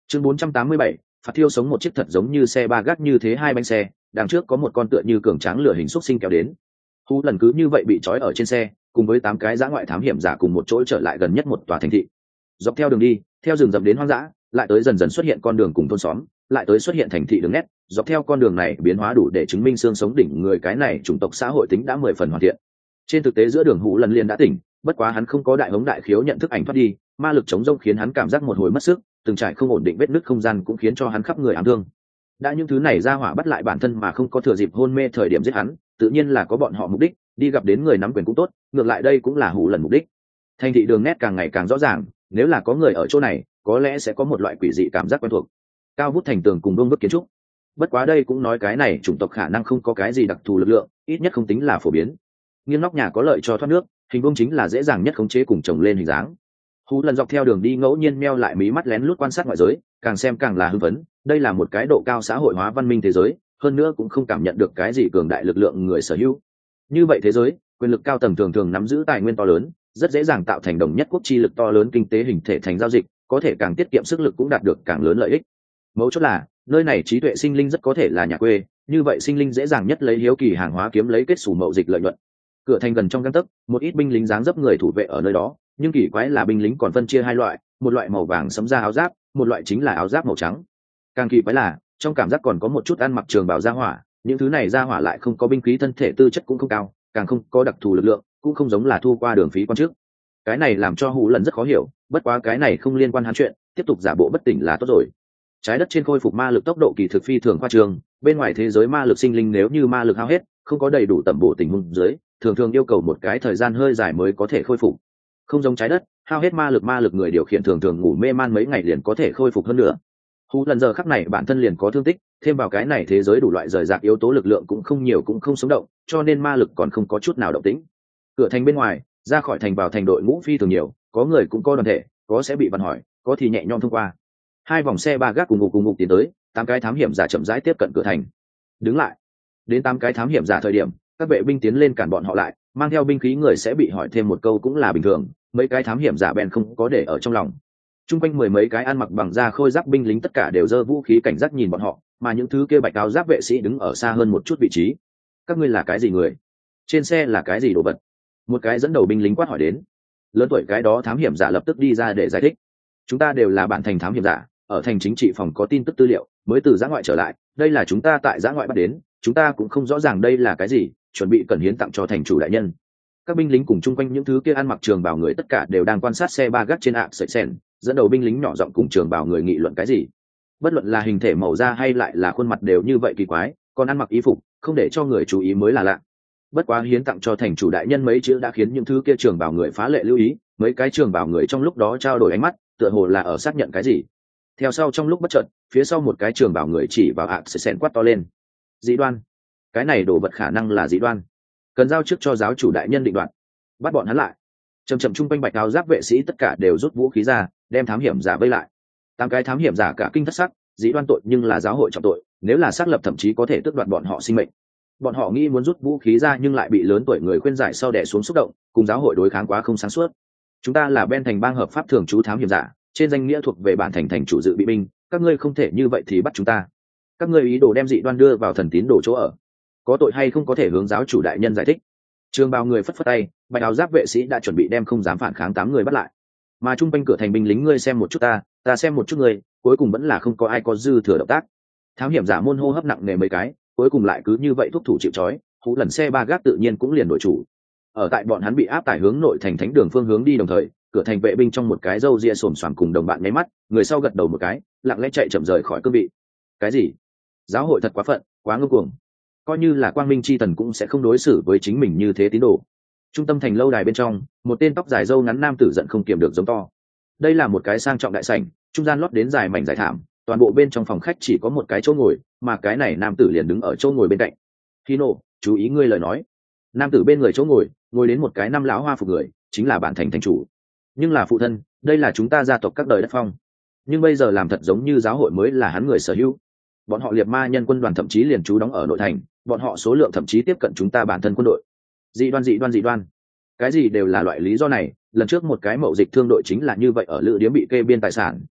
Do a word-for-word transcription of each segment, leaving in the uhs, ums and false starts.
Chương bốn trăm tám mươi bảy, phạt thiêu sống một chiếc thật giống như xe ba gác như thế hai bánh xe, đằng trước có một con tựa như cường tráng lửa hình xúc sinh kéo đến. Hú lần cứ như vậy bị trói ở trên xe, cùng với tám cái dã ngoại thám hiểm giả cùng một chỗ trở lại gần nhất một tòa thành thị. Dọc theo đường đi, theo rừng rậm đến hoang dã, lại tới dần dần xuất hiện con đường cùng thôn xóm, lại tới xuất hiện thành thị đường nét, dọc theo con đường này biến hóa đủ để chứng minh xương sống đỉnh người cái này chủng tộc xã hội tính đã mười phần hoàn thiện. Trên thực tế giữa đường Hú lần liền đã tỉnh, bất quá hắn không có đại hống đại khiếu nhận thức ảnh thoát đi, ma lực chống rông khiến hắn cảm giác một hồi mất sức, từng trải không ổn định vết nứt không gian cũng khiến cho hắn khắp người ám thương. Đã những thứ này ra hỏa bắt lại bản thân mà không có thừa dịp hôn mê thời điểm giết hắn, tự nhiên là có bọn họ mục đích, đi gặp đến người nắm quyền cũng tốt, ngược lại đây cũng là Hú lần mục đích. Thành thị đường nét càng ngày càng rõ ràng, nếu là có người ở chỗ này, có lẽ sẽ có một loại quỷ dị cảm giác quen thuộc. Cao vút thành tường cùng đông bức kiến trúc. Bất quá đây cũng nói cái này chủng tộc khả năng không có cái gì đặc thù lực lượng, ít nhất không tính là phổ biến. Nghiêng nóc nhà có lợi cho thoát nước, hình vuông chính là dễ dàng nhất khống chế cùng chồng lên hình dáng. Hú lần dọc theo đường đi ngẫu nhiên meo lại mí mắt lén lút quan sát ngoại giới, càng xem càng là hưng phấn, đây là một cái độ cao xã hội hóa văn minh thế giới, hơn nữa cũng không cảm nhận được cái gì cường đại lực lượng người sở hữu. Như vậy thế giới, quyền lực cao tầng thường thường nắm giữ tài nguyên to lớn, rất dễ dàng tạo thành đồng nhất quốc chi lực to lớn kinh tế hình thể thành giao dịch, có thể càng tiết kiệm sức lực cũng đạt được càng lớn lợi ích. Mấu chốt là, nơi này trí tuệ sinh linh rất có thể là nhà quê, như vậy sinh linh dễ dàng nhất lấy hiếu kỳ hàng hóa kiếm lấy kết xù mậu dịch lợi nhuận. Cửa thành gần trong gang tấc, một ít binh lính dáng dấp người thủ vệ ở nơi đó, nhưng kỳ quái là binh lính còn phân chia hai loại, một loại màu vàng sẫm da áo giáp, một loại chính là áo giáp màu trắng. Càng kỳ quái là, trong cảm giác còn có một chút ăn mặc trường bào gia hỏa, những thứ này gia hỏa lại không có binh khí, thân thể tư chất cũng không cao, càng không có đặc thù lực lượng, cũng không giống là thu qua đường phí quan trước. Cái này làm cho Hú lần rất khó hiểu, bất quá cái này không liên quan hắn chuyện, tiếp tục giả bộ bất tỉnh là tốt rồi. Trái đất trên khôi phục ma lực tốc độ kỳ thực phi thường khoa trương, bên ngoài thế giới ma lực sinh linh nếu như ma lực hao hết, không có đầy đủ tẩm bổ tình huống dưới, thường thường yêu cầu một cái thời gian hơi dài mới có thể khôi phục. Không giống trái đất, hao hết ma lực ma lực người điều khiển thường thường ngủ mê man mấy ngày liền có thể khôi phục hơn nữa. Hú lần giờ khắc này bản thân liền có thương tích, thêm vào cái này thế giới đủ loại rời rạc yếu tố lực lượng cũng không nhiều cũng không sống động, cho nên ma lực còn không có chút nào động tĩnh. Cửa thành bên ngoài, ra khỏi thành vào thành đội ngũ phi thường nhiều, có người cũng có đoàn thể, có sẽ bị vặn hỏi, có thì nhẹ nhõm thông qua. Hai vòng xe ba gác cùng ngục cùng ngục tiến tới, tám cái thám hiểm giả chậm rãi tiếp cận cửa thành. Đứng lại. Đến tám cái thám hiểm giả thời điểm, các vệ binh tiến lên cản bọn họ lại, mang theo binh khí người sẽ bị hỏi thêm một câu cũng là bình thường, mấy cái thám hiểm giả bèn không có để ở trong lòng. Trung quanh mười mấy cái ăn mặc bằng da khôi giáp binh lính tất cả đều giơ vũ khí cảnh giác nhìn bọn họ, mà những thứ kia bạch áo giáp vệ sĩ đứng ở xa hơn một chút vị trí. Các ngươi là cái gì người? Trên xe là cái gì đồ vật? Một cái dẫn đầu binh lính quát hỏi đến. Lớn tuổi cái đó thám hiểm giả lập tức đi ra để giải thích. Chúng ta đều là bạn thành thám hiểm giả, ở thành chính trị phòng có tin tức tư liệu, mới từ giã ngoại trở lại, đây là chúng ta tại giã ngoại bắt đến, chúng ta cũng không rõ ràng đây là cái gì, chuẩn bị cần hiến tặng cho thành chủ đại nhân. Các binh lính cùng chung quanh những thứ kia ăn mặc trường bào người tất cả đều đang quan sát xe ba gác trên ạ sợi sen, dẫn đầu binh lính nhỏ giọng cùng trường bào người nghị luận cái gì. Bất luận là hình thể màu da hay lại là khuôn mặt đều như vậy kỳ quái, còn ăn mặc y phục không để cho người chú ý mới là lạ. Bất quá hiến tặng cho thành chủ đại nhân mấy chữ đã khiến những thứ kia trường bào người phá lệ lưu ý, mấy cái trường bào người trong lúc đó trao đổi ánh mắt, tựa hồ là ở xác nhận cái gì. Theo sau trong lúc bất chợt, phía sau một cái trường bào người chỉ vào ạ sợi sen quát to lên. Dị đoan. Cái này đồ vật khả năng là dị đoan, cần giao trước cho giáo chủ đại nhân định đoạt. Bắt bọn hắn lại. Chầm chậm chung quanh bạch áo giáp vệ sĩ tất cả đều rút vũ khí ra, đem thám hiểm giả vây lại. Tám cái thám hiểm giả cả kinh thất sắc, dị đoan tội nhưng là giáo hội trọng tội, nếu là xác lập thậm chí có thể tước đoạt bọn họ sinh mệnh. Bọn họ nghĩ muốn rút vũ khí ra nhưng lại bị lớn tuổi người khuyên giải sau đè xuống xúc động, cùng giáo hội đối kháng quá không sáng suốt. Chúng ta là bên thành bang hợp pháp thường trú thám hiểm giả, trên danh nghĩa thuộc về bản thành thành chủ dự bị binh, các ngươi không thể như vậy thì bắt chúng ta. Các ngươi ý đồ đem dị đoan đưa vào thần tín đồ chỗ ở, có tội hay không có thể hướng giáo chủ đại nhân giải thích. Trường bào người phất phất tay, bạch áo giáp vệ sĩ đã chuẩn bị đem không dám phản kháng tám người bắt lại. Mà chung quanh cửa thành binh lính ngươi xem một chút ta, ta xem một chút ngươi, cuối cùng vẫn là không có ai có dư thừa động tác. Thám hiểm giả môn hô hấp nặng nề mấy cái, cuối cùng lại cứ như vậy thúc thủ chịu trói. Hú lần xe ba gác tự nhiên cũng liền đổi chủ. Ở tại bọn hắn bị áp tải hướng nội thành thánh đường phương hướng đi đồng thời, cửa thành vệ binh trong một cái râu ria xồm xoàm cùng đồng bạn nháy mắt, người sau gật đầu một cái, lặng lẽ chạy chậm rời khỏi cương vị. Cái gì? Giáo hội thật quá phận, quá ngông cuồng. Coi như là quang minh chi thần cũng sẽ không đối xử với chính mình như thế tín đồ. Trung tâm thành lâu đài bên trong, một tên tóc dài râu ngắn nam tử giận không kiềm được giống to. Đây là một cái sang trọng đại sảnh, trung gian lót đến dài mảnh dài thảm, toàn bộ bên trong phòng khách chỉ có một cái chỗ ngồi, mà cái này nam tử liền đứng ở chỗ ngồi bên cạnh. Hino, chú ý ngươi lời nói. Nam tử bên người chỗ ngồi, ngồi đến một cái năm lão hoa phục người, chính là bản thành thành chủ. Nhưng là phụ thân, đây là chúng ta gia tộc các đời đất phong. Nhưng bây giờ làm thật giống như giáo hội mới là hắn người sở hữu. Bọn họ liệt ma nhân quân đoàn thậm chí liền trú đóng ở nội thành, bọn họ số lượng thậm chí tiếp cận chúng ta bản thân quân đội. Dị đoan dị đoan dị đoan, cái gì đều là loại lý do này. Lần trước một cái mậu dịch thương đội chính là như vậy, ở lữ điếm bị kê biên tài sản,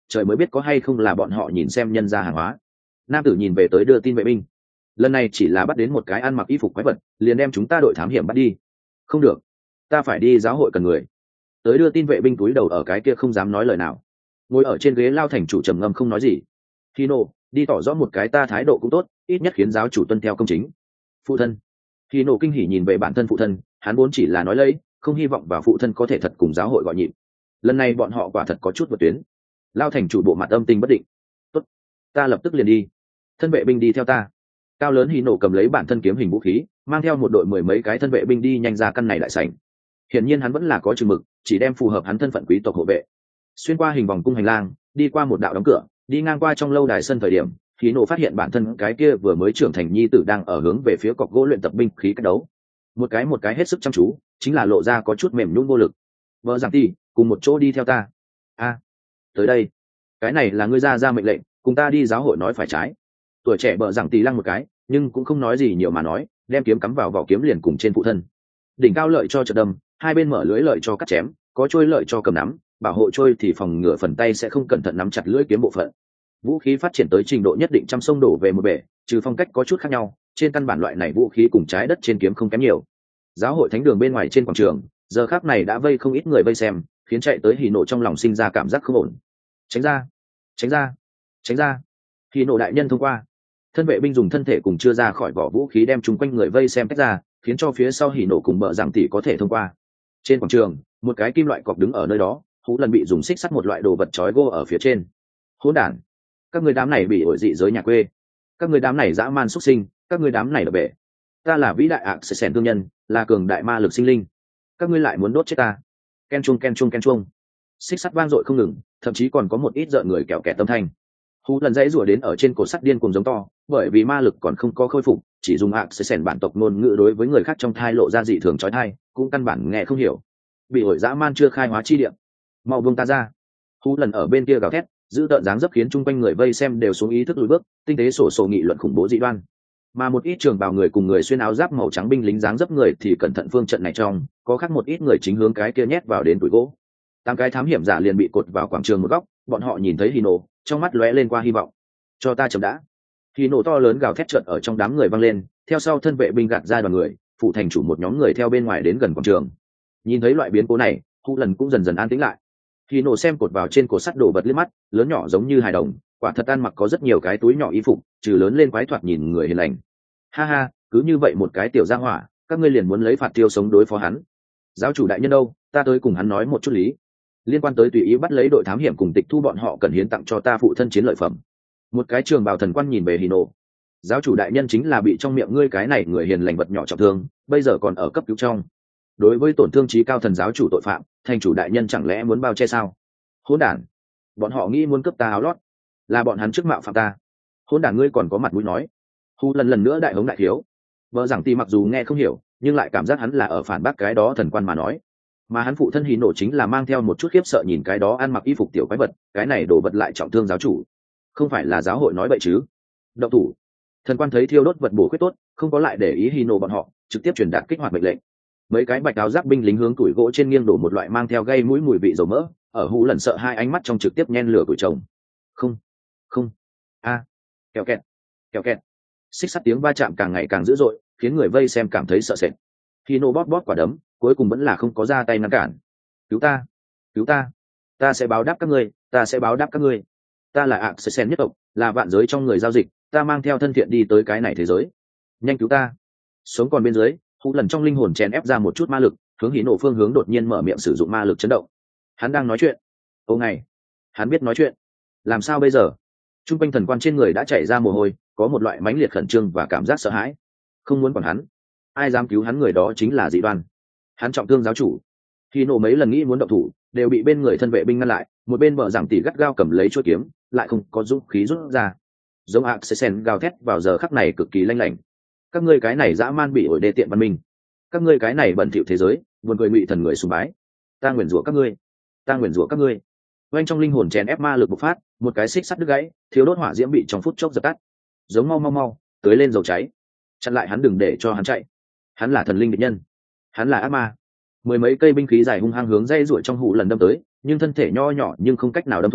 trời mới biết có hay không là bọn họ nhìn xem nhân ra hàng hóa. Nam tử nhìn về tới đưa tin vệ binh, lần này chỉ là bắt đến một cái ăn mặc y phục quái vật, liền đem chúng ta đội thám hiểm bắt đi. Không được, ta phải đi giáo hội cần người. Tới đưa tin vệ binh túi đầu ở cái kia không dám nói lời nào, ngồi ở trên ghế lao thành chủ trầm ngâm không nói gì. Hino, đi tỏ rõ một cái ta thái độ cũng tốt, ít nhất khiến giáo chủ tuân theo công chính. Phụ thân. Hino kinh hỉ nhìn về bản thân phụ thân, hắn vốn chỉ là nói lấy, không hy vọng vào phụ thân có thể thật cùng giáo hội gọi nhịp. Lần này bọn họ quả thật có chút vượt tuyến. Lao thành chủ bộ mặt âm tình bất định. Tốt, ta lập tức liền đi. Thân vệ binh đi theo ta. Cao lớn Hino cầm lấy bản thân kiếm hình vũ khí, mang theo một đội mười mấy cái thân vệ binh đi nhanh ra căn này đại sảnh. Hiển nhiên hắn vẫn là có chừng mực, chỉ đem phù hợp hắn thân phận quý tộc hộ vệ. Xuyên qua hình vòng cung hành lang, đi qua một đạo đóng cửa, đi ngang qua trong lâu đài sân thời điểm, Hino phát hiện bản thân cái kia vừa mới trưởng thành nhi tử đang ở hướng về phía cọc gỗ luyện tập binh khí cách đấu. Một cái một cái hết sức chăm chú, chính là lộ ra có chút mềm nhũn vô lực. Vợ giảng tỷ, cùng một chỗ đi theo ta. A, tới đây. Cái này là ngươi ra ra mệnh lệnh, cùng ta đi giáo hội nói phải trái. Tuổi trẻ bợ giảng tỷ lăng một cái, nhưng cũng không nói gì nhiều mà nói, đem kiếm cắm vào vỏ kiếm liền cùng trên phụ thân. Đỉnh cao lợi cho chợt đâm, hai bên mở lưới lợi cho cắt chém, có trôi lợi cho cầm nắm, bảo hộ trôi thì phòng ngừa phần tay sẽ không cẩn thận nắm chặt lưỡi kiếm bộ phận. Vũ khí phát triển tới trình độ nhất định trăm sông đổ về một bể, trừ phong cách có chút khác nhau, trên căn bản loại này vũ khí cùng trái đất trên kiếm không kém nhiều. Giáo hội thánh đường bên ngoài trên quảng trường, giờ khắc này đã vây không ít người vây xem, khiến chạy tới Hino trong lòng sinh ra cảm giác không ổn. Tránh ra, tránh ra, tránh ra. Hino đại nhân thông qua. Thân vệ binh dùng thân thể cùng chưa ra khỏi vỏ vũ khí đem chúng quanh người vây xem tách ra, khiến cho phía sau Hino cùng bợ giảng tỷ có thể thông qua. Trên quảng trường, một cái kim loại cọc đứng ở nơi đó, Hú lần bị dùng xích sắt một loại đồ vật trói gô ở phía trên. Hỗn đản, các người đám này bị ổi dị giới nhà quê, các người đám này dã man xuất sinh, các người đám này đập bể. Ta là vĩ đại ạ sẽ sèn thương nhân, là cường đại ma lực sinh linh, các ngươi lại muốn đốt chết ta. Ken chuông ken chuông ken chuông, xích sắt vang dội không ngừng, thậm chí còn có một ít rợn người kẹo kẹt tâm thanh. Hú lần dãy rủa đến ở trên cột sắt điên cuồng giống to, bởi vì ma lực còn không có khôi phục, chỉ dùng ạ sẽ sèn bản tộc ngôn ngữ đối với người khác trong thai lộ ra dị thường chói tai, cũng căn bản nghe không hiểu. Bị ổi dã man chưa khai hóa chi địa, mau buông ta ra. Hú lần ở bên kia gào thét, giữ tợn dáng dấp khiến chung quanh người vây xem đều xuống ý thức lùi bước, tinh tế sổ sổ nghị luận khủng bố dị đoan. Mà một ít trường bào người cùng người xuyên áo giáp màu trắng binh lính dáng dấp người thì cẩn thận phương trận này trong, có khác một ít người chính hướng cái kia nhét vào đến tuổi gỗ. Tám cái thám hiểm giả liền bị cột vào quảng trường một góc, bọn họ nhìn thấy Hino, trong mắt lóe lên qua hy vọng. Cho ta chậm đã. Hino to lớn gào thét chợt ở trong đám người vang lên, theo sau thân vệ binh gạt ra đoàn người, phụ thành chủ một nhóm người theo bên ngoài đến gần quảng trường. Nhìn thấy loại biến cố này, Hú lần cũng dần dần an tĩnh lại. Hino xem cột vào trên cột sắt đồ vật liếc mắt, lớn nhỏ giống như hài đồng, quả thật ăn mặc có rất nhiều cái túi nhỏ y phục, trừ lớn lên quái thoạt nhìn người hiền lành. Ha ha, cứ như vậy một cái tiểu gia hỏa, các ngươi liền muốn lấy phạt tiêu sống đối phó hắn. Giáo chủ đại nhân đâu, ta tới cùng hắn nói một chút lý. Liên quan tới tùy ý bắt lấy đội thám hiểm cùng tịch thu bọn họ cần hiến tặng cho ta phụ thân chiến lợi phẩm. Một cái trường bào thần quan nhìn về Hino. Giáo chủ đại nhân chính là bị trong miệng ngươi cái này người hiền lành vật nhỏ trọng thương, bây giờ còn ở cấp cứu trong. Đối với tổn thương trí cao thần giáo chủ tội phạm, thành chủ đại nhân chẳng lẽ muốn bao che sao? Hỗn đản, bọn họ nghĩ muốn cướp ta áo lót, là bọn hắn trước mạo phạm ta. Hỗn đản, ngươi còn có mặt mũi nói. Hu lần lần nữa đại hống đại thiếu. Vợ giảng tỷ mặc dù nghe không hiểu, nhưng lại cảm giác hắn là ở phản bác cái đó thần quan mà nói. Mà hắn phụ thân Hino chính là mang theo một chút khiếp sợ nhìn cái đó ăn mặc y phục tiểu quái vật, cái này đồ vật lại trọng thương giáo chủ. Không phải là giáo hội nói vậy chứ? Động thủ. Thần quan thấy thiêu đốt vật bổ khuyết tốt, không có lại để ý Hino bọn họ, trực tiếp truyền đạt kích hoạt mệnh lệnh. Mấy cái bạch áo giáp binh lính hướng tuổi gỗ trên nghiêng đổ một loại mang theo gây mũi mùi vị dầu mỡ, ở Hú lần sợ hai ánh mắt trong trực tiếp nhen lửa tuổi chồng. Không, không, a, à. Kẹo kẹt, kẹo kẹt. Xích sắt tiếng va chạm càng ngày càng dữ dội, khiến người vây xem cảm thấy sợ sệt. Hino bóp bóp quả đấm, cuối cùng vẫn là không có ra tay ngăn cản. Cứu ta, cứu ta, ta sẽ báo đáp các ngươi, ta sẽ báo đáp các ngươi. Ta là ạ sẽ sen nhất tộc, là vạn giới trong người giao dịch, ta mang theo thân thiện đi tới cái này thế giới. Nhanh cứu ta. Sống còn bên dưới, Hú lần trong linh hồn chèn ép ra một chút ma lực, hướng Hino phương hướng đột nhiên mở miệng sử dụng ma lực chấn động. Hắn đang nói chuyện. Ô ngày, hắn biết nói chuyện. Làm sao bây giờ? Trung quanh thần quan trên người đã chảy ra mồ hôi, có một loại mãnh liệt khẩn trương và cảm giác sợ hãi. Không muốn quản hắn, ai dám cứu hắn người đó chính là dị đoan. Hắn trọng thương giáo chủ. Hino mấy lần nghĩ muốn động thủ, đều bị bên người thân vệ binh ngăn lại, một bên vợ giảng tỷ gắt gao cầm lấy chuôi kiếm, lại không có dũng khí rút ra. Giống Axelsen gào thét vào giờ khắc này cực kỳ lanh lảnh. Các ngươi cái này dã man bị ổi đê tiện văn minh, các ngươi cái này bẩn thỉu thế giới, buồn cười ngụy thần người sùng bái. Ta nguyền rủa các ngươi, ta nguyền rủa các ngươi. Oanh trong linh hồn chèn ép ma lực bộc phát, một cái xích sắt đứt gãy, thiếu đốt hỏa diễm bị trong phút chốc dập tắt. Giống mau mau mau, tưới lên dầu cháy, chặn lại hắn đừng để cho hắn chạy. Hắn là thần linh địch nhân, hắn là ác ma. Mười mấy cây binh khí dài hung hăng hướng dây ruổi trong hụ lần đâm tới, nhưng thân thể nho nhỏ nhưng không cách nào đâm thủng,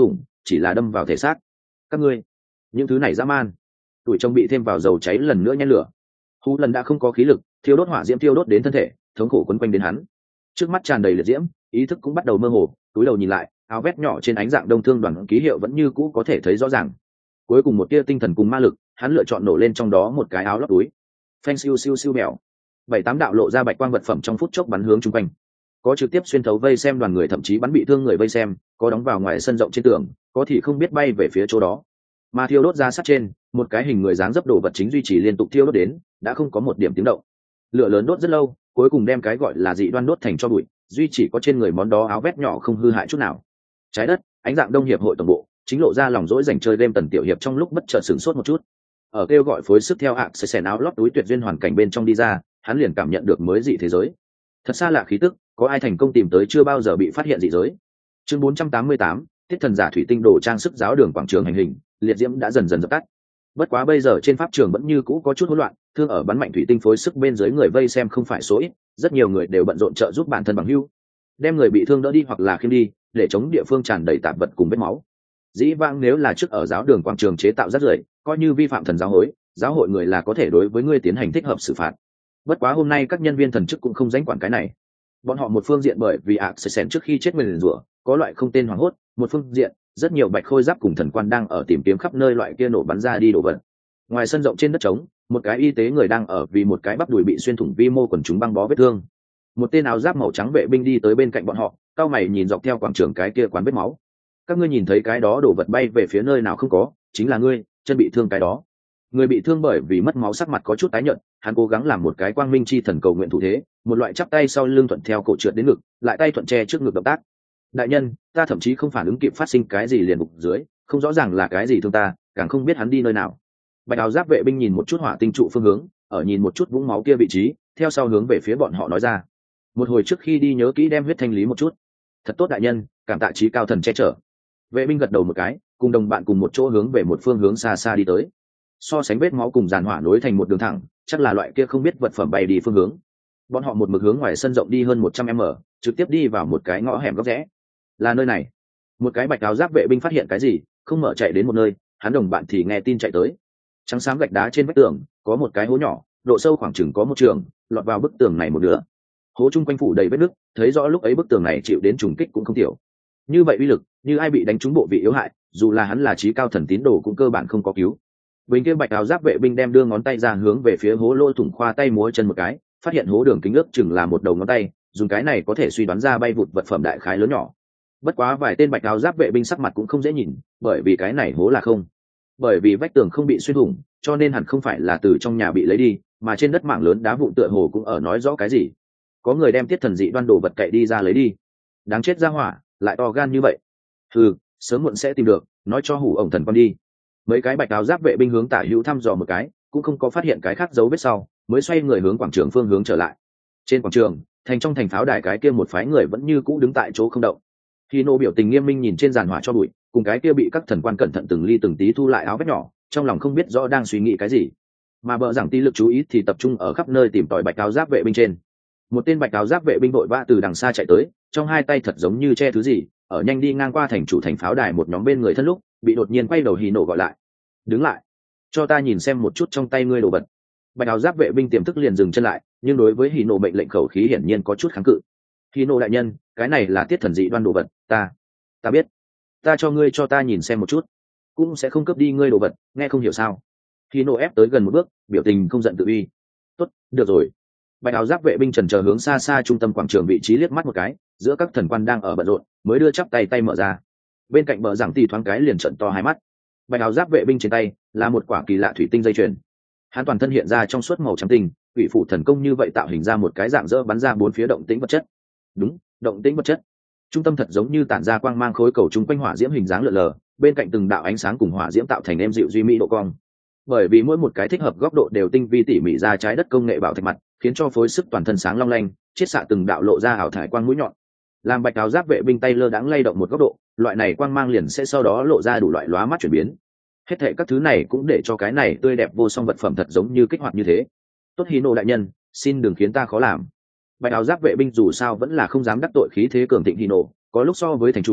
chỉ là đâm vào thể xác. Các ngươi những thứ này dã man. Tuổi trông bị thêm vào dầu cháy lần nữa nhen lửa. Hú lần đã không có khí lực, thiêu đốt hỏa diễm thiêu đốt đến thân thể, thống khổ quấn quanh đến hắn. Trước mắt tràn đầy liệt diễm, ý thức cũng bắt đầu mơ hồ, túi đầu nhìn lại, áo vest nhỏ trên ánh dạng đông thương đoàn ký hiệu vẫn như cũ có thể thấy rõ ràng. Cuối cùng một tia tinh thần cùng ma lực, hắn lựa chọn nổ lên trong đó một cái áo lót túi. Phanh siêu siêu siêu mèo. Bảy tám đạo lộ ra bạch quang vật phẩm trong phút chốc bắn hướng chung quanh. Có trực tiếp xuyên thấu vây xem đoàn người, thậm chí bắn bị thương người vây xem, có đóng vào ngoài sân rộng trên tường, có thì không biết bay về phía chỗ đó. Mà thiêu đốt ra sát trên, một cái hình người dáng dấp đồ vật chính duy trì liên tục thiêu đốt đến, đã không có một điểm tiếng động. Lửa lớn đốt rất lâu, cuối cùng đem cái gọi là dị đoan đốt thành cho bụi, duy chỉ có trên người món đó áo vest nhỏ không hư hại chút nào. Trái đất, ánh dạng đông hiệp hội tổng bộ, chính lộ ra lòng dỗi dành chơi game Tần Tiểu Hiệp trong lúc bất chợt sửng sốt một chút. Ở kêu gọi phối sức theo hạng sẽ xẻ áo lót túi tuyệt duyên hoàn cảnh bên trong đi ra, hắn liền cảm nhận được mới dị thế giới. Thật xa lạ khí tức, có ai thành công tìm tới chưa bao giờ bị phát hiện dị giới. Chương bốn trăm tám mươi tám, Tiết thần giả thủy tinh đồ trang sức giáo đường quảng trường hành hình, liệt diễm đã dần dần dập tắt. Bất quá bây giờ trên pháp trường vẫn như cũ có chút hỗn loạn, thương ở bắn mạnh thủy tinh phối sức bên dưới người vây xem không phải số ít, rất nhiều người đều bận rộn trợ giúp bản thân bằng hữu, đem người bị thương đỡ đi hoặc là khiêng đi, để chống địa phương tràn đầy tạp vật cùng vết máu. Dĩ vãng nếu là trước ở giáo đường quảng trường chế tạo rác rưởi, coi như vi phạm thần giáo hối, giáo hội người là có thể đối với ngươi tiến hành thích hợp xử phạt. Bất quá hôm nay các nhân viên thần chức cũng không dánh quản cái này. Bọn họ một phương diện bởi vì ạ sẽ xẻn trước khi chết mình rủa, có loại không tên hoảng hốt, một phương diện rất nhiều bạch khôi giáp cùng thần quan đang ở tìm kiếm khắp nơi loại kia nổ bắn ra đi đổ vật. Ngoài sân rộng trên đất trống, một cái y tế người đang ở vì một cái bắp đùi bị xuyên thủng vi mô quần chúng băng bó vết thương. Một tên áo giáp màu trắng vệ binh đi tới bên cạnh bọn họ, cau mày nhìn dọc theo quảng trường cái kia quán vết máu. Các ngươi nhìn thấy cái đó đổ vật bay về phía nơi nào không có, chính là ngươi, chân bị thương cái đó. Người bị thương bởi vì mất máu sắc mặt có chút tái nhợt, hắn cố gắng làm một cái quang minh chi thần cầu nguyện thủ thế, một loại chắp tay sau lưng thuận theo cổ trượt đến ngực, lại tay thuận che trước ngực động tác. Đại nhân, ta thậm chí không phản ứng kịp phát sinh cái gì liền gục dưới, không rõ ràng là cái gì thương ta, càng không biết hắn đi nơi nào. Bạch áo giáp vệ binh nhìn một chút hỏa tinh trụ phương hướng, ở nhìn một chút vũng máu kia vị trí, theo sau hướng về phía bọn họ nói ra. Một hồi trước khi đi nhớ kỹ đem huyết thanh lý một chút. Thật tốt đại nhân, cảm tạ trí cao thần che chở. Vệ binh gật đầu một cái, cùng đồng bạn cùng một chỗ hướng về một phương hướng xa xa đi tới. So sánh vết máu cùng giàn hỏa nối thành một đường thẳng, chắc là loại kia không biết vật phẩm bay đi phương hướng. Bọn họ một mực hướng ngoài sân rộng đi hơn một trăm mét, trực tiếp đi vào một cái ngõ hẻm góc rẽ. Là nơi này. Một cái bạch áo giáp vệ binh phát hiện cái gì, không mở chạy đến một nơi, hắn đồng bạn thì nghe tin chạy tới. Trắng xám gạch đá trên vách tường có một cái hố nhỏ, độ sâu khoảng chừng có một trường, lọt vào bức tường này một nửa. Hố chung quanh phủ đầy vết nứt, thấy rõ lúc ấy bức tường này chịu đến trùng kích cũng không tiểu. Như vậy uy lực, như ai bị đánh trúng bộ vị yếu hại, dù là hắn là trí cao thần tín đồ cũng cơ bản không có cứu. Bình kia bạch áo giáp vệ binh đem đưa ngón tay ra hướng về phía hố lỗ thủng, khoa tay múa chân một cái, phát hiện hố đường kính ước chừng là một đầu ngón tay, dùng cái này có thể suy đoán ra bay vụt vật phẩm đại khái lớn nhỏ. Bất quá vài tên bạch áo giáp vệ binh sắc mặt cũng không dễ nhìn, bởi vì cái này hố là không, bởi vì vách tường không bị xuyên thủng, cho nên hẳn không phải là từ trong nhà bị lấy đi, mà trên đất mảng lớn đá vụn tựa hồ cũng ở nói rõ cái gì. Có người đem tiết thần dị đoan đồ vật cậy đi ra lấy đi. Đáng chết ra hỏa, lại to gan như vậy. Ừ, sớm muộn sẽ tìm được, nói cho hủ ổng thần con đi. Mấy cái bạch áo giáp vệ binh hướng tả hữu thăm dò một cái, cũng không có phát hiện cái khác dấu vết sau, mới xoay người hướng quảng trường phương hướng trở lại. Trên quảng trường, thành trong thành pháo đài cái kia một phái người vẫn như cũ đứng tại chỗ không động. Khi nô biểu tình nghiêm minh nhìn trên giàn hỏa cho bụi, cùng cái kia bị các thần quan cẩn thận từng ly từng tí thu lại áo vest nhỏ, trong lòng không biết rõ đang suy nghĩ cái gì. Mà bợ giảng tí lực chú ý thì tập trung ở khắp nơi tìm tòi bạch áo giáp vệ binh trên. Một tên bạch áo giáp vệ binh vội vã từ đằng xa chạy tới, trong hai tay thật giống như che thứ gì, ở nhanh đi ngang qua thành chủ thành pháo đài một nhóm bên người thân lúc, bị đột nhiên quay đầu hì nổ gọi lại. Đứng lại, cho ta nhìn xem một chút trong tay ngươi đồ vật. Bạch áo giáp vệ binh tiềm thức liền dừng chân lại, nhưng đối với hì nổ mệnh lệnh khẩu khí hiển nhiên có chút kháng cự. Hì nổ đại nhân, cái này là tiết thần dị đoan đồ vật, ta ta biết, ta cho ngươi cho ta nhìn xem một chút, cũng sẽ không cướp đi ngươi đồ vật, nghe không hiểu sao? Hì nổ ép tới gần một bước, biểu tình không giận tự uy. Tốt, được rồi. Bạch áo giáp vệ binh trần chờ hướng xa xa trung tâm quảng trường vị trí liếc mắt một cái, giữa các thần quan đang ở bận rộn, mới đưa chắp tay tay mở ra. Bên cạnh bờ giảng tì thoáng cái liền trợn to hai mắt. Bạch áo giáp vệ binh trên tay là một quả kỳ lạ thủy tinh dây chuyền. Hắn toàn thân hiện ra trong suốt màu trắng tinh, quỷ phủ thần công như vậy tạo hình ra một cái dạng dỡ bắn ra bốn phía động tĩnh vật chất. Đúng, động tĩnh vật chất. Trung tâm thật giống như tản ra quang mang khối cầu trung quanh hỏa diễm hình dáng lượn lờ, bên cạnh từng đạo ánh sáng cùng hỏa diễm tạo thành êm dịu duy mỹ độ cong. Bởi vì mỗi một cái thích hợp góc độ đều tinh vi tỉ mỉ ra trái đất công nghệ bảo thạch mặt, khiến cho phối sức toàn thân sáng long lanh, chiết xạ từng đạo lộ ra ảo thải quang mũi nhọn. Làm bạch áo giáp vệ binh tay lơ đãng lay động một góc độ, loại này quang mang liền sẽ sau đó lộ ra đủ loại lóa mắt chuyển biến. Hết thệ các thứ này cũng để cho cái này tươi đẹp vô song vật phẩm thật giống như kích hoạt như thế. Tốt Hino đại nhân, xin đừng khiến ta khó làm. Bạch áo giáp vệ binh dù sao vẫn là không dám đắc tội khí thế cường thịnh Hino, có lúc so với thành chủ,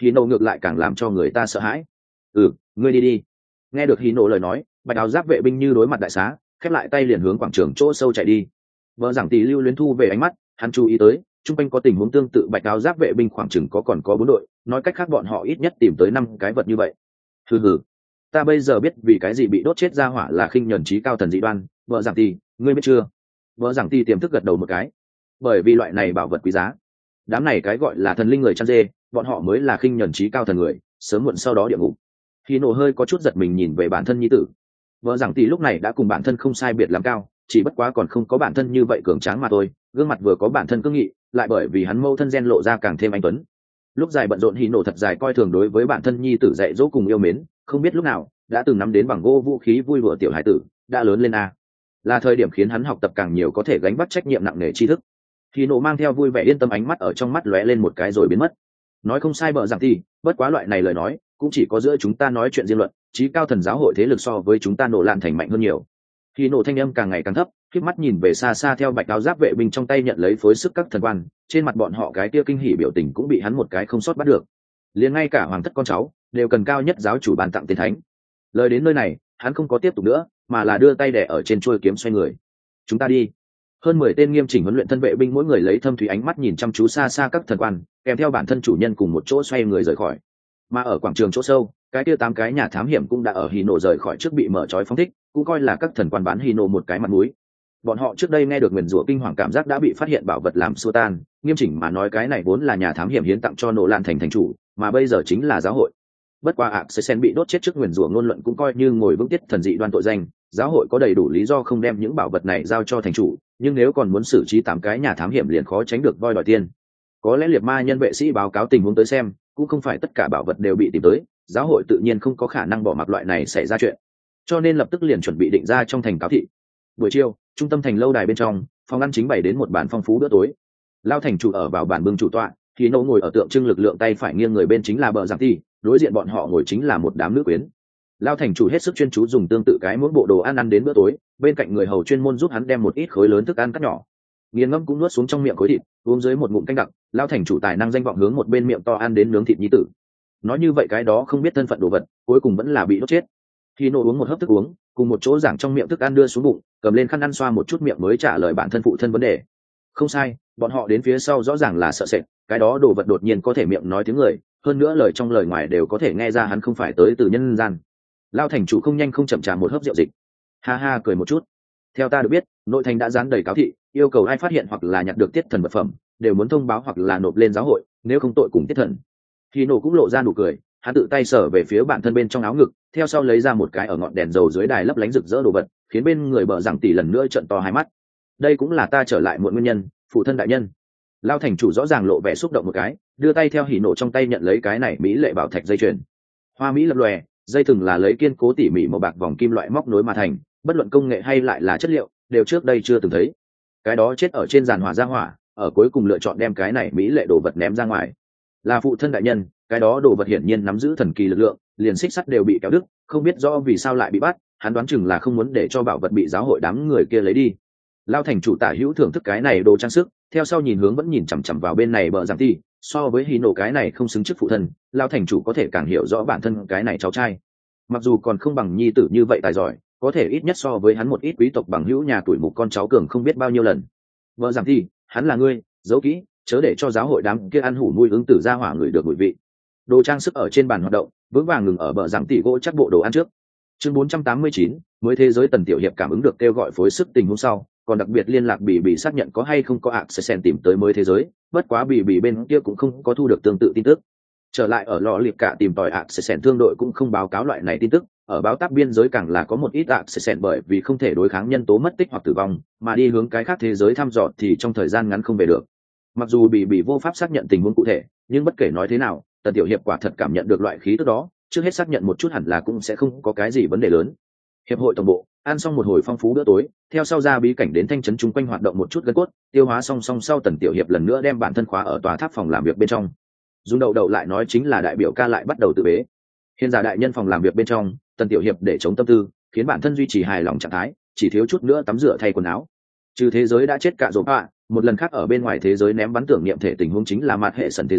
hì nổ ngược lại càng làm cho người ta sợ hãi. Ừ, ngươi đi đi. Nghe được hì nổ lời nói, bạch áo giáp vệ binh như đối mặt đại xá, khép lại tay liền hướng quảng trường chỗ sâu chạy đi. Vợ giảng tỷ lưu luyến thu về ánh mắt, hắn chú ý tới chung quanh có tình huống tương tự bạch áo giáp vệ binh khoảng chừng có còn có bốn đội, nói cách khác bọn họ ít nhất tìm tới năm cái vật như vậy. Hừ hừ, ta bây giờ biết vì cái gì bị đốt chết ra hỏa là khinh nhẫn trí cao thần dị đoan. Vợ giảng tỷ, ngươi biết chưa? Vợ giảng tỷ tiềm thức gật đầu một cái. Bởi vì loại này bảo vật quý giá, đám này cái gọi là thần linh người chăn dê, bọn họ mới là khinh nhẫn trí cao thần người, sớm muộn sau đó địa ngục. Khi nổ hơi có chút giật mình nhìn về bản thân nhi tử. Vợ giảng tỷ lúc này đã cùng bản thân không sai biệt lắm cao, chỉ bất quá còn không có bản thân như vậy cường tráng mà thôi, gương mặt vừa có bản thân cương nghị, lại bởi vì hắn mâu thân gen lộ ra càng thêm anh tuấn. Lúc dài bận rộn hí nổ thật dài coi thường đối với bản thân nhi tử dạy dỗ cùng yêu mến, không biết lúc nào đã từng nắm đến bằng gỗ vũ khí vui đùa tiểu hải tử, đã lớn lên a, là thời điểm khiến hắn học tập càng nhiều có thể gánh vác trách nhiệm nặng nề tri thức. Hí nổ mang theo vui vẻ yên tâm ánh mắt ở trong mắt lóe lên một cái rồi biến mất. Nói không sai bợ rằng thì, bất quá loại này lời nói cũng chỉ có giữa chúng ta nói chuyện riêng luận, chí cao thần giáo hội thế lực so với chúng ta nổ lạn thành mạnh hơn nhiều. Khi nổ thanh âm càng ngày càng thấp, khiếp mắt nhìn về xa xa theo bạch áo giáp vệ binh trong tay nhận lấy phối sức các thần quan, trên mặt bọn họ cái kia kinh hỉ biểu tình cũng bị hắn một cái không sót bắt được. Liền ngay cả hoàng thất con cháu đều cần cao nhất giáo chủ bàn tặng tiền thánh. Lời đến nơi này, hắn không có tiếp tục nữa, mà là đưa tay đè ở trên chuôi kiếm xoay người. Chúng ta đi. Hơn mười tên nghiêm chỉnh huấn luyện thân vệ binh mỗi người lấy thâm thúy ánh mắt nhìn chăm chú xa xa các thần quan, kèm theo bản thân chủ nhân cùng một chỗ xoay người rời khỏi. Mà ở quảng trường chỗ sâu, cái kia tám cái nhà thám hiểm cũng đã ở hì nổ rời khỏi trước bị mở trói phóng thích, cũng coi là các thần quan bán hì nổ một cái mặt mũi. Bọn họ trước đây nghe được nguyền rủa kinh hoàng cảm giác đã bị phát hiện bảo vật làm xua tan, nghiêm chỉnh mà nói cái này vốn là nhà thám hiểm hiến tặng cho nổ lan thành thành chủ, mà bây giờ chính là giáo hội. Bất qua ạ sẽ sen bị đốt chết trước nguyền rủa ngôn luận cũng coi như ngồi vững tiết thần dị đoan tội danh, giáo hội có đầy đủ lý do không đem những bảo vật này giao cho thành chủ, nhưng nếu còn muốn xử trí tám cái nhà thám hiểm liền khó tránh được voi đòi tiền. Có lẽ liệt ma nhân vệ sĩ báo cáo tình huống tới xem, cũng không phải tất cả bảo vật đều bị tìm tới, giáo hội tự nhiên không có khả năng bỏ mặc loại này xảy ra chuyện, cho nên lập tức liền chuẩn bị định ra trong thành cáo thị. Buổi chiều, trung tâm thành lâu đài bên trong, phòng ăn chính bày đến một bàn phong phú bữa tối. Lao thành chủ ở vào bàn bưng chủ tọa, thì nô ngồi ở tượng trưng lực lượng tay phải nghiêng người bên chính là bờ giảng ti, đối diện bọn họ ngồi chính là một đám nữ quyến. Lao thành chủ hết sức chuyên chú dùng tương tự cái muỗng bộ đồ ăn ăn đến bữa tối, bên cạnh người hầu chuyên môn giúp hắn đem một ít khối lớn thức ăn cắt nhỏ, nghiền ngẫm cũng nuốt xuống trong miệng khối thịt, uống dưới một ngụm canh đặc. Lao thành chủ tài năng danh vọng hướng một bên miệng to ăn đến nướng thịt nhi tử. Nói như vậy cái đó không biết thân phận đồ vật, cuối cùng vẫn là bị đốt chết. Khi nô uống một hớp thức uống, cùng một chỗ giảng trong miệng thức ăn đưa xuống bụng, cầm lên khăn ăn xoa một chút miệng mới trả lời bản thân phụ thân vấn đề. Không sai, bọn họ đến phía sau rõ ràng là sợ sệt, cái đó đồ vật đột nhiên có thể miệng nói tiếng người, hơn nữa lời trong lời ngoài đều có thể nghe ra hắn không phải tới từ nhân gian. Lao thành chủ không nhanh không chậm trà một hớp rượu dịch, ha ha cười một chút. Theo ta được biết, nội thành đã dán đầy cáo thị, yêu cầu ai phát hiện hoặc là nhặt được tiết thần vật phẩm đều muốn thông báo hoặc là nộp lên giáo hội, nếu không tội cùng tiết thần. Khi nổ cũng lộ ra nụ cười, hắn tự tay sở về phía bản thân bên trong áo ngực, theo sau lấy ra một cái ở ngọn đèn dầu dưới đài lấp lánh rực rỡ đồ vật, khiến bên người bợ rằng tỷ lần nữa trợn to hai mắt. Đây cũng là ta trở lại muộn nguyên nhân, phụ thân đại nhân. Lao thành chủ rõ ràng lộ vẻ xúc động một cái, đưa tay theo hỉ nổ trong tay nhận lấy cái này mỹ lệ bảo thạch dây chuyền. Hoa mỹ lập lòe, dây thừng là lấy kiên cố tỉ mỉ màu bạc vòng kim loại móc nối mà thành, bất luận công nghệ hay lại là chất liệu, đều trước đây chưa từng thấy. Cái đó chết ở trên giàn hỏa ra hỏa, ở cuối cùng lựa chọn đem cái này mỹ lệ đồ vật ném ra ngoài. Là phụ thân đại nhân, cái đó đồ vật hiển nhiên nắm giữ thần kỳ lực lượng, liền xích sắt đều bị kéo đứt, không biết rõ vì sao lại bị bắt, hắn đoán chừng là không muốn để cho bảo vật bị giáo hội đám người kia lấy đi. Lao thành chủ tả hữu thưởng thức cái này đồ trang sức, theo sau nhìn hướng vẫn nhìn chằm chằm vào bên này bợ giảng ti, so với hí nổ cái này không xứng chức phụ thân, Lao thành chủ có thể càng hiểu rõ bản thân cái này cháu trai. Mặc dù còn không bằng nhi tử như vậy tài giỏi, có thể ít nhất so với hắn một ít quý tộc bằng hữu nhà tuổi mục con cháu cường không biết bao nhiêu lần. Bợ giảng ti, hắn là ngươi, giấu kỹ, chớ để cho giáo hội đám kia ăn hủ mùi ứng tử ra hỏa người được mùi vị. Đồ trang sức ở trên bàn hoạt động, vững vàng ngừng ở bờ giảng tỷ gỗ chắc bộ đồ ăn trước. Chương bốn trăm tám mươi chín, mới thế giới tần tiểu hiệp cảm ứng được kêu gọi phối sức tình huống sau, còn đặc biệt liên lạc bỉ bỉ xác nhận có hay không có ạ sẽ sen tìm tới mới thế giới, bất quá bỉ bỉ bên kia cũng không có thu được tương tự tin tức. Trở lại ở lò liệt cả tìm tòi ạ sẽ sen thương đội cũng không báo cáo loại này tin tức, ở báo tác biên giới càng là có một ít ạ sẽ sen bởi vì không thể đối kháng nhân tố mất tích hoặc tử vong, mà đi hướng cái khác thế giới thăm dò thì trong thời gian ngắn không về được. Mặc dù bỉ bỉ vô pháp xác nhận tình huống cụ thể, nhưng bất kể nói thế nào, tần tiểu hiệp quả thật cảm nhận được loại khí tức đó, trước hết xác nhận một chút hẳn là cũng sẽ không có cái gì vấn đề lớn. Hiệp hội tổng bộ ăn xong một hồi phong phú bữa tối, theo sau ra bí cảnh đến thanh trấn chung quanh hoạt động một chút gân cốt, tiêu hóa song song sau tần tiểu hiệp lần nữa đem bản thân khóa ở tòa tháp phòng làm việc bên trong. Dùng đầu đầu lại nói chính là đại biểu ca lại bắt đầu tự bế. Hiện giả đại nhân phòng làm việc bên trong, tần tiểu hiệp để chống tâm tư, khiến bản thân duy trì hài lòng trạng thái, chỉ thiếu chút nữa tắm rửa thay quần áo. Trừ thế giới đã chết cả rồi ạ, một lần khác ở bên ngoài thế giới ném bắn tưởng niệm thể tình huống chính là mặt hệ sần thế giới,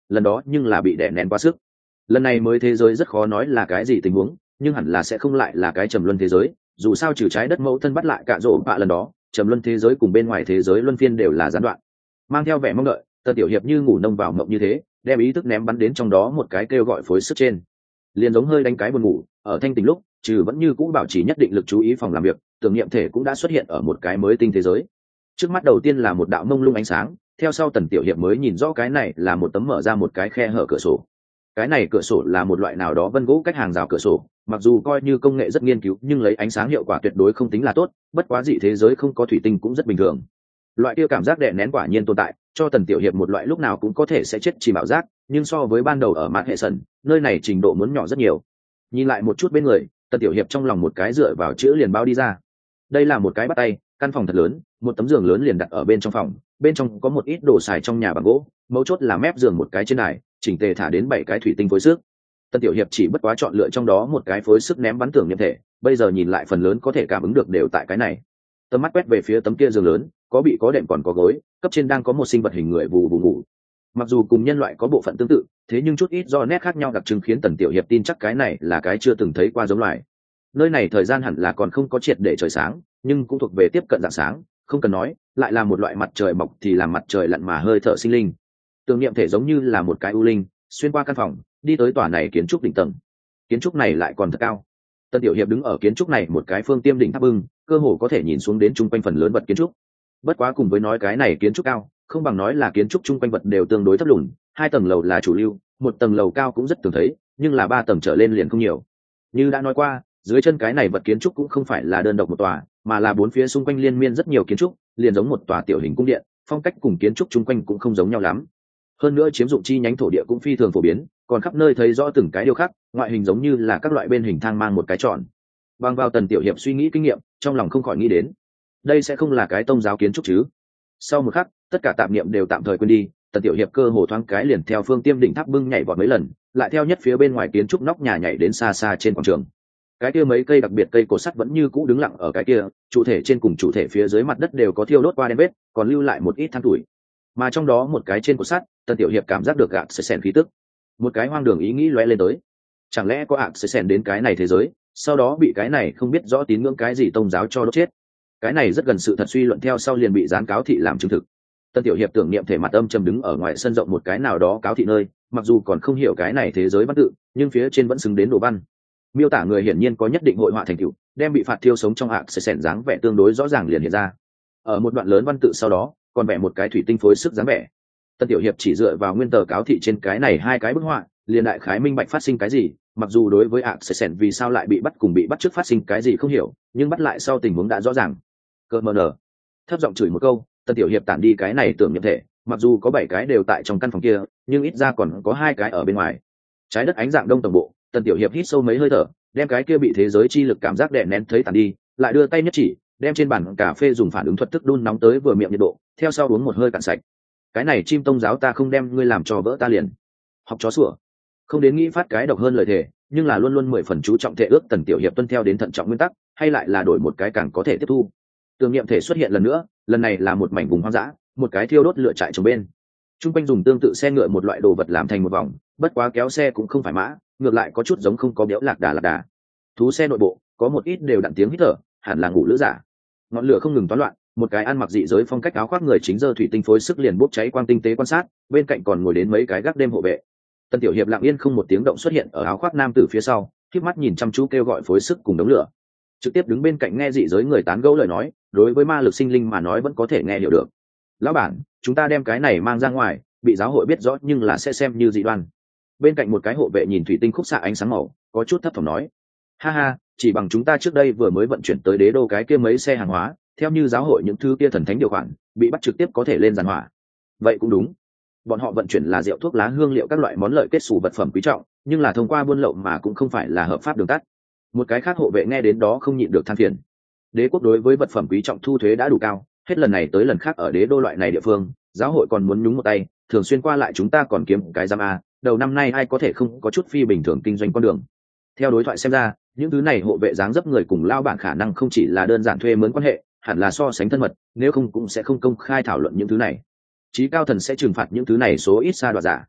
lần đó nhưng là bị đè nén quá sức. Lần này mới thế giới rất khó nói là cái gì tình huống, nhưng hẳn là sẽ không lại là cái trầm luân thế giới, dù sao trừ trái đất mẫu thân bắt lại cạ rỗ bạ lần đó, trầm luân thế giới cùng bên ngoài thế giới luân phiên đều là gián đoạn. Mang theo vẻ mong đợi, Tần Tiểu Hiệp như ngủ nông vào mộng như thế, đem ý thức ném bắn đến trong đó một cái kêu gọi phối sức trên, liền giống hơi đánh cái buồn ngủ. Ở thanh tỉnh lúc, trừ vẫn như cũ bảo trì nhất định lực chú ý phòng làm việc, tưởng niệm thể cũng đã xuất hiện ở một cái mới tinh thế giới. Trước mắt đầu tiên là một đạo mông lung ánh sáng, theo sau Tần Tiểu Hiệp mới nhìn rõ cái này là một tấm mở ra một cái khe hở cửa sổ. Cái này cửa sổ là một loại nào đó vân gỗ cách hàng rào cửa sổ, mặc dù coi như công nghệ rất nghiên cứu nhưng lấy ánh sáng hiệu quả tuyệt đối không tính là tốt, bất quá dị thế giới không có thủy tinh cũng rất bình thường. Loại kia cảm giác đè nén quả nhiên tồn tại, cho Tần Tiểu Hiệp một loại lúc nào cũng có thể sẽ chết chỉ bảo giác, nhưng so với ban đầu ở mạn hệ sần, nơi này trình độ muốn nhỏ rất nhiều. Nhìn lại một chút bên người, Tần Tiểu Hiệp trong lòng một cái dựa vào chữ liền bao đi ra. Đây là một cái bắt tay, căn phòng thật lớn, một tấm giường lớn liền đặt ở bên trong phòng, bên trong có một ít đồ xài trong nhà bằng gỗ, mấu chốt là mép giường một cái trên đài, chỉnh tề thả đến bảy cái thủy tinh phối sức. Tần Tiểu Hiệp chỉ bất quá chọn lựa trong đó một cái phối sức ném bắn tưởng niệm thể, bây giờ nhìn lại phần lớn có thể cảm ứng được đều tại cái này. Tầm mắt quét về phía tấm kia giường lớn, có bị có đệm còn có gối, cấp trên đang có một sinh vật hình người vù vù ngủ. Mặc dù cùng nhân loại có bộ phận tương tự, thế nhưng chút ít do nét khác nhau đặc trưng khiến Tần Tiểu Hiệp tin chắc cái này là cái chưa từng thấy qua giống loài. Nơi này thời gian hẳn là còn không có triệt để trời sáng, nhưng cũng thuộc về tiếp cận rạng sáng, không cần nói, lại là một loại mặt trời mọc thì làm mặt trời lặn mà hơi thở sinh linh. Tưởng niệm thể giống như là một cái u linh, xuyên qua căn phòng, đi tới tòa này kiến trúc đỉnh tầng. Kiến trúc này lại còn thật cao. Tần Tiểu Hiệp đứng ở kiến trúc này một cái phương tiêm đỉnh tháp bưng, cơ hồ có thể nhìn xuống đến chung quanh phần lớn vật kiến trúc. Bất quá cùng với nói cái này kiến trúc cao, không bằng nói là kiến trúc chung quanh vật đều tương đối thấp lùn, hai tầng lầu là chủ lưu, một tầng lầu cao cũng rất thường thấy, nhưng là ba tầng trở lên liền không nhiều. Như đã nói qua, dưới chân cái này vật kiến trúc cũng không phải là đơn độc một tòa, mà là bốn phía xung quanh liên miên rất nhiều kiến trúc, liền giống một tòa tiểu hình cung điện, phong cách cùng kiến trúc chung quanh cũng không giống nhau lắm. Hơn nữa chiếm dụng chi nhánh thổ địa cũng phi thường phổ biến, còn khắp nơi thấy rõ từng cái điêu khắc, ngoại hình giống như là các loại bên hình thang mang một cái tròn. Bằng vào Tần Tiểu Hiệp suy nghĩ kinh nghiệm, trong lòng không khỏi nghĩ đến, đây sẽ không là cái tông giáo kiến trúc chứ? Sau một khắc, tất cả tạp niệm đều tạm thời quên đi, Tần Tiểu Hiệp cơ hồ thoáng cái liền theo phương tiêm đỉnh tháp bưng nhảy vọt mấy lần, lại theo nhất phía bên ngoài kiến trúc nóc nhà nhảy đến xa xa trên quảng trường. Cái kia mấy cây đặc biệt cây cột sắt vẫn như cũ đứng lặng ở cái kia, chủ thể trên cùng chủ thể phía dưới mặt đất đều có thiêu đốt qua đen vết, còn lưu lại một ít than tuổi. Mà trong đó một cái trên cột sắt, Tần Tiểu Hiệp cảm giác được gạc sền khí tức. Một cái hoang đường ý nghĩ lóe lên tới. Chẳng lẽ có ạc sền đến cái này thế giới, sau đó bị cái này không biết rõ tín ngưỡng cái gì tông giáo cho đốt chết. Cái này rất gần sự thật suy luận theo sau liền bị gián cáo thị làm chứng thực. Tần Tiểu Hiệp tưởng niệm thể mặt âm trầm đứng ở ngoài sân rộng một cái nào đó cáo thị nơi, mặc dù còn không hiểu cái này thế giới văn tự, nhưng phía trên vẫn xứng đến đồ văn. Miêu tả người hiển nhiên có nhất định hội họa thành tựu, đem bị phạt thiêu sống trong ạc sẽ sẹn dáng vẻ tương đối rõ ràng liền hiện ra. Ở một đoạn lớn văn tự sau đó, còn vẽ một cái thủy tinh phối sức dáng vẻ. Tần Tiểu Hiệp chỉ dựa vào nguyên tờ cáo thị trên cái này hai cái bức họa, liền đại khái minh bạch phát sinh cái gì, mặc dù đối với ạc sẽ sẹn vì sao lại bị bắt cùng bị bắt trước phát sinh cái gì không hiểu, nhưng bắt lại sau tình huống đã rõ ràng. Cơ mờ nở. Thấp giọng chửi một câu, Tần Tiểu Hiệp tản đi cái này tưởng niệm thể, mặc dù có bảy cái đều tại trong căn phòng kia, nhưng ít ra còn có hai cái ở bên ngoài. Trái đất ánh dạng đông tổng bộ, Tần Tiểu Hiệp hít sâu mấy hơi thở, đem cái kia bị thế giới chi lực cảm giác đè nén thấy tàn đi, lại đưa tay nhất chỉ, đem trên bàn cà phê dùng phản ứng thuật thức đun nóng tới vừa miệng nhiệt độ, theo sau uống một hơi cạn sạch. Cái này chim tông giáo ta không đem ngươi làm cho vỡ ta liền. Học chó sủa. Không đến nghĩ phát cái độc hơn lời thề, nhưng là luôn luôn mười phần chú trọng thể ước. Tần Tiểu Hiệp tuân theo đến thận trọng nguyên tắc, hay lại là đổi một cái càng có thể tiếp thu. Tưởng niệm thể xuất hiện lần nữa, lần này là một mảnh vùng hoang dã, một cái thiêu đốt lửa trại trồng bên. Trung quanh dùng tương tự xe ngựa một loại đồ vật làm thành một vòng, bất quá kéo xe cũng không phải mã, ngược lại có chút giống không có béo lạc đà lạc đà. Thú xe nội bộ có một ít đều đặn tiếng hít thở, hẳn là ngủ lữ giả. Ngọn lửa không ngừng toán loạn, một cái ăn mặc dị giới phong cách áo khoác người chính giơ thủy tinh phối sức liền bốc cháy quang tinh tế quan sát, bên cạnh còn ngồi đến mấy cái gác đêm hộ vệ. Tần Tiểu Hiệp lặng yên không một tiếng động xuất hiện ở áo khoác nam tử phía sau, khép mắt nhìn chăm chú kêu gọi phối sức cùng đống lửa. Trực tiếp đứng bên cạnh nghe dị giới người tán gẫu lời nói, đối với ma lực sinh linh mà nói vẫn có thể nghe hiểu được. Lão bản, chúng ta đem cái này mang ra ngoài, bị giáo hội biết rõ nhưng là sẽ xem như dị đoan. Bên cạnh một cái hộ vệ nhìn thủy tinh khúc xạ ánh sáng màu, có chút thấp thỏm nói, ha ha, chỉ bằng chúng ta trước đây vừa mới vận chuyển tới đế đô cái kia mấy xe hàng hóa, theo như giáo hội những thứ kia thần thánh điều khoản, bị bắt trực tiếp có thể lên giàn hỏa. Vậy cũng đúng, bọn họ vận chuyển là rượu thuốc lá hương liệu các loại món lợi kết xù vật phẩm quý trọng, nhưng là thông qua buôn lậu mà cũng không phải là hợp pháp đường tắt. Một cái khác hộ vệ nghe đến đó không nhịn được than phiền. Đế quốc đối với vật phẩm quý trọng thu thuế đã đủ cao, hết lần này tới lần khác ở đế đô loại này địa phương, giáo hội còn muốn nhúng một tay, thường xuyên qua lại chúng ta còn kiếm cái giam a, đầu năm nay ai có thể không có chút phi bình thường kinh doanh con đường. Theo đối thoại xem ra, những thứ này hộ vệ dáng dấp người cùng lao bản khả năng không chỉ là đơn giản thuê mướn quan hệ, hẳn là so sánh thân mật, nếu không cũng sẽ không công khai thảo luận những thứ này. Chí cao thần sẽ trừng phạt những thứ này số ít xa đoạt giả.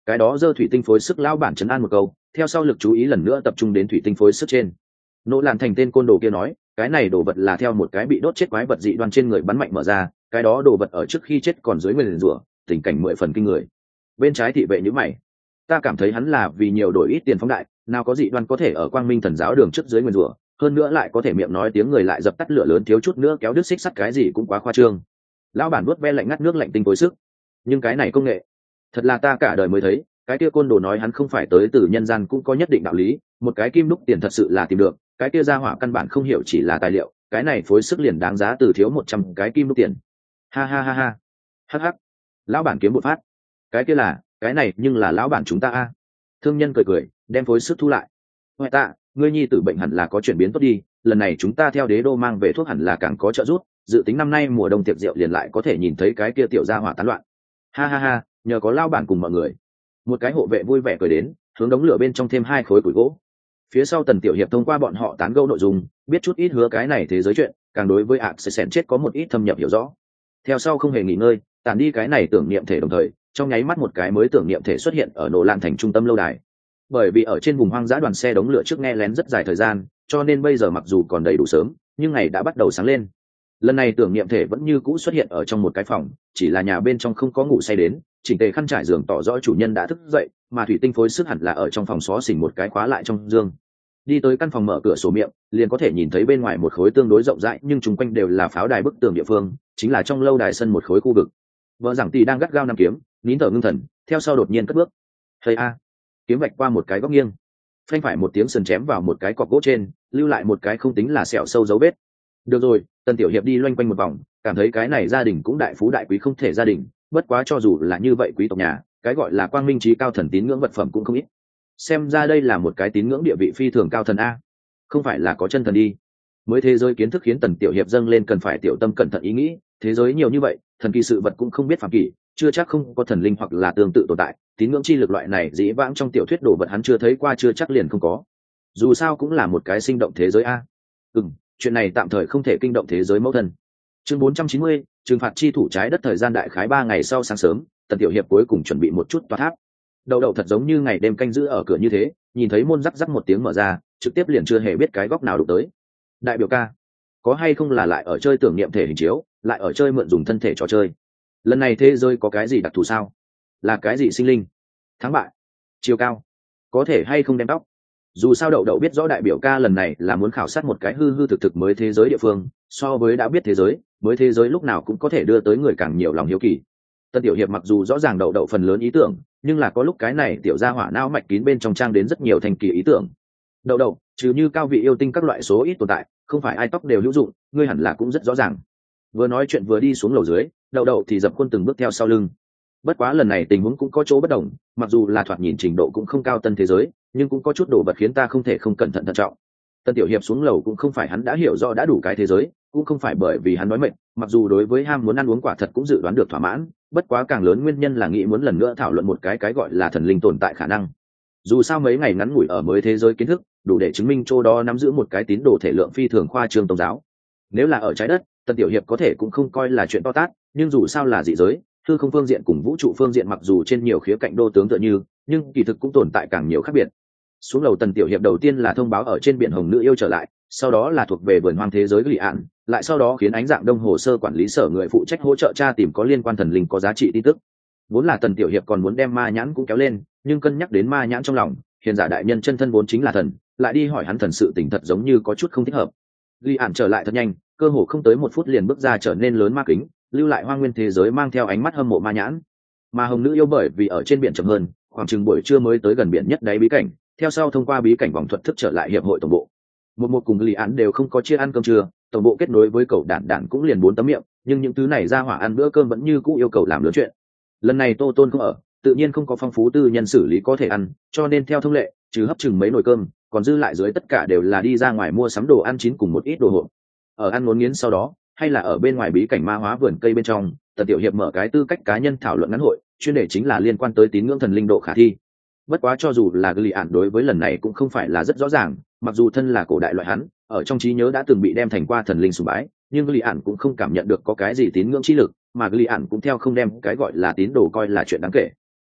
cái đó giơ thủy tinh phối sức lão bản trấn an một câu, theo sau lực chú ý lần nữa tập trung đến thủy tinh phối sức trên. Nỗ Lan Thành tên côn đồ kia nói, cái này đồ vật là theo một cái bị đốt chết quái vật dị đoan trên người bắn mạnh mở ra, cái đó đồ vật ở trước khi chết còn dưới nguyền rủa, tình cảnh mười phần kinh người. Bên trái thị vệ như mày, ta cảm thấy hắn là vì nhiều đổi ít tiền phóng đại, nào có dị đoan có thể ở Quang Minh Thần giáo đường trước dưới nguyền rủa, hơn nữa lại có thể miệng nói tiếng người lại dập tắt lửa lớn thiếu chút nữa kéo đứt xích sắt, cái gì cũng quá khoa trương. Lão bản vuốt ve lạnh ngắt nước lạnh tinh phối sức, nhưng cái này công nghệ, thật là ta cả đời mới thấy. Cái kia côn đồ nói hắn không phải tới từ nhân gian cũng có nhất định đạo lý, một cái kim đúc tiền thật sự là tìm được, cái kia ra hỏa căn bản không hiểu chỉ là tài liệu, cái này phối sức liền đáng giá từ thiếu một trăm cái kim đúc tiền. Ha ha ha ha, hắc hắc, lão bản kiếm một phát, cái kia là, cái này nhưng là lão bản chúng ta a. Thương nhân cười cười, đem phối sức thu lại. Hoại tạ, ngươi nhi tử bệnh hẳn là có chuyển biến tốt đi, lần này chúng ta theo đế đô mang về thuốc hẳn là càng có trợ giúp, dự tính năm nay mùa đông tiệc rượu liền lại có thể nhìn thấy cái kia tiểu gia hỏa tán loạn. Ha ha ha, nhờ có lão bản cùng mọi người. Một cái hộ vệ vui vẻ cười đến, hướng đống lửa bên trong thêm hai khối củi gỗ. Phía sau Tần Tiểu Hiệp thông qua bọn họ tán gẫu nội dung, biết chút ít hứa cái này thế giới chuyện, càng đối với ạ sẽ sẻn chết có một ít thâm nhập hiểu rõ. Theo sau không hề nghỉ ngơi, tàn đi cái này tưởng niệm thể, đồng thời trong nháy mắt một cái mới tưởng niệm thể xuất hiện ở Nỗ Lan Thành trung tâm lâu đài. Bởi vì ở trên vùng hoang dã đoàn xe đống lửa trước nghe lén rất dài thời gian, cho nên bây giờ mặc dù còn đầy đủ sớm, nhưng ngày đã bắt đầu sáng lên. Lần này tưởng niệm thể vẫn như cũ xuất hiện ở trong một cái phòng, chỉ là nhà bên trong không có ngủ say đến, chỉnh tề khăn trải giường tỏ rõ chủ nhân đã thức dậy, mà thủy tinh phối sức hẳn là ở trong phòng xó xỉnh một cái khóa lại trong giường. Đi tới căn phòng mở cửa sổ miệng, liền có thể nhìn thấy bên ngoài một khối tương đối rộng rãi nhưng chung quanh đều là pháo đài bức tường địa phương, chính là trong lâu đài sân một khối khu vực. Vợ giảng tỷ đang gắt gao nằm kiếm, nín thở ngưng thần, theo sau đột nhiên cất bước. Thầy a, kiếm vạch qua một cái góc nghiêng, phanh phải một tiếng sườn chém vào một cái cọc gỗ trên, lưu lại một cái không tính là sẹo sâu dấu vết. Được rồi, Tần Tiểu Hiệp đi loanh quanh một vòng, cảm thấy cái này gia đình cũng đại phú đại quý không thể gia đình, bất quá cho dù là như vậy quý tộc nhà, cái gọi là quang minh trí cao thần tín ngưỡng vật phẩm cũng không ít. Xem ra đây là một cái tín ngưỡng địa vị phi thường cao thần a, không phải là có chân thần đi. Mới thế giới kiến thức khiến Tần Tiểu Hiệp dâng lên cần phải tiểu tâm cẩn thận ý nghĩ, thế giới nhiều như vậy, thần kỳ sự vật cũng không biết phạm kỳ, chưa chắc không có thần linh hoặc là tương tự tồn tại, tín ngưỡng chi lực loại này dĩ vãng trong tiểu thuyết đồ vật hắn chưa thấy qua, chưa chắc liền không có. Dù sao cũng là một cái sinh động thế giới a. Ừm, chuyện này tạm thời không thể kinh động thế giới mẫu thân. Chương bốn trăm chín mươi, trừng phạt chi thủ trái đất. Thời gian đại khái ba ngày sau sáng sớm, Tần Tiểu Hiệp cuối cùng chuẩn bị một chút tòa tháp. Đầu đầu thật giống như ngày đêm canh giữ ở cửa như thế, nhìn thấy môn rắc rắc một tiếng mở ra, trực tiếp liền chưa hề biết cái góc nào đụng tới. Đại biểu ca, có hay không là lại ở chơi tưởng niệm thể hình chiếu, lại ở chơi mượn dùng thân thể trò chơi. Lần này thế giới có cái gì đặc thù sao? Là cái gì sinh linh? Thắng bại? Chiều cao? Có thể hay không đem tóc? Dù sao đậu đậu biết rõ đại biểu ca lần này là muốn khảo sát một cái hư hư thực thực mới thế giới địa phương, so với đã biết thế giới, mới thế giới lúc nào cũng có thể đưa tới người càng nhiều lòng hiếu kỳ. Tân Tiểu Hiệp mặc dù rõ ràng đậu đậu phần lớn ý tưởng, nhưng là có lúc cái này tiểu gia hỏa não mạch kín bên trong trang đến rất nhiều thành kỳ ý tưởng. Đậu đậu, trừ như cao vị yêu tinh các loại số ít tồn tại, không phải ai tóc đều hữu dụng, ngươi hẳn là cũng rất rõ ràng. Vừa nói chuyện vừa đi xuống lầu dưới, đậu đậu thì dập khuôn từng bước theo sau lưng. Bất quá lần này tình huống cũng có chỗ bất đồng, mặc dù là thoạt nhìn trình độ cũng không cao tân thế giới, nhưng cũng có chút đồ vật khiến ta không thể không cẩn thận thận trọng. Tân Tiểu Hiệp xuống lầu cũng không phải hắn đã hiểu rõ đã đủ cái thế giới, cũng không phải bởi vì hắn nói mệt, mặc dù đối với ham muốn ăn uống quả thật cũng dự đoán được thỏa mãn, bất quá càng lớn nguyên nhân là nghĩ muốn lần nữa thảo luận một cái cái gọi là thần linh tồn tại khả năng. Dù sao mấy ngày ngắn ngủi ở mới thế giới kiến thức, đủ để chứng minh chỗ đó nắm giữ một cái tín đồ thể lượng phi thường khoa trương tôn giáo. Nếu là ở trái đất, Tân Tiểu Hiệp có thể cũng không coi là chuyện to tát, nhưng dù sao là dị giới, hư không phương diện cùng vũ trụ phương diện mặc dù trên nhiều khía cạnh đô tướng tựa như, nhưng kỳ thực cũng tồn tại càng nhiều khác biệt. Xuống lầu Tần Tiểu Hiệp đầu tiên là thông báo ở trên biển Hồng Nữ yêu trở lại, sau đó là thuộc về vườn hoang thế giới Gỉ Ạn, lại sau đó khiến ánh dạng đông hồ sơ quản lý sở người phụ trách hỗ trợ tra tìm có liên quan thần linh có giá trị tin tức. Vốn là Tần Tiểu Hiệp còn muốn đem ma nhãn cũng kéo lên, nhưng cân nhắc đến ma nhãn trong lòng, hiền giả đại nhân chân thân vốn chính là thần, lại đi hỏi hắn thần sự tình thật giống như có chút không thích hợp. Gỉ Ạn trở lại thật nhanh, cơ hồ không tới một phút liền bước ra trở nên lớn ma kính, lưu lại hoang nguyên thế giới mang theo ánh mắt hâm mộ ma nhãn. Mà Hồng Nữ yêu bởi vì ở trên biển chậm hơn, khoảng chừng buổi trưa mới tới gần biển nhất đáy bí cảnh, theo sau thông qua bí cảnh vòng thuật thức trở lại hiệp hội tổng bộ. Một một cùng Lý Án đều không có chia ăn cơm trưa, tổng bộ kết nối với cậu đản đản cũng liền bốn tấm miệng, nhưng những thứ này ra hỏa ăn bữa cơm vẫn như cũ yêu cầu làm lớn chuyện. Lần này Tô Tôn không ở, tự nhiên không có phong phú tư nhân xử lý có thể ăn, cho nên theo thông lệ, trừ hấp chừng mấy nồi cơm, còn dư lại dưới tất cả đều là đi ra ngoài mua sắm đồ ăn chín cùng một ít đồ hộp. Ở ăn ngốn nghiến sau đó, hay là ở bên ngoài bí cảnh ma hóa vườn cây bên trong, Tần Tiểu Hiệp mở cái tư cách cá nhân thảo luận ngắn hội, chuyên đề chính là liên quan tới tín ngưỡng thần linh độ khả thi. Bất quá cho dù là Gli Ản đối với lần này cũng không phải là rất rõ ràng, mặc dù thân là cổ đại loại hắn, ở trong trí nhớ đã từng bị đem thành qua thần linh sùng bái, nhưng Gli Ản cũng không cảm nhận được có cái gì tín ngưỡng chi lực, mà Gli Ản cũng theo không đem cái gọi là tín đồ coi là chuyện đáng kể.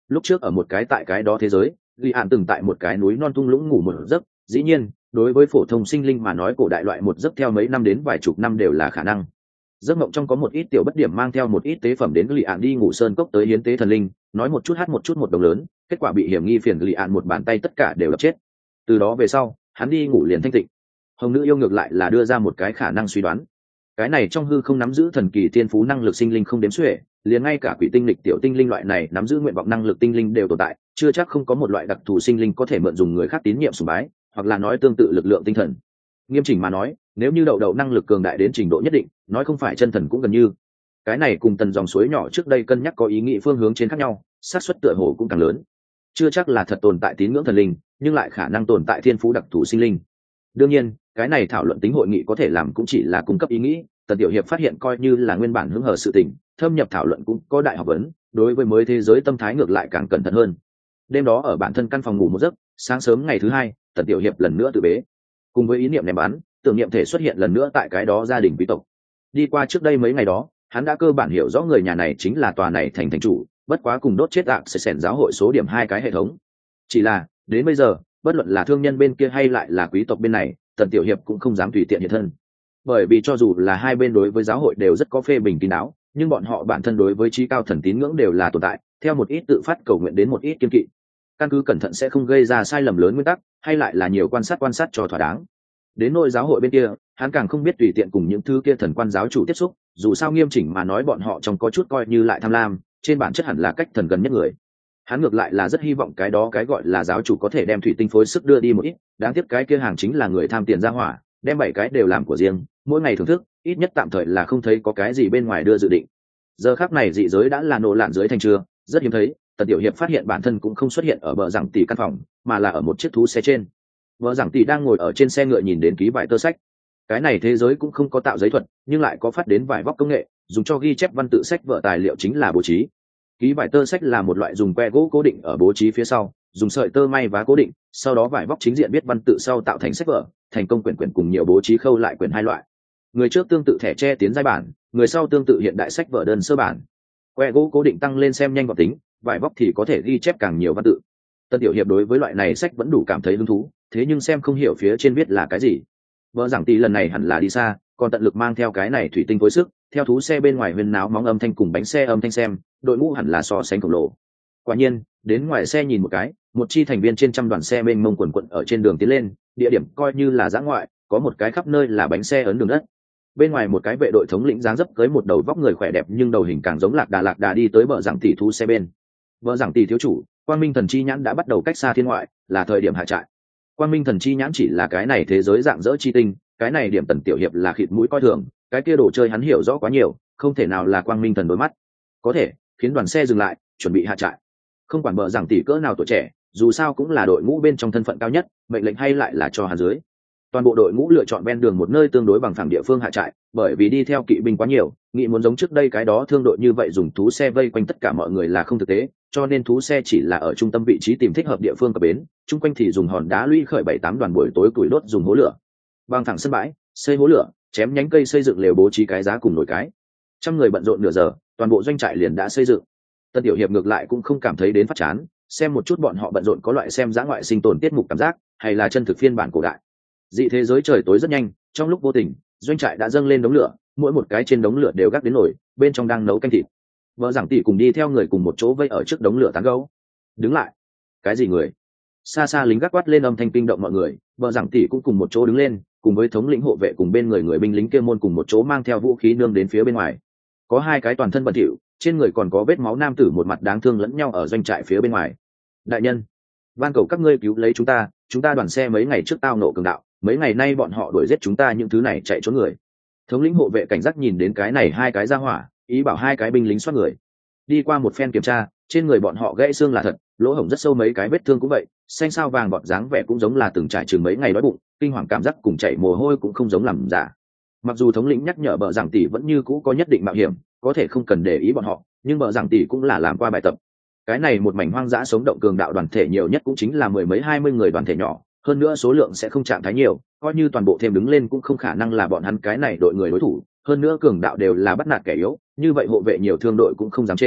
lúc trước ở một cái tại cái đó thế giới, Lý Ạn từng tại một cái núi non thung lũng ngủ một giấc, dĩ nhiên đối với phổ thông sinh linh mà nói cổ đại loại một giấc theo mấy năm đến vài chục năm đều là khả năng. Giấc mộng trong có một ít tiểu bất điểm mang theo một ít tế phẩm đến Lý Ạn đi ngủ sơn cốc tới hiến tế thần linh, nói một chút hát một chút một đồng lớn, kết quả bị hiểm nghi phiền Lý Ạn một bàn tay tất cả đều đập chết. Từ đó về sau hắn đi ngủ liền thanh tịnh. Hồng nữ yêu ngược lại là đưa ra một cái khả năng suy đoán, cái này trong hư không nắm giữ thần kỳ tiên phú năng lực sinh linh không đếm xuể, liền ngay cả quỷ tinh lịch tiểu tinh linh loại này nắm giữ nguyện vọng năng lực tinh linh đều tồn tại, chưa chắc không có một loại đặc thù sinh linh có thể mượn dùng người khác tín nhiệm sùng bái, hoặc là nói tương tự lực lượng tinh thần. Nghiêm chỉnh mà nói, nếu như đậu đậu năng lực cường đại đến trình độ nhất định, nói không phải chân thần cũng gần như. Cái này cùng tần dòng suối nhỏ trước đây cân nhắc có ý nghĩ phương hướng trên khác nhau, xác suất tựa hồ cũng càng lớn. Chưa chắc là thật tồn tại tín ngưỡng thần linh, nhưng lại khả năng tồn tại thiên phú đặc thù sinh linh. Đương nhiên, cái này thảo luận tính hội nghị có thể làm cũng chỉ là cung cấp ý nghĩ, Tần Tiểu Hiệp phát hiện coi như là nguyên bản hứng hở sự tình, thâm nhập thảo luận cũng có đại học vấn, đối với mới thế giới tâm thái ngược lại càng cẩn thận hơn. Đêm đó ở bản thân căn phòng ngủ một giấc, sáng sớm ngày thứ hai, Tần Tiểu Hiệp lần nữa tự bế. Cùng với ý niệm ném bắn, tưởng niệm thể xuất hiện lần nữa tại cái đó gia đình quý tộc. Đi qua trước đây mấy ngày đó, hắn đã cơ bản hiểu rõ người nhà này chính là tòa này thành thành chủ, bất quá cùng đốt chết ạc sẽ xẻn giáo hội số điểm hai cái hệ thống. Chỉ là, đến bây giờ, bất luận là thương nhân bên kia hay lại là quý tộc bên này, Tần Tiểu Hiệp cũng không dám tùy tiện hiện thân. Bởi vì cho dù là hai bên đối với giáo hội đều rất có phê bình kín đáo, nhưng bọn họ bản thân đối với trí cao thần tín ngưỡng đều là tồn tại, theo một ít tự phát cầu nguyện đến một ít kiên kỵ. Căn cứ cẩn thận sẽ không gây ra sai lầm lớn nguyên tắc, hay lại là nhiều quan sát quan sát cho thỏa đáng. Đến nội giáo hội bên kia, hắn càng không biết tùy tiện cùng những thứ kia thần quan giáo chủ tiếp xúc, dù sao nghiêm chỉnh mà nói bọn họ trong có chút coi như lại tham lam, trên bản chất hẳn là cách thần gần nhất người. Hắn ngược lại là rất hy vọng cái đó cái gọi là giáo chủ có thể đem thủy tinh phối sức đưa đi một ít, đáng tiếc cái kia hàng chính là người tham tiền ra hỏa, đem bảy cái đều làm của riêng, mỗi ngày thưởng thức, ít nhất tạm thời là không thấy có cái gì bên ngoài đưa dự định. Giờ khắc này dị giới đã là nổ lạn dưới thành trưa, rất hiếm thấy, Tần Tiểu Hiệp phát hiện bản thân cũng không xuất hiện ở bờ giảng tỷ căn phòng, mà là ở một chiếc thú xe trên. Bờ giảng tỷ đang ngồi ở trên xe ngựa nhìn đến ký vải tơ sách. Cái này thế giới cũng không có tạo giấy thuật, nhưng lại có phát đến vải vóc công nghệ, dùng cho ghi chép văn tự sách vở tài liệu chính là bố trí. Ký vải tơ sách là một loại dùng que gỗ cố định ở bố trí phía sau, dùng sợi tơ may vá cố định, sau đó vải vóc chính diện viết văn tự sau tạo thành sách vở, thành công quyển quyển cùng nhiều bố trí khâu lại quyển hai loại. Người trước tương tự thẻ tre tiến giai bản, người sau tương tự hiện đại sách vở đơn sơ bản. Que gỗ cố định tăng lên xem nhanh gọn tính, vải vóc thì có thể ghi chép càng nhiều văn tự. Tân Tiểu Hiệp đối với loại này sách vẫn đủ cảm thấy hứng thú, thế nhưng xem không hiểu phía trên viết là cái gì. Vợ giảng tỷ lần này hẳn là đi xa, còn tận lực mang theo cái này thủy tinh phối sức, theo thú xe bên ngoài huyên náo móng âm thanh cùng bánh xe âm thanh xem, đội ngũ hẳn là so sánh khổng lồ. Quả nhiên, đến ngoài xe nhìn một cái, một chi thành viên trên trăm đoàn xe mênh mông quần quận ở trên đường tiến lên, địa điểm coi như là dã ngoại, có một cái khắp nơi là bánh xe ấn đường đất. Bên ngoài một cái vệ đội thống lĩnh dáng dấp cưới một đầu vóc người khỏe đẹp nhưng đầu hình càng giống lạc đà lạc đà đi tới bờ giảng tỷ thú xe bên. Vợ giảng tỷ thiếu chủ, Quang Minh Thần Chi Nhãn đã bắt đầu cách xa thiên ngoại, là thời điểm hạ trại. Quang Minh Thần Chi Nhãn chỉ là cái này thế giới dạng dỡ chi tinh, cái này điểm Tần Tiểu Hiệp là khịt mũi coi thường, cái kia đồ chơi hắn hiểu rõ quá nhiều, không thể nào là Quang Minh Thần đối mắt. Có thể khiến đoàn xe dừng lại, chuẩn bị hạ trại. Không quản bờ giảng tỷ cỡ nào tuổi trẻ, dù sao cũng là đội ngũ bên trong thân phận cao nhất, mệnh lệnh hay lại là cho hắn dưới. Toàn bộ đội ngũ lựa chọn ven đường một nơi tương đối bằng phẳng địa phương hạ trại, bởi vì đi theo kỵ binh quá nhiều, nghĩ muốn giống trước đây cái đó thương đội như vậy dùng thú xe vây quanh tất cả mọi người là không thực tế, cho nên thú xe chỉ là ở trung tâm vị trí tìm thích hợp địa phương cập bến, chung quanh thì dùng hòn đá lũy khởi bảy tám đoàn buổi tối củi đốt dùng hố lửa. Bằng thẳng sân bãi, xây hố lửa, chém nhánh cây xây dựng lều bố trí cái giá cùng nồi cái. Trăm người bận rộn nửa giờ, toàn bộ doanh trại liền đã xây dựng. Tân Tiểu Hiệp ngược lại cũng không cảm thấy đến phát chán, xem một chút bọn họ bận rộn có loại xem dã ngoại sinh tồn tiết mục cảm giác, hay là chân thực phiên bản cổ đại. Dị thế giới trời tối rất nhanh, trong lúc vô tình, doanh trại đã dâng lên đống lửa, mỗi một cái trên đống lửa đều gác đến nồi, bên trong đang nấu canh thịt. Vợ giảng tỷ cùng đi theo người cùng một chỗ vây ở trước đống lửa tán gẫu. Đứng lại. Cái gì người? Xa xa lính gác quát lên âm thanh kinh động mọi người, vợ giảng tỷ cũng cùng một chỗ đứng lên, cùng với thống lĩnh hộ vệ cùng bên người người binh lính kia môn cùng một chỗ mang theo vũ khí nương đến phía bên ngoài. Có hai cái toàn thân bẩn thỉu, trên người còn có vết máu nam tử một mặt đáng thương lẫn nhau ở doanh trại phía bên ngoài. Đại nhân, van cầu các ngươi cứu lấy chúng ta, chúng ta đoàn xe mấy ngày trước tao nộ cường đạo, mấy ngày nay bọn họ đuổi giết chúng ta những thứ này chạy trốn người. Thống lĩnh hộ vệ cảnh giác nhìn đến cái này hai cái ra hỏa, ý bảo hai cái binh lính soát người. Đi qua một phen kiểm tra, trên người bọn họ gãy xương là thật, lỗ hổng rất sâu, mấy cái vết thương cũng vậy, xanh sao vàng bọt dáng vẻ cũng giống là từng trải chừng mấy ngày đói bụng, kinh hoàng cảm giác cùng chảy mồ hôi cũng không giống làm giả. Mặc dù thống lĩnh nhắc nhở bợ giảng tỷ vẫn như cũ có nhất định mạo hiểm, có thể không cần để ý bọn họ, nhưng bợ giảng tỷ cũng là làm qua bài tập. Cái này một mảnh hoang dã sống động cường đạo đoàn thể nhiều nhất cũng chính là mười mấy hai mươi người đoàn thể nhỏ, hơn nữa số lượng sẽ không trạng thái nhiều, coi như toàn bộ thêm đứng lên cũng không khả năng là bọn hắn cái này đội người đối thủ, hơn nữa cường đạo đều là bắt nạt kẻ yếu, như vậy hộ vệ nhiều thương đội cũng không dám trên,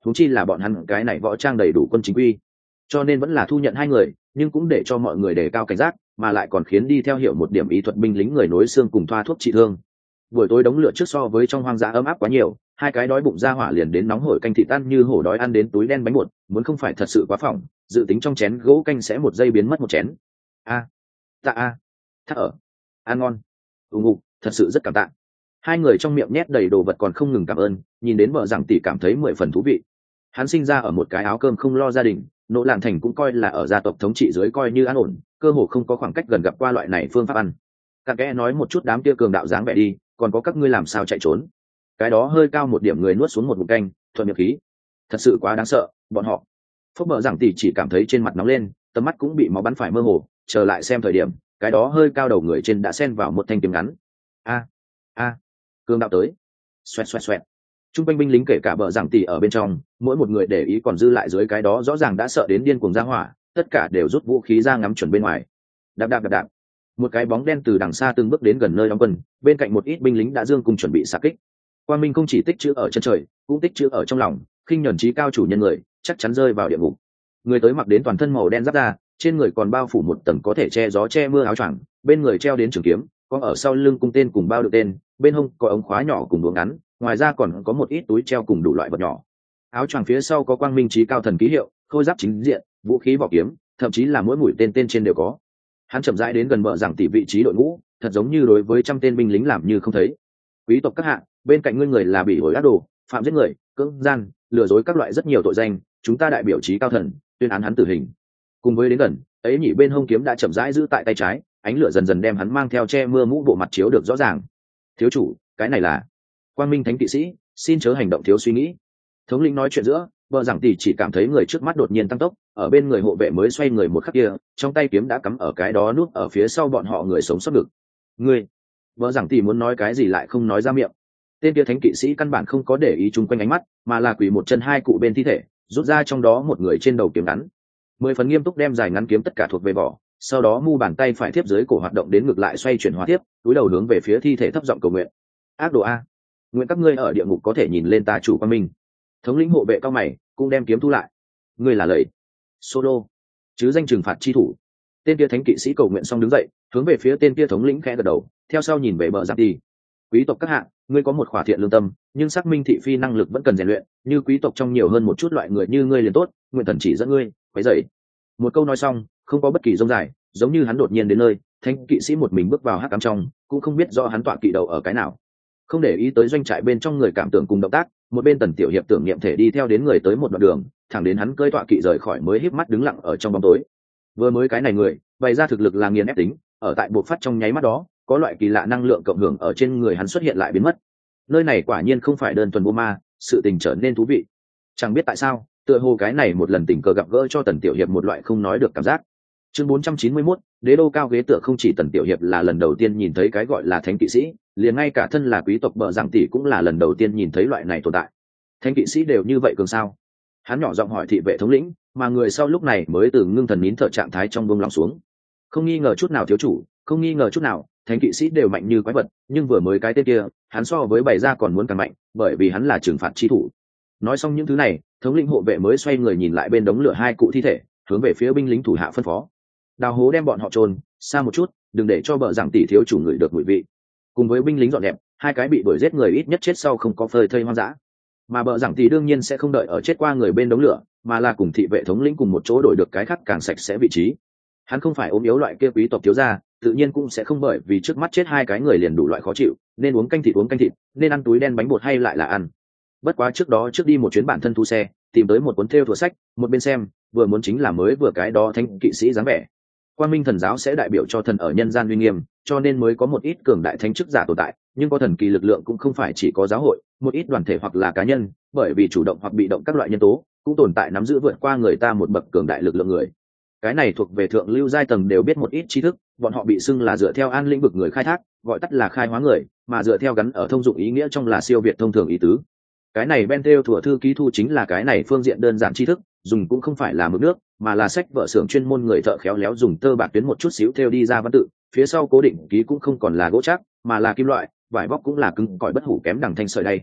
huống chi là bọn hắn cái này võ trang đầy đủ quân chính quy, cho nên vẫn là thu nhận hai người, nhưng cũng để cho mọi người đề cao cảnh giác, mà lại còn khiến đi theo hiểu một điểm ý thuật binh lính người nối xương cùng thoa thuốc trị thương. Buổi tối đống lửa trước so với trong hoang dã ấm áp quá nhiều, hai cái đói bụng ra hỏa liền đến nóng hổi canh thịt ăn như hổ đói ăn đến túi đen bánh bột, muốn không phải thật sự quá phỏng, dự tính trong chén gỗ canh sẽ một giây biến mất một chén. A, à, tạ a, à, thắc ở, ăn ngon, ù ngục, thật sự rất cảm tạ. Hai người trong miệng nhét đầy đồ vật còn không ngừng cảm ơn, nhìn đến vợ rằng tỷ cảm thấy mười phần thú vị. Hắn sinh ra ở một cái áo cơm không lo gia đình, nỗ lạn thành cũng coi là ở gia tộc thống trị dưới coi như an ổn, cơ hồ không có khoảng cách gần gặp qua loại này phương pháp ăn. Cặn kẽ nói một chút đám kia cường đạo dáng vẻ đi, còn có các ngươi làm sao chạy trốn. Cái đó hơi cao một điểm người nuốt xuống một ngụm canh, thuận miệng khí. Thật sự quá đáng sợ, bọn họ. Phúc Bờ Giảng Tỷ chỉ cảm thấy trên mặt nóng lên, tầm mắt cũng bị máu bắn phải mơ hồ, trở lại xem thời điểm, cái đó hơi cao đầu người trên đã xen vào một thanh kiếm ngắn. A, a, cường đạo tới. Xoẹt xoẹt xoẹt. Trung quanh binh lính kể cả Bờ Giảng Tỷ ở bên trong, mỗi một người để ý còn dư lại dưới cái đó rõ ràng đã sợ đến điên cuồng ra hỏa, tất cả đều rút vũ khí ra ngắm chuẩn bên ngoài. Đạp đạp đạp đạp. Một cái bóng đen từ đằng xa từng bước đến gần nơi đóng quân, bên cạnh một ít binh lính đã dương cùng chuẩn bị xạ kích. Quang minh không chỉ tích chữ ở chân trời, cũng tích chữ ở trong lòng, khinh nhẫn trí cao chủ nhân người chắc chắn rơi vào địa ngục. Người tới mặc đến toàn thân màu đen giáp da, trên người còn bao phủ một tầng có thể che gió che mưa áo choàng, bên người treo đến trường kiếm, có ở sau lưng cung tên cùng bao được tên, bên hông có ống khóa nhỏ cùng đuôi ngắn, ngoài ra còn có một ít túi treo cùng đủ loại vật nhỏ. Áo choàng phía sau có quang minh trí cao thần ký hiệu, khôi giáp chính diện, vũ khí vỏ kiếm, thậm chí là mỗi mũi tên tên trên đều có. Hắn chậm rãi đến gần Bờ Giảng Tỷ vị trí đội ngũ, thật giống như đối với trăm tên binh lính làm như không thấy. Quý tộc các hạ, bên cạnh ngươi người là bị ổi ác đồ, phạm giết người, cưỡng gian, lừa dối các loại rất nhiều tội danh, chúng ta đại biểu trí cao thần tuyên án hắn tử hình. Cùng với đến gần ấy nhỉ, bên hông kiếm đã chậm rãi giữ tại tay trái, ánh lửa dần dần đem hắn mang theo che mưa mũ bộ mặt chiếu được rõ ràng. Thiếu chủ, cái này là Quang Minh Thánh kỵ sĩ, xin chớ hành động thiếu suy nghĩ. Thống lĩnh nói chuyện giữa, Bờ Giảng Tỷ chỉ cảm thấy người trước mắt đột nhiên tăng tốc, ở bên người hộ vệ mới xoay người một khắc kia, trong tay kiếm đã cắm ở cái đó núp ở phía sau bọn họ người sống sót được. Ngươi, Bờ Giảng Tỷ muốn nói cái gì lại không nói ra miệng. Tên kia thánh kỵ sĩ căn bản không có để ý chung quanh ánh mắt, mà là quỳ một chân hai cụ bên thi thể, rút ra trong đó một người trên đầu kiếm ngắn, mười phần nghiêm túc đem dài ngắn kiếm tất cả thuộc về vỏ, sau đó mu bàn tay phải tiếp dưới cổ hoạt động đến ngược lại xoay chuyển hóa tiếp, túi đầu hướng về phía thi thể thấp giọng cầu nguyện. Ác đồ a, nguyện các ngươi ở địa ngục có thể nhìn lên ta chủ Quang Minh. Thống lĩnh hộ vệ cao mày cũng đem kiếm thu lại. Ngươi là lầy solo chứ danh trừng phạt chi thủ. Tên kia thánh kỵ sĩ cầu nguyện xong đứng dậy, hướng về phía tên kia thống lĩnh khẽ gật đầu, theo sau nhìn về Bờ Giảng Tỷ. Quý tộc các hạ, ngươi có một khỏa thiện lương tâm, nhưng xác minh thị phi năng lực vẫn cần rèn luyện, như quý tộc trong nhiều hơn một chút loại người như ngươi liền tốt, nguyện thần chỉ dẫn ngươi quấy dậy. Một câu nói xong, không có bất kỳ rông dài, giống như hắn đột nhiên đến nơi, thánh kỵ sĩ một mình bước vào hắc ám trong, cũng không biết rõ hắn tọa kỵ đầu ở cái nào. Không để ý tới doanh trại bên trong người cảm tưởng cùng động tác, một bên Tần Tiểu Hiệp tưởng niệm thể đi theo đến người tới một đoạn đường, thẳng đến hắn cơi tọa kỵ rời khỏi mới híp mắt đứng lặng ở trong bóng tối. Vừa mới cái này người, bày ra thực lực là nghiền ép tính, ở tại buộc phát trong nháy mắt đó, có loại kỳ lạ năng lượng cộng hưởng ở trên người hắn xuất hiện lại biến mất. Nơi này quả nhiên không phải đơn thuần vô ma, sự tình trở nên thú vị. Chẳng biết tại sao, tựa hồ cái này một lần tình cờ gặp gỡ cho Tần Tiểu Hiệp một loại không nói được cảm giác. Chương bốn trăm chín mươi mốt, đế đô cao ghế tựa không chỉ Tần Tiểu Hiệp là lần đầu tiên nhìn thấy cái gọi là thánh kỵ sĩ, liền ngay cả thân là quý tộc Bờ Giảng Tỷ cũng là lần đầu tiên nhìn thấy loại này tồn tại. Thánh kỵ sĩ đều như vậy cường sao? Hắn nhỏ giọng hỏi thị vệ thống lĩnh, mà người sau lúc này mới từ ngưng thần nín thở trạng thái trong buông lòng xuống. Không nghi ngờ chút nào thiếu chủ, không nghi ngờ chút nào, thánh kỵ sĩ đều mạnh như quái vật, nhưng vừa mới cái tên kia, hắn so với bày ra còn muốn càng mạnh, bởi vì hắn là trừng phạt chi thủ. Nói xong những thứ này, thống lĩnh hộ vệ mới xoay người nhìn lại bên đống lửa hai cụ thi thể, hướng về phía binh lính thủ hạ phân phó: đào hố đem bọn họ chôn xa một chút, đừng để cho Bờ Giảng Tỷ thiếu chủ người được mùi vị. Cùng với binh lính dọn dẹp, hai cái bị đuổi giết người ít nhất chết sau không có phơi thây hoang dã. Mà Bờ Giảng Tỷ đương nhiên sẽ không đợi ở chết qua người bên đống lửa, mà là cùng thị vệ thống lĩnh cùng một chỗ đổi được cái khác càng sạch sẽ vị trí. Hắn không phải ốm yếu loại kia quý tộc thiếu gia, tự nhiên cũng sẽ không bởi vì trước mắt chết hai cái người liền đủ loại khó chịu, nên uống canh thịt uống canh thịt, nên ăn túi đen bánh bột hay lại là ăn. Bất quá trước đó trước đi một chuyến bản thân thu xe, tìm tới một cuốn thêu thuộc sách, một bên xem, vừa muốn chính là mới vừa cái đó thánh kỵ sĩ dáng vẻ. Quang Minh thần giáo sẽ đại biểu cho thần ở nhân gian uy nghiêm, cho nên mới có một ít cường đại thánh chức giả tồn tại, nhưng có thần kỳ lực lượng cũng không phải chỉ có giáo hội, một ít đoàn thể hoặc là cá nhân, bởi vì chủ động hoặc bị động các loại nhân tố, cũng tồn tại nắm giữ vượt qua người ta một bậc cường đại lực lượng người. Cái này thuộc về thượng lưu giai tầng đều biết một ít tri thức, bọn họ bị xưng là dựa theo an lĩnh vực người khai thác, gọi tắt là khai hóa người, mà dựa theo gắn ở thông dụng ý nghĩa trong là siêu việt thông thường ý tứ. Cái này Bentel thủ thư ký thu chính là cái này phương diện đơn giản tri thức, dùng cũng không phải là mực nước, mà là sách vở xưởng chuyên môn người thợ khéo léo dùng tơ bạc tuyến một chút xíu theo đi ra văn tự, phía sau cố định ký cũng không còn là gỗ chắc, mà là kim loại, vải vóc cũng là cứng cỏi bất hủ kém đằng thanh sợi đây.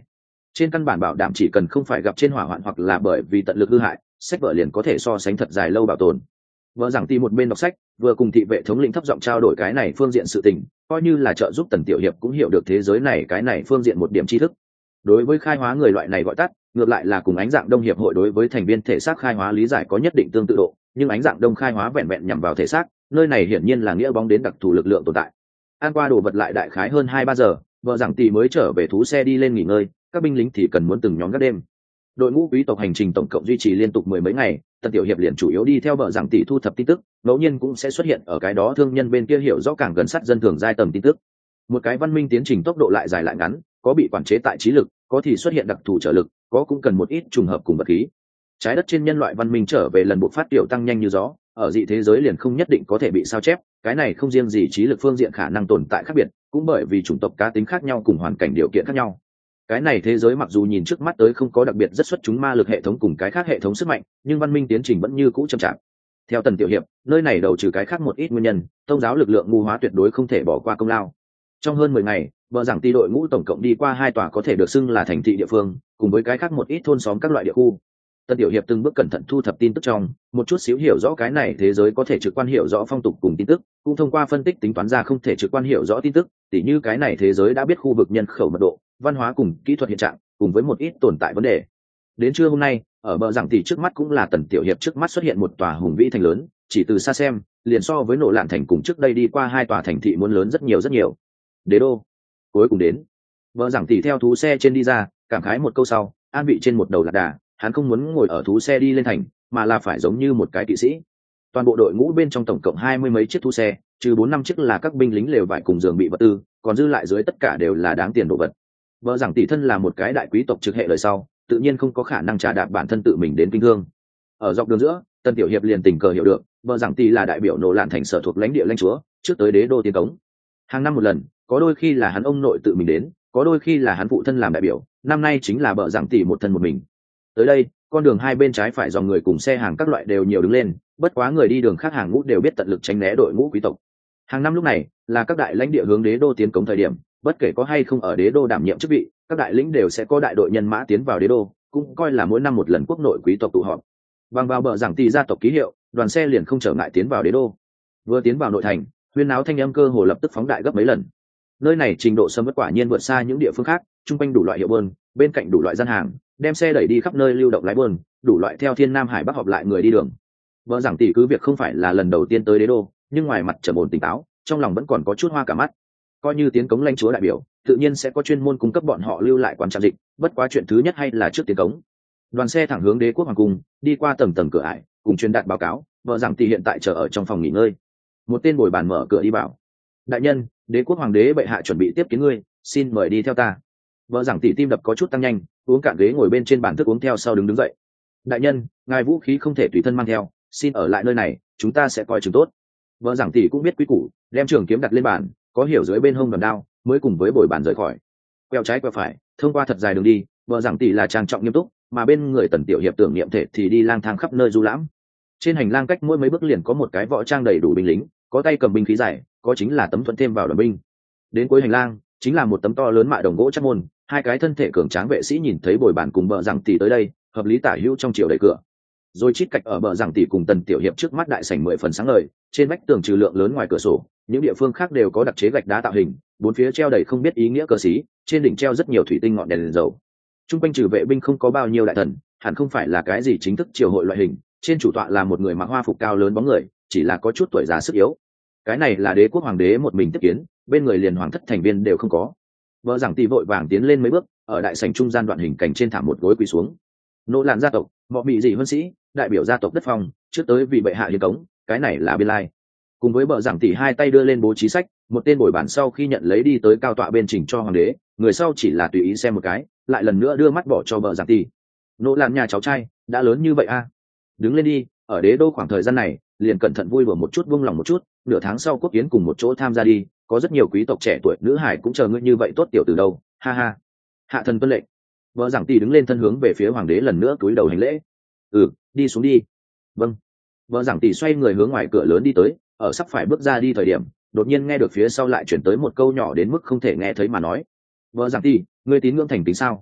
Trên căn bản bảo đảm chỉ cần không phải gặp trên hỏa hoạn hoặc là bởi vì tận lực hư hại, sách vở liền có thể so sánh thật dài lâu bảo tồn. Vợ rằng ti một bên đọc sách, vừa cùng thị vệ thống lĩnh thấp giọng trao đổi cái này phương diện sự tình, coi như là trợ giúp Tần Tiểu Hiệp cũng hiểu được thế giới này cái này phương diện một điểm tri thức. Đối với khai hóa người loại này gọi tắt, ngược lại là cùng ánh dạng đông hiệp hội đối với thành viên thể xác khai hóa lý giải có nhất định tương tự độ, nhưng ánh dạng đông khai hóa vẹn vẹn nhằm vào thể xác, nơi này hiển nhiên là nghĩa bóng đến đặc thù lực lượng tồn tại. An qua đồ vật lại đại khái hơn hai ba giờ, vợ rằng tỷ mới trở về thú xe đi lên nghỉ ngơi, các binh lính thì cần muốn từng nhóm các đêm. Đội ngũ quý tộc hành trình tổng cộng duy trì liên tục mười mấy ngày, Tần Tiểu Hiệp liền chủ yếu đi theo vợ rằng tỷ thu thập tin tức, ngẫu nhiên cũng sẽ xuất hiện ở cái đó thương nhân bên kia hiểu rõ càng gần sát dân thường giai tầm tin tức. Một cái văn minh tiến trình tốc độ lại dài lại ngắn, có bị quản chế tại trí lực, có thì xuất hiện đặc thù trở lực, có cũng cần một ít trùng hợp cùng vật khí. Trái đất trên nhân loại văn minh trở về lần bộc phát tiểu tăng nhanh như gió, ở dị thế giới liền không nhất định có thể bị sao chép, cái này không riêng gì trí lực phương diện khả năng tồn tại khác biệt, cũng bởi vì chủng tộc cá tính khác nhau cùng hoàn cảnh điều kiện khác nhau. Cái này thế giới mặc dù nhìn trước mắt tới không có đặc biệt rất xuất chúng ma lực hệ thống cùng cái khác hệ thống sức mạnh, nhưng văn minh tiến trình vẫn như cũ chậm chạp. Theo Tần Tiểu Hiệp, nơi này đầu trừ cái khác một ít nguyên nhân, tôn giáo lực lượng ngu hóa tuyệt đối không thể bỏ qua công lao. Trong hơn mười ngày, vợ giảng ty đội ngũ tổng cộng đi qua hai tòa có thể được xưng là thành thị địa phương, cùng với cái khác một ít thôn xóm các loại địa khu. Tần Tiểu Hiệp từng bước cẩn thận thu thập tin tức trong, một chút xíu hiểu rõ cái này thế giới có thể trực quan hiểu rõ phong tục cùng tin tức, cũng thông qua phân tích tính toán ra không thể trực quan hiểu rõ tin tức, tỉ như cái này thế giới đã biết khu vực nhân khẩu mật độ, văn hóa cùng kỹ thuật hiện trạng, cùng với một ít tồn tại vấn đề. Đến trưa hôm nay, ở bờ giảng tỷ trước mắt cũng là Tần Tiểu Hiệp trước mắt xuất hiện một tòa hùng vĩ thành lớn, chỉ từ xa xem, liền so với Nộ Lạn thành cùng trước đây đi qua hai tòa thành thị muốn lớn rất nhiều rất nhiều. Đế đô cuối cùng đến. Bờ giảng tỷ theo thú xe trên đi ra, cảm khái một câu sau, an vị trên một đầu lạc đà, hắn không muốn ngồi ở thú xe đi lên thành, mà là phải giống như một cái kỵ sĩ. Toàn bộ đội ngũ bên trong tổng cộng hai mươi mấy chiếc thú xe, trừ bốn năm chiếc là các binh lính lều vải cùng giường bị vật tư, còn dư lại dưới tất cả đều là đáng tiền đồ vật. Vợ rằng tỷ thân là một cái đại quý tộc trực hệ lời sau, tự nhiên không có khả năng trả đạp bản thân tự mình đến kinh thương. Ở dọc đường giữa, Tần Tiểu Hiệp liền tình cờ hiểu được, vợ rằng tỷ là đại biểu Nộ Lạn thành sở thuộc lãnh địa lãnh chúa, trước tới đế đô tiến cống. Hàng năm một lần, có đôi khi là hắn ông nội tự mình đến, có đôi khi là hắn phụ thân làm đại biểu, năm nay chính là vợ rằng tỷ một thân một mình. Tới đây, con đường hai bên trái phải dòng người cùng xe hàng các loại đều nhiều đứng lên, bất quá người đi đường khác hàng ngũ đều biết tận lực tránh né đội ngũ quý tộc. Hàng năm lúc này là các đại lãnh địa hướng đế đô tiến cống thời điểm, bất kể có hay không ở đế đô đảm nhiệm chức vị, các đại lĩnh đều sẽ có đại đội nhân mã tiến vào đế đô, cũng coi là mỗi năm một lần quốc nội quý tộc tụ họp. Bằng vào bờ giảng tỷ gia tộc ký hiệu, đoàn xe liền không trở ngại tiến vào đế đô. Vừa tiến vào nội thành, huyên náo thanh âm cơ hồ lập tức phóng đại gấp mấy lần. Nơi này trình độ sầm uất quả nhiên vượt xa những địa phương khác, trung quanh đủ loại hiệu buôn, bên cạnh đủ loại gian hàng, đem xe đẩy đi khắp nơi lưu động lái buôn, đủ loại theo thiên nam hải bắc họp lại người đi đường. Bờ giảng tỷ cứ việc không phải là lần đầu tiên tới đế đô, nhưng ngoài mặt trầm ổn tỉnh táo, trong lòng vẫn còn có chút hoa cả mắt. Coi như tiến cống lãnh chúa đại biểu, tự nhiên sẽ có chuyên môn cung cấp bọn họ lưu lại quán trạm dịch, bất quá chuyện thứ nhất hay là trước tiến cống. Đoàn xe thẳng hướng đế quốc hoàng cung, đi qua tầng tầng cửa ải, cùng truyền đạt báo cáo, vợ rằng tỷ hiện tại chờ ở trong phòng nghỉ ngơi. Một tên bồi bàn mở cửa đi bảo: "Đại nhân, đế quốc hoàng đế bệ hạ chuẩn bị tiếp kiến ngươi, xin mời đi theo ta." Vợ rằng tỷ tim đập có chút tăng nhanh, uống cạn ghế ngồi bên trên bàn thức uống theo sau đứng đứng dậy. "Đại nhân, ngài vũ khí không thể tùy thân mang theo, xin ở lại nơi này, chúng ta sẽ coi chừng tốt." Vợ rằng tỷ cũng biết quý củ, đem trường kiếm đặt lên bàn, có hiểu dưới bên hông đòn đao, mới cùng với bồi bàn rời khỏi. Quẹo trái quẹo phải, thông qua thật dài đường đi, vợ rằng tỷ là trang trọng nghiêm túc, mà bên người Tần Tiểu Hiệp tưởng niệm thể thì đi lang thang khắp nơi du lãm. Trên hành lang cách mỗi mấy bước liền có một cái võ trang đầy đủ binh lính, có tay cầm binh khí dài, có chính là tấm thuẫn thêm vào đoàn binh. Đến cuối hành lang chính là một tấm to lớn mạ đồng gỗ chắc môn, hai cái thân thể cường tráng vệ sĩ nhìn thấy bồi bàn cùng vợ rằng tỷ tới đây, hợp lý tả hữu trong chiều đẩy cửa. Rồi chít cạch ở bờ rằng tỷ cùng Tần Tiểu Hiệp trước mắt đại sảnh mười phần sáng ngời, trên vách tường trừ lượng lớn ngoài cửa sổ, những địa phương khác đều có đặc chế gạch đá tạo hình, bốn phía treo đầy không biết ý nghĩa cờ xí, trên đỉnh treo rất nhiều thủy tinh ngọn đèn, đèn dầu. Trung quanh trừ vệ binh không có bao nhiêu đại thần, hẳn không phải là cái gì chính thức triều hội loại hình, trên chủ tọa là một người mặc hoa phục cao lớn bóng người, chỉ là có chút tuổi già sức yếu. Cái này là đế quốc hoàng đế một mình tiếp kiến, bên người liền hoàng thất thành viên đều không có. Vợ rằng tỷ vội vàng tiến lên mấy bước, ở đại sảnh trung gian đoạn hình cảnh trên thảm một gối quỳ xuống. Nỗ Lạn gia tộc, mọi bị gì hơn sĩ, đại biểu gia tộc đất phong, trước tới vì bệ hạ hiến cống, cái này là biên lai. Cùng với bờ giảng tỷ hai tay đưa lên bố trí sách, một tên bồi bản sau khi nhận lấy đi tới cao tọa bên chỉnh cho hoàng đế, người sau chỉ là tùy ý xem một cái, lại lần nữa đưa mắt bỏ cho bờ giảng tỷ. Nỗ Lạn nhà cháu trai đã lớn như vậy a, đứng lên đi, ở đế đô khoảng thời gian này, liền cẩn thận vui đùa một chút, buông lòng một chút, nửa tháng sau quốc kiến cùng một chỗ tham gia đi, có rất nhiều quý tộc trẻ tuổi nữ hải cũng chờ ngươi như vậy tốt tiểu từ đâu, ha ha. Hạ thần tuân lệnh. Vợ giảng tỷ đứng lên thân hướng về phía hoàng đế lần nữa cúi đầu hành lễ. Ừ, đi xuống đi. Vâng. Vợ giảng tỷ xoay người hướng ngoài cửa lớn đi tới, ở sắp phải bước ra đi thời điểm, đột nhiên nghe được phía sau lại chuyển tới một câu nhỏ đến mức không thể nghe thấy mà nói: "Vợ giảng tỷ, ngươi tín ngưỡng thành kính sao?"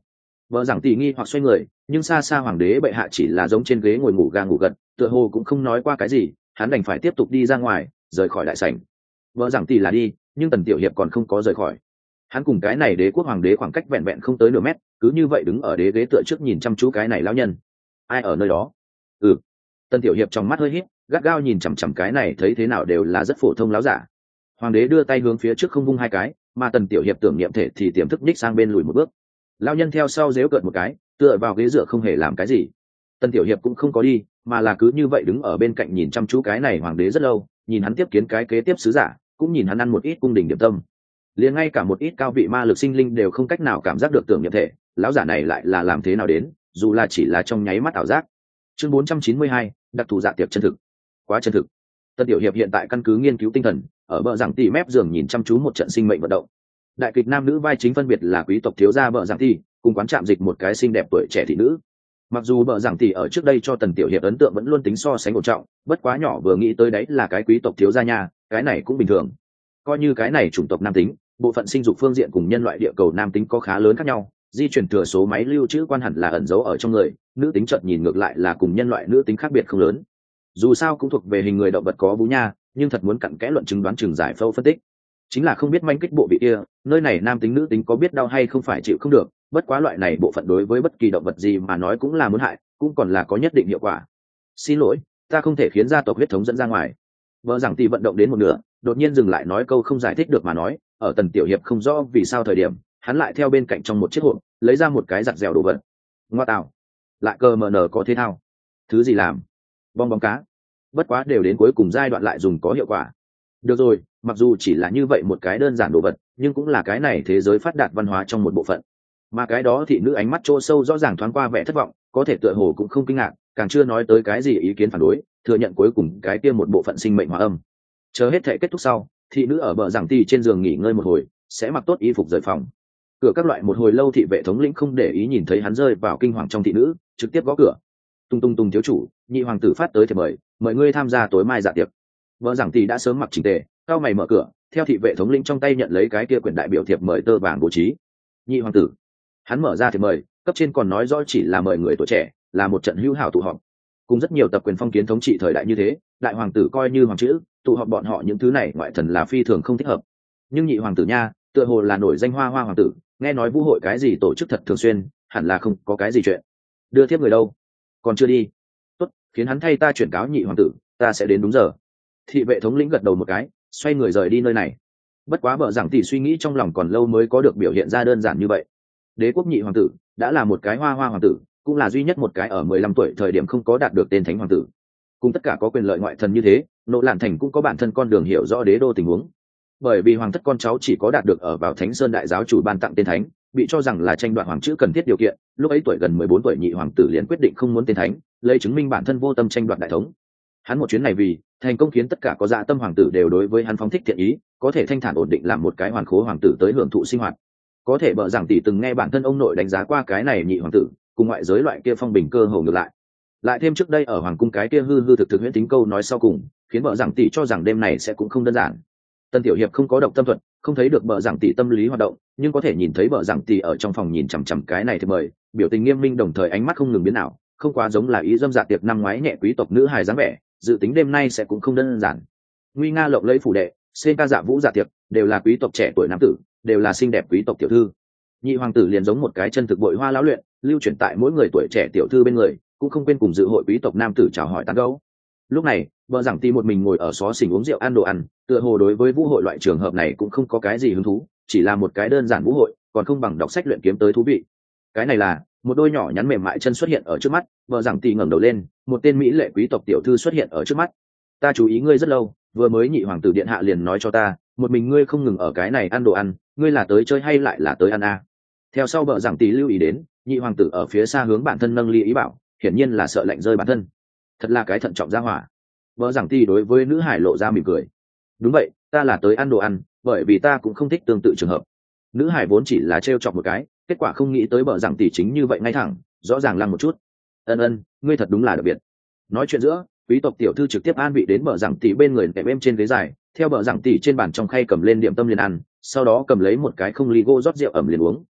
Vợ rằng tỷ nghi hoặc xoay người, nhưng xa xa hoàng đế bệ hạ chỉ là giống trên ghế ngồi ngủ ga ngủ gật, tựa hồ cũng không nói qua cái gì, hắn đành phải tiếp tục đi ra ngoài, rời khỏi đại sảnh. Vợ rằng tỷ là đi, nhưng Tần Tiểu Hiệp còn không có rời khỏi. Hắn cùng cái này đế quốc hoàng đế khoảng cách vẹn vẹn không tới nửa mét, cứ như vậy đứng ở đế ghế tựa trước nhìn chăm chú cái này lão nhân. Ai ở nơi đó? Ừ. Tần Tiểu Hiệp trong mắt hơi híp, gắt gao nhìn chằm chằm cái này thấy thế nào đều là rất phổ thông lão giả. Hoàng đế đưa tay hướng phía trước không vung hai cái, mà Tần Tiểu Hiệp tưởng niệm thể thì tiềm thức nhích sang bên lùi một bước. Lão nhân theo sau giễu cợt một cái, tựa vào ghế dựa không hề làm cái gì. Tần Tiểu Hiệp cũng không có đi, mà là cứ như vậy đứng ở bên cạnh nhìn chăm chú cái này hoàng đế rất lâu, nhìn hắn tiếp kiến cái kế tiếp sứ giả, cũng nhìn hắn ăn một ít cung đình điểm tâm. Liền ngay cả một ít cao vị ma lực sinh linh đều không cách nào cảm giác được tưởng niệm thể, lão giả này lại là làm thế nào đến, dù là chỉ là trong nháy mắt ảo giác. Chương bốn trăm chín mươi hai, đặc thù dạ tiệc chân thực. Quá chân thực. Tần Tiểu Hiệp hiện tại căn cứ nghiên cứu tinh thần, ở bờ giảng tỷ mép giường nhìn chăm chú một trận sinh mệnh vận động. Đại kịch nam nữ vai chính phân biệt là quý tộc thiếu gia bờ giảng tỷ, cùng quán trạm dịch một cái xinh đẹp tuổi trẻ thị nữ. Mặc dù bờ giảng tỷ ở trước đây cho Tần Tiểu Hiệp ấn tượng vẫn luôn tính so sánh ổn trọng, bất quá nhỏ vừa nghĩ tới đấy là cái quý tộc thiếu gia nhà, cái này cũng bình thường. Coi như cái này chủng tộc nam tính, bộ phận sinh dục phương diện cùng nhân loại địa cầu nam tính có khá lớn khác nhau, di chuyển thừa số máy lưu trữ quan hẳn là ẩn giấu ở trong người, nữ tính chợt nhìn ngược lại là cùng nhân loại nữ tính khác biệt không lớn. Dù sao cũng thuộc về hình người động vật có vú nha, nhưng thật muốn cặn kẽ luận chứng đoán chừng giải phẫu phân tích, chính là không biết manh kích bộ vị kia, nơi này nam tính nữ tính có biết đau hay không phải chịu không được, bất quá loại này bộ phận đối với bất kỳ động vật gì mà nói cũng là muốn hại, cũng còn là có nhất định hiệu quả. Xin lỗi, ta không thể khiến gia tộc huyết thống dẫn ra ngoài. Vợ giảng tỷ vận động đến một nửa, đột nhiên dừng lại nói câu không giải thích được mà nói, ở Tần Tiểu Hiệp không rõ vì sao thời điểm, hắn lại theo bên cạnh trong một chiếc hộp, lấy ra một cái giặt dẻo đồ vật. Ngoa tạo, lại cơ mờ nở có thế thao. Thứ gì làm? Bong bóng cá. Bất quá đều đến cuối cùng giai đoạn lại dùng có hiệu quả. Được rồi, mặc dù chỉ là như vậy một cái đơn giản đồ vật, nhưng cũng là cái này thế giới phát đạt văn hóa trong một bộ phận. Mà cái đó thị nữ ánh mắt chỗ sâu rõ ràng thoáng qua vẻ thất vọng, có thể tựa hồ cũng không kinh ngạc, càng chưa nói tới cái gì ý kiến phản đối, thừa nhận cuối cùng cái kia một bộ phận sinh mệnh hóa âm. Chờ hết thể kết thúc sau, thị nữ ở bờ giảng tỷ trên giường nghỉ ngơi một hồi, sẽ mặc tốt y phục rời phòng. Cửa các loại một hồi lâu, thị vệ thống lĩnh không để ý nhìn thấy hắn rơi vào kinh hoàng trong thị nữ, trực tiếp gõ cửa. Tung tung tung thiếu chủ, nhị hoàng tử phát tới thì mời, mời ngươi tham gia tối mai dạ tiệc. Vợ giảng tỷ đã sớm mặc chỉnh tề, cao mày mở cửa, theo thị vệ thống lĩnh trong tay nhận lấy cái kia quyển đại biểu thiệp mời tơ vàng bố trí. Nhị hoàng tử, hắn mở ra thiệp mời, cấp trên còn nói rõ chỉ là mời người tuổi trẻ, là một trận hữu hảo tụ họp, cùng rất nhiều tập quyền phong kiến thống trị thời đại như thế, đại hoàng tử coi như hoàng chữ, tụ họp bọn họ những thứ này ngoại thần là phi thường không thích hợp. Nhưng nhị hoàng tử nha, tựa hồ là nổi danh hoa hoa hoàng tử, nghe nói vũ hội cái gì tổ chức thật thường xuyên, hẳn là không có cái gì chuyện. Đưa thiếp người đâu? Còn chưa đi. Tốt, khiến hắn thay ta chuyển cáo nhị hoàng tử, ta sẽ đến đúng giờ. Thị vệ thống lĩnh gật đầu một cái, xoay người rời đi nơi này. Bất quá bợ giảng tỷ suy nghĩ trong lòng còn lâu mới có được biểu hiện ra đơn giản như vậy. Đế quốc nhị hoàng tử đã là một cái hoa hoa hoàng tử, cũng là duy nhất một cái ở mười lăm tuổi thời điểm không có đạt được tên thánh hoàng tử. Cùng tất cả có quyền lợi ngoại thần như thế, Nộ Lạn Thành cũng có bản thân con đường hiểu rõ đế đô tình huống. Bởi vì hoàng thất con cháu chỉ có đạt được ở vào Thánh Sơn đại giáo chủ ban tặng tên thánh, bị cho rằng là tranh đoạt hoàng chữ cần thiết điều kiện, lúc ấy tuổi gần mười bốn tuổi nhị hoàng tử liền quyết định không muốn tên thánh, lấy chứng minh bản thân vô tâm tranh đoạt đại thống. Hắn một chuyến này vì thành công khiến tất cả có dạ tâm hoàng tử đều đối với hắn phóng thích thiện ý, có thể thanh thản ổn định làm một cái hoàn khố hoàng tử tới hưởng thụ sinh hoạt. Có thể bợ giảng tỷ từng nghe bản thân ông nội đánh giá qua cái này nhị hoàng tử, cùng ngoại giới loại kia phong bình cơ hồ ngược lại. Lại thêm trước đây ở hoàng cung cái kia hư hư thực thực huyễn tính câu nói sau cùng, khiến bợ giảng tỷ cho rằng đêm này sẽ cũng không đơn giản. Tân Tiểu Hiệp không có độc tâm thuật, không thấy được bợ giảng tỷ tâm lý hoạt động, nhưng có thể nhìn thấy bợ giảng tỷ ở trong phòng nhìn chằm chằm cái này thì mời, biểu tình nghiêm minh đồng thời ánh mắt không ngừng biến ảo, không quá giống là ý dâm dạ tiệc năm ngoái nhẹ quý tộc nữ hài dáng vẻ, dự tính đêm nay sẽ cũng không đơn giản. Nguy nga lộng lẫy phủ đệ, xên ca dạ vũ dạ tiệc, đều là quý tộc trẻ tuổi nam tử, đều là xinh đẹp quý tộc tiểu thư. Nhị hoàng tử liền giống một cái chân thực bội hoa lão luyện, lưu chuyển tại mỗi người tuổi trẻ tiểu thư bên người, cũng không quên cùng dự hội quý tộc nam tử chào hỏi tán gẫu. Lúc này, vợ giảng ti một mình ngồi ở xó xỉnh uống rượu ăn đồ ăn, tựa hồ đối với vũ hội loại trường hợp này cũng không có cái gì hứng thú, chỉ là một cái đơn giản vũ hội, còn không bằng đọc sách luyện kiếm tới thú vị. Cái này là một đôi nhỏ nhắn mềm mại chân xuất hiện ở trước mắt, vợ giảng ti ngẩng đầu lên, một tên mỹ lệ quý tộc tiểu thư xuất hiện ở trước mắt. Ta chú ý ngươi rất lâu, vừa mới nhị hoàng tử điện hạ liền nói cho ta, một mình ngươi không ngừng ở cái này ăn đồ ăn, ngươi là tới chơi hay lại là tới ăn à? Theo sau vợ giảng tỷ lưu ý đến, nhị hoàng tử ở phía xa hướng bản thân nâng ly ý bảo, hiển nhiên là sợ lạnh rơi bản thân. Thật là cái thận trọng ra hỏa. Vợ giảng tỷ đối với nữ hải lộ ra mỉm cười. Đúng vậy, ta là tới ăn đồ ăn, bởi vì ta cũng không thích tương tự trường hợp. Nữ hải vốn chỉ là trêu chọc một cái, kết quả không nghĩ tới vợ giảng tỷ chính như vậy ngay thẳng, rõ ràng lăng một chút. Ân ân, ngươi thật đúng là đặc biệt. Nói chuyện giữa, quý tộc tiểu thư trực tiếp an vị đến vợ giảng tỷ bên người nệm êm trên ghế dài, theo vợ giảng tỷ trên bàn trong khay cầm lên điểm tâm liền ăn, sau đó cầm lấy một cái không ly gỗ rót rượu ẩm liền uống.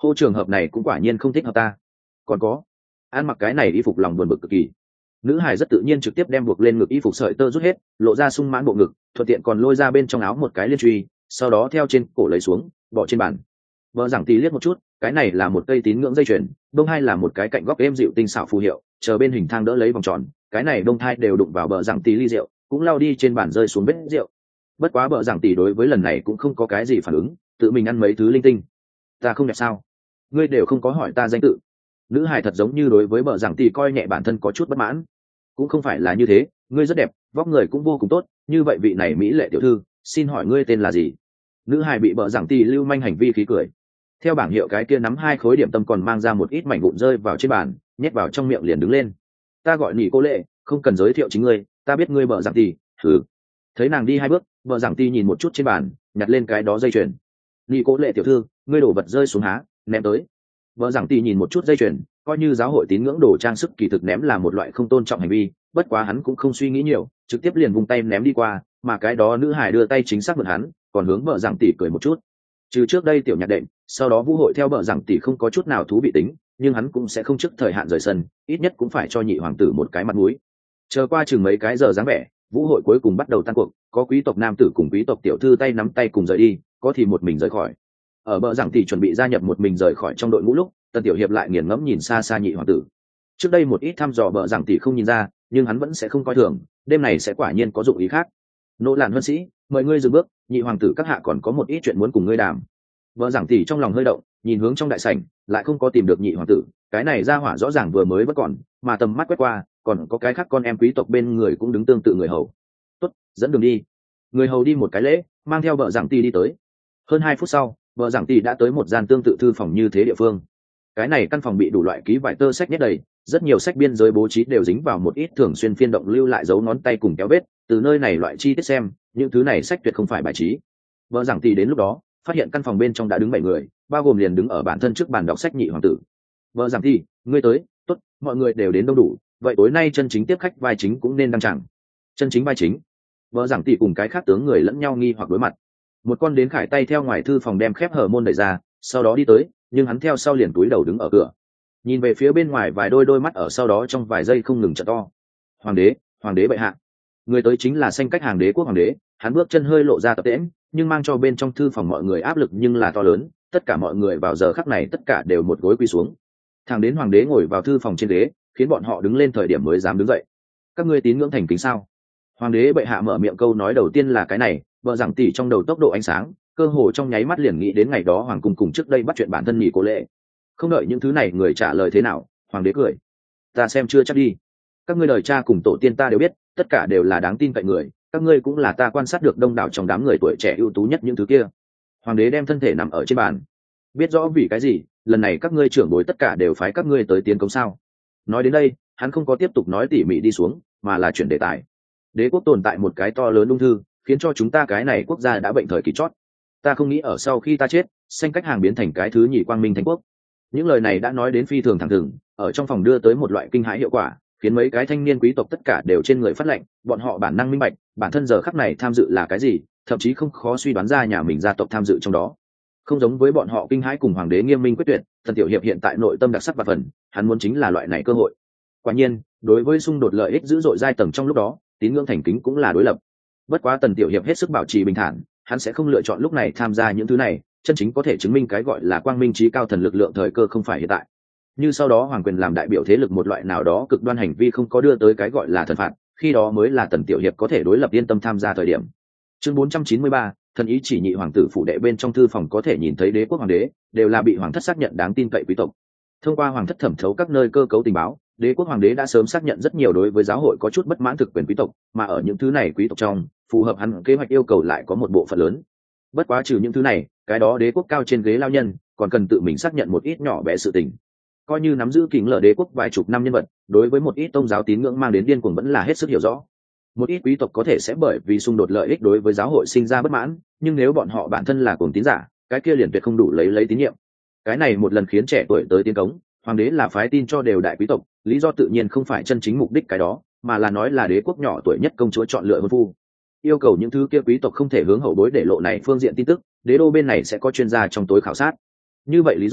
hô trường hợp này cũng quả nhiên không thích hợp ta. Còn có, ăn mặc cái này y phục lòng buồn bực cực kỳ. Nữ hải rất tự nhiên trực tiếp đem buộc lên ngực y phục sợi tơ rút hết, lộ ra sung mãn bộ ngực, thuận tiện còn lôi ra bên trong áo một cái liên truy, sau đó theo trên cổ lấy xuống, bỏ trên bàn. Vợ giảng tì liếc một chút, cái này là một cây tín ngưỡng dây chuyền, bông hai là một cái cạnh góc êm dịu tinh xảo phù hiệu, chờ bên hình thang đỡ lấy vòng tròn, cái này bông hai đều đụng vào bờ giảng tì ly rượu, cũng lao đi trên bàn rơi xuống vết rượu. Bất quá bờ giảng tì đối với lần này cũng không có cái gì phản ứng, tự mình ăn mấy thứ linh tinh. Ta không đẹp sao? Ngươi đều không có hỏi ta danh tự. Nữ hài thật giống như đối với bờ giảng tì coi nhẹ bản thân có chút bất mãn. Cũng không phải là như thế, ngươi rất đẹp, vóc người cũng vô cùng tốt, như vậy vị này mỹ lệ tiểu thư, xin hỏi ngươi tên là gì? Nữ hài bị bờ giảng tì lưu manh hành vi khí cười. Theo bảng hiệu cái kia nắm hai khối điểm tâm còn mang ra một ít mảnh vụn rơi vào trên bàn, nhét vào trong miệng liền đứng lên. Ta gọi nhị cô lệ, không cần giới thiệu chính ngươi, ta biết ngươi bờ giảng tì. Thử. Thấy nàng đi hai bước, bờ giảng tì nhìn một chút trên bàn, nhặt lên cái đó dây chuyền. Nhị cô lệ tiểu thư, ngươi đổ vật rơi xuống há, ném tới. Bờ giảng tì nhìn một chút dây chuyền, coi như giáo hội tín ngưỡng đồ trang sức kỳ thực ném là một loại không tôn trọng hành vi, bất quá hắn cũng không suy nghĩ nhiều, trực tiếp liền vung tay ném đi qua, mà cái đó nữ hải đưa tay chính xác mượn hắn, còn hướng bờ giảng tì cười một chút. Trừ trước đây tiểu nhạc đệm, sau đó vũ hội theo bờ giảng tì không có chút nào thú vị tính, nhưng hắn cũng sẽ không trước thời hạn rời sân, ít nhất cũng phải cho nhị hoàng tử một cái mặt mũi. Chờ qua chừng mấy cái giờ dáng vẻ, vũ hội cuối cùng bắt đầu tan cuộc, có quý tộc nam tử cùng quý tộc tiểu thư tay nắm tay cùng rời đi, có thì một mình rời khỏi. Ở bờ giảng tì chuẩn bị gia nhập một mình rời khỏi trong đội ngũ lúc, Tần tiểu hiệp lại nghiền ngẫm nhìn xa xa nhị hoàng tử. Trước đây một ít thăm dò bờ giảng tì không nhìn ra, nhưng hắn vẫn sẽ không coi thường, đêm này sẽ quả nhiên có dụng ý khác. Nỗ Lạn huân sĩ, mời ngươi dừng bước, nhị hoàng tử các hạ còn có một ít chuyện muốn cùng ngươi đàm. Bờ giảng tì trong lòng hơi động, nhìn hướng trong đại sảnh, lại không có tìm được nhị hoàng tử, cái này ra hỏa rõ ràng vừa mới vẫn còn, mà tầm mắt quét qua, còn có cái khác con em quý tộc bên người cũng đứng tương tự người hầu. Tốt, dẫn đường đi. Người hầu đi một cái lễ, mang theo bờ giảng tì đi tới. Hơn hai phút sau, bờ giảng tì đã tới một gian tương tự thư phòng như thế địa phương. Cái này căn phòng bị đủ loại ký vải tơ sách nhét đầy, rất nhiều sách biên giới bố trí đều dính vào một ít thường xuyên phiên động lưu lại dấu ngón tay cùng kéo vết, từ nơi này loại chi tiết xem, những thứ này sách tuyệt không phải bài trí. Vợ giảng tì đến lúc đó, phát hiện căn phòng bên trong đã đứng bảy người, bao gồm liền đứng ở bản thân trước bàn đọc sách nhị hoàng tử. Vợ giảng tì, ngươi tới, tốt, mọi người đều đến đông đủ, vậy tối nay chân chính tiếp khách vai chính cũng nên đăng chẳng. Chân chính vai chính. Vợ giảng tì cùng cái khác tướng người lẫn nhau nghi hoặc đối mặt. Một con đến khải tay theo ngoài thư phòng đem khép hở môn đẩy ra, sau đó đi tới, nhưng hắn theo sau liền túi đầu đứng ở cửa, nhìn về phía bên ngoài vài đôi đôi mắt ở sau đó trong vài giây không ngừng trợ to. Hoàng đế, hoàng đế bệ hạ. Người tới chính là Xanh Cách Hàng đế quốc hoàng đế, hắn bước chân hơi lộ ra tập tễnh, nhưng mang cho bên trong thư phòng mọi người áp lực nhưng là to lớn, tất cả mọi người vào giờ khắc này tất cả đều một gối quỳ xuống. Thằng đến hoàng đế ngồi vào thư phòng trên ghế, khiến bọn họ đứng lên thời điểm mới dám đứng dậy. Các ngươi tín ngưỡng thành kính sao? Hoàng đế bệ hạ mở miệng câu nói đầu tiên là cái này, vợ giảng tỉ trong đầu tốc độ ánh sáng, cơ hồ trong nháy mắt liền nghĩ đến ngày đó hoàng cung cùng trước đây bắt chuyện bản thân nhị cô lệ. Không đợi những thứ này người trả lời thế nào, hoàng đế cười. Ta xem chưa chắc đi. Các ngươi đời cha cùng tổ tiên ta đều biết, tất cả đều là đáng tin cậy người, các ngươi cũng là ta quan sát được đông đảo trong đám người tuổi trẻ ưu tú nhất những thứ kia. Hoàng đế đem thân thể nằm ở trên bàn. Biết rõ vì cái gì, lần này các ngươi trưởng bối tất cả đều phái các ngươi tới tiến công sao? Nói đến đây, hắn không có tiếp tục nói tỉ mỉ đi xuống, mà là chuyển đề tài. Đế quốc tồn tại một cái to lớn ung thư, khiến cho chúng ta cái này quốc gia đã bệnh thời kỳ chót. Ta không nghĩ ở sau khi ta chết, Xanh Cách Hàng biến thành cái thứ nhì quang minh thánh quốc. Những lời này đã nói đến phi thường thẳng thừng, ở trong phòng đưa tới một loại kinh hãi hiệu quả, khiến mấy cái thanh niên quý tộc tất cả đều trên người phát lệnh, bọn họ bản năng minh bạch, bản thân giờ khắc này tham dự là cái gì, thậm chí không khó suy đoán ra nhà mình gia tộc tham dự trong đó. Không giống với bọn họ kinh hãi cùng hoàng đế nghiêm minh quyết tuyệt, Tần tiểu hiệp hiện tại nội tâm đặc sắc và phần, hắn muốn chính là loại này cơ hội. Quả nhiên, đối với xung đột lợi ích dữ dội giai tầng trong lúc đó, tín ngưỡng thành kính cũng là đối lập. Bất quá Tần tiểu hiệp hết sức bảo trì bình thản, hắn sẽ không lựa chọn lúc này tham gia những thứ này, chân chính có thể chứng minh cái gọi là quang minh trí cao thần lực lượng thời cơ không phải hiện tại. Như sau đó hoàng quyền làm đại biểu thế lực một loại nào đó cực đoan hành vi không có đưa tới cái gọi là thần phạt, khi đó mới là Tần tiểu hiệp có thể đối lập yên tâm tham gia thời điểm. Chương bốn trăm chín mươi ba, thần ý chỉ nhị hoàng tử phủ đệ bên trong thư phòng có thể nhìn thấy đế quốc hoàng đế đều là bị hoàng thất xác nhận đáng tin cậy quý tộc. Thông qua hoàng thất thẩm thấu các nơi cơ cấu tình báo, đế quốc hoàng đế đã sớm xác nhận rất nhiều đối với giáo hội có chút bất mãn thực quyền quý tộc, mà ở những thứ này quý tộc trong, phù hợp hắn kế hoạch yêu cầu lại có một bộ phận lớn. Bất quá trừ những thứ này, cái đó đế quốc cao trên ghế lao nhân còn cần tự mình xác nhận một ít nhỏ bé sự tình. Coi như nắm giữ kính lở đế quốc vài chục năm nhân vật, đối với một ít tôn giáo tín ngưỡng mang đến điên cuồng vẫn là hết sức hiểu rõ. Một ít quý tộc có thể sẽ bởi vì xung đột lợi ích đối với giáo hội sinh ra bất mãn, nhưng nếu bọn họ bản thân là cuồng tín giả, cái kia liền tuyệt không đủ lấy lấy tín nhiệm. Cái này một lần khiến trẻ tuổi tới tiến cống, hoàng đế là phái tin cho đều đại quý tộc, lý do tự nhiên không phải chân chính mục đích cái đó, mà là nói là đế quốc nhỏ tuổi nhất công chúa chọn lựa hôn phu. Yêu cầu những thứ kia quý tộc không thể hướng hậu bối để lộ này phương diện tin tức, đế đô bên này sẽ có chuyên gia trong tối khảo sát. Như vậy lý do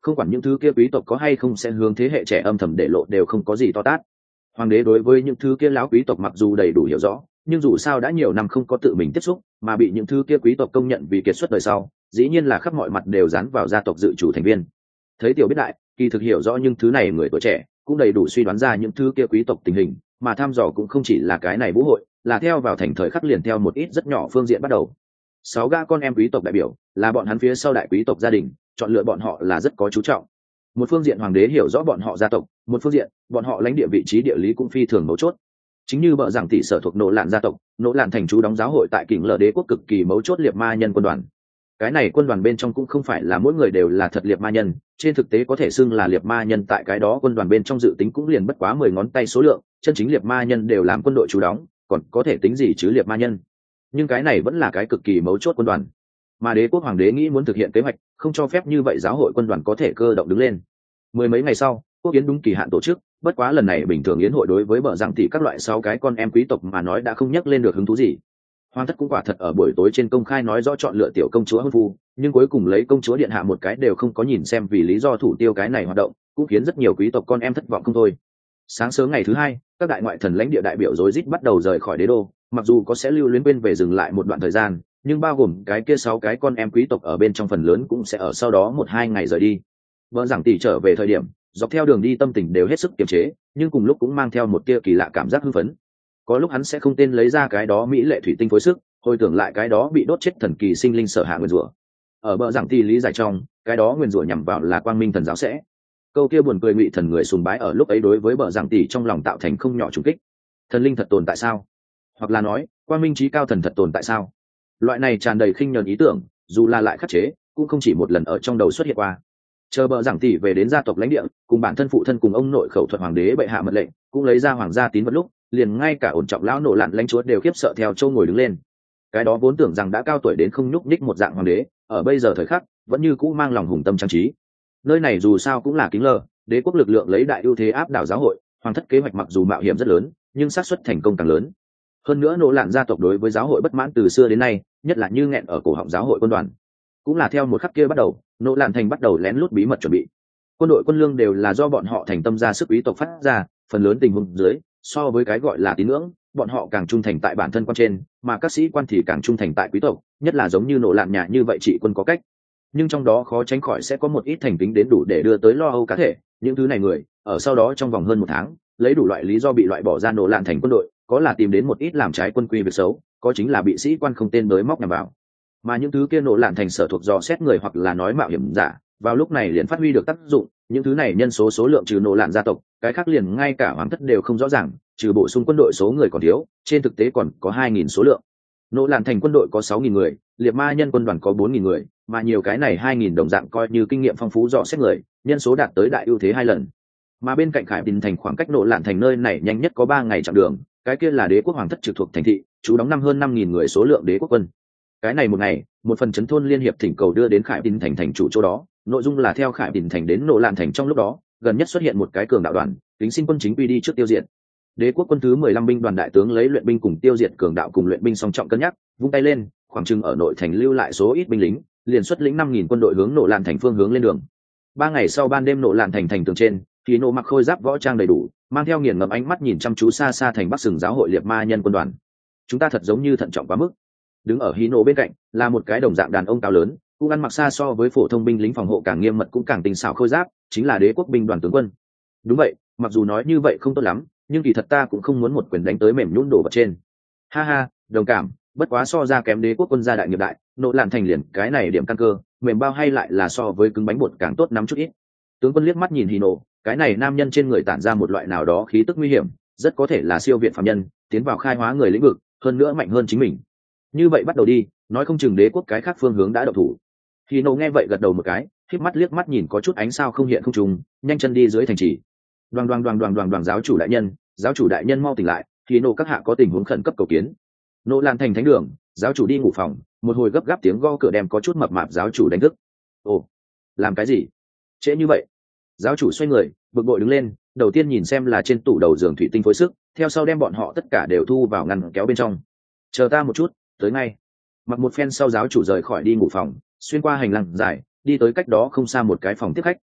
không quản những thứ kia quý tộc có hay không sẽ hướng thế hệ trẻ âm thầm để lộ đều không có gì to tát. Hoàng đế đối với những thứ kia lão quý tộc mặc dù đầy đủ hiểu rõ, nhưng dù sao đã nhiều năm không có tự mình tiếp xúc, mà bị những thứ kia quý tộc công nhận vì kiệt xuất đời sau, dĩ nhiên là khắp mọi mặt đều dán vào gia tộc dự chủ thành viên. Thấy tiểu biết đại, kỳ thực hiểu rõ những thứ này người tuổi trẻ cũng đầy đủ suy đoán ra những thứ kia quý tộc tình hình, mà thăm dò cũng không chỉ là cái này vũ hội, là theo vào thành thời khắc liền theo một ít rất nhỏ phương diện bắt đầu. Sáu gã con em quý tộc đại biểu là bọn hắn phía sau đại quý tộc gia đình, chọn lựa bọn họ là rất có chú trọng. Một phương diện hoàng đế hiểu rõ bọn họ gia tộc, một phương diện bọn họ lãnh địa vị trí địa lý cũng phi thường mấu chốt. Chính như bợ rằng tỷ sở thuộc nỗ lạn gia tộc, nỗ lạn thành chú đóng giáo hội tại kình lờ đế quốc cực kỳ mấu chốt liệt ma nhân quân đoàn. Cái này quân đoàn bên trong cũng không phải là mỗi người đều là thật liệt ma nhân, trên thực tế có thể xưng là liệt ma nhân tại cái đó quân đoàn bên trong dự tính cũng liền bất quá mười ngón tay số lượng, chân chính liệt ma nhân đều làm quân đội chú đóng, còn có thể tính gì chứ liệt ma nhân. Nhưng cái này vẫn là cái cực kỳ mấu chốt quân đoàn. Mà đế quốc hoàng đế nghĩ muốn thực hiện kế hoạch, không cho phép như vậy giáo hội quân đoàn có thể cơ động đứng lên. Mười mấy ngày sau, quốc yến đúng kỳ hạn tổ chức, bất quá lần này bình thường yến hội đối với bợ rằng tỷ các loại sáu cái con em quý tộc mà nói đã không nhắc lên được hứng thú gì. Hoàng thất cũng quả thật ở buổi tối trên công khai nói rõ chọn lựa tiểu công chúa hôn phu, nhưng cuối cùng lấy công chúa điện hạ một cái đều không có nhìn xem vì lý do thủ tiêu cái này hoạt động, cũng khiến rất nhiều quý tộc con em thất vọng không thôi. Sáng sớm ngày thứ hai, các đại ngoại thần lãnh địa đại biểu rối rít bắt đầu rời khỏi đế đô, mặc dù có sẽ lưu luyến bên về dừng lại một đoạn thời gian, nhưng bao gồm cái kia sáu cái con em quý tộc ở bên trong phần lớn cũng sẽ ở sau đó một hai ngày rời đi. Vợ rằng tỷ trở về thời điểm, dọc theo đường đi tâm tình đều hết sức kiềm chế, nhưng cùng lúc cũng mang theo một tia kỳ lạ cảm giác hưng phấn. Có lúc hắn sẽ không tên lấy ra cái đó mỹ lệ thủy tinh phối sức, hồi tưởng lại cái đó bị đốt chết thần kỳ sinh linh sở hạ nguyên rủa. Ở bờ giảng tỷ lý giải trong, cái đó nguyên rủa nhằm vào là quang minh thần giáo sẽ. Câu kia buồn cười ngụy thần người sùng bái ở lúc ấy đối với bờ giảng tỷ trong lòng tạo thành không nhỏ trùng kích. Thần linh thật tồn tại sao? Hoặc là nói, quang minh trí cao thần thật tồn tại sao? Loại này tràn đầy khinh nhờn ý tưởng, dù là lại khắc chế, cũng không chỉ một lần ở trong đầu xuất hiện qua. Chờ bờ giảng tỷ về đến gia tộc lãnh địa, cùng bản thân phụ thân cùng ông nội khẩu thuật hoàng đế bệ hạ mật lệnh, cũng lấy ra hoàng gia tín vật lúc, liền ngay cả ổn trọng lão nổ lạn lãnh chúa đều khiếp sợ theo châu ngồi đứng lên. Cái đó vốn tưởng rằng đã cao tuổi đến không nhúc nhích một dạng hoàng đế, ở bây giờ thời khắc vẫn như cũ mang lòng hùng tâm trang trí. Nơi này dù sao cũng là kính lờ, đế quốc lực lượng lấy đại ưu thế áp đảo giáo hội, hoàng thất kế hoạch mặc dù mạo hiểm rất lớn, nhưng xác suất thành công càng lớn. Hơn nữa nổ lạn gia tộc đối với giáo hội bất mãn từ xưa đến nay, nhất là như nghẹn ở cổ họng giáo hội quân đoàn. Cũng là theo một khắc kia bắt đầu, nổ lạn thành bắt đầu lén lút bí mật chuẩn bị. Quân đội quân lương đều là do bọn họ thành tâm ra sức quý tộc phát ra, phần lớn tình huống dưới, so với cái gọi là tín ngưỡng, bọn họ càng trung thành tại bản thân quan trên, mà các sĩ quan thì càng trung thành tại quý tộc, nhất là giống như nổ lạn nhà như vậy trị quân có cách. Nhưng trong đó khó tránh khỏi sẽ có một ít thành kính đến đủ để đưa tới lo âu cá thể, những thứ này người, ở sau đó trong vòng hơn một tháng, lấy đủ loại lý do bị loại bỏ ra nổ lạn thành quân đội, có là tìm đến một ít làm trái quân quy việc xấu, có chính là bị sĩ quan không tên mới móc nhằm vào. Mà những thứ kia nổ lạn thành sở thuộc dò xét người hoặc là nói mạo hiểm giả, vào lúc này liền phát huy được tác dụng, những thứ này nhân số số lượng trừ nổ lạn gia tộc, cái khác liền ngay cả hoàng thất đều không rõ ràng, trừ bổ sung quân đội số người còn thiếu, trên thực tế còn có hai nghìn số lượng. Nỗ lạn thành quân đội có sáu nghìn người, liệt ma nhân quân đoàn có bốn nghìn người, mà nhiều cái này hai nghìn đồng dạng coi như kinh nghiệm phong phú dò xét người, nhân số đạt tới đại ưu thế hai lần. Mà bên cạnh Khải Bình thành khoảng cách Nỗ lạn thành nơi này nhanh nhất có ba ngày chặng đường, cái kia là đế quốc hoàng thất trực thuộc thành thị, chú đóng năm hơn năm nghìn người số lượng đế quốc quân. Cái này một ngày, một phần chấn thôn liên hiệp thỉnh cầu đưa đến Khải Bình thành thành chủ chỗ đó, nội dung là theo Khải Bình thành đến Nỗ lạn thành trong lúc đó, gần nhất xuất hiện một cái cường đạo đoàn, tính xin quân chính quy đi trước tiêu diệt. Đế quốc quân thứ mười lăm binh đoàn đại tướng lấy luyện binh cùng tiêu diệt cường đạo cùng luyện binh song trọng cân nhắc, vung tay lên, khoảng chừng ở nội thành lưu lại số ít binh lính, liền xuất lĩnh năm nghìn quân đội hướng Nỗ lạn thành phương hướng lên đường. Ba ngày sau ban đêm Nỗ lạn thành thành tường trên, thì nộ mặc khôi giáp võ trang đầy đủ, mang theo nghiền ngẫm ánh mắt nhìn chăm chú xa xa thành Bắc Sừng giáo hội liệt ma nhân quân đoàn. Chúng ta thật giống như thận trọng quá mức. Đứng ở Hino bên cạnh là một cái đồng dạng đàn ông cao lớn, cũng ăn mặc xa so với phổ thông binh lính phòng hộ càng nghiêm mật cũng càng tinh xảo khôi giáp, chính là đế quốc binh đoàn tướng quân. Đúng vậy, mặc dù nói như vậy không tốt lắm, nhưng kỳ thật ta cũng không muốn một quyền đánh tới mềm nhũn đổ vật trên. Ha ha, đồng cảm, bất quá so ra kém đế quốc quân gia đại nghiệp đại, Nỗ lạn thành liền cái này điểm căn cơ, mềm bao hay lại là so với cứng bánh bột càng tốt nắm chút ít. Tướng quân liếc mắt nhìn Hino, cái này nam nhân trên người tản ra một loại nào đó khí tức nguy hiểm, rất có thể là siêu việt phàm nhân, tiến vào khai hóa người lĩnh vực, hơn nữa mạnh hơn chính mình. Như vậy bắt đầu đi, nói không chừng đế quốc cái khác phương hướng đã động thủ. Hino nghe vậy gật đầu một cái, khép mắt liếc mắt nhìn có chút ánh sao không hiện không trùng, nhanh chân đi dưới thành trì. Đoàn đoàn đoàn đoàn đoàn đoàn giáo chủ đại nhân, giáo chủ đại nhân mau tỉnh lại, Hino các hạ có tình huống khẩn cấp cầu kiến. Nỗ Lan thành thánh đường, giáo chủ đi ngủ phòng, một hồi gấp gáp tiếng gõ cửa đem có chút mập mạp giáo chủ đánh thức. Ồ, làm cái gì? Trễ như vậy? Giáo chủ xoay người, bực bội đứng lên, đầu tiên nhìn xem là trên tủ đầu giường thủy tinh phối sức, theo sau đem bọn họ tất cả đều thu vào ngăn kéo bên trong. Chờ ta một chút, tới ngay. Mặc một phen sau giáo chủ rời khỏi đi ngủ phòng, xuyên qua hành lang dài, đi tới cách đó không xa một cái phòng tiếp khách,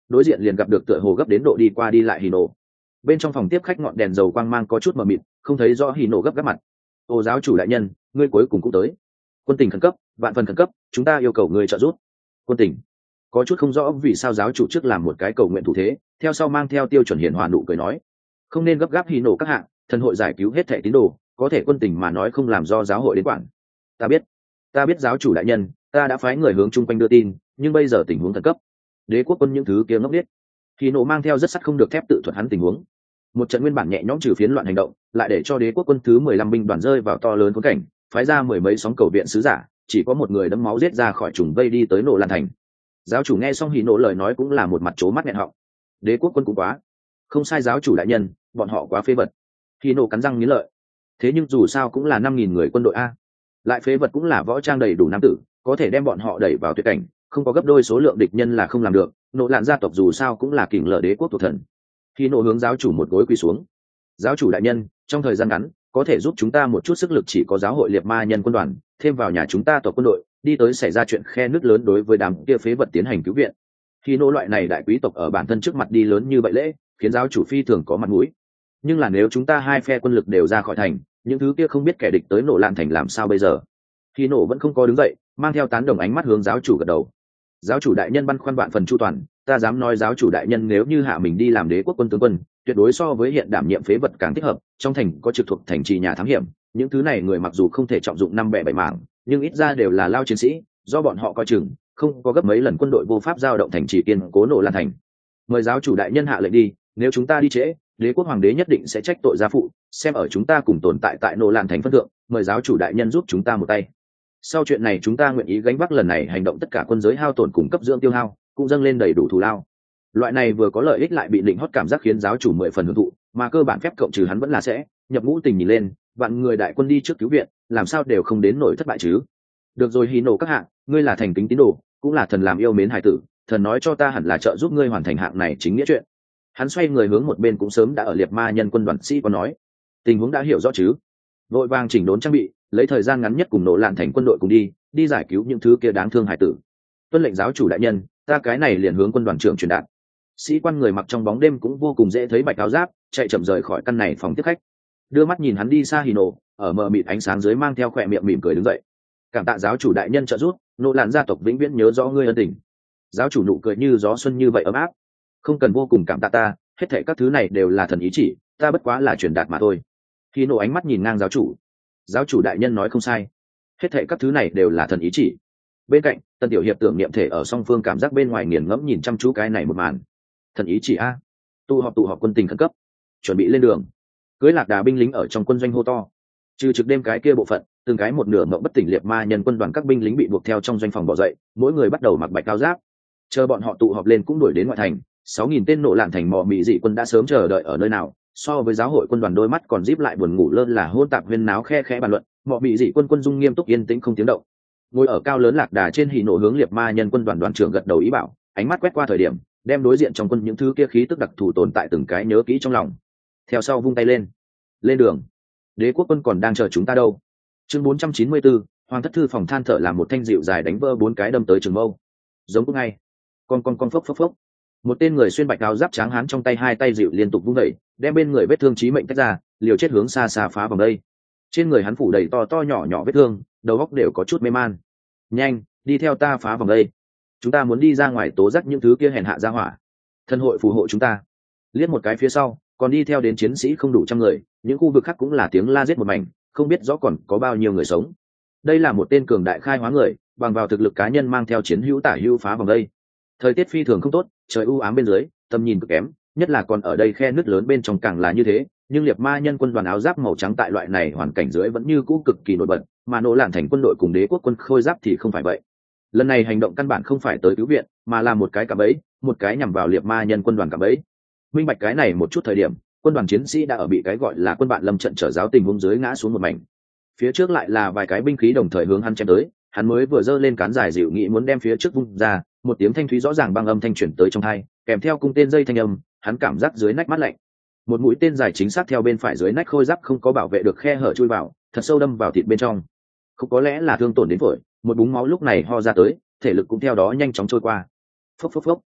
đối diện liền gặp được tựa hồ gấp đến độ đi qua đi lại Hino. Bên trong phòng tiếp khách ngọn đèn dầu quang mang có chút mờ mịt, không thấy rõ Hino gấp gáp mặt. Ô giáo chủ đại nhân, ngươi cuối cùng cũng tới. Quân tình khẩn cấp, vạn phần khẩn cấp, chúng ta yêu cầu ngươi trợ giúp. Quân tình. Có chút không rõ vì sao giáo chủ trước làm một cái cầu nguyện thủ thế, theo sau mang theo tiêu chuẩn hiển hòa nụ cười nói, không nên gấp gáp Hino các hạng, thần hội giải cứu hết thảy tín đồ, có thể quân tình mà nói không làm do giáo hội đến quản. Ta biết, ta biết giáo chủ đại nhân, ta đã phái người hướng chung quanh đưa tin, nhưng bây giờ tình huống khẩn cấp. Đế quốc quân những thứ kia ngốc điếc. Hino mang theo rất sắt không được thép tự thuật hắn tình huống. Một trận nguyên bản nhẹ nhõm trừ phiến loạn hành động, lại để cho đế quốc quân thứ mười lăm binh đoàn rơi vào to lớn khốn cảnh, phái ra mười mấy sóng cầu viện sứ giả, chỉ có một người đẫm máu giết ra khỏi trùng vây đi tới nổ lan thành. Giáo chủ nghe xong Hino lời nói cũng là một mặt trố mắt nghẹn họng. Đế quốc quân cũng quá, không sai giáo chủ đại nhân, bọn họ quá phế vật. Hino cắn răng nghiến lợi. Thế nhưng dù sao cũng là năm nghìn người quân đội a, lại phế vật cũng là võ trang đầy đủ nam tử, có thể đem bọn họ đẩy vào tuyệt cảnh, không có gấp đôi số lượng địch nhân là không làm được. Nộ lạn gia tộc dù sao cũng là kình lở đế quốc thuộc thần. Khi nộ hướng giáo chủ một gối quỳ xuống. Giáo chủ đại nhân, trong thời gian ngắn có thể giúp chúng ta một chút sức lực chỉ có giáo hội liệt ma nhân quân đoàn thêm vào nhà chúng ta tộc quân đội đi tới xảy ra chuyện khe nước lớn đối với đám kia phế vật tiến hành cứu viện. Khi nộ loại này đại quý tộc ở bản thân trước mặt đi lớn như vậy lễ, khiến giáo chủ phi thường có mặt mũi. Nhưng là nếu chúng ta hai phe quân lực đều ra khỏi thành, những thứ kia không biết kẻ địch tới nổ lạn thành làm sao bây giờ? Khi nổ vẫn không có đứng dậy, mang theo tán đồng ánh mắt hướng giáo chủ gật đầu. Giáo chủ đại nhân băn khoăn vạn phần chu toàn, ta dám nói giáo chủ đại nhân nếu như hạ mình đi làm đế quốc quân tướng quân, tuyệt đối so với hiện đảm nhiệm phế vật càng thích hợp. Trong thành có trực thuộc thành trì nhà thám hiểm, những thứ này người mặc dù không thể trọng dụng năm bẻ bảy mảng, nhưng ít ra đều là lao chiến sĩ, do bọn họ coi chừng, không có gấp mấy lần quân đội vô pháp giao động thành trì kiên cố nổ lan thành. Mời giáo chủ đại nhân hạ lệnh đi, nếu chúng ta đi trễ, đế quốc hoàng đế nhất định sẽ trách tội gia phụ, xem ở chúng ta cùng tồn tại tại nổ lan thành phân thượng, mời giáo chủ đại nhân giúp chúng ta một tay. Sau chuyện này chúng ta nguyện ý gánh vác lần này hành động tất cả quân giới hao tổn cùng cấp dưỡng tiêu hao, cũng dâng lên đầy đủ thù lao. Loại này vừa có lợi ích lại bị định hót cảm giác khiến giáo chủ mười phần hưởng thụ, mà cơ bản phép cộng trừ hắn vẫn là sẽ nhập ngũ tình nhìn lên, vạn người đại quân đi trước cứu viện, làm sao đều không đến nổi thất bại chứ. Được rồi Hino các hạng, ngươi là thành kính tín đồ, cũng là thần làm yêu mến hải tử, thần nói cho ta hẳn là trợ giúp ngươi hoàn thành hạng này chính nghĩa chuyện. Hắn xoay người hướng một bên cũng sớm đã ở liệt ma nhân quân đoàn sĩ có nói, tình huống đã hiểu rõ chứ. Vội vàng chỉnh đốn trang bị, lấy thời gian ngắn nhất cùng nổ lạn thành quân đội cùng đi đi giải cứu những thứ kia đáng thương hải tử. Tuân lệnh giáo chủ đại nhân, ta cái này liền hướng quân đoàn trưởng truyền đạt. Sĩ quan người mặc trong bóng đêm cũng vô cùng dễ thấy bạch áo giáp chạy chậm rời khỏi căn này phòng tiếp khách, đưa mắt nhìn hắn đi xa. Hino ở mờ mịt ánh sáng dưới mang theo khỏe miệng mỉm cười đứng dậy. Cảm tạ giáo chủ đại nhân trợ giúp, nỗ lạn gia tộc vĩnh viễn nhớ rõ ngươi ân tình. Giáo chủ nụ cười như gió xuân như vậy ấm áp. Không cần vô cùng cảm tạ ta, hết thảy các thứ này đều là thần ý chỉ, ta bất quá là truyền đạt mà thôi. Hino ánh mắt nhìn ngang giáo chủ. Giáo chủ đại nhân nói không sai, hết thảy các thứ này đều là thần ý chỉ. Bên cạnh Tân tiểu hiệp tưởng niệm thể ở song phương cảm giác bên ngoài nghiền ngẫm nhìn chăm chú cái này một màn. Thần ý chỉ a, tụ họp tụ họp quân tình khẩn cấp, chuẩn bị lên đường. Cưới lạc đà binh lính ở trong quân doanh hô to. Trừ trực đêm cái kia bộ phận, từng cái một nửa mộng bất tỉnh liệt ma nhân quân đoàn các binh lính bị buộc theo trong doanh phòng bỏ dậy, mỗi người bắt đầu mặc bạch áo giáp. Chờ bọn họ tụ họp lên cũng đuổi đến ngoại thành. Sáu nghìn tên nổ lạn thành mò mị dị quân đã sớm chờ đợi ở nơi nào, so với giáo hội quân đoàn đôi mắt còn díp lại buồn ngủ lơ là hôn tạp huyên náo khe khẽ bàn luận. Mọ mị dị quân quân dung nghiêm túc yên tĩnh không tiếng động. Ngồi ở cao lớn lạc đà trên hỉ nộ hướng liệt ma nhân quân đoàn đoàn trưởng gật đầu ý bảo, ánh mắt quét qua thời điểm, đem đối diện trong quân những thứ kia khí tức đặc thù tồn tại từng cái nhớ kỹ trong lòng. Theo sau vung tay lên, lên đường. Đế quốc quân còn đang chờ chúng ta đâu. Chương bốn trăm chín mươi bốn, hoàng thất thư phòng than thở làm một thanh dịu dài đánh vỡ bốn cái đâm tới trường mâu. Giống cũng ngay. Con con con phốc phốc phốc. Một tên người xuyên bạch áo giáp trắng hán trong tay hai tay dịu liên tục vung đẩy, đem bên người vết thương chí mệnh tách ra, liều chết hướng xa xa phá vòng đây. Trên người hắn phủ đầy to to nhỏ nhỏ vết thương, đầu óc đều có chút mê man. Nhanh, đi theo ta phá vòng đây. Chúng ta muốn đi ra ngoài tố giác những thứ kia hèn hạ ra hỏa. Thân hội phù hộ chúng ta. Liếc một cái phía sau, còn đi theo đến chiến sĩ không đủ trăm người, những khu vực khác cũng là tiếng la giết một mảnh, không biết rõ còn có bao nhiêu người sống. Đây là một tên cường đại khai hóa người, bằng vào thực lực cá nhân mang theo chiến hữu tả hữu phá vòng đây. Thời tiết phi thường không tốt, trời u ám bên dưới, tầm nhìn cực kém, nhất là còn ở đây khe nứt lớn bên trong càng là như thế. Nhưng liệt ma nhân quân đoàn áo giáp màu trắng tại loại này hoàn cảnh dưới vẫn như cũ cực kỳ nổi bật, mà nổ lạn thành quân đội cùng đế quốc quân khôi giáp thì không phải vậy. Lần này hành động căn bản không phải tới cứu viện, mà là một cái cạm bẫy, một cái nhằm vào liệt ma nhân quân đoàn cạm bẫy. Minh bạch cái này một chút thời điểm, quân đoàn chiến sĩ đã ở bị cái gọi là quân bạn lâm trận trở giáo tình huống dưới ngã xuống một mảnh. Phía trước lại là vài cái binh khí đồng thời hướng hắn chém tới, hắn mới vừa giơ lên cán dài dịu nghĩ muốn đem phía trước vung ra, một tiếng thanh thúy rõ ràng băng âm thanh chuyển tới trong tai, kèm theo cung tên dây thanh âm, hắn cảm giác dưới nách mát lạnh. Một mũi tên dài chính xác theo bên phải dưới nách khôi giáp không có bảo vệ được khe hở chui vào, thật sâu đâm vào thịt bên trong. Không có lẽ là thương tổn đến phổi, một búng máu lúc này ho ra tới, thể lực cũng theo đó nhanh chóng trôi qua. Phốc phốc phốc.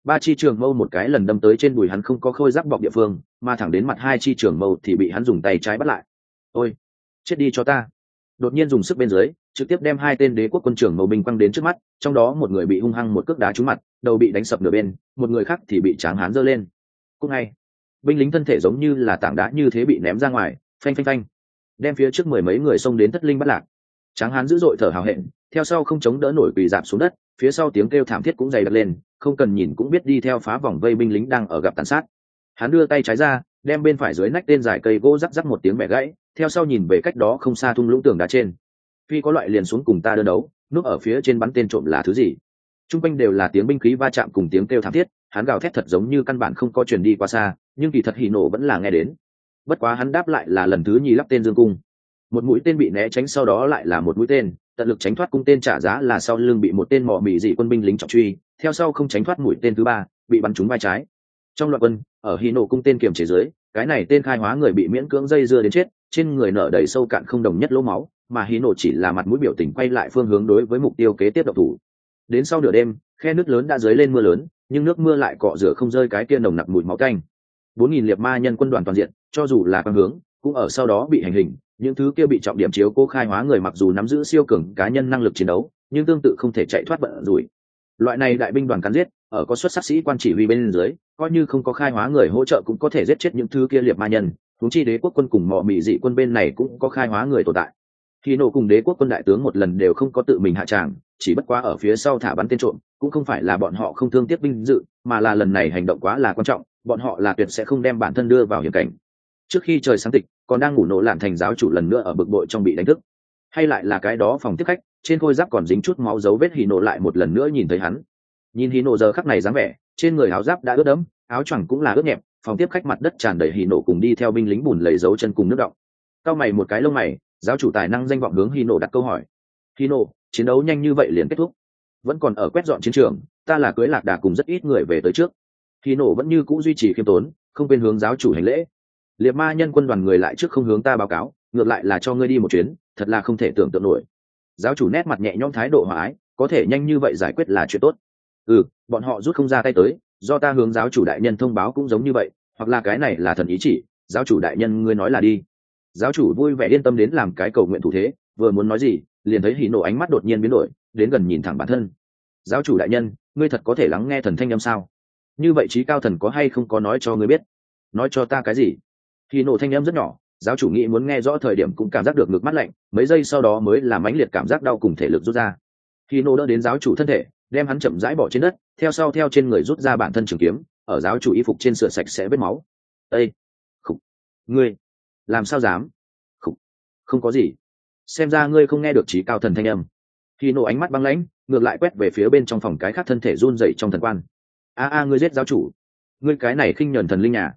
ba chi trường mâu một cái lần đâm tới trên đùi hắn không có khôi giáp bọc địa phương, mà thẳng đến mặt hai chi trường mâu thì bị hắn dùng tay trái bắt lại. Ôi, chết đi cho ta! Đột nhiên dùng sức bên dưới, trực tiếp đem hai tên đế quốc quân trưởng màu binh quăng đến trước mắt, trong đó một người bị hung hăng một cước đá trúng mặt, đầu bị đánh sập nửa bên, một người khác thì bị tráng hán giơ lên. Cũng ngay, binh lính thân thể giống như là tảng đá như thế bị ném ra ngoài, phanh phanh phanh, đem phía trước mười mấy người xông đến thất linh bắt lạc. Tráng hán dữ dội thở hào hẹn, theo sau không chống đỡ nổi quỳ rạp xuống đất, phía sau tiếng kêu thảm thiết cũng dày đặc lên, không cần nhìn cũng biết đi theo phá vòng vây binh lính đang ở gặp tàn sát. Hắn đưa tay trái ra, đem bên phải dưới nách tên dài cây gỗ rắc rắc một tiếng bẻ gãy, theo sau nhìn về cách đó không xa thung lũng tường đá trên. Phi có loại liền xuống cùng ta đơn đấu, núp ở phía trên bắn tên trộm là thứ gì? Trung quanh đều là tiếng binh khí va chạm cùng tiếng kêu thảm thiết, hắn gào thét thật giống như căn bản không có truyền đi qua xa, nhưng kỳ thật hỉ nổ vẫn là nghe đến. Bất quá hắn đáp lại là lần thứ nhì lắp tên dương cung. Một mũi tên bị né tránh, sau đó lại là một mũi tên, tận lực tránh thoát cung tên trả giá là sau lưng bị một tên mỏ mị dị quân binh lính trọng truy, theo sau không tránh thoát mũi tên thứ ba, bị bắn trúng vai trái. Trong loạt quân, ở hỉ nổ cung tên kiềm chế dưới, cái này tên khai hóa người bị miễn cưỡng dây dưa đến chết, trên người nở đầy sâu cạn không đồng nhất lỗ máu, mà hỉ nổ chỉ là mặt mũi biểu tình quay lại phương hướng đối với mục tiêu kế tiếp động thủ. Đến sau nửa đêm, khe nước lớn đã dưới lên mưa lớn, nhưng nước mưa lại cọ rửa không rơi cái kia nồng nặc mùi máu tanh. Bốn nghìn liệt ma nhân quân đoàn toàn diện, cho dù là quan hướng, cũng ở sau đó bị hành hình. Những thứ kia bị trọng điểm chiếu cố khai hóa người mặc dù nắm giữ siêu cường cá nhân năng lực chiến đấu, nhưng tương tự không thể chạy thoát bận rủi. Loại này đại binh đoàn cắn giết, ở có xuất sắc sĩ quan chỉ huy bên dưới, coi như không có khai hóa người hỗ trợ cũng có thể giết chết những thứ kia liệt ma nhân. Huống chi đế quốc quân cùng mọ mị dị quân bên này cũng có khai hóa người tồn tại. Khi nổ cùng đế quốc quân đại tướng một lần đều không có tự mình hạ tràng, chỉ bất quá ở phía sau thả bắn tên trộm, cũng không phải là bọn họ không thương tiếc binh dự, mà là lần này hành động quá là quan trọng, bọn họ là tuyệt sẽ không đem bản thân đưa vào hiểm cảnh. Trước khi trời sáng tịch, còn đang ngủ nổ lạn thành giáo chủ lần nữa ở bực bội trong bị đánh thức, hay lại là cái đó phòng tiếp khách, trên khôi giáp còn dính chút máu dấu vết hỉ nổ lại một lần nữa nhìn thấy hắn. Nhìn hỉ nổ giờ khắc này dáng vẻ, trên người áo giáp đã ướt đẫm, áo choàng cũng là ướt nhẹp, phòng tiếp khách mặt đất tràn đầy hỉ nổ cùng đi theo binh lính bùn lầy dấu chân cùng nước đọng. Cao mày một cái lông mày, giáo chủ tài năng danh vọng hướng hỉ nổ đặt câu hỏi. Hỉ nổ, chiến đấu nhanh như vậy liền kết thúc? Vẫn còn ở quét dọn chiến trường, ta là cưới lạc đà cùng rất ít người về tới trước. Hỉ nổ vẫn như cũ duy trì khiêm tốn, không quên hướng giáo chủ hành lễ. Liệt ma nhân quân đoàn người lại trước không hướng ta báo cáo, ngược lại là cho ngươi đi một chuyến, thật là không thể tưởng tượng nổi. Giáo chủ nét mặt nhẹ nhõm thái độ hòa ái, có thể nhanh như vậy giải quyết là chuyện tốt. Ừ, bọn họ rút không ra tay tới, do ta hướng giáo chủ đại nhân thông báo cũng giống như vậy, hoặc là cái này là thần ý chỉ, giáo chủ đại nhân ngươi nói là đi. Giáo chủ vui vẻ yên tâm đến làm cái cầu nguyện thủ thế, vừa muốn nói gì, liền thấy hỉ nổ ánh mắt đột nhiên biến đổi, đến gần nhìn thẳng bản thân. Giáo chủ đại nhân, ngươi thật có thể lắng nghe thần thanh âm sao? Như vậy trí cao thần có hay không có nói cho ngươi biết? Nói cho ta cái gì? Hỉ nổ thanh âm rất nhỏ, giáo chủ nghĩ muốn nghe rõ thời điểm cũng cảm giác được ngực mắt lạnh, mấy giây sau đó mới làm mãnh liệt cảm giác đau cùng thể lực rút ra. Hỉ nổ đỡ đến giáo chủ thân thể, đem hắn chậm rãi bỏ trên đất, theo sau theo trên người rút ra bản thân trường kiếm, ở giáo chủ y phục trên sửa sạch sẽ vết máu. Ê, khục, ngươi, làm sao dám? Khục, không có gì. Xem ra ngươi không nghe được trí cao thần thanh âm. Hỉ nổ ánh mắt băng lãnh, ngược lại quét về phía bên trong phòng cái khác thân thể run rẩy trong thần quan. A a, ngươi giết giáo chủ, ngươi cái này khinh nhẫn thần linh nhà.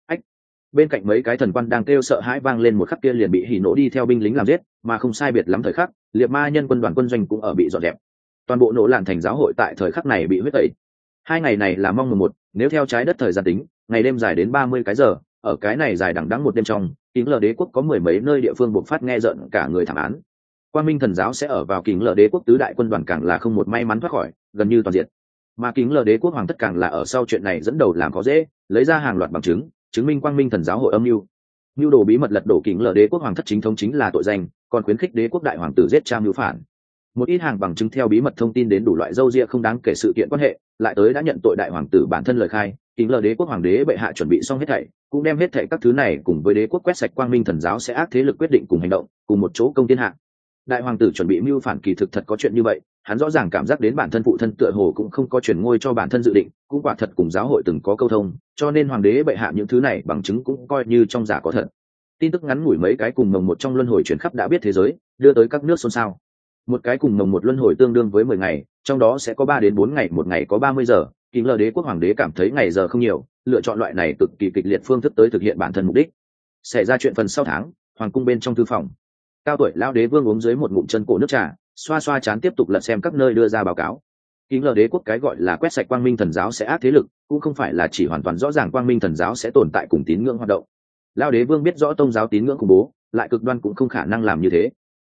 Bên cạnh mấy cái thần quan đang kêu sợ hãi vang lên một khắc kia liền bị hỉ nổ đi theo binh lính làm giết, mà không sai biệt lắm thời khắc, liệt ma nhân quân đoàn quân doanh cũng ở bị dọn dẹp. Toàn bộ nổ lạn thành giáo hội tại thời khắc này bị huyết tẩy. Hai ngày này là mong mùng một, nếu theo trái đất thời gian tính, ngày đêm dài đến ba mươi cái giờ, ở cái này dài đằng đẵng một đêm trong, kính lờ đế quốc có mười mấy nơi địa phương buộc phát nghe rợn cả người thảm án. Quang Minh thần giáo sẽ ở vào kính lờ đế quốc tứ đại quân đoàn càng là không một may mắn thoát khỏi, gần như toàn diện. Mà kính lờ đế quốc hoàng thất càng là ở sau chuyện này dẫn đầu làm có dễ, lấy ra hàng loạt bằng chứng, chứng minh Quang Minh thần giáo hội âm mưu mưu đồ bí mật lật đổ kính lờ đế quốc hoàng thất chính thống chính là tội danh, còn khuyến khích đế quốc đại hoàng tử giết cha mưu phản. Một ít hàng bằng chứng theo bí mật thông tin đến đủ loại dâu ria không đáng kể sự kiện quan hệ, lại tới đã nhận tội đại hoàng tử bản thân lời khai, kính lờ đế quốc hoàng đế bệ hạ chuẩn bị xong hết thảy, cũng đem hết thảy các thứ này cùng với đế quốc quét sạch Quang Minh thần giáo sẽ ác thế lực quyết định cùng hành động, cùng một chỗ công thiên hạ. Đại hoàng tử chuẩn bị mưu phản kỳ thực thật có chuyện như vậy, hắn rõ ràng cảm giác đến bản thân phụ thân tựa hồ cũng không có chuyển ngôi cho bản thân dự định, cũng quả thật cùng giáo hội từng có câu thông, cho nên hoàng đế bệ hạ những thứ này bằng chứng cũng coi như trong giả có thật. Tin tức ngắn ngủi mấy cái cùng mồng một trong luân hồi chuyển khắp đã biết thế giới, đưa tới các nước xôn xao. Một cái cùng mồng một luân hồi tương đương với mười ngày, trong đó sẽ có ba đến bốn ngày, một ngày có ba mươi giờ, kính lờ đế quốc hoàng đế cảm thấy ngày giờ không nhiều, lựa chọn loại này cực kỳ kịch liệt phương thức tới thực hiện bản thân mục đích. Xảy ra chuyện phần sau tháng, hoàng cung bên trong thư phòng, cao tuổi lão đế vương uống dưới một ngụm chân cổ nước trà, xoa xoa chán tiếp tục lật xem các nơi đưa ra báo cáo. Kính lờ đế quốc cái gọi là quét sạch Quang Minh thần giáo sẽ ác thế lực, cũng không phải là chỉ hoàn toàn rõ ràng Quang Minh thần giáo sẽ tồn tại cùng tín ngưỡng hoạt động. Lão đế vương biết rõ tôn giáo tín ngưỡng khủng bố, lại cực đoan cũng không khả năng làm như thế.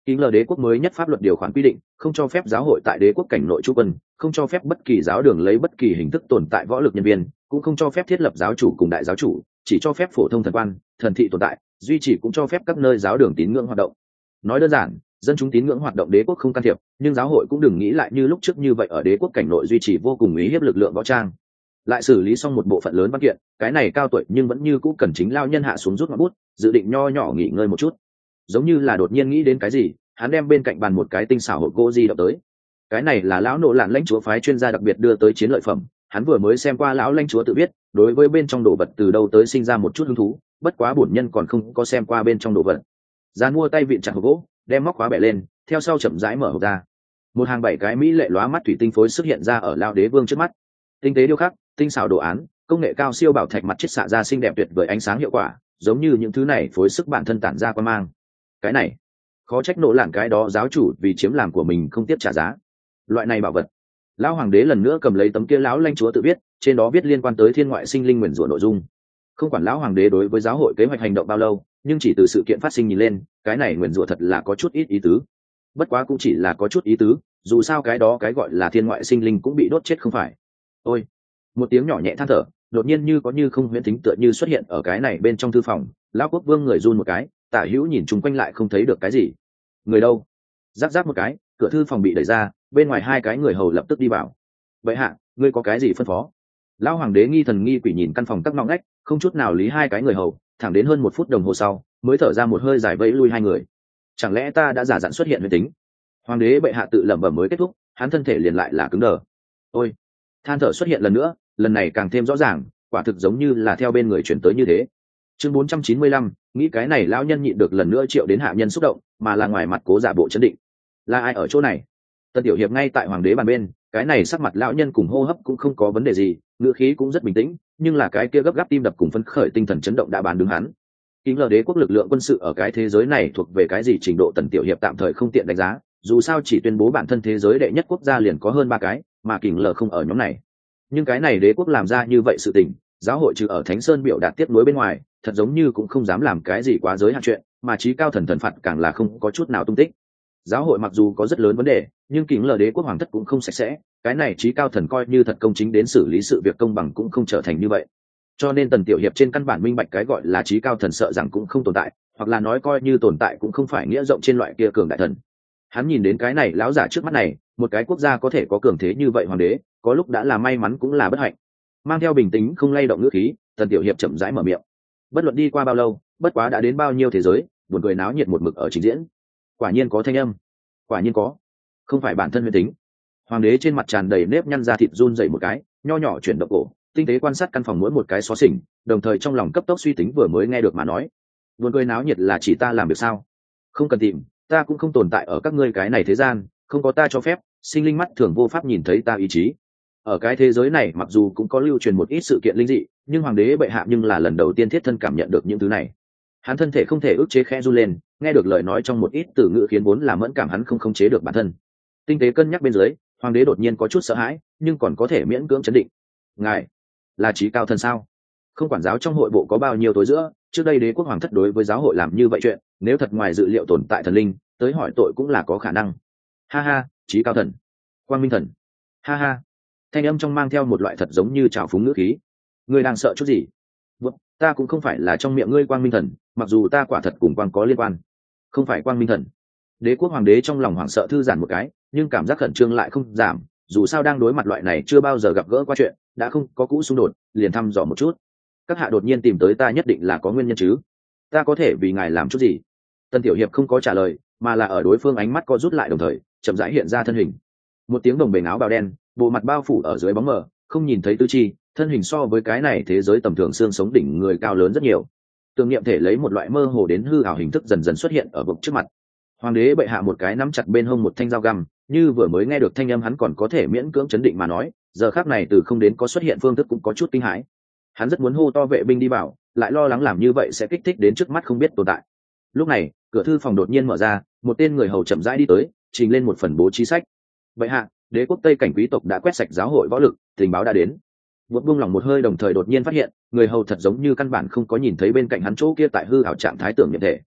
Kính lờ đế quốc mới nhất pháp luật điều khoản quy định, không cho phép giáo hội tại đế quốc cảnh nội trú quân, không cho phép bất kỳ giáo đường lấy bất kỳ hình thức tồn tại võ lực nhân viên, cũng không cho phép thiết lập giáo chủ cùng đại giáo chủ, chỉ cho phép phổ thông thần quan, thần thị tồn tại, duy trì cũng cho phép các nơi giáo đường tín ngưỡng hoạt động. Nói đơn giản, dân chúng tín ngưỡng hoạt động đế quốc không can thiệp, nhưng giáo hội cũng đừng nghĩ lại như lúc trước như vậy ở đế quốc cảnh nội duy trì vô cùng uy hiếp lực lượng võ trang. Lại xử lý xong một bộ phận lớn văn kiện, cái này cao tuổi nhưng vẫn như cũ cần chính lao nhân hạ xuống rút ngọn bút, dự định nho nhỏ nghỉ ngơi một chút. Giống như là đột nhiên nghĩ đến cái gì, hắn đem bên cạnh bàn một cái tinh xảo hộp gỗ di động tới. Cái này là lão nộ lạn lãnh chúa phái chuyên gia đặc biệt đưa tới chiến lợi phẩm, hắn vừa mới xem qua lão lãnh chúa tự viết, đối với bên trong đồ vật từ đâu tới sinh ra một chút hứng thú, bất quá bổn nhân còn không có xem qua bên trong đồ vật. Giàn mua tay vịn chặt hộp gỗ, đem móc khóa bẻ lên, theo sau chậm rãi mở hộp ra. Một hàng bảy cái mỹ lệ lóa mắt thủy tinh phối xuất hiện ra ở lão đế vương trước mắt. Tinh tế điêu khắc, tinh xảo đồ án, công nghệ cao siêu bảo thạch mặt chiết xạ ra xinh đẹp tuyệt vời ánh sáng hiệu quả, giống như những thứ này phối sức bản thân tản ra quan mang. Cái này, khó trách nộ lạn cái đó giáo chủ vì chiếm làm của mình không tiếp trả giá. Loại này bảo vật. Lão hoàng đế lần nữa cầm lấy tấm kia lão lãnh chúa tự viết, trên đó viết liên quan tới thiên ngoại sinh linh nguyền rủa nội dung. Không quản lão hoàng đế đối với giáo hội kế hoạch hành động bao lâu, nhưng chỉ từ sự kiện phát sinh nhìn lên, cái này nguyền rủa thật là có chút ít ý tứ. Bất quá cũng chỉ là có chút ý tứ, dù sao cái đó cái gọi là thiên ngoại sinh linh cũng bị đốt chết không phải. Ôi, một tiếng nhỏ nhẹ than thở, đột nhiên như có như không huyễn tính tựa như xuất hiện ở cái này bên trong thư phòng. Lão quốc vương người run một cái, tả hữu nhìn chung quanh lại không thấy được cái gì. Người đâu? Giáp giáp một cái, cửa thư phòng bị đẩy ra, bên ngoài hai cái người hầu lập tức đi vào. Vậy hạ, ngươi có cái gì phân phó? Lão hoàng đế nghi thần nghi quỷ nhìn căn phòng tắc ngõ ngách, không chút nào lý hai cái người hầu, thẳng đến hơn một phút đồng hồ sau mới thở ra một hơi dài vẫy lui hai người. Chẳng lẽ ta đã giả dặn xuất hiện huyễn tính? Hoàng đế bệ hạ tự lẩm bẩm mới kết thúc, hắn thân thể liền lại là cứng đờ. Ôi, than thở xuất hiện lần nữa, lần này càng thêm rõ ràng, quả thực giống như là theo bên người chuyển tới như thế. Chương bốn trăm chín mươi lăm, nghĩ cái này lão nhân nhịn được lần nữa triệu đến hạ nhân xúc động, mà là ngoài mặt cố giả bộ chấn định. Là ai ở chỗ này? Tân tiểu hiệp ngay tại hoàng đế bàn bên, cái này sắc mặt lão nhân cùng hô hấp cũng không có vấn đề gì, ngữ khí cũng rất bình tĩnh, nhưng là cái kia gấp gáp tim đập cùng phấn khởi tinh thần chấn động đã bàn đứng hắn. Kính lờ đế quốc lực lượng quân sự ở cái thế giới này thuộc về cái gì trình độ tần tiểu hiệp tạm thời không tiện đánh giá, dù sao chỉ tuyên bố bản thân thế giới đệ nhất quốc gia liền có hơn ba cái, mà kính lờ không ở nhóm này. Nhưng cái này đế quốc làm ra như vậy sự tình, giáo hội trừ ở Thánh Sơn biểu đạt tiếp nối bên ngoài, thật giống như cũng không dám làm cái gì quá giới hạn chuyện, mà trí cao thần thần phạt càng là không có chút nào tung tích. Giáo hội mặc dù có rất lớn vấn đề, nhưng kính lờ đế quốc hoàng thất cũng không sạch sẽ, cái này trí cao thần coi như thật công chính đến xử lý sự việc công bằng cũng không trở thành như vậy. Cho nên tần tiểu hiệp trên căn bản minh bạch cái gọi là trí cao thần sợ rằng cũng không tồn tại, hoặc là nói coi như tồn tại cũng không phải nghĩa rộng trên loại kia cường đại thần. Hắn nhìn đến cái này lão giả trước mắt này, một cái quốc gia có thể có cường thế như vậy hoàng đế, có lúc đã là may mắn cũng là bất hạnh. Mang theo bình tĩnh không lay động ngữ khí, tần tiểu hiệp chậm rãi mở miệng. Bất luận đi qua bao lâu, bất quá đã đến bao nhiêu thế giới, buồn cười náo nhiệt một mực ở trình diễn. Quả nhiên có thanh âm, quả nhiên có, không phải bản thân huyền tính. Hoàng đế trên mặt tràn đầy nếp nhăn da thịt run dậy một cái, nho nhỏ chuyển động cổ, tinh tế quan sát căn phòng mỗi một cái xó xỉnh, đồng thời trong lòng cấp tốc suy tính vừa mới nghe được mà nói. Buồn cười náo nhiệt là chỉ ta làm được sao? Không cần tìm, ta cũng không tồn tại ở các ngươi cái này thế gian, không có ta cho phép, sinh linh mắt thường vô pháp nhìn thấy ta ý chí. Ở cái thế giới này mặc dù cũng có lưu truyền một ít sự kiện linh dị, nhưng hoàng đế bệ hạ nhưng là lần đầu tiên thiết thân cảm nhận được những thứ này. Hắn thân thể không thể ức chế khẽ run lên, nghe được lời nói trong một ít từ ngữ khiến vốn là mẫn cảm hắn không khống chế được bản thân. Tinh tế cân nhắc bên dưới, hoàng đế đột nhiên có chút sợ hãi, nhưng còn có thể miễn cưỡng chấn định. Ngài là trí cao thần sao? Không quản giáo trong hội bộ có bao nhiêu tối giữa, trước đây đế quốc hoàng thất đối với giáo hội làm như vậy chuyện, nếu thật ngoài dự liệu tồn tại thần linh, tới hỏi tội cũng là có khả năng. Ha ha, trí cao thần, quang minh thần, ha ha. Thanh âm trong mang theo một loại thật giống như trào phúng ngữ khí. Ngươi đang sợ chút gì? Vâng, ta cũng không phải là trong miệng ngươi quang minh thần, mặc dù ta quả thật cùng quang có liên quan. Không phải quang minh thần. Đế quốc hoàng đế trong lòng hoảng sợ thư giãn một cái, nhưng cảm giác khẩn trương lại không giảm, dù sao đang đối mặt loại này chưa bao giờ gặp gỡ qua chuyện, đã không có cũ xung đột, liền thăm dò một chút. Các hạ đột nhiên tìm tới ta nhất định là có nguyên nhân chứ? Ta có thể vì ngài làm chút gì? Tân tiểu hiệp không có trả lời, mà là ở đối phương ánh mắt co rút lại đồng thời, chậm rãi hiện ra thân hình. Một tiếng đồng bềnh áo bào đen, bộ mặt bao phủ ở dưới bóng mờ, không nhìn thấy tư chi, thân hình so với cái này thế giới tầm thường xương sống đỉnh người cao lớn rất nhiều. Tưởng niệm thể lấy một loại mơ hồ đến hư ảo hình thức dần dần xuất hiện ở vực trước mặt. Hoàng đế bệ hạ một cái nắm chặt bên hông một thanh dao găm, như vừa mới nghe được thanh âm hắn còn có thể miễn cưỡng chấn định mà nói, giờ khắc này từ không đến có xuất hiện phương thức cũng có chút kinh hãi. Hắn rất muốn hô to vệ binh đi vào, lại lo lắng làm như vậy sẽ kích thích đến trước mắt không biết tồn tại. Lúc này, cửa thư phòng đột nhiên mở ra, một tên người hầu chậm rãi đi tới, trình lên một phần bố trí sách. Bệ hạ, đế quốc Tây cảnh quý tộc đã quét sạch giáo hội võ lực, tình báo đã đến. Vượt buông lòng một hơi đồng thời đột nhiên phát hiện, người hầu thật giống như căn bản không có nhìn thấy bên cạnh hắn chỗ kia tại hư ảo trạng thái tưởng niệm thể.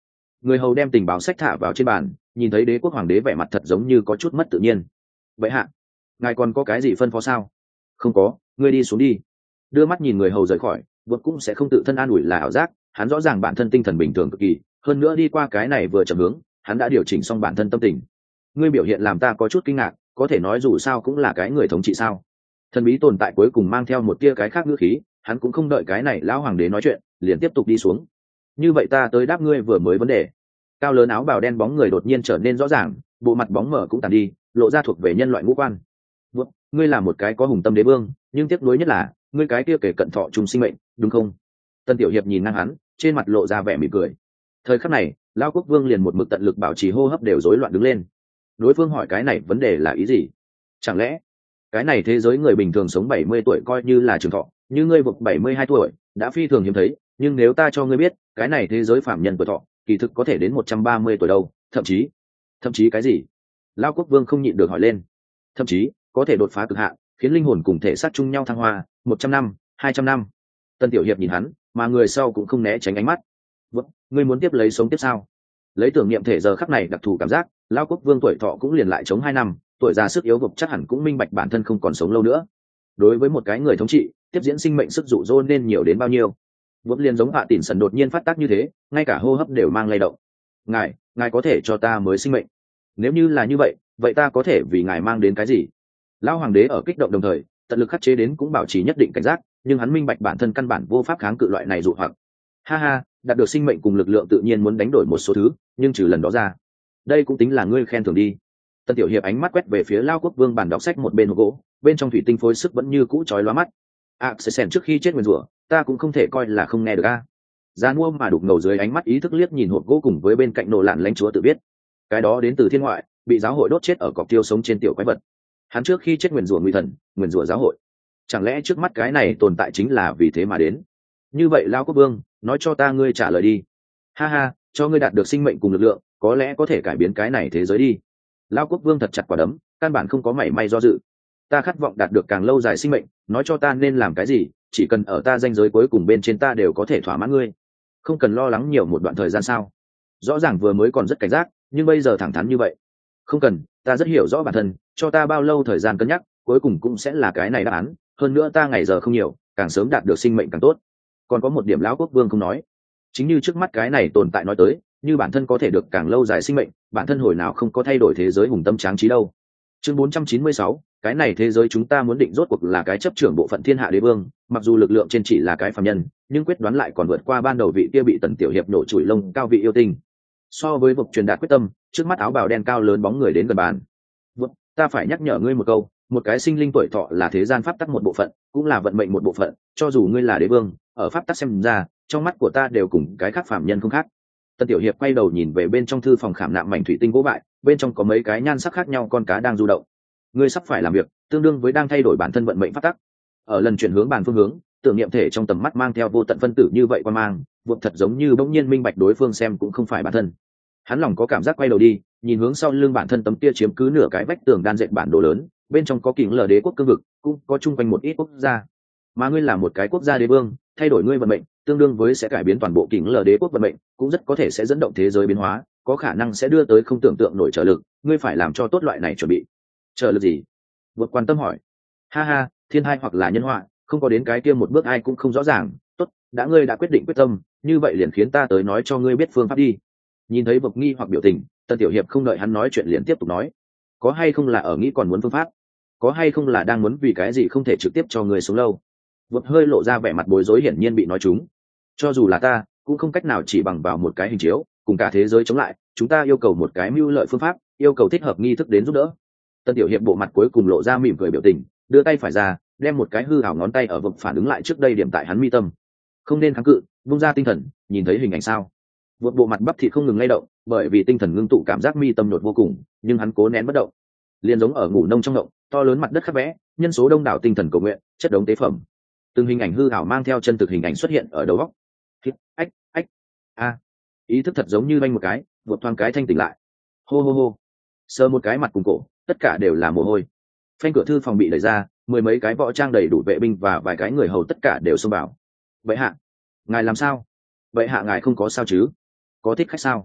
Người hầu đem tình báo sách thả vào trên bàn, nhìn thấy đế quốc hoàng đế vẻ mặt thật giống như có chút mất tự nhiên. Vậy hạ, ngài còn có cái gì phân phó sao? Không có, ngươi đi xuống đi. Đưa mắt nhìn người hầu rời khỏi, vượt cũng sẽ không tự thân an ủi là ảo giác, hắn rõ ràng bản thân tinh thần bình thường cực kỳ, hơn nữa đi qua cái này vừa chậm hướng, hắn đã điều chỉnh xong bản thân tâm tình. Ngươi biểu hiện làm ta có chút kinh ngạc, có thể nói dù sao cũng là cái người thống trị sao? Thần bí tồn tại cuối cùng mang theo một tia cái khác ngữ khí, hắn cũng không đợi cái này lão hoàng đế nói chuyện, liền tiếp tục đi xuống. Như vậy ta tới đáp ngươi vừa mới vấn đề. Cao lớn áo bào đen bóng người đột nhiên trở nên rõ ràng, bộ mặt bóng mờ cũng tàn đi, lộ ra thuộc về nhân loại ngũ quan. Vâng, ngươi là một cái có hùng tâm đế vương, nhưng tiếc nuối nhất là ngươi cái kia kể cận thọ trùng sinh mệnh, đúng không? Tân Tiểu Hiệp nhìn ngang hắn, trên mặt lộ ra vẻ mỉm cười. Thời khắc này, lão quốc vương liền một mực tận lực bảo trì hô hấp đều rối loạn đứng lên. Đối phương hỏi cái này vấn đề là ý gì? Chẳng lẽ cái này thế giới người bình thường sống bảy mươi tuổi coi như là trường thọ, như ngươi vực bảy mươi hai tuổi đã phi thường hiếm thấy, nhưng nếu ta cho ngươi biết cái này thế giới phạm nhân tuổi thọ kỳ thực có thể đến một trăm ba mươi tuổi đâu, thậm chí thậm chí cái gì? Lão quốc vương không nhịn được hỏi lên. Thậm chí có thể đột phá cực hạn, khiến linh hồn cùng thể xác chung nhau thăng hoa một trăm năm, hai trăm năm. Tân Tiểu Hiệp nhìn hắn, mà người sau cũng không né tránh ánh mắt. Vâng, ngươi muốn tiếp lấy sống tiếp sao? Lấy tưởng niệm thể giờ khắc này đặc thù cảm giác, lão quốc vương tuổi thọ cũng liền lại chống hai năm, tuổi già sức yếu vực chắc hẳn cũng minh bạch bản thân không còn sống lâu nữa. Đối với một cái người thống trị, tiếp diễn sinh mệnh sức dụ dỗ nên nhiều đến bao nhiêu? Vốn liền giống Hạ Tịnh Sần đột nhiên phát tác như thế, ngay cả hô hấp đều mang lay động. Ngài, ngài có thể cho ta mới sinh mệnh? Nếu như là như vậy, vậy ta có thể vì ngài mang đến cái gì? Lão hoàng đế ở kích động đồng thời, tận lực khắc chế đến cũng bảo trì nhất định cảnh giác, nhưng hắn minh bạch bản thân căn bản vô pháp kháng cự loại này dụ hoặc. Ha ha, đạt được sinh mệnh cùng lực lượng tự nhiên muốn đánh đổi một số thứ, nhưng trừ lần đó ra, đây cũng tính là ngươi khen thưởng đi. Tân Tiểu Hiệp ánh mắt quét về phía Lao quốc vương bàn đọc sách một bên hộp gỗ, bên trong thủy tinh phối sức vẫn như cũ chói lóa mắt. À, sẽ xem trước khi chết nguyền rủa, ta cũng không thể coi là không nghe được a. Giá mua mà đục ngầu dưới ánh mắt ý thức liếc nhìn hộp gỗ cùng với bên cạnh nổ lạn lãnh chúa tự biết, cái đó đến từ thiên ngoại, bị giáo hội đốt chết ở cọc tiêu sống trên tiểu quái vật. Hắn trước khi chết nguyền rủa nguy thần, nguyền rủa giáo hội. Chẳng lẽ trước mắt cái này tồn tại chính là vì thế mà đến? Như vậy Lao quốc vương, nói cho ta ngươi trả lời đi. Ha ha, cho ngươi đạt được sinh mệnh cùng lực lượng, có lẽ có thể cải biến cái này thế giới đi. Lao quốc vương thật chặt quả đấm, căn bản không có mảy may do dự. Ta khát vọng đạt được càng lâu dài sinh mệnh, nói cho ta nên làm cái gì, chỉ cần ở ta ranh giới cuối cùng bên trên ta đều có thể thỏa mãn ngươi. Không cần lo lắng nhiều một đoạn thời gian sao? Rõ ràng vừa mới còn rất cảnh giác, nhưng bây giờ thẳng thắn như vậy. Không cần, ta rất hiểu rõ bản thân, cho ta bao lâu thời gian cân nhắc, cuối cùng cũng sẽ là cái này đáp án. Hơn nữa ta ngày giờ không nhiều, càng sớm đạt được sinh mệnh càng tốt. Còn có một điểm lão quốc vương không nói, chính như trước mắt cái này tồn tại nói tới, như bản thân có thể được càng lâu dài sinh mệnh, bản thân hồi nào không có thay đổi thế giới hùng tâm tráng trí đâu. Chương bốn trăm chín mươi sáu, cái này thế giới chúng ta muốn định rốt cuộc là cái chấp trưởng bộ phận thiên hạ đế vương, mặc dù lực lượng trên chỉ là cái phàm nhân, nhưng quyết đoán lại còn vượt qua ban đầu vị kia bị Tần Tiểu Hiệp nổ chùi lông cao vị yêu tinh. So với vực truyền đạt quyết tâm, trước mắt áo bào đen cao lớn bóng người đến gần bàn. Vực, ta phải nhắc nhở ngươi một câu, một cái sinh linh tuổi thọ là thế gian pháp tắc một bộ phận, cũng là vận mệnh một bộ phận, cho dù ngươi là đế vương, ở pháp tắc xem ra, trong mắt của ta đều cùng cái khác phàm nhân không khác. Tân Tiểu Hiệp quay đầu nhìn về bên trong thư phòng khảm nạm mảnh thủy tinh gỗ bại, bên trong có mấy cái nhan sắc khác nhau con cá đang du động. Ngươi sắp phải làm việc, tương đương với đang thay đổi bản thân vận mệnh pháp tắc. Ở lần chuyển hướng bàn phương hướng, tưởng niệm thể trong tầm mắt mang theo vô tận phân tử như vậy quan mang, vụt thật giống như bỗng nhiên minh bạch đối phương xem cũng không phải bản thân. Hắn lòng có cảm giác quay đầu đi, nhìn hướng sau lưng bản thân tấm kia chiếm cứ nửa cái vách tường đan dệt bản đồ lớn, bên trong có kính lờ đế quốc cương vực, cũng có chung quanh một ít quốc gia. Mà ngươi là một cái quốc gia đế vương, thay đổi ngươi vận mệnh, tương đương với sẽ cải biến toàn bộ kính lờ đế quốc vận mệnh, cũng rất có thể sẽ dẫn động thế giới biến hóa, có khả năng sẽ đưa tới không tưởng tượng nổi trở lực, ngươi phải làm cho tốt loại này chuẩn bị. Trở lực gì? Vượt quan tâm hỏi. Ha ha, thiên hai hoặc là nhân họa, không có đến cái kia một bước ai cũng không rõ ràng. Tốt, đã ngươi đã quyết định quyết tâm, như vậy liền khiến ta tới nói cho ngươi biết phương pháp đi. Nhìn thấy vực nghi hoặc biểu tình, Tân Tiểu Hiệp không đợi hắn nói chuyện liền tiếp tục nói. Có hay không là ở nghĩ còn muốn phương pháp? Có hay không là đang muốn vì cái gì không thể trực tiếp cho người sống lâu? Vực hơi lộ ra vẻ mặt bối rối hiển nhiên bị nói trúng. Cho dù là ta, cũng không cách nào chỉ bằng vào một cái hình chiếu, cùng cả thế giới chống lại, chúng ta yêu cầu một cái mưu lợi phương pháp, yêu cầu thích hợp nghi thức đến giúp đỡ. Tân Tiểu Hiệp bộ mặt cuối cùng lộ ra mỉm cười biểu tình, đưa tay phải ra, đem một cái hư ảo ngón tay ở vực phản ứng lại trước đây điểm tại hắn mi tâm. Không nên kháng cự, vung ra tinh thần, nhìn thấy hình ảnh sao? Vực bộ mặt bắp thịt không ngừng lay động, bởi vì tinh thần ngưng tụ cảm giác mi tâm nhột vô cùng, nhưng hắn cố nén bất động. Liên giống ở ngủ nông trong động, to lớn mặt đất khắc vẽ, nhân số đông đảo tinh thần cầu nguyện, chất đống tế phẩm. Từng hình ảnh hư ảo mang theo chân thực hình ảnh xuất hiện ở đầu óc. Ách, ách, a, ý thức thật giống như vanh một cái, vụt thoáng cái thanh tỉnh lại. Hô hô hô, sờ một cái mặt cùng cổ, tất cả đều là mồ hôi. Phanh cửa thư phòng bị đẩy ra, mười mấy cái võ trang đầy đủ vệ binh và vài cái người hầu tất cả đều xông vào. Vậy hạ, ngài làm sao? Vậy hạ ngài không có sao chứ? Có thích khách sao?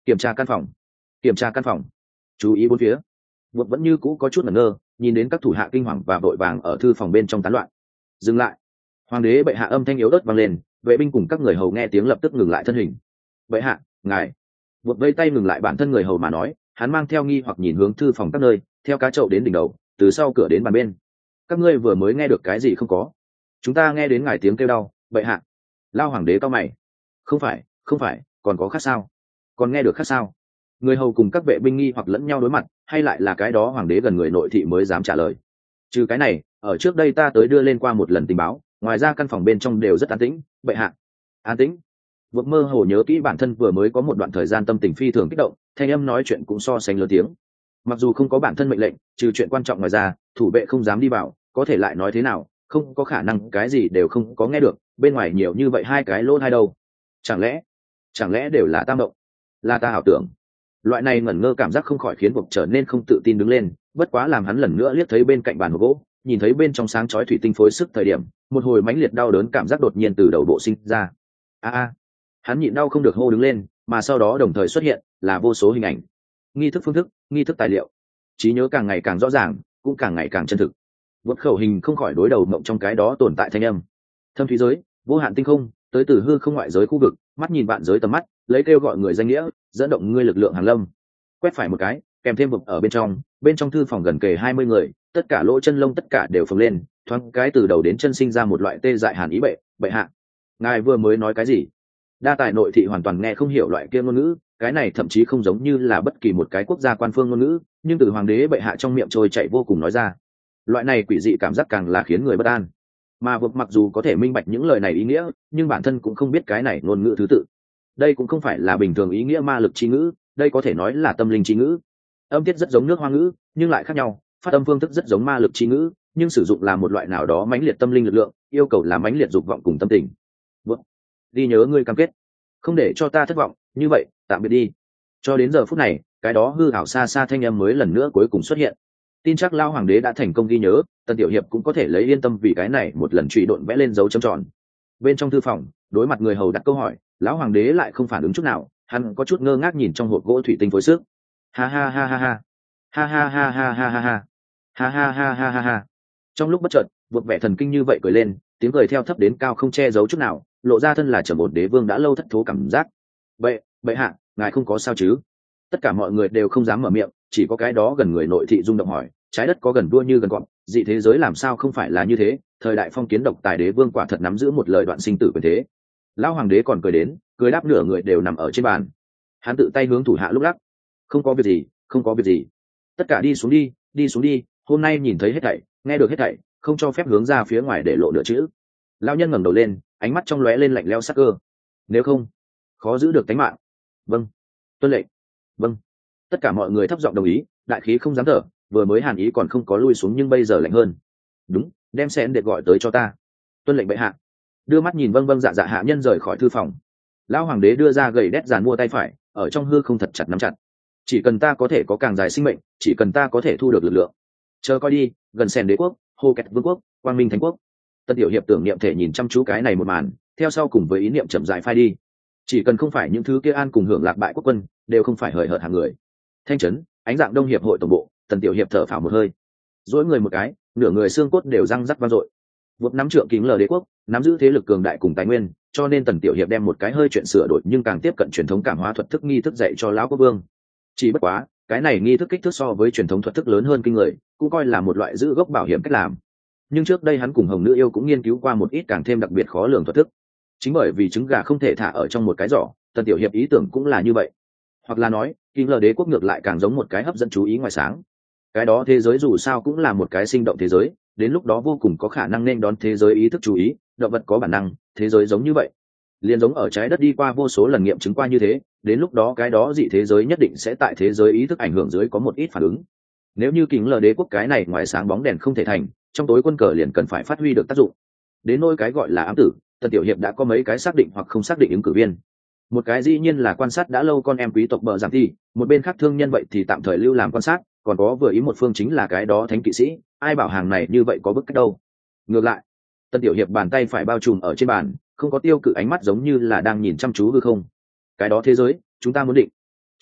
Kiểm tra căn phòng, kiểm tra căn phòng, chú ý bốn phía. Vượt vẫn như cũ có chút ngẩn ngơ, nhìn đến các thủ hạ kinh hoàng và vội vàng ở thư phòng bên trong tán loạn. Dừng lại. Hoàng đế bệ hạ âm thanh yếu ớt vang lên, vệ binh cùng các người hầu nghe tiếng lập tức ngừng lại thân hình. Bệ hạ, ngài. Vượt vây tay ngừng lại bản thân người hầu mà nói, hắn mang theo nghi hoặc nhìn hướng thư phòng các nơi, theo cá chậu đến đỉnh đầu, từ sau cửa đến bàn bên. Các ngươi vừa mới nghe được cái gì không có? Chúng ta nghe đến ngài tiếng kêu đau, bệ hạ. Lao hoàng đế cao mày. Không phải, không phải, còn có khác sao? Còn nghe được khác sao? Người hầu cùng các vệ binh nghi hoặc lẫn nhau đối mặt, hay lại là cái đó hoàng đế gần người nội thị mới dám trả lời. Trừ cái này, ở trước đây ta tới đưa lên qua một lần tình báo, ngoài ra căn phòng bên trong đều rất an tĩnh, bệ hạ. An tĩnh. Vượt mơ hồ nhớ kỹ bản thân vừa mới có một đoạn thời gian tâm tình phi thường kích động, thanh âm nói chuyện cũng so sánh lớn tiếng. Mặc dù không có bản thân mệnh lệnh, trừ chuyện quan trọng ngoài ra, thủ vệ không dám đi vào, có thể lại nói thế nào, không có khả năng cái gì đều không có nghe được, bên ngoài nhiều như vậy hai cái lỗ hai đâu. Chẳng lẽ, chẳng lẽ đều là tam động, là ta ảo tưởng? Loại này ngẩn ngơ cảm giác không khỏi khiến Vục trở nên không tự tin đứng lên, bất quá làm hắn lần nữa liếc thấy bên cạnh bàn hộp gỗ, nhìn thấy bên trong sáng chói thủy tinh phối sức thời điểm, một hồi mãnh liệt đau đớn cảm giác đột nhiên từ đầu bộ sinh ra. A a, hắn nhịn đau không được hô đứng lên, mà sau đó đồng thời xuất hiện là vô số hình ảnh, nghi thức phương thức, nghi thức tài liệu, trí nhớ càng ngày càng rõ ràng, cũng càng ngày càng chân thực. Vượt khẩu hình không khỏi đối đầu mộng trong cái đó tồn tại thanh âm. Thâm thúy giới, vô hạn tinh không, tới từ hư không ngoại giới khu vực, mắt nhìn vạn giới tầm mắt, lấy kêu gọi người danh nghĩa, dẫn động ngươi lực lượng hàng lâm. Quét phải một cái, kèm thêm vực ở bên trong, bên trong thư phòng gần kề hai mươi người, tất cả lỗ chân lông tất cả đều phồng lên, thoáng cái từ đầu đến chân sinh ra một loại tê dại hàn ý bệ, bệ hạ. Ngài vừa mới nói cái gì? Đa tài nội thị hoàn toàn nghe không hiểu loại kia ngôn ngữ, cái này thậm chí không giống như là bất kỳ một cái quốc gia quan phương ngôn ngữ, nhưng từ hoàng đế bệ hạ trong miệng trôi chảy vô cùng nói ra. Loại này quỷ dị cảm giác càng là khiến người bất an. Mà vực mặc dù có thể minh bạch những lời này ý nghĩa, nhưng bản thân cũng không biết cái này ngôn ngữ thứ tự. Đây cũng không phải là bình thường ý nghĩa ma lực chi ngữ, đây có thể nói là tâm linh chi ngữ. Âm tiết rất giống nước hoa ngữ, nhưng lại khác nhau, phát âm phương thức rất giống ma lực chi ngữ, nhưng sử dụng là một loại nào đó mãnh liệt tâm linh lực lượng, yêu cầu là mãnh liệt dục vọng cùng tâm tình. Vâng, đi nhớ ngươi cam kết, không để cho ta thất vọng, như vậy, tạm biệt đi. Cho đến giờ phút này, cái đó hư ảo xa xa thanh âm mới lần nữa cuối cùng xuất hiện. Tin chắc Lao hoàng đế đã thành công ghi nhớ, Tần Tiểu Hiệp cũng có thể lấy yên tâm vì cái này một lần truy độn vẽ lên dấu chấm tròn. Bên trong thư phòng, đối mặt người hầu đặt câu hỏi, lão hoàng đế lại không phản ứng chút nào, hắn có chút ngơ ngác nhìn trong hộp gỗ thủy tinh phối sức. Ha ha ha ha ha, ha ha ha ha ha ha ha, ha ha ha ha ha ha. Trong lúc bất chợt, vượt vẻ thần kinh như vậy cười lên, tiếng cười theo thấp đến cao không che giấu chút nào, lộ ra thân là trầm ổn đế vương đã lâu thất thố cảm giác. Bệ, bệ hạ, ngài không có sao chứ? Tất cả mọi người đều không dám mở miệng, chỉ có cái đó gần người nội thị rung động hỏi, trái đất có gần đua như gần gọn, dị thế giới làm sao không phải là như thế? Thời đại phong kiến độc tài đế vương quả thật nắm giữ một lời đoạn sinh tử quyền thế. Lão hoàng đế còn cười đến, cười đáp nửa người đều nằm ở trên bàn. Hắn tự tay hướng thủ hạ lúc lắc, không có việc gì, không có việc gì, tất cả đi xuống đi, đi xuống đi, hôm nay nhìn thấy hết thảy, nghe được hết thảy, không cho phép hướng ra phía ngoài để lộ nửa chữ. Lão nhân ngẩng đầu lên, ánh mắt trong lóe lên lạnh lẽo sắc cơ. Nếu không, khó giữ được tính mạng. Vâng, tuân lệnh. Vâng. Tất cả mọi người thấp giọng đồng ý, đại khí không dám thở, vừa mới hàn ý còn không có lui xuống nhưng bây giờ lạnh hơn. Đúng, đem sen để gọi tới cho ta. Tuân lệnh bệ hạ. Đưa mắt nhìn vâng vâng dạ dạ hạ nhân rời khỏi thư phòng. Lão hoàng đế đưa ra gầy đét giàn mua tay phải, ở trong hư không thật chặt nắm chặt. Chỉ cần ta có thể có càng dài sinh mệnh, chỉ cần ta có thể thu được lực lượng. Chờ coi đi, gần sen đế quốc, hô kẹt vương quốc, quang minh thánh quốc. Tân Tiểu Hiệp tưởng niệm thể nhìn chăm chú cái này một màn, theo sau cùng với ý niệm chậm rãi phai đi. Chỉ cần không phải những thứ kia an cùng hưởng lạc bại quốc quân, đều không phải hời hợt hàng người. Thanh trấn, ánh dạng đông hiệp hội tổng bộ, Tần Tiểu Hiệp thở phào một hơi, duỗi người một cái, nửa người xương cốt đều răng rắc vang dội. Vượt nắm trượng kính lờ đế quốc, nắm giữ thế lực cường đại cùng tài nguyên, cho nên Tần Tiểu Hiệp đem một cái hơi chuyện sửa đổi nhưng càng tiếp cận truyền thống cảm hóa thuật thức nghi thức dạy cho lão quốc vương. Chỉ bất quá, cái này nghi thức kích thước so với truyền thống thuật thức lớn hơn kinh người, cũng coi là một loại giữ gốc bảo hiểm cách làm. Nhưng trước đây hắn cùng Hồng Nữ yêu cũng nghiên cứu qua một ít càng thêm đặc biệt khó lường thuật thức. Chính bởi vì trứng gà không thể thả ở trong một cái giỏ, Tần Tiểu Hiệp ý tưởng cũng là như vậy. Hoặc là nói, kính lờ đế quốc ngược lại càng giống một cái hấp dẫn chú ý ngoài sáng. Cái đó thế giới dù sao cũng là một cái sinh động thế giới, đến lúc đó vô cùng có khả năng nên đón thế giới ý thức chú ý, động vật có bản năng, thế giới giống như vậy. Liên giống ở trái đất đi qua vô số lần nghiệm chứng qua như thế, đến lúc đó cái đó dị thế giới nhất định sẽ tại thế giới ý thức ảnh hưởng dưới có một ít phản ứng. Nếu như kính lờ đế quốc cái này ngoài sáng bóng đèn không thể thành, trong tối quân cờ liền cần phải phát huy được tác dụng. Đến nỗi cái gọi là ám tử, Tần Tiểu Hiệp đã có mấy cái xác định hoặc không xác định ứng cử viên. Một cái dĩ nhiên là quan sát đã lâu con em quý tộc bờ giảm thi, một bên khác thương nhân vậy thì tạm thời lưu làm quan sát, còn có vừa ý một phương chính là cái đó thánh kỵ sĩ, ai bảo hàng này như vậy có bức cách đâu. Ngược lại, Tần Tiểu Hiệp bàn tay phải bao trùm ở trên bàn, không có tiêu cự ánh mắt giống như là đang nhìn chăm chú hư không. Cái đó thế giới, chúng ta muốn định.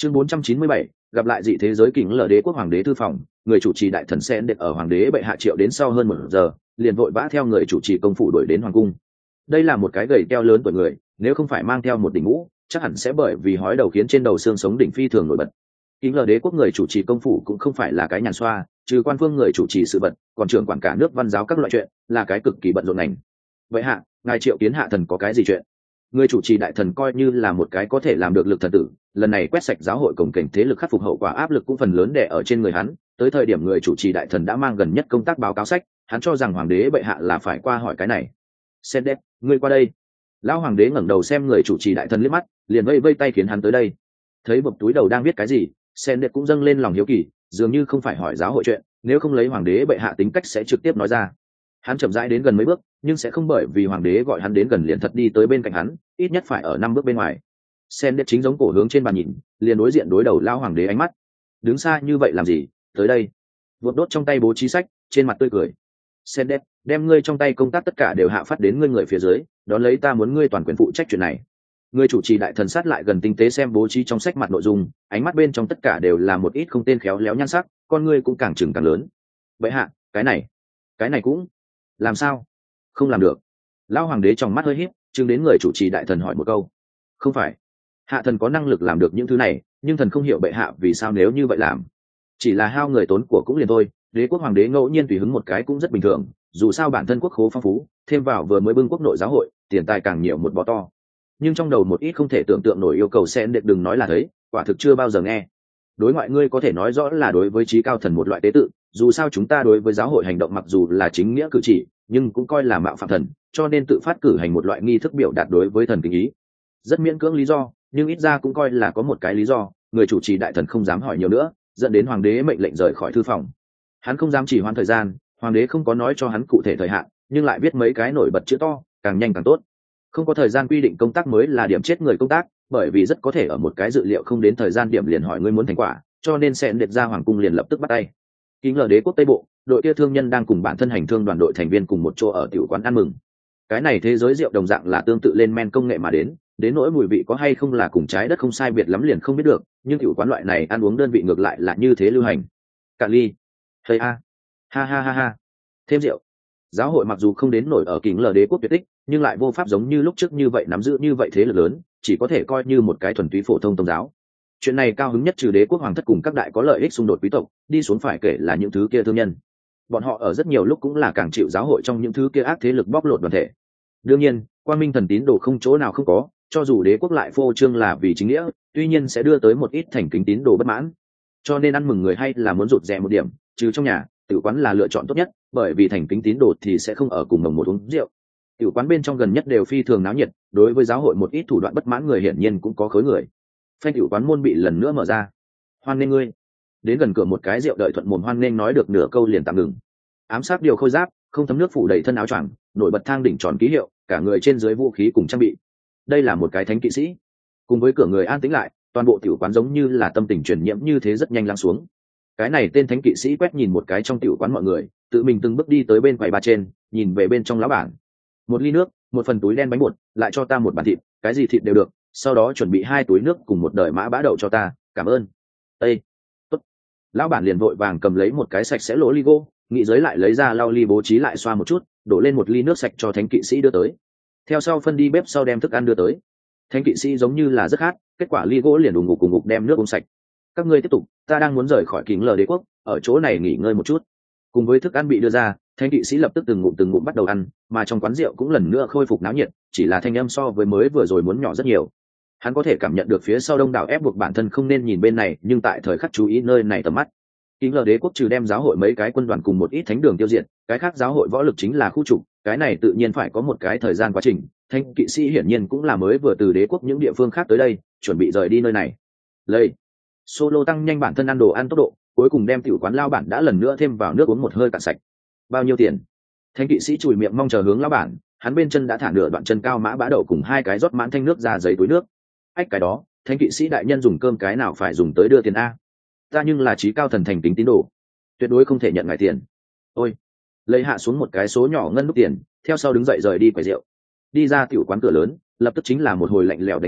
Chương bốn trăm chín mươi bảy, gặp lại dị thế giới kính lờ đế quốc hoàng đế thư phòng, người chủ trì đại thần sen đệt ở hoàng đế bệ hạ triệu đến sau hơn một giờ, liền vội vã theo người chủ trì công phủ đuổi đến hoàng cung. Đây là một cái gầy teo lớn tuổi người, nếu không phải mang theo một đỉnh mũ, chắc hẳn sẽ bởi vì hói đầu khiến trên đầu xương sống đỉnh phi thường nổi bật. Kính lờ đế quốc người chủ trì công phủ cũng không phải là cái nhàn xoa, trừ quan phương người chủ trì sự vật, còn trưởng quản cả nước văn giáo các loại chuyện, là cái cực kỳ bận rộn ngành. Vậy hạ, ngài triệu kiến hạ thần có cái gì chuyện? Người chủ trì đại thần coi như là một cái có thể làm được lực thần tử, lần này quét sạch giáo hội cổng cảnh thế lực khắc phục hậu quả áp lực cũng phần lớn đè ở trên người hắn, tới thời điểm người chủ trì đại thần đã mang gần nhất công tác báo cáo sách, hắn cho rằng hoàng đế bệ hạ là phải qua hỏi cái này. Sen đét, ngươi qua đây. Lão hoàng đế ngẩng đầu xem người chủ trì đại thần liếc mắt, liền vây vây tay khiến hắn tới đây. Thấy bập túi đầu đang viết cái gì, Sen đét cũng dâng lên lòng hiếu kỳ, dường như không phải hỏi giáo hội chuyện, nếu không lấy hoàng đế bệ hạ tính cách sẽ trực tiếp nói ra. Hắn chậm rãi đến gần mấy bước, nhưng sẽ không bởi vì hoàng đế gọi hắn đến gần liền thật đi tới bên cạnh hắn, ít nhất phải ở năm bước bên ngoài. Sen đét chính giống cổ hướng trên bàn nhìn, liền đối diện đối đầu lao hoàng đế ánh mắt. Đứng xa như vậy làm gì, tới đây. Vượt đốt trong tay bố trí sách, trên mặt tươi cười. Sen đét, đem ngươi trong tay công tác tất cả đều hạ phát đến ngươi người phía dưới, đón lấy ta muốn ngươi toàn quyền phụ trách chuyện này. Người chủ trì đại thần sát lại gần tinh tế xem bố trí trong sách mặt nội dung, ánh mắt bên trong tất cả đều là một ít không tên khéo léo nhan sắc, con ngươi cũng càng trừng càng lớn. Vậy hạ, cái này, cái này cũng làm sao? Không làm được. Lão hoàng đế trong mắt hơi híp, chừng đến người chủ trì đại thần hỏi một câu. Không phải, hạ thần có năng lực làm được những thứ này, nhưng thần không hiểu bệ hạ vì sao nếu như vậy làm. Chỉ là hao người tốn của cũng liền thôi, đế quốc hoàng đế ngẫu nhiên tùy hứng một cái cũng rất bình thường, dù sao bản thân quốc khố phong phú, thêm vào vừa mới bưng quốc nội giáo hội, tiền tài càng nhiều một bó to. Nhưng trong đầu một ít không thể tưởng tượng nổi yêu cầu sẽ đừng nói là thấy, quả thực chưa bao giờ nghe. Đối ngoại ngươi có thể nói rõ là đối với trí cao thần một loại tế tự, dù sao chúng ta đối với giáo hội hành động mặc dù là chính nghĩa cử chỉ, nhưng cũng coi là mạo phạm thần, cho nên tự phát cử hành một loại nghi thức biểu đạt đối với thần kính ý. Rất miễn cưỡng lý do, nhưng ít ra cũng coi là có một cái lý do, người chủ trì đại thần không dám hỏi nhiều nữa, dẫn đến hoàng đế mệnh lệnh rời khỏi thư phòng. Hắn không dám chỉ hoãn thời gian, hoàng đế không có nói cho hắn cụ thể thời hạn, nhưng lại viết mấy cái nổi bật chữ to, càng nhanh càng tốt. Không có thời gian quy định công tác mới là điểm chết người công tác, bởi vì rất có thể ở một cái dự liệu không đến thời gian điểm liền hỏi ngươi muốn thành quả, cho nên sẽ đệt ra hoàng cung liền lập tức bắt tay. Kính lờ đế quốc Tây Bộ, đội kia thương nhân đang cùng bản thân hành thương đoàn đội thành viên cùng một chỗ ở tiểu quán ăn mừng. Cái này thế giới rượu đồng dạng là tương tự lên men công nghệ mà đến, đến nỗi mùi vị có hay không là cùng trái đất không sai biệt lắm liền không biết được, nhưng tiểu quán loại này ăn uống đơn vị ngược lại là như thế lưu hành. Cạn ly. Hey a. Ha ha ha ha. Thêm rượu. Giáo hội mặc dù không đến nổi ở kính lờ đế quốc tuyệt tích, nhưng lại vô pháp giống như lúc trước như vậy nắm giữ như vậy thế lực lớn, chỉ có thể coi như một cái thuần túy phổ thông tôn giáo. Chuyện này cao hứng nhất trừ đế quốc hoàng thất cùng các đại có lợi ích xung đột quý tộc, đi xuống phải kể là những thứ kia thương nhân. Bọn họ ở rất nhiều lúc cũng là càng chịu giáo hội trong những thứ kia ác thế lực bóc lột đoàn thể. Đương nhiên, quang minh thần tín đồ không chỗ nào không có, cho dù đế quốc lại phô trương là vì chính nghĩa, tuy nhiên sẽ đưa tới một ít thành kính tín đồ bất mãn. Cho nên ăn mừng người hay là muốn rụt rè một điểm, trừ trong nhà, tiểu quán là lựa chọn tốt nhất, bởi vì thành kính tín đồ thì sẽ không ở cùng mồng một uống rượu. Tiểu quán bên trong gần nhất đều phi thường náo nhiệt, đối với giáo hội một ít thủ đoạn bất mãn người hiển nhiên cũng có khối người. Phanh tiểu quán môn bị lần nữa mở ra. Hoan nghênh ngươi. Đến gần cửa một cái rượu đợi thuận mồm hoan nghênh nói được nửa câu liền tạm ngừng. Ám sát điều khôi giáp, không thấm nước phủ đầy thân áo choàng, nổi bật thang đỉnh tròn ký hiệu, cả người trên dưới vũ khí cùng trang bị. Đây là một cái thánh kỵ sĩ. Cùng với cửa người an tĩnh lại, toàn bộ tiểu quán giống như là tâm tình truyền nhiễm như thế rất nhanh lắng xuống. Cái này tên thánh kỵ sĩ quét nhìn một cái trong tiểu quán mọi người, tự mình từng bước đi tới bên quầy ba trên, nhìn về bên trong lão bản. Một ly nước, một phần túi đen bánh bột, lại cho ta một bàn thịt, cái gì thịt đều được, sau đó chuẩn bị hai túi nước cùng một đời mã bã đậu cho ta, cảm ơn. Ê, tốt. Lão bản liền vội vàng cầm lấy một cái sạch sẽ lỗ ly gỗ, nghĩ giới lại lấy ra lau ly bố trí lại xoa một chút, đổ lên một ly nước sạch cho thánh kỵ sĩ đưa tới. Theo sau phân đi bếp sau đem thức ăn đưa tới. Thánh kỵ sĩ giống như là rất khát, kết quả ly gỗ liền đùng ngục cùng ngục đem nước uống sạch. Các ngươi tiếp tục, ta đang muốn rời khỏi kính lờ đế quốc, ở chỗ này nghỉ ngơi một chút. Cùng với thức ăn bị đưa ra, thánh kỵ sĩ lập tức từng ngụm từng ngụm bắt đầu ăn, mà trong quán rượu cũng lần nữa khôi phục náo nhiệt, chỉ là thanh âm so với mới vừa rồi muốn nhỏ rất nhiều. Hắn có thể cảm nhận được phía sau đông đảo ép buộc bản thân không nên nhìn bên này, nhưng tại thời khắc chú ý nơi này tầm mắt. Kính lờ đế quốc trừ đem giáo hội mấy cái quân đoàn cùng một ít thánh đường tiêu diệt, cái khác giáo hội võ lực chính là khu trục, cái này tự nhiên phải có một cái thời gian quá trình. Thánh kỵ sĩ hiển nhiên cũng là mới vừa từ đế quốc những địa phương khác tới đây, chuẩn bị rời đi nơi này. Lây. Solo tăng nhanh bản thân ăn đồ ăn tốc độ, cuối cùng đem tiểu quán lao bản đã lần nữa thêm vào nước uống một hơi cạn sạch. Bao nhiêu tiền? Thánh kỵ sĩ chùi miệng mong chờ hướng lao bản, hắn bên chân đã thả nửa đoạn chân cao mã bã đậu cùng hai cái rót mãn thanh nước ra giấy túi nước. Ách cái đó, thánh kỵ sĩ đại nhân dùng cơm cái nào phải dùng tới đưa tiền a? Ta nhưng là trí cao thần thành kính tín đồ, tuyệt đối không thể nhận ngài tiền. Ôi, lấy hạ xuống một cái số nhỏ ngân nút tiền, theo sau đứng dậy rời đi quầy rượu. Đi ra tiểu quán cửa lớn, lập tức chính là một hồi lạnh lẽo đánh tới,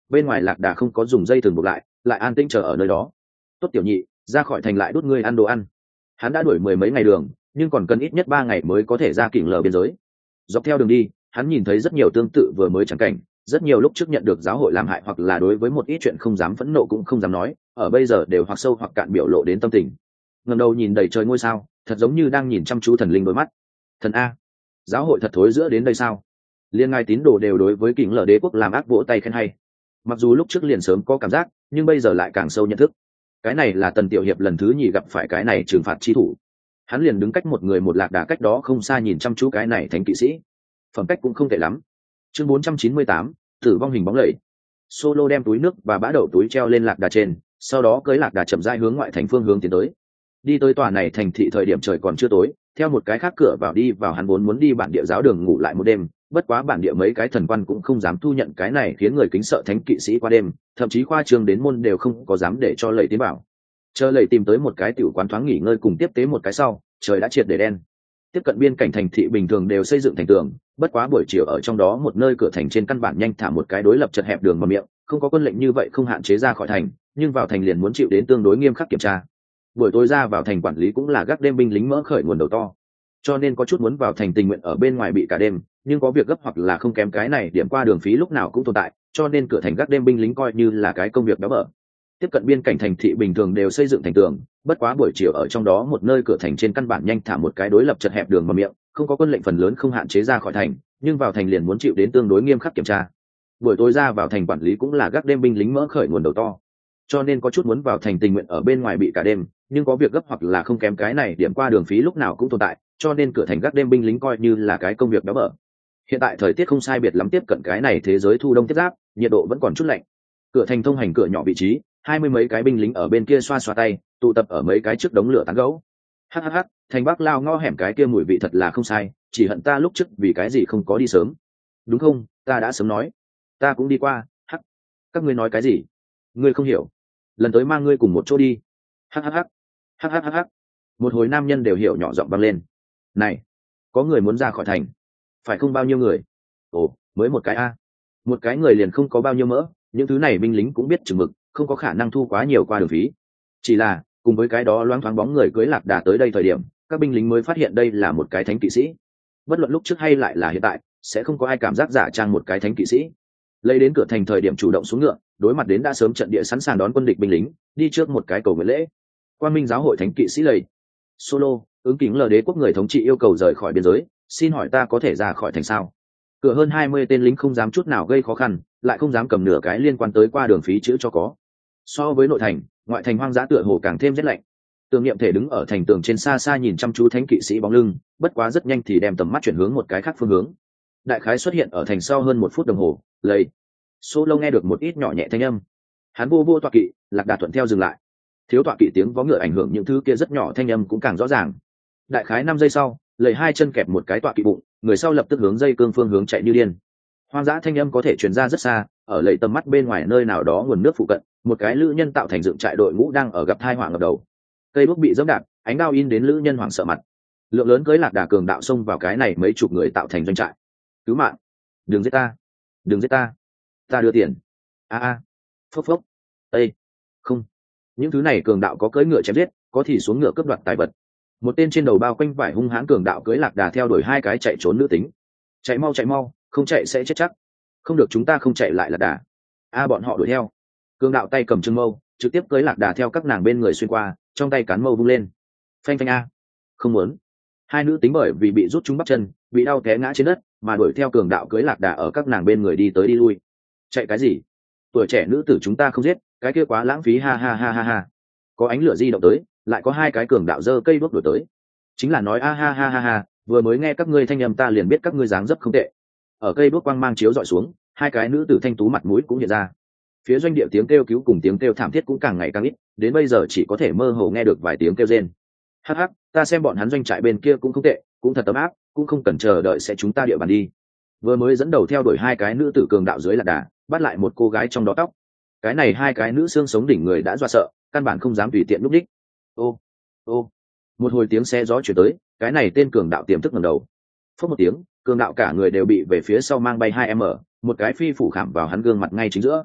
bên ngoài lạc đà không có dùng dây thừng buộc lại, lại an tĩnh chờ ở nơi đó. Tốt tiểu nhị, ra khỏi thành lại đút ngươi ăn đồ ăn. Hắn đã đuổi mười mấy ngày đường, nhưng còn cần ít nhất ba ngày mới có thể ra kỉnh lờ biên giới. Dọc theo đường đi, hắn nhìn thấy rất nhiều tương tự vừa mới chẳng cảnh, rất nhiều lúc trước nhận được giáo hội làm hại hoặc là đối với một ít chuyện không dám phẫn nộ cũng không dám nói, ở bây giờ đều hoặc sâu hoặc cạn biểu lộ đến tâm tình. Ngẩng đầu nhìn đầy trời ngôi sao, thật giống như đang nhìn chăm chú thần linh đôi mắt. Thần a, giáo hội thật thối giữa đến đây sao? Liên ngài tín đồ đều đối với kỉnh lờ đế quốc làm ác vỗ tay khen hay. Mặc dù lúc trước liền sớm có cảm giác, nhưng bây giờ lại càng sâu nhận thức. Cái này là Tần tiểu hiệp lần thứ nhì gặp phải cái này trừng phạt chi thủ. Hắn liền đứng cách một người một lạc đà cách đó không xa nhìn chăm chú cái này thánh kỵ sĩ. Phẩm cách cũng không tệ lắm. Chương bốn trăm chín mươi tám, tử vong hình bóng lẫy. Solo đem túi nước và bã đậu túi treo lên lạc đà trên, sau đó cưỡi lạc đà chậm rãi hướng ngoại thành phương hướng tiến tới. Đi tới tòa này thành thị thời điểm trời còn chưa tối, theo một cái khác cửa vào đi vào hắn vốn muốn đi bản địa giáo đường ngủ lại một đêm, bất quá bản địa mấy cái thần quan cũng không dám thu nhận cái này khiến người kính sợ thánh kỵ sĩ qua đêm, thậm chí khoa trương đến môn đều không có dám để cho lầy tiến vào. Chờ lầy tìm tới một cái tiểu quán thoáng nghỉ ngơi cùng tiếp tế một cái sau, trời đã triệt để đen. Tiếp cận biên cảnh thành thị bình thường đều xây dựng thành tường, bất quá buổi chiều ở trong đó một nơi cửa thành trên căn bản nhanh thả một cái đối lập chật hẹp đường mà miệng, không có quân lệnh như vậy không hạn chế ra khỏi thành, nhưng vào thành liền muốn chịu đến tương đối nghiêm khắc kiểm tra. Buổi tối ra vào thành quản lý cũng là gác đêm binh lính mỡ khởi nguồn đầu to, cho nên có chút muốn vào thành tình nguyện ở bên ngoài bị cả đêm, nhưng có việc gấp hoặc là không kém cái này điểm qua đường phí lúc nào cũng tồn tại, cho nên cửa thành gác đêm binh lính coi như là cái công việc béo bở. Tiếp cận biên cảnh thành thị bình thường đều xây dựng thành tường, bất quá buổi chiều ở trong đó một nơi cửa thành trên căn bản nhanh thả một cái đối lập chật hẹp đường mà miệng, không có quân lệnh phần lớn không hạn chế ra khỏi thành, nhưng vào thành liền muốn chịu đến tương đối nghiêm khắc kiểm tra. Buổi tối ra vào thành quản lý cũng là gác đêm binh lính mỡ khởi nguồn đầu to, cho nên có chút muốn vào thành tình nguyện ở bên ngoài bị cả đêm, nhưng có việc gấp hoặc là không kém cái này điểm qua đường phí lúc nào cũng tồn tại, cho nên cửa thành gác đêm binh lính coi như là cái công việc béo bở. Hiện tại thời tiết không sai biệt lắm tiếp cận cái này thế giới thu đông tiếp giáp, nhiệt độ vẫn còn chút lạnh. Cửa thành thông hành cửa nhỏ vị trí, hai mươi mấy cái binh lính ở bên kia xoa xoa tay, tụ tập ở mấy cái trước đống lửa tán gấu. Hắc hắc hắc, thành Bắc lao ngõ hẻm cái kia mùi vị thật là không sai, chỉ hận ta lúc trước vì cái gì không có đi sớm. Đúng không, ta đã sớm nói. Ta cũng đi qua, hắc. Các ngươi nói cái gì? Ngươi không hiểu. Lần tới mang ngươi cùng một chỗ đi. Hắc hắc hắc. Hắc hắc hắc hắc. Một hồi nam nhân đều hiểu nhỏ giọng vang lên. Này, có người muốn ra khỏi thành. Phải không bao nhiêu người? Ồ, mới một cái a. Một cái người liền không có bao nhiêu mỡ, những thứ này binh lính cũng biết chừng mực, không có khả năng thu quá nhiều qua đường phí. Chỉ là cùng với cái đó loáng thoáng bóng người cưới lạc đà tới đây thời điểm, các binh lính mới phát hiện đây là một cái thánh kỵ sĩ. Bất luận lúc trước hay lại là hiện tại, sẽ không có ai cảm giác giả trang một cái thánh kỵ sĩ. Lấy đến cửa thành thời điểm chủ động xuống ngựa, đối mặt đến đã sớm trận địa sẵn sàng đón quân địch binh lính, đi trước một cái cầu nguyện lễ. Quan Minh giáo hội thánh kỵ sĩ lầy. Solo, ứng kính lờ đế quốc người thống trị yêu cầu rời khỏi biên giới, xin hỏi ta có thể ra khỏi thành sao? Cửa hơn hai mươi tên lính không dám chút nào gây khó khăn, lại không dám cầm nửa cái liên quan tới qua đường phí chữ cho có. So với nội thành, ngoại thành hoang dã tựa hồ càng thêm rét lạnh. Tưởng Niệm thể đứng ở thành tường trên xa xa nhìn chăm chú thánh kỵ sĩ bóng lưng, bất quá rất nhanh thì đem tầm mắt chuyển hướng một cái khác phương hướng. Đại khái xuất hiện ở thành sau hơn một phút đồng hồ, lầy. Solo nghe được một ít nhỏ nhẹ thanh âm. Hắn vô vô tọa kỵ, lạc đà thuận theo dừng lại. Thiếu tọa kỵ tiếng vó ngựa ảnh hưởng những thứ kia rất nhỏ thanh âm cũng càng rõ ràng. Đại khái năm giây sau, lầy hai chân kẹp một cái tọa kỵ bụng, người sau lập tức hướng dây cương phương hướng chạy như điên. Hoang dã thanh âm có thể truyền ra rất xa, ở lầy tầm mắt bên ngoài nơi nào đó nguồn nước phụ cận, một cái lữ nhân tạo thành dựng trại đội ngũ đang ở gặp thai họa ngập đầu. Cây đuốc bị dẫm đạp, ánh đao in đến lữ nhân hoảng sợ mặt. Lượng lớn cưới lạc đà cường đạo xông vào cái này mấy chục người tạo thành doanh trại. Cứu mạng! Đừng giết ta! Đừng giết ta! Ta đưa tiền! A a! Phốc phốc! Ê! Không! Những thứ này cường đạo có cưỡi ngựa chém giết, có thì xuống ngựa cướp đoạt tài vật. Một tên trên đầu bao quanh vải hung hãn cường đạo cưỡi lạc đà theo đuổi hai cái chạy trốn nữ tính. Chạy mau chạy mau, không chạy sẽ chết chắc. Không được, chúng ta không chạy lại lạc đà. A bọn họ đuổi theo. Cường đạo tay cầm trưng mâu, trực tiếp cưỡi lạc đà theo các nàng bên người xuyên qua, trong tay cán mâu vung lên. Phanh phanh a. Không muốn. Hai nữ tính bởi vì bị rút trúng bắp chân, bị đau té ngã trên đất, mà đuổi theo cường đạo cưỡi lạc đà ở các nàng bên người đi tới đi lui. Chạy cái gì? Tuổi trẻ nữ tử chúng ta không giết, cái kia quá lãng phí, ha ha ha ha ha. Có ánh lửa di động tới, lại có hai cái cường đạo giơ cây đuốc đuổi tới. Chính là nói a ha ha ha ha, vừa mới nghe các ngươi thanh âm ta liền biết các ngươi dáng dấp không tệ. Ở cây đuốc quang mang chiếu dọi xuống, hai cái nữ tử thanh tú mặt mũi cũng hiện ra. Phía doanh địa tiếng kêu cứu cùng tiếng kêu thảm thiết cũng càng ngày càng ít, đến bây giờ chỉ có thể mơ hồ nghe được vài tiếng kêu rên. Hắc hắc, ta xem bọn hắn doanh trại bên kia cũng không tệ, cũng thật ấm áp, cũng không cần chờ đợi sẽ chúng ta địa bàn đi. Vừa mới dẫn đầu theo đuổi hai cái nữ tử cường đạo dưới lạc đà, bắt lại một cô gái trong đó tóc. Cái này hai cái nữ xương sống đỉnh người đã dọa sợ, căn bản không dám tùy tiện lúc đích. Ô, ô, một hồi tiếng xe gió chuyển tới, cái này tên cường đạo tiềm thức ngẩng đầu. Phốc một tiếng, cường đạo cả người đều bị về phía sau mang bay hai m, một cái phi phủ khảm vào hắn gương mặt ngay chính giữa.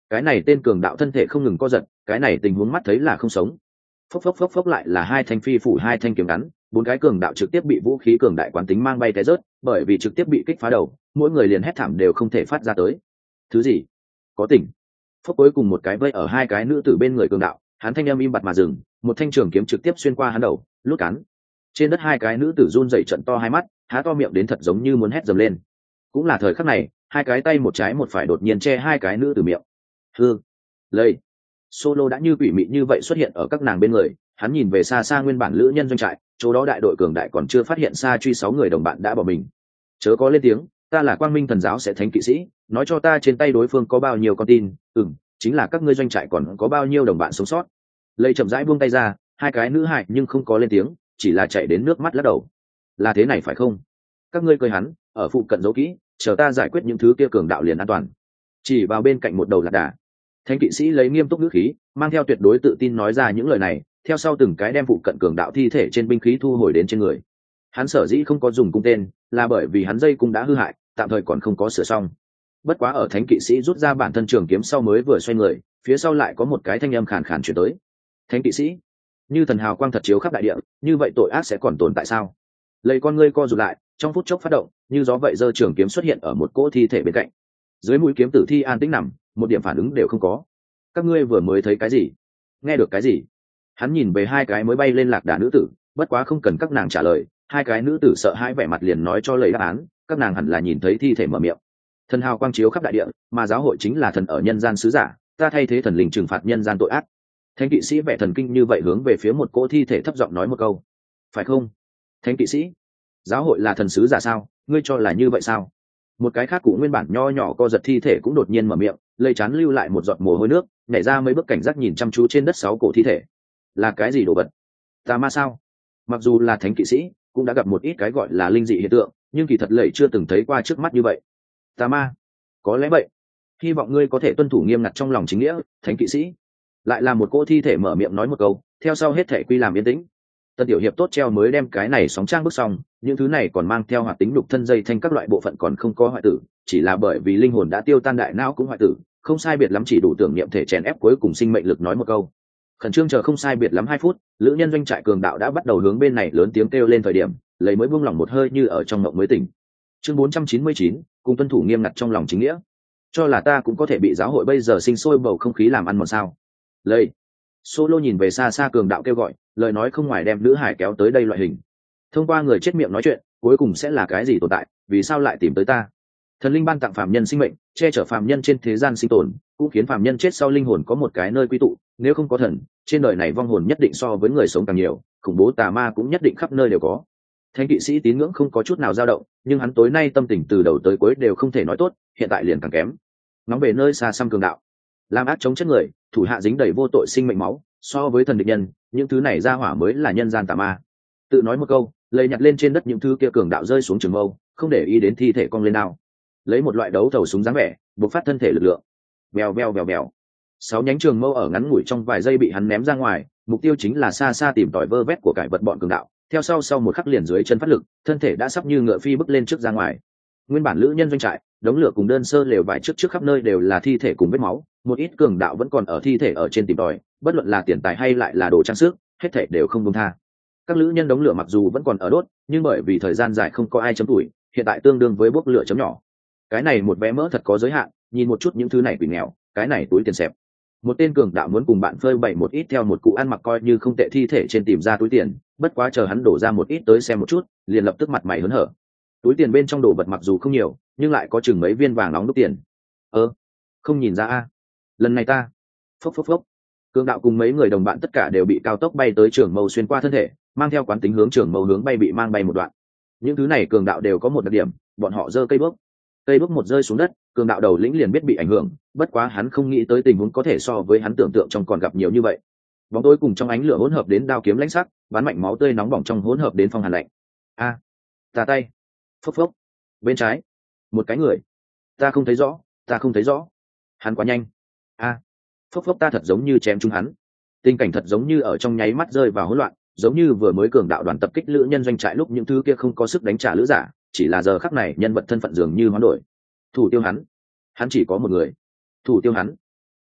cái này tên cường đạo thân thể không ngừng co giật, cái này tình huống mắt thấy là không sống. Phốc phốc phốc phốc lại là hai thanh phi phủ hai thanh kiếm ngắn, bốn cái cường đạo trực tiếp bị vũ khí cường đại quán tính mang bay té rớt, bởi vì trực tiếp bị kích phá đầu, mỗi người liền hét thảm đều không thể phát ra tới. Thứ gì? Có tỉnh. Phốc cuối cùng một cái vây ở hai cái nữ tử bên người cường đạo, hắn thanh âm im bặt mà dừng, một thanh trường kiếm trực tiếp xuyên qua hắn đầu, lút cắn. Trên đất hai cái nữ tử run rẩy trận to hai mắt, há to miệng đến thật giống như muốn hét dầm lên. Cũng là thời khắc này, hai cái tay một trái một phải đột nhiên che hai cái nữ tử miệng. Hư, lây. Solo đã như quỷ mị như vậy xuất hiện ở các nàng bên người, hắn nhìn về xa xa nguyên bản lữ nhân doanh trại, chỗ đó đại đội cường đại còn chưa phát hiện xa truy sáu người đồng bạn đã bỏ mình. Chớ có lên tiếng, ta là quang minh thần giáo sẽ thánh kỵ sĩ, nói cho ta trên tay đối phương có bao nhiêu con tin, ừm, chính là các ngươi doanh trại còn có bao nhiêu đồng bạn sống sót. Lây chậm rãi buông tay ra, hai cái nữ hại nhưng không có lên tiếng, chỉ là chạy đến nước mắt lắc đầu. Là thế này phải không? Các ngươi cười hắn, ở phụ cận giấu kỹ, chờ ta giải quyết những thứ kia cường đạo liền an toàn. Chỉ vào bên cạnh một đầu lạc đà. Thánh kỵ sĩ lấy nghiêm túc ngữ khí, mang theo tuyệt đối tự tin nói ra những lời này, theo sau từng cái đem phụ cận cường đạo thi thể trên binh khí thu hồi đến trên người. Hắn sở dĩ không có dùng cung tên, là bởi vì hắn dây cung đã hư hại, tạm thời còn không có sửa xong. Bất quá ở thánh kỵ sĩ rút ra bản thân trường kiếm sau mới vừa xoay người, phía sau lại có một cái thanh âm khàn khàn truyền tới. Thánh kỵ sĩ, như thần hào quang thật chiếu khắp đại địa, như vậy tội ác sẽ còn tồn tại sao? Lấy con ngươi co rụt lại, trong phút chốc phát động, như gió vậy giơ trường kiếm xuất hiện ở một cỗ thi thể bên cạnh. Dưới mũi kiếm tử thi an tĩnh nằm, một điểm phản ứng đều không có. Các ngươi vừa mới thấy cái gì? Nghe được cái gì? Hắn nhìn về hai cái mới bay lên lạc đà nữ tử, bất quá không cần các nàng trả lời, hai cái nữ tử sợ hãi vẻ mặt liền nói cho lời đáp án, các nàng hẳn là nhìn thấy thi thể mở miệng. Thần hào quang chiếu khắp đại địa, mà giáo hội chính là thần ở nhân gian sứ giả, ta thay thế thần linh trừng phạt nhân gian tội ác. Thánh kỵ sĩ vẻ thần kinh như vậy hướng về phía một cỗ thi thể thấp giọng nói một câu. Phải không? Thánh kỵ sĩ, giáo hội là thần sứ giả sao? Ngươi cho là như vậy sao? Một cái khác cụ nguyên bản nho nhỏ co giật thi thể cũng đột nhiên mở miệng, lây chán lưu lại một giọt mồ hôi nước, nhảy ra mấy bước cảnh giác nhìn chăm chú trên đất sáu cổ thi thể. Là cái gì đồ vật? Tà ma sao? Mặc dù là thánh kỵ sĩ, cũng đã gặp một ít cái gọi là linh dị hiện tượng, nhưng kỳ thật lầy chưa từng thấy qua trước mắt như vậy. Tà ma? Có lẽ vậy. Hy vọng ngươi có thể tuân thủ nghiêm ngặt trong lòng chính nghĩa, thánh kỵ sĩ. Lại là một cỗ thi thể mở miệng nói một câu, theo sau hết thể quy làm yên tĩnh. Tân tiểu hiệp tốt treo mới đem cái này sóng trang bước xong, những thứ này còn mang theo hoạt tính đục thân dây thanh các loại bộ phận còn không có hoại tử, chỉ là bởi vì linh hồn đã tiêu tan đại não cũng hoại tử, không sai biệt lắm chỉ đủ tưởng niệm thể chèn ép cuối cùng sinh mệnh lực nói một câu. Khẩn trương chờ không sai biệt lắm hai phút, lữ nhân doanh trại cường đạo đã bắt đầu hướng bên này lớn tiếng kêu lên thời điểm, lấy mới buông lỏng một hơi như ở trong mộng mới tỉnh. Chương bốn trăm chín mươi chín, cùng tuân thủ nghiêm ngặt trong lòng chính nghĩa. Cho là ta cũng có thể bị giáo hội bây giờ sinh sôi bầu không khí làm ăn một sao? Lây. Solo nhìn về xa xa cường đạo kêu gọi, lời nói không ngoài đem nữ hải kéo tới đây loại hình. Thông qua người chết miệng nói chuyện, cuối cùng sẽ là cái gì tồn tại, vì sao lại tìm tới ta? Thần linh ban tặng phàm nhân sinh mệnh, che chở phàm nhân trên thế gian sinh tồn, cũng khiến phàm nhân chết sau linh hồn có một cái nơi quy tụ, nếu không có thần, trên đời này vong hồn nhất định so với người sống càng nhiều, khủng bố tà ma cũng nhất định khắp nơi đều có. Thánh kỵ sĩ tín ngưỡng không có chút nào dao động, nhưng hắn tối nay tâm tình từ đầu tới cuối đều không thể nói tốt, hiện tại liền càng kém. Ngóng về nơi xa xăm cường đạo, làm ác chống chết người, thủ hạ dính đầy vô tội sinh mệnh máu, so với thần địch nhân, những thứ này ra hỏa mới là nhân gian tà ma. Tự nói một câu, lấy nhặt lên trên đất những thứ kia cường đạo rơi xuống trường mâu, không để ý đến thi thể cong lên nào. Lấy một loại đấu thầu súng dáng vẻ, bộc phát thân thể lực lượng. Bèo bèo bèo bèo. Sáu nhánh trường mâu ở ngắn ngủi trong vài giây bị hắn ném ra ngoài, mục tiêu chính là xa xa tìm tòi vơ vét của cải vật bọn cường đạo. Theo sau sau một khắc liền dưới chân phát lực, thân thể đã sắp như ngựa phi bước lên trước ra ngoài. Nguyên bản lữ nhân doanh trại, đống lửa cùng đơn sơ lều vải trước trước khắp nơi đều là thi thể cùng vết máu, một ít cường đạo vẫn còn ở thi thể ở trên tìm tòi, bất luận là tiền tài hay lại là đồ trang sức, hết thảy đều không buông tha. Các lữ nhân đống lửa mặc dù vẫn còn ở đốt, nhưng bởi vì thời gian dài không có ai chấm tuổi, hiện tại tương đương với bốc lửa chấm nhỏ. Cái này một vé mỡ thật có giới hạn, nhìn một chút những thứ này quỷ nghèo, cái này túi tiền xẹp. Một tên cường đạo muốn cùng bạn phơi bày một ít theo một cụ ăn mặc coi như không tệ thi thể trên tìm ra túi tiền, bất quá chờ hắn đổ ra một ít tới xem một chút, liền lập tức mặt mày hớn hở. Túi tiền bên trong đồ vật mặc dù không nhiều, nhưng lại có chừng mấy viên vàng nóng đúc tiền. Ơ, không nhìn ra a. Lần này ta, phốc phốc phốc. Cường đạo cùng mấy người đồng bạn tất cả đều bị cao tốc bay tới trường mâu xuyên qua thân thể, mang theo quán tính hướng trường mâu hướng bay bị mang bay một đoạn. Những thứ này cường đạo đều có một đặc điểm, bọn họ giơ cây bước. Cây bước một rơi xuống đất, cường đạo đầu lĩnh liền biết bị ảnh hưởng, bất quá hắn không nghĩ tới tình huống có thể so với hắn tưởng tượng trong còn gặp nhiều như vậy. Bóng tối cùng trong ánh lửa hỗn hợp đến đao kiếm lãnh sắc, bắn mạnh máu tươi nóng bỏng trong hỗn hợp đến phong hàn lạnh. A, tà tay. Phốc phốc. Bên trái, một cái người. Ta không thấy rõ, ta không thấy rõ. Hắn quá nhanh. A, phốc phốc ta thật giống như chém trúng hắn. Tình cảnh thật giống như ở trong nháy mắt rơi vào hỗn loạn, giống như vừa mới cường đạo đoàn tập kích lữ nhân doanh trại lúc những thứ kia không có sức đánh trả lữ giả, chỉ là giờ khắc này nhân vật thân phận dường như hoán đổi. Thủ tiêu hắn, hắn chỉ có một người. Thủ tiêu hắn,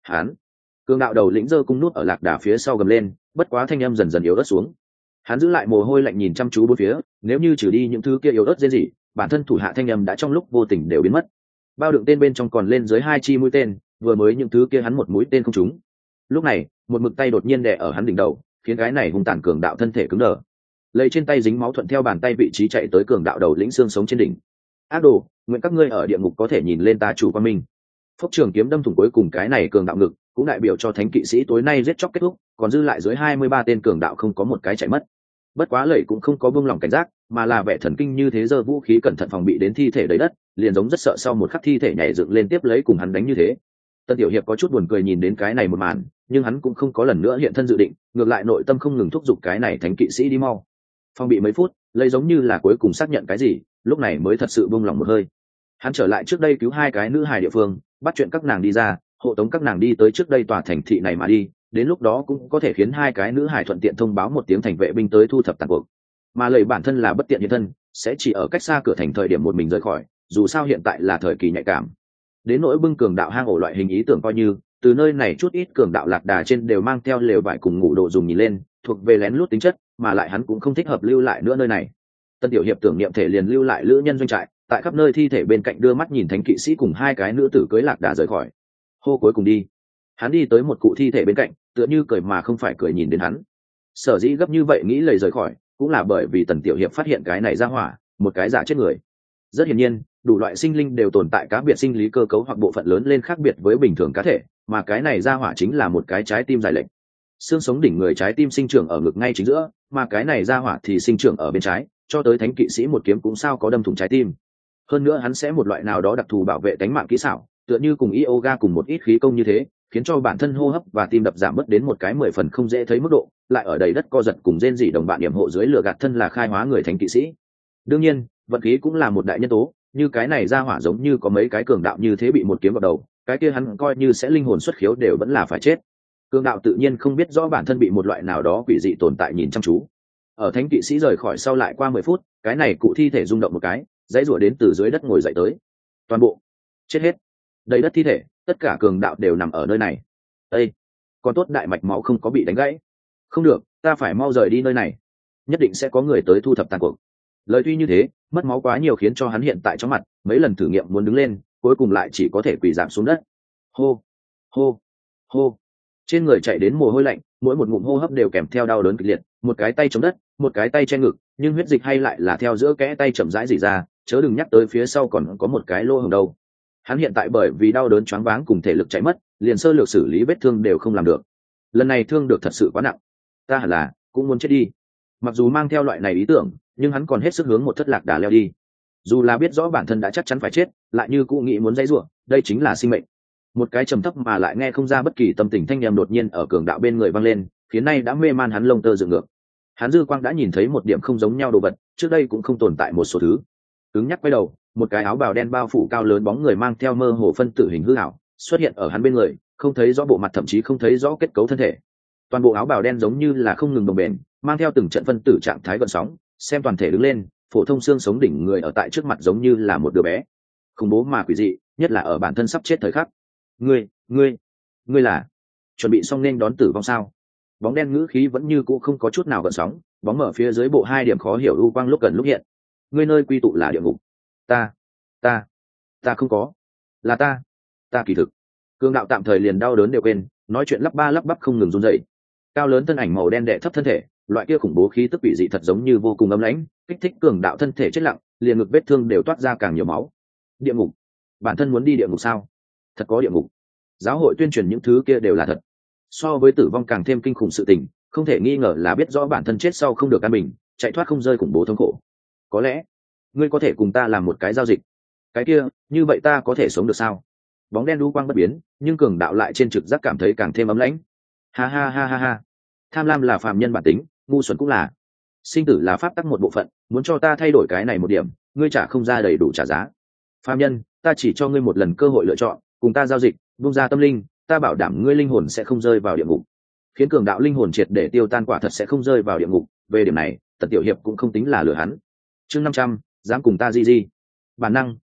Hán, cường đạo đầu lĩnh giơ cung nút ở lạc đà phía sau gầm lên, bất quá thanh âm dần dần yếu ớt xuống. Hắn giữ lại mồ hôi lạnh nhìn chăm chú bốn phía, nếu như trừ đi những thứ kia yếu ớt dễ gì, bản thân thủ hạ thanh âm đã trong lúc vô tình đều biến mất. Bao đựng tên bên trong còn lên dưới hai chi mũi tên, vừa mới những thứ kia hắn một mũi tên không trúng. Lúc này, một mực tay đột nhiên đè ở hắn đỉnh đầu, khiến cái này hung tàn cường đạo thân thể cứng đờ. Lấy trên tay dính máu thuận theo bàn tay vị trí chạy tới cường đạo đầu lĩnh xương sống trên đỉnh. Ác đồ, nguyện các ngươi ở địa ngục có thể nhìn lên ta chủ quan minh. Phốc trường kiếm đâm thủng cuối cùng cái này cường đạo ngực, cũng đại biểu cho thánh kỵ sĩ tối nay giết chóc kết thúc, còn dư lại dưới hai mươi ba tên cường đạo không có một cái chạy mất. Bất quá lẩy cũng không có buông lỏng cảnh giác, mà là vẻ thần kinh như thế giơ vũ khí cẩn thận phòng bị đến thi thể đầy đất, liền giống rất sợ sau một khắc thi thể nhảy dựng lên tiếp lấy cùng hắn đánh như thế. Tân Tiểu Hiệp có chút buồn cười nhìn đến cái này một màn, nhưng hắn cũng không có lần nữa hiện thân dự định, ngược lại nội tâm không ngừng thúc giục cái này thánh kỵ sĩ đi mau. Phòng bị mấy phút, lấy giống như là cuối cùng xác nhận cái gì, lúc này mới thật sự buông lỏng một hơi. Hắn trở lại trước đây cứu hai cái nữ hài địa phương, bắt chuyện các nàng đi ra, hộ tống các nàng đi tới trước đây tòa thành thị này mà đi, đến lúc đó cũng có thể khiến hai cái nữ hài thuận tiện thông báo một tiếng thành vệ binh tới thu thập tàn cuộc. Mà lời bản thân là bất tiện hiện thân, sẽ chỉ ở cách xa cửa thành thời điểm một mình rời khỏi, dù sao hiện tại là thời kỳ nhạy cảm. Đến nỗi bưng cường đạo hang ổ loại hình ý tưởng coi như, từ nơi này chút ít cường đạo lạc đà trên đều mang theo lều vải cùng ngủ đồ dùng nhìn lên, thuộc về lén lút tính chất, mà lại hắn cũng không thích hợp lưu lại nữa nơi này. Tân Tiểu Hiệp tưởng niệm thể liền lưu lại lữ nhân doanh trại, tại khắp nơi thi thể bên cạnh đưa mắt nhìn thánh kỵ sĩ cùng hai cái nữ tử cưới lạc đà rời khỏi. Hô cuối cùng đi. Hắn đi tới một cụ thi thể bên cạnh, tựa như cười mà không phải cười nhìn đến hắn. Sở dĩ gấp như vậy nghĩ lời rời khỏi, cũng là bởi vì Tần Tiểu Hiệp phát hiện cái này ra hỏa, một cái giả chết người. Rất hiển nhiên, đủ loại sinh linh đều tồn tại cá biệt sinh lý cơ cấu hoặc bộ phận lớn lên khác biệt với bình thường cá thể, mà cái này ra hỏa chính là một cái trái tim dài lệch. Xương sống đỉnh người trái tim sinh trưởng ở ngực ngay chính giữa, mà cái này ra hỏa thì sinh trưởng ở bên trái, cho tới thánh kỵ sĩ một kiếm cũng sao có đâm thủng trái tim. Hơn nữa hắn sẽ một loại nào đó đặc thù bảo vệ tính mạng kỹ xảo, tựa như cùng yoga cùng một ít khí công như thế, khiến cho bản thân hô hấp và tim đập giảm bớt đến một cái mười phần không dễ thấy mức độ, lại ở đầy đất co giật cùng rên rỉ đồng bạn điểm hộ dưới lửa gạt thân là khai hóa người thánh kỵ sĩ. Đương nhiên, vận khí cũng là một đại nhân tố, như cái này ra hỏa giống như có mấy cái cường đạo như thế bị một kiếm vào đầu, cái kia hắn coi như sẽ linh hồn xuất khiếu đều vẫn là phải chết. Cường đạo tự nhiên không biết rõ bản thân bị một loại nào đó quỷ dị tồn tại nhìn chăm chú. Ở thánh kỵ sĩ rời khỏi sau lại qua mười phút, cái này cụ thi thể rung động một cái, dãy rủa đến từ dưới đất ngồi dậy tới. Toàn bộ chết hết. Đầy đất thi thể, tất cả cường đạo đều nằm ở nơi này. Ê, còn tốt đại mạch máu không có bị đánh gãy. Không được, ta phải mau rời đi nơi này. Nhất định sẽ có người tới thu thập tàn cuộc. Lời tuy như thế, mất máu quá nhiều khiến cho hắn hiện tại trong mặt, mấy lần thử nghiệm muốn đứng lên, cuối cùng lại chỉ có thể quỳ giảm xuống đất. Hô, hô, hô. Trên người chạy đến mồ hôi lạnh, mỗi một ngụm hô hấp đều kèm theo đau đớn kịch liệt, một cái tay chống đất, một cái tay che ngực, nhưng huyết dịch hay lại là theo giữa kẽ tay chậm rãi rỉ ra, chớ đừng nhắc tới phía sau còn có một cái lỗ hổng đâu. Hắn hiện tại bởi vì đau đớn choáng váng cùng thể lực chạy mất, liền sơ lược xử lý vết thương đều không làm được. Lần này thương được thật sự quá nặng, ta hẳn là cũng muốn chết đi. Mặc dù mang theo loại này ý tưởng, nhưng hắn còn hết sức hướng một thất lạc đà leo đi. Dù là biết rõ bản thân đã chắc chắn phải chết, lại như cũng nghĩ muốn dãy rủa, đây chính là sinh mệnh. Một cái trầm thấp mà lại nghe không ra bất kỳ tâm tình thanh nhầm đột nhiên ở cường đạo bên người vang lên, khiến nay đã mê man hắn lông tơ dựng ngược. Hắn dư quang đã nhìn thấy một điểm không giống nhau đồ vật, trước đây cũng không tồn tại một số thứ. Cứng nhắc quay đầu, một cái áo bào đen bao phủ cao lớn bóng người mang theo mơ hồ phân tử hình hư ảo xuất hiện ở hắn bên người, không thấy rõ bộ mặt thậm chí không thấy rõ kết cấu thân thể. Toàn bộ áo bào đen giống như là không ngừng đồng bền, mang theo từng trận phân tử trạng thái gợn sóng, xem toàn thể đứng lên, phổ thông xương sống đỉnh người ở tại trước mặt giống như là một đứa bé. Khủng bố mà quỷ dị, nhất là ở bản thân sắp chết thời khắc. Ngươi, ngươi, ngươi là chuẩn bị xong nên đón tử vong sao? Bóng đen ngữ khí vẫn như cũ không có chút nào gợn sóng, bóng mở phía dưới bộ hai điểm khó hiểu u quang lúc gần lúc hiện. Ngươi nơi quy tụ là địa ngục. Ta, ta, ta không có, là ta, ta kỳ thực. Cương đạo tạm thời liền đau đớn đều quên, nói chuyện lắp ba lắp bắp không ngừng run rẩy. Cao lớn thân ảnh màu đen đè thấp thân thể, loại kia khủng bố khí tức quỷ dị thật giống như vô cùng ấm lãnh, kích thích cường đạo thân thể chết lặng, liền ngực vết thương đều toát ra càng nhiều máu. Địa ngục, bản thân muốn đi địa ngục sao? Thật có địa ngục? Giáo hội tuyên truyền những thứ kia đều là thật. So với tử vong càng thêm kinh khủng sự tình, không thể nghi ngờ là biết rõ bản thân chết sau không được an bình, chạy thoát không rơi khủng bố thống khổ. Có lẽ ngươi có thể cùng ta làm một cái giao dịch. Cái kia, như vậy ta có thể sống được sao? Bóng đen đu quang bất biến, nhưng cường đạo lại trên trực giác cảm thấy càng thêm ấm lãnh. Ha ha ha ha ha. Tham lam là phàm nhân bản tính, ngu xuẩn cũng là. Sinh tử là pháp tắc một bộ phận, muốn cho ta thay đổi cái này một điểm, ngươi trả không ra đầy đủ trả giá. Phàm nhân, ta chỉ cho ngươi một lần cơ hội lựa chọn, cùng ta giao dịch, buông ra tâm linh, ta bảo đảm ngươi linh hồn sẽ không rơi vào địa ngục. Khiến cường đạo linh hồn triệt để tiêu tan quả thật sẽ không rơi vào địa ngục, về điểm này, Tần Tiểu Hiệp cũng không tính là lừa hắn. Chương năm trăm, dám cùng ta di di. Bản năng,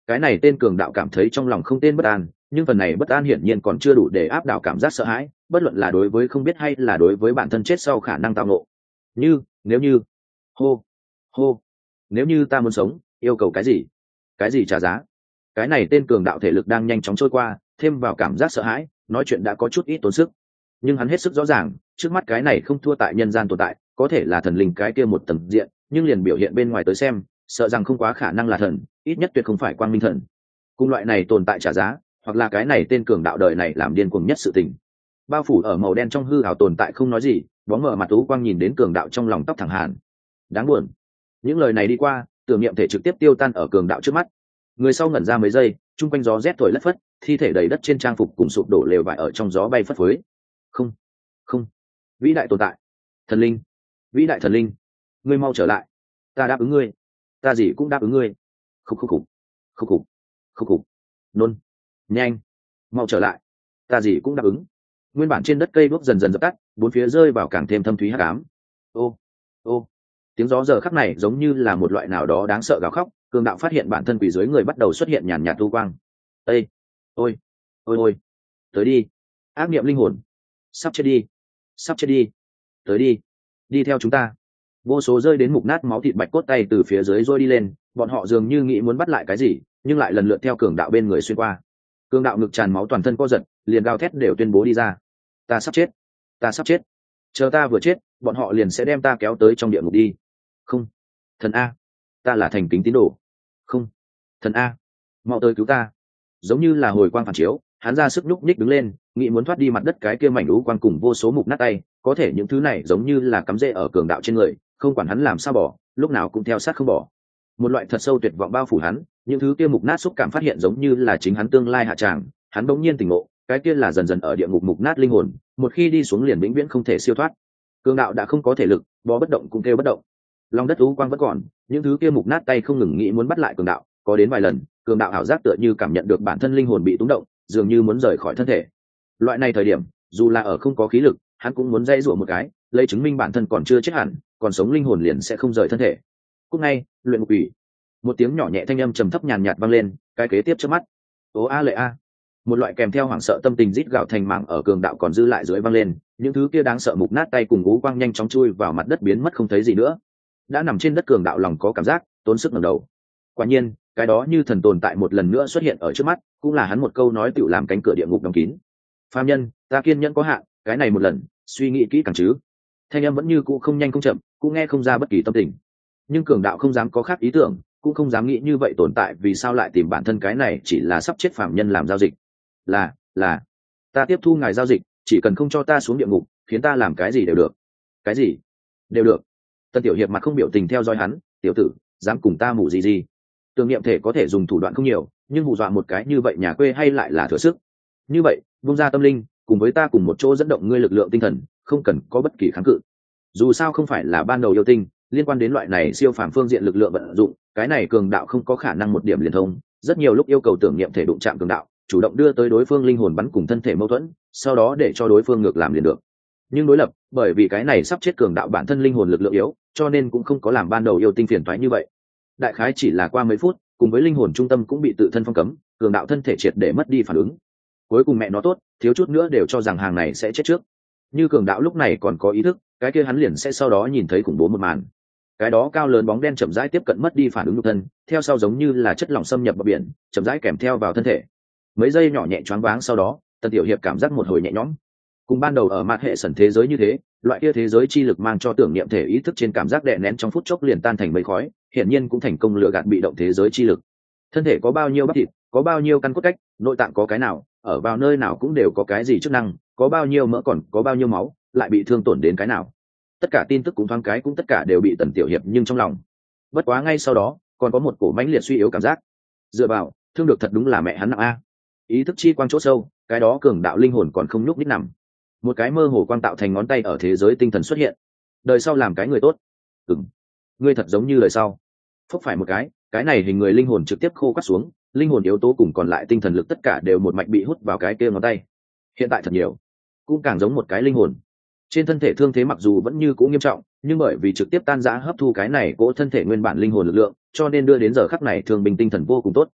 cái này tên cường đạo cảm thấy trong lòng không tên bất an, nhưng phần này bất an hiển nhiên còn chưa đủ để áp đảo cảm giác sợ hãi, bất luận là đối với không biết hay là đối với bản thân chết sau khả năng tao ngộ. Như, nếu như, hô, hô, nếu như ta muốn sống, yêu cầu cái gì? Cái gì trả giá? Cái này tên cường đạo thể lực đang nhanh chóng trôi qua, thêm vào cảm giác sợ hãi, nói chuyện đã có chút ít tốn sức. Nhưng hắn hết sức rõ ràng, trước mắt cái này không thua tại nhân gian tồn tại, có thể là thần linh cái kia một tầng diện, nhưng liền biểu hiện bên ngoài tới xem, sợ rằng không quá khả năng là thần, ít nhất tuyệt không phải quang minh thần. Cùng loại này tồn tại trả giá, hoặc là cái này tên cường đạo đời này làm điên cuồng nhất sự tình. Bao phủ ở màu đen trong hư ảo tồn tại không nói gì, bóng mở mặt tú quang nhìn đến cường đạo trong lòng tóc thẳng hàn. Đáng buồn. Những lời này đi qua, tưởng niệm thể trực tiếp tiêu tan ở cường đạo trước mắt. Người sau ngẩn ra mấy giây, chung quanh gió rét thổi lất phất, thi thể đầy đất trên trang phục cùng sụp đổ lều vải ở trong gió bay phất phới. Không, không, vĩ đại tồn tại, thần linh, vĩ đại thần linh, ngươi mau trở lại, ta đáp ứng ngươi, ta gì cũng đáp ứng ngươi. Khúc khúc khúc, khúc khúc, khúc khúc, nôn, nhanh, mau trở lại, ta gì cũng đáp ứng. Nguyên bản trên đất cây đuốc dần dần dập tắt, bốn phía rơi vào càng thêm thâm thúy hắc ám. Ô, ô, tiếng gió giờ khắc này giống như là một loại nào đó đáng sợ gào khóc. Cường đạo phát hiện bản thân quỷ dưới người bắt đầu xuất hiện nhàn nhạt thu quang. Ê, ôi, ôi ôi, tới đi, ác niệm linh hồn, sắp chết đi, sắp chết đi, tới đi, đi theo chúng ta. Vô số rơi đến mục nát máu thịt bạch cốt tay từ phía dưới rôi đi lên, bọn họ dường như nghĩ muốn bắt lại cái gì, nhưng lại lần lượt theo cường đạo bên người xuyên qua. Cường đạo ngực tràn máu toàn thân co giật, liền gào thét đều tuyên bố đi ra. Ta sắp chết, ta sắp chết, chờ ta vừa chết, bọn họ liền sẽ đem ta kéo tới trong địa ngục đi. Không, thần a, ta là thành kính tín đồ. Không, thần a, mau tới cứu ta. Giống như là hồi quang phản chiếu, hắn ra sức nhúc nhích đứng lên, nghĩ muốn thoát đi mặt đất cái kia mảnh lũ quang cùng vô số mục nát tay, có thể những thứ này giống như là cắm rễ ở cường đạo trên người, không quản hắn làm sao bỏ, lúc nào cũng theo sát không bỏ. Một loại thật sâu tuyệt vọng bao phủ hắn, những thứ kia mục nát xúc cảm phát hiện giống như là chính hắn tương lai hạ tràng, hắn bỗng nhiên tỉnh ngộ, cái kia là dần dần ở địa ngục mục nát linh hồn, một khi đi xuống liền vĩnh viễn không thể siêu thoát. Cường đạo đã không có thể lực, bó bất động cũng kêu bất động. Lòng đất u quang vẫn còn, những thứ kia mục nát tay không ngừng nghĩ muốn bắt lại cường đạo, có đến vài lần, cường đạo ảo giác tựa như cảm nhận được bản thân linh hồn bị túng động, dường như muốn rời khỏi thân thể. Loại này thời điểm, dù là ở không có khí lực, hắn cũng muốn dây rủa một cái, lấy chứng minh bản thân còn chưa chết hẳn, còn sống linh hồn liền sẽ không rời thân thể. Cúc ngay, luyện ngục ủy. Một tiếng nhỏ nhẹ thanh âm trầm thấp nhàn nhạt vang lên, cái kế tiếp trước mắt. Ô a lệ a. Một loại kèm theo hoảng sợ tâm tình rít gào thành mảng ở cường đạo còn dư lại dưới vang lên, những thứ kia đáng sợ mục nát tay cùng ú quang nhanh chóng chui vào mặt đất biến mất không thấy gì nữa. Đã nằm trên đất cường đạo lòng có cảm giác tốn sức ngẩng đầu. Quả nhiên, cái đó như thần tồn tại một lần nữa xuất hiện ở trước mắt, cũng là hắn một câu nói tựu làm cánh cửa địa ngục đóng kín. Phàm nhân, ta kiên nhẫn có hạn, cái này một lần, suy nghĩ kỹ càng chứ. Thanh âm vẫn như cũ không nhanh không chậm, cũng nghe không ra bất kỳ tâm tình. Nhưng cường đạo không dám có khác ý tưởng, cũng không dám nghĩ như vậy tồn tại vì sao lại tìm bản thân cái này chỉ là sắp chết phàm nhân làm giao dịch. Là, là, ta tiếp thu ngài giao dịch, chỉ cần không cho ta xuống địa ngục, khiến ta làm cái gì đều được. Cái gì? Đều được. Tân tiểu hiệp mặt không biểu tình theo dõi hắn, tiểu tử, dám cùng ta mù gì gì? Tưởng niệm thể có thể dùng thủ đoạn không nhiều, nhưng hù dọa một cái như vậy nhà quê hay lại là thừa sức. Như vậy, vung ra tâm linh, cùng với ta cùng một chỗ dẫn động ngươi lực lượng tinh thần, không cần có bất kỳ kháng cự. Dù sao không phải là ban đầu yêu tinh, liên quan đến loại này siêu phàm phương diện lực lượng vận dụng, cái này cường đạo không có khả năng một điểm liền thông, rất nhiều lúc yêu cầu tưởng niệm thể đụng chạm cường đạo, chủ động đưa tới đối phương linh hồn bắn cùng thân thể mâu thuẫn, sau đó để cho đối phương ngược làm liền được. Nhưng đối lập, bởi vì cái này sắp chết cường đạo bản thân linh hồn lực lượng yếu, cho nên cũng không có làm ban đầu yêu tinh phiền toái như vậy. Đại khái chỉ là qua mấy phút, cùng với linh hồn trung tâm cũng bị tự thân phong cấm, cường đạo thân thể triệt để mất đi phản ứng. Cuối cùng mẹ nó tốt, thiếu chút nữa đều cho rằng hàng này sẽ chết trước. Như cường đạo lúc này còn có ý thức, cái kia hắn liền sẽ sau đó nhìn thấy khủng bố một màn. Cái đó cao lớn bóng đen chậm rãi tiếp cận mất đi phản ứng nhục thân, theo sau giống như là chất lỏng xâm nhập vào biển, chậm rãi kèm theo vào thân thể. Mấy giây nhỏ nhẹ choáng váng sau đó, Tần Tiểu Hiệp cảm giác một hồi nhẹ nhõm. Cùng ban đầu ở mặt hệ sẩn thế giới như thế, loại kia thế giới chi lực mang cho tưởng niệm thể ý thức trên cảm giác đè nén trong phút chốc liền tan thành mây khói, hiển nhiên cũng thành công lừa gạt bị động thế giới chi lực. Thân thể có bao nhiêu bắp thịt, có bao nhiêu căn cốt cách, nội tạng có cái nào, ở vào nơi nào cũng đều có cái gì chức năng, có bao nhiêu mỡ còn có bao nhiêu máu, lại bị thương tổn đến cái nào. Tất cả tin tức cũng thoáng cái cũng tất cả đều bị Tần Tiểu Hiệp nhưng trong lòng. Bất quá ngay sau đó, còn có một cổ mãnh liệt suy yếu cảm giác. Dựa vào, thương được thật đúng là mẹ hắn nặng a. Ý thức chi quang chỗ sâu, cái đó cường đạo linh hồn còn không nhúc nhích nằm. Một cái mơ hồ quang tạo thành ngón tay ở thế giới tinh thần xuất hiện. Đời sau làm cái người tốt. Ừm, ngươi thật giống như đời sau. Phúc phải một cái, cái này hình người linh hồn trực tiếp khô quắt xuống, linh hồn yếu tố cùng còn lại tinh thần lực tất cả đều một mạch bị hút vào cái kia ngón tay. Hiện tại thật nhiều, cũng càng giống một cái linh hồn. Trên thân thể thương thế mặc dù vẫn như cũ nghiêm trọng, nhưng bởi vì trực tiếp tan rã hấp thu cái này cỗ thân thể nguyên bản linh hồn lực lượng, cho nên đưa đến giờ khắc này thương bình tinh thần vô cùng tốt.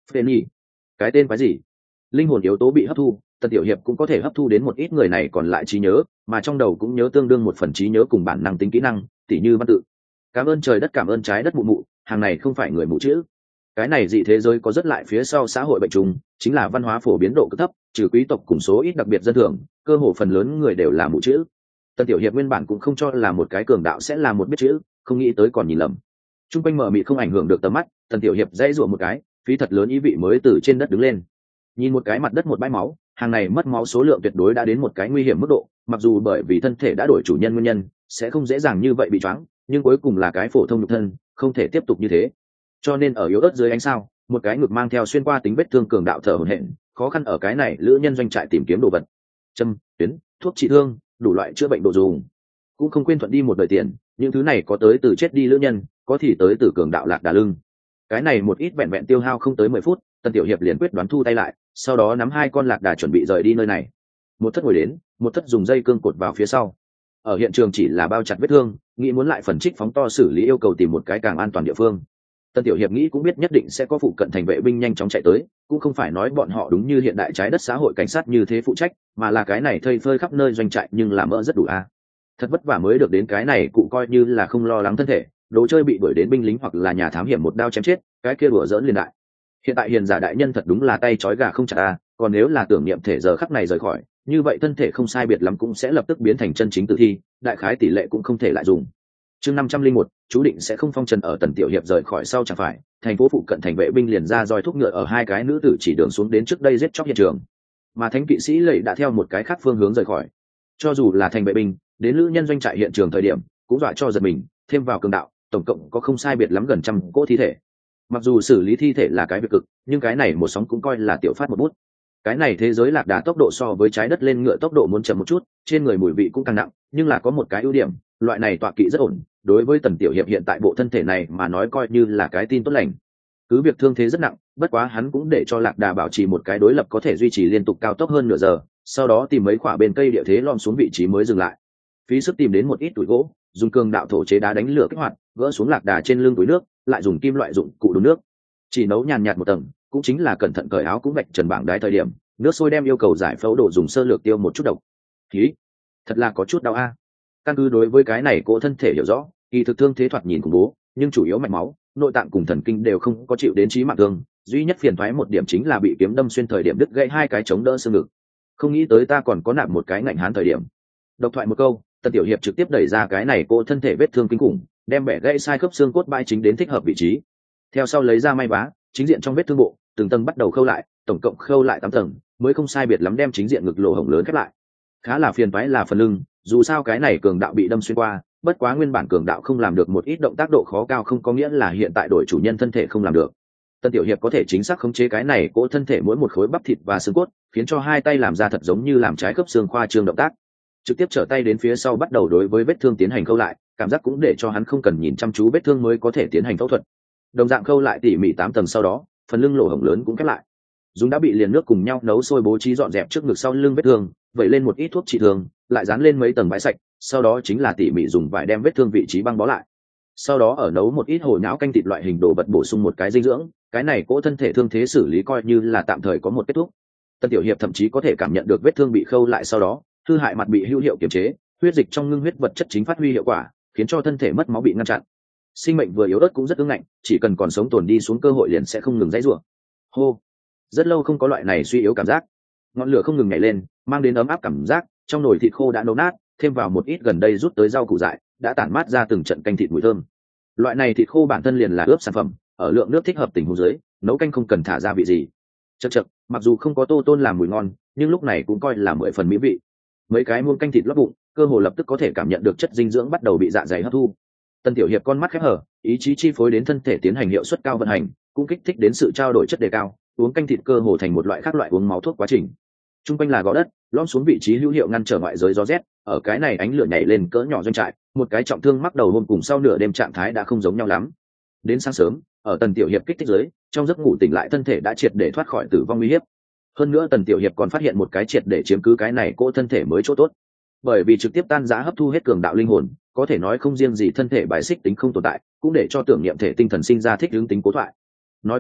Phê nhi, cái tên quái gì? Linh hồn yếu tố bị hấp thu, Tần Tiểu Hiệp cũng có thể hấp thu đến một ít người này còn lại trí nhớ, mà trong đầu cũng nhớ tương đương một phần trí nhớ cùng bản năng tính kỹ năng, tỉ như văn tự. Cảm ơn trời đất, cảm ơn trái đất mụ mụ, hàng này không phải người mụ chữ. Cái này dị thế giới có rất lại phía sau xã hội bệnh trùng, chính là văn hóa phổ biến độ cực thấp, trừ quý tộc cùng số ít đặc biệt dân thường, cơ hồ phần lớn người đều là mụ chữ. Tần Tiểu Hiệp nguyên bản cũng không cho là một cái cường đạo sẽ là một biết chữ, không nghĩ tới còn nhìn lầm. Trung quanh mờ mịt không ảnh hưởng được tầm mắt, Tần Tiểu Hiệp dãy rủa một cái, phí thật lớn ý vị mới từ trên đất đứng lên. Nhìn một cái mặt đất một bãi máu, hàng này mất máu số lượng tuyệt đối đã đến một cái nguy hiểm mức độ, mặc dù bởi vì thân thể đã đổi chủ nhân nguyên nhân, sẽ không dễ dàng như vậy bị choáng, nhưng cuối cùng là cái phổ thông nhục thân, không thể tiếp tục như thế. Cho nên ở yếu ớt dưới ánh sao, một cái ngực mang theo xuyên qua tính vết thương cường đạo thở hổn hển, khó khăn ở cái này lữ nhân doanh trại tìm kiếm đồ vật, châm, tuyến, thuốc trị thương, đủ loại chữa bệnh đồ dùng, cũng không quên thuận đi một đời tiền. Những thứ này có tới từ chết đi lữ nhân, có thì tới từ cường đạo lạc đà lưng. Cái này một ít vẹn vẹn tiêu hao không tới mười phút, Tần Tiểu Hiệp liền quyết đoán thu tay lại, sau đó nắm hai con lạc đà chuẩn bị rời đi nơi này. Một thất ngồi đến, một thất dùng dây cương cột vào phía sau. Ở hiện trường chỉ là bao chặt vết thương, nghĩ muốn lại phần trích phóng to xử lý yêu cầu tìm một cái càng an toàn địa phương. Tần Tiểu Hiệp nghĩ cũng biết nhất định sẽ có phụ cận thành vệ binh nhanh chóng chạy tới, cũng không phải nói bọn họ đúng như hiện đại trái đất xã hội cảnh sát như thế phụ trách, mà là cái này thây phơi khắp nơi doanh trại nhưng làm mỡ rất đủ a. À. Thật vất vả mới được đến cái này, cụ coi như là không lo lắng thân thể, đồ chơi bị đuổi đến binh lính hoặc là nhà thám hiểm một đao chém chết, cái kia đùa dỡn liền đại. Hiện tại hiền giả đại nhân thật đúng là tay trói gà không chặt a, còn nếu là tưởng niệm thể giờ khắc này rời khỏi, như vậy thân thể không sai biệt lắm cũng sẽ lập tức biến thành chân chính tử thi, đại khái tỷ lệ cũng không thể lại dùng. Chương năm trăm linh một, chú định sẽ không phong trần. Ở Tần Tiểu Hiệp rời khỏi sau chẳng phải, thành phố phụ cận thành vệ binh liền ra roi thúc ngựa ở hai cái nữ tử chỉ đường xuống đến trước đây giết chóc hiện trường. Mà thánh kỵ sĩ lệ đã theo một cái khác phương hướng rời khỏi. Cho dù là thành vệ binh, đến lữ nhân doanh trại hiện trường thời điểm, cũng dọa cho giật mình, thêm vào cường đạo, tổng cộng có không sai biệt lắm gần trăm cỗ thi thể. Mặc dù xử lý thi thể là cái việc cực, nhưng cái này một sóng cũng coi là tiểu phát một bút. Cái này thế giới lạc đà tốc độ so với trái đất lên ngựa tốc độ muốn chậm một chút, trên người mùi vị cũng càng nặng, nhưng là có một cái ưu điểm, loại này tọa kỵ rất ổn, đối với Tần Tiểu Hiệp hiện tại bộ thân thể này mà nói coi như là cái tin tốt lành. Cứ việc thương thế rất nặng, bất quá hắn cũng để cho lạc đà bảo trì một cái đối lập có thể duy trì liên tục cao tốc hơn nửa giờ, sau đó tìm mấy quả bên cây địa thế lom xuống vị trí mới dừng lại. Phí sức tìm đến một ít túi gỗ, dùng cường đạo thổ chế đá đánh lửa kích hoạt, gỡ xuống lạc đà trên lưng túi nước, lại dùng kim loại dụng cụ đun nước. Chỉ nấu nhàn nhạt một tầng, cũng chính là cẩn thận cởi áo cũng vạch trần bảng đái thời điểm, nước sôi đem yêu cầu giải phẫu đồ dùng sơ lược tiêu một chút độc. Khí, thật là có chút đau a. Căn cứ đối với cái này cỗ thân thể hiểu rõ, kỳ thực thương thế thoạt nhìn khủng bố, nhưng chủ yếu mạch máu, nội tạng cùng thần kinh đều không có chịu đến chí mạng thương, duy nhất phiền toái một điểm chính là bị kiếm đâm xuyên thời điểm đứt gãy hai cái chống đỡ xương ngực. Không nghĩ tới ta còn có nạp một cái ngạnh hán thời điểm. Độc thoại một câu, Tần Tiểu Hiệp trực tiếp đẩy ra cái này cỗ thân thể vết thương kinh khủng, đem bẻ gãy sai khớp xương cốt bãi chính đến thích hợp vị trí. Theo sau lấy ra may vá, chính diện trong vết thương bộ, từng tầng bắt đầu khâu lại, tổng cộng khâu lại tám tầng, mới không sai biệt lắm đem chính diện ngực lỗ hổng lớn khép lại. Khá là phiền toái là phần lưng, dù sao cái này cường đạo bị đâm xuyên qua, bất quá nguyên bản cường đạo không làm được một ít động tác độ khó cao không có nghĩa là hiện tại đổi chủ nhân thân thể không làm được. Tân Tiểu Hiệp có thể chính xác khống chế cái này cỗ thân thể mỗi một khối bắp thịt và xương cốt, khiến cho hai tay làm ra thật giống như làm trái khớp xương khoa trương động tác. Trực tiếp trở tay đến phía sau bắt đầu đối với vết thương tiến hành khâu lại, cảm giác cũng để cho hắn không cần nhìn chăm chú vết thương mới có thể tiến hành phẫu thuật. Đồng dạng khâu lại tỉ mỉ tám tầng sau đó, phần lưng lỗ hổng lớn cũng khép lại. Dùng đã bị liền nước cùng nhau nấu sôi bố trí dọn dẹp trước ngực sau lưng vết thương, vậy lên một ít thuốc trị thương, lại dán lên mấy tầng bãi sạch, sau đó chính là tỉ mỉ dùng vải đem vết thương vị trí băng bó lại. Sau đó ở nấu một ít hồ nhão canh thịt loại hình đồ vật bổ sung một cái dinh dưỡng, cái này cỗ thân thể thương thế xử lý coi như là tạm thời có một kết thúc. Tân Tiểu Hiệp thậm chí có thể cảm nhận được vết thương bị khâu lại sau đó, hư hại mặt bị hữu hiệu kiềm chế, huyết dịch trong ngưng huyết vật chất chính phát huy hiệu quả, khiến cho thân thể mất máu bị ngăn chặn. Sinh mệnh vừa yếu ớt cũng rất ương ngạnh, chỉ cần còn sống tồn đi xuống cơ hội liền sẽ không ngừng dãy rủa. Hô, rất lâu không có loại này suy yếu cảm giác. Ngọn lửa không ngừng nhảy lên, mang đến ấm áp cảm giác, trong nồi thịt khô đã nấu nát, thêm vào một ít gần đây rút tới rau củ dại, đã tản mát ra từng trận canh thịt mùi thơm. Loại này thịt khô bản thân liền là ướp sản phẩm, ở lượng nước thích hợp tình huống dưới, nấu canh không cần thả gia vị gì. Chậc chậc, mặc dù không có tô tôn làm mùi ngon, nhưng lúc này cũng coi là mười phần mỹ vị. Mấy cái muỗng canh thịt lót bụng, cơ hồ lập tức có thể cảm nhận được chất dinh dưỡng bắt đầu bị dạ dày hấp thu. Tân Tiểu Hiệp con mắt khép hở, ý chí chi phối đến thân thể tiến hành hiệu suất cao vận hành, cũng kích thích đến sự trao đổi chất đề cao, uống canh thịt cơ hồ thành một loại khác loại uống máu thuốc quá trình. Trung quanh là gò đất, lõm xuống vị trí hữu hiệu ngăn trở ngoại giới gió rét, ở cái này ánh lửa nhảy lên cỡ nhỏ doanh trại, một cái trọng thương mắc đầu hôm cùng sau nửa đêm trạng thái đã không giống nhau lắm. Đến sáng sớm, ở Tần Tiểu Hiệp kích thích dưới, trong giấc ngủ tỉnh lại thân thể đã triệt để thoát khỏi tử vong nguy hiểm. Hơn nữa Tần Tiểu Hiệp còn phát hiện một cái triệt để chiếm cứ cái này cô thân thể mới chỗ tốt. Bởi vì trực tiếp tan rã hấp thu hết cường đạo linh hồn, có thể nói không riêng gì thân thể bài xích tính không tồn tại, cũng để cho tưởng niệm thể tinh thần sinh ra thích ứng tính cố thoại. Nói cách khác,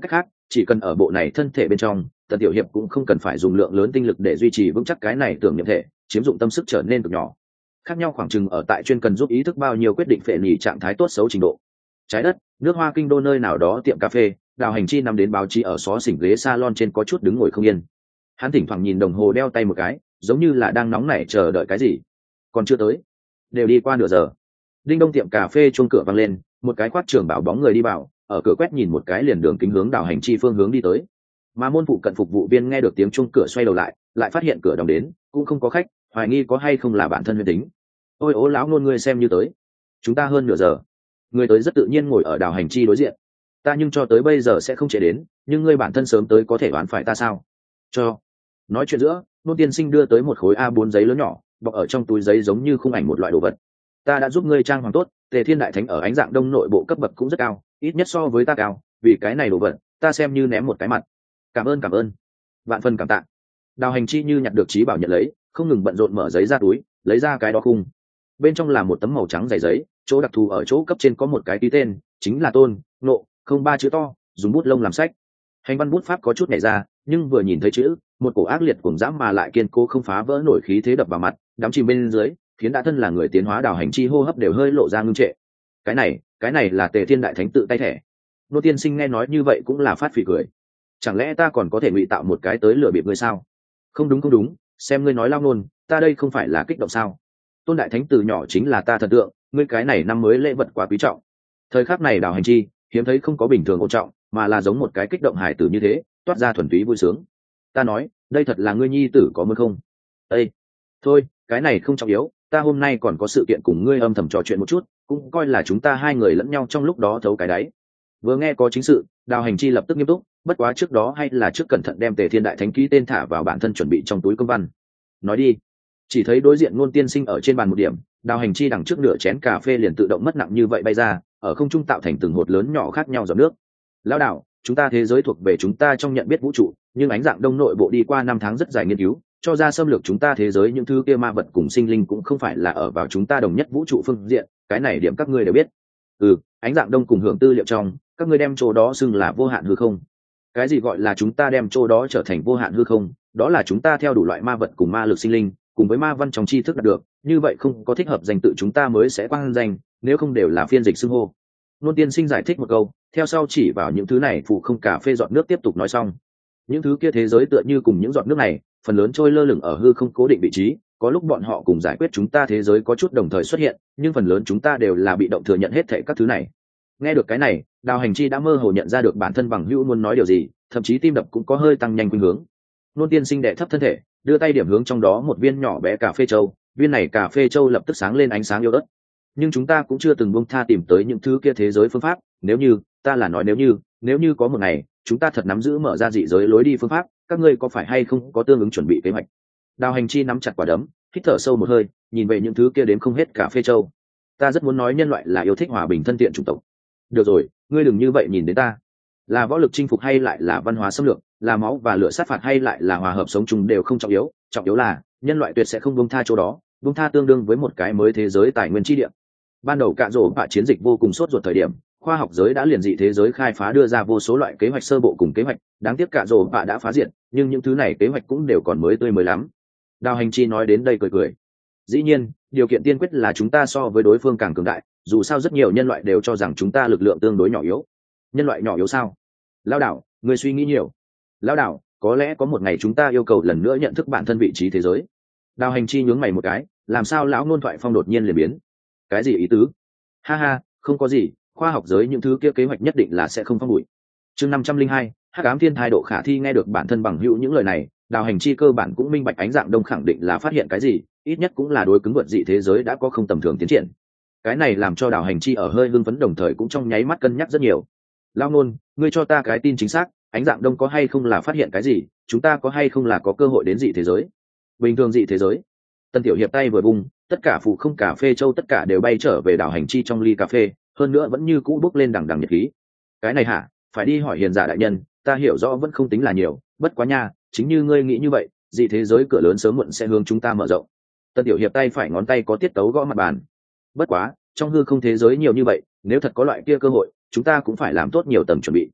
chỉ cần ở bộ này thân thể bên trong, Tần tiểu hiệp cũng không cần phải dùng lượng lớn tinh lực để duy trì vững chắc cái này tưởng niệm thể, chiếm dụng tâm sức trở nên cực nhỏ. Khác nhau khoảng chừng ở tại chuyên cần giúp ý thức bao nhiêu quyết định phệ nhì trạng thái tốt xấu trình độ. Trái đất, nước Hoa kinh đô nơi nào đó tiệm cà phê, Đào Hành Chi nằm đến báo chí ở xó xỉnh ghế salon trên có chút đứng ngồi không yên. Hắn thỉnh thoảng nhìn đồng hồ đeo tay một cái, giống như là đang nóng nảy chờ đợi cái gì. Còn chưa tới, đều đi qua nửa giờ. Đinh đông tiệm cà phê chuông cửa vang lên, một cái khoác trưởng bảo bóng người đi vào, ở cửa quét nhìn một cái liền đường kính hướng Đào Hành Chi phương hướng đi tới. Mà môn phụ cận phục vụ viên nghe được tiếng chuông cửa xoay đầu lại, lại phát hiện cửa đóng đến, cũng không có khách, hoài nghi có hay không là bản thân Huyền Tính. Ôi ố lão nôn ngươi xem như tới, chúng ta hơn nửa giờ. Người tới rất tự nhiên ngồi ở Đào Hành Chi đối diện. Ta nhưng cho tới bây giờ sẽ không chạy đến, nhưng ngươi bản thân sớm tới có thể đoán phải ta sao? Cho. Nói chuyện giữa, nôn tiên sinh đưa tới một khối a bốn giấy lớn nhỏ, bọc ở trong túi giấy giống như khung ảnh một loại đồ vật. Ta đã giúp ngươi trang hoàng tốt, Tề Thiên Đại Thánh ở ánh dạng đông nội bộ cấp bậc cũng rất cao, ít nhất so với ta cao, vì cái này đồ vật, ta xem như ném một cái mặt. Cảm ơn cảm ơn, vạn phần cảm tạ. Đào Hành Chi như nhặt được trí bảo nhận lấy, không ngừng bận rộn mở giấy ra túi, lấy ra cái đó khung. Bên trong là một tấm màu trắng dày giấy, chỗ đặc thù ở chỗ cấp trên có một cái ký tên, chính là Tôn Nộ, không ba chữ to, dùng bút lông làm sách. Hành văn bút pháp có chút nhảy ra, nhưng vừa nhìn thấy chữ, một cổ ác liệt cuồng dã mà lại kiên cố không phá vỡ nổi khí thế đập vào mặt, đắm chìm bên dưới, khiến đã thân là người tiến hóa Đào Hành Chi hô hấp đều hơi lộ ra ngưng trệ. Cái này, cái này là Tề Thiên Đại Thánh tự tay thẻ. Nô tiên sinh nghe nói như vậy cũng là phát phỉ cười. Chẳng lẽ ta còn có thể ngụy tạo một cái tới lừa bịp ngươi sao? Không đúng không đúng, xem ngươi nói lao nôn, ta đây không phải là kích động sao? Tôn Đại Thánh từ nhỏ chính là ta thần tượng, ngươi cái này năm mới lễ vật quá quý trọng. Thời khắc này Đào Hành Chi hiếm thấy không có bình thường ổn trọng, mà là giống một cái kích động hài tử như thế, toát ra thuần túy vui sướng. Ta nói, đây thật là ngươi nhi tử có muốn không? Ê, thôi, cái này không trọng yếu, ta hôm nay còn có sự kiện cùng ngươi âm thầm trò chuyện một chút, cũng coi là chúng ta hai người lẫn nhau trong lúc đó thấu cái đáy. Vừa nghe có chính sự, Đào Hành Chi lập tức nghiêm túc, bất quá trước đó hay là trước cẩn thận đem Tề Thiên Đại Thánh ký tên thả vào bản thân chuẩn bị trong túi công văn. Nói đi. Chỉ thấy đối diện Nôn tiên sinh ở trên bàn một điểm, Đào Hành Chi đằng trước nửa chén cà phê liền tự động mất nặng như vậy bay ra, ở không trung tạo thành từng hột lớn nhỏ khác nhau giọt nước. Lão đạo, chúng ta thế giới thuộc về chúng ta trong nhận biết vũ trụ, nhưng ánh dạng đông nội bộ đi qua năm tháng rất dài nghiên cứu, cho ra xâm lược chúng ta thế giới những thứ kia ma vật cùng sinh linh cũng không phải là ở vào chúng ta đồng nhất vũ trụ phương diện, cái này điểm các ngươi đều biết. Ừ, ánh dạng đông cùng hưởng tư liệu trong, các ngươi đem chỗ đó xưng là vô hạn hư không. Cái gì gọi là chúng ta đem chỗ đó trở thành vô hạn hư không? Đó là chúng ta theo đủ loại ma vật cùng ma lực sinh linh, cùng với ma văn trong tri thức đạt được, như vậy không có thích hợp danh tự chúng ta mới sẽ quang danh, nếu không đều là phiên dịch xưng hô. Nôn tiên sinh giải thích một câu, theo sau chỉ vào những thứ này phụ không cà phê giọt nước tiếp tục nói xong. Những thứ kia thế giới tựa như cùng những giọt nước này, phần lớn trôi lơ lửng ở hư không cố định vị trí, có lúc bọn họ cùng giải quyết chúng ta thế giới có chút đồng thời xuất hiện, nhưng phần lớn chúng ta đều là bị động thừa nhận hết thảy các thứ này. Nghe được cái này, Đào Hành Chi đã mơ hồ nhận ra được bản thân bằng hữu muốn nói điều gì, thậm chí tim đập cũng có hơi tăng nhanh khuynh hướng. Nôn tiên sinh đệ thấp thân thể, đưa tay điểm hướng trong đó một viên nhỏ bé cà phê châu, viên này cà phê châu lập tức sáng lên ánh sáng yếu ớt. Nhưng chúng ta cũng chưa từng buông tha tìm tới những thứ kia thế giới phương pháp, nếu như, ta là nói nếu như, nếu như có một ngày, chúng ta thật nắm giữ mở ra dị giới lối đi phương pháp, các ngươi có phải hay không có tương ứng chuẩn bị kế hoạch? Đào Hành Chi nắm chặt quả đấm, hít thở sâu một hơi, nhìn về những thứ kia đến không hết cà phê châu. Ta rất muốn nói nhân loại là yêu thích hòa bình thân thiện chủng tộc. Được rồi, ngươi đừng như vậy nhìn đến ta. Là võ lực chinh phục hay lại là văn hóa xâm lược, là máu và lửa sát phạt hay lại là hòa hợp sống chung đều không trọng yếu, trọng yếu là nhân loại tuyệt sẽ không buông tha chỗ đó, buông tha tương đương với một cái mới thế giới tài nguyên chi địa. Ban đầu cạ rổ bạ chiến dịch vô cùng sốt ruột thời điểm, khoa học giới đã liền dị thế giới khai phá đưa ra vô số loại kế hoạch sơ bộ cùng kế hoạch, đáng tiếc cạ rổ bạ đã phá diệt, nhưng những thứ này kế hoạch cũng đều còn mới tươi mới lắm. Đào Hành Chi nói đến đây cười cười. Dĩ nhiên, điều kiện tiên quyết là chúng ta so với đối phương càng cường đại, dù sao rất nhiều nhân loại đều cho rằng chúng ta lực lượng tương đối nhỏ yếu. Nhân loại nhỏ yếu sao? Lão đảo, người suy nghĩ nhiều. Lão đảo, có lẽ có một ngày chúng ta yêu cầu lần nữa nhận thức bản thân vị trí thế giới. Đào Hành Chi nhướng mày một cái, làm sao lão ngôn thoại phong đột nhiên liền biến? Cái gì ý tứ? Ha ha, không có gì, khoa học giới những thứ kia kế hoạch nhất định là sẽ không phong bụi. Chương năm trăm linh hai, hắc ám thiên thai độ khả thi. Nghe được bản thân bằng hữu những lời này, Đào Hành Chi cơ bản cũng minh bạch ánh dạng đông khẳng định là phát hiện cái gì, ít nhất cũng là đối cứng vượt dị thế giới đã có không tầm thường tiến triển. Cái này làm cho Đào Hành Chi ở hơi hưng phấn đồng thời cũng trong nháy mắt cân nhắc rất nhiều. Lao Nôn, ngươi cho ta cái tin chính xác, ánh dạng đông có hay không là phát hiện cái gì, chúng ta có hay không là có cơ hội đến dị thế giới? Bình thường dị thế giới. Tân Tiểu Hiệp tay vừa bung, tất cả phụ không cà phê châu tất cả đều bay trở về Đào Hành Chi trong ly cà phê, hơn nữa vẫn như cũ bốc lên đằng đằng nhiệt khí. Cái này hả? Phải đi hỏi hiền giả đại nhân, ta hiểu rõ vẫn không tính là nhiều, bất quá nha, chính như ngươi nghĩ như vậy, dị thế giới cửa lớn sớm muộn sẽ hướng chúng ta mở rộng. Tân Tiểu Hiệp tay phải ngón tay có tiết tấu gõ mặt bàn. Bất quá, trong hư không thế giới nhiều như vậy, nếu thật có loại kia cơ hội, chúng ta cũng phải làm tốt nhiều tầng chuẩn bị.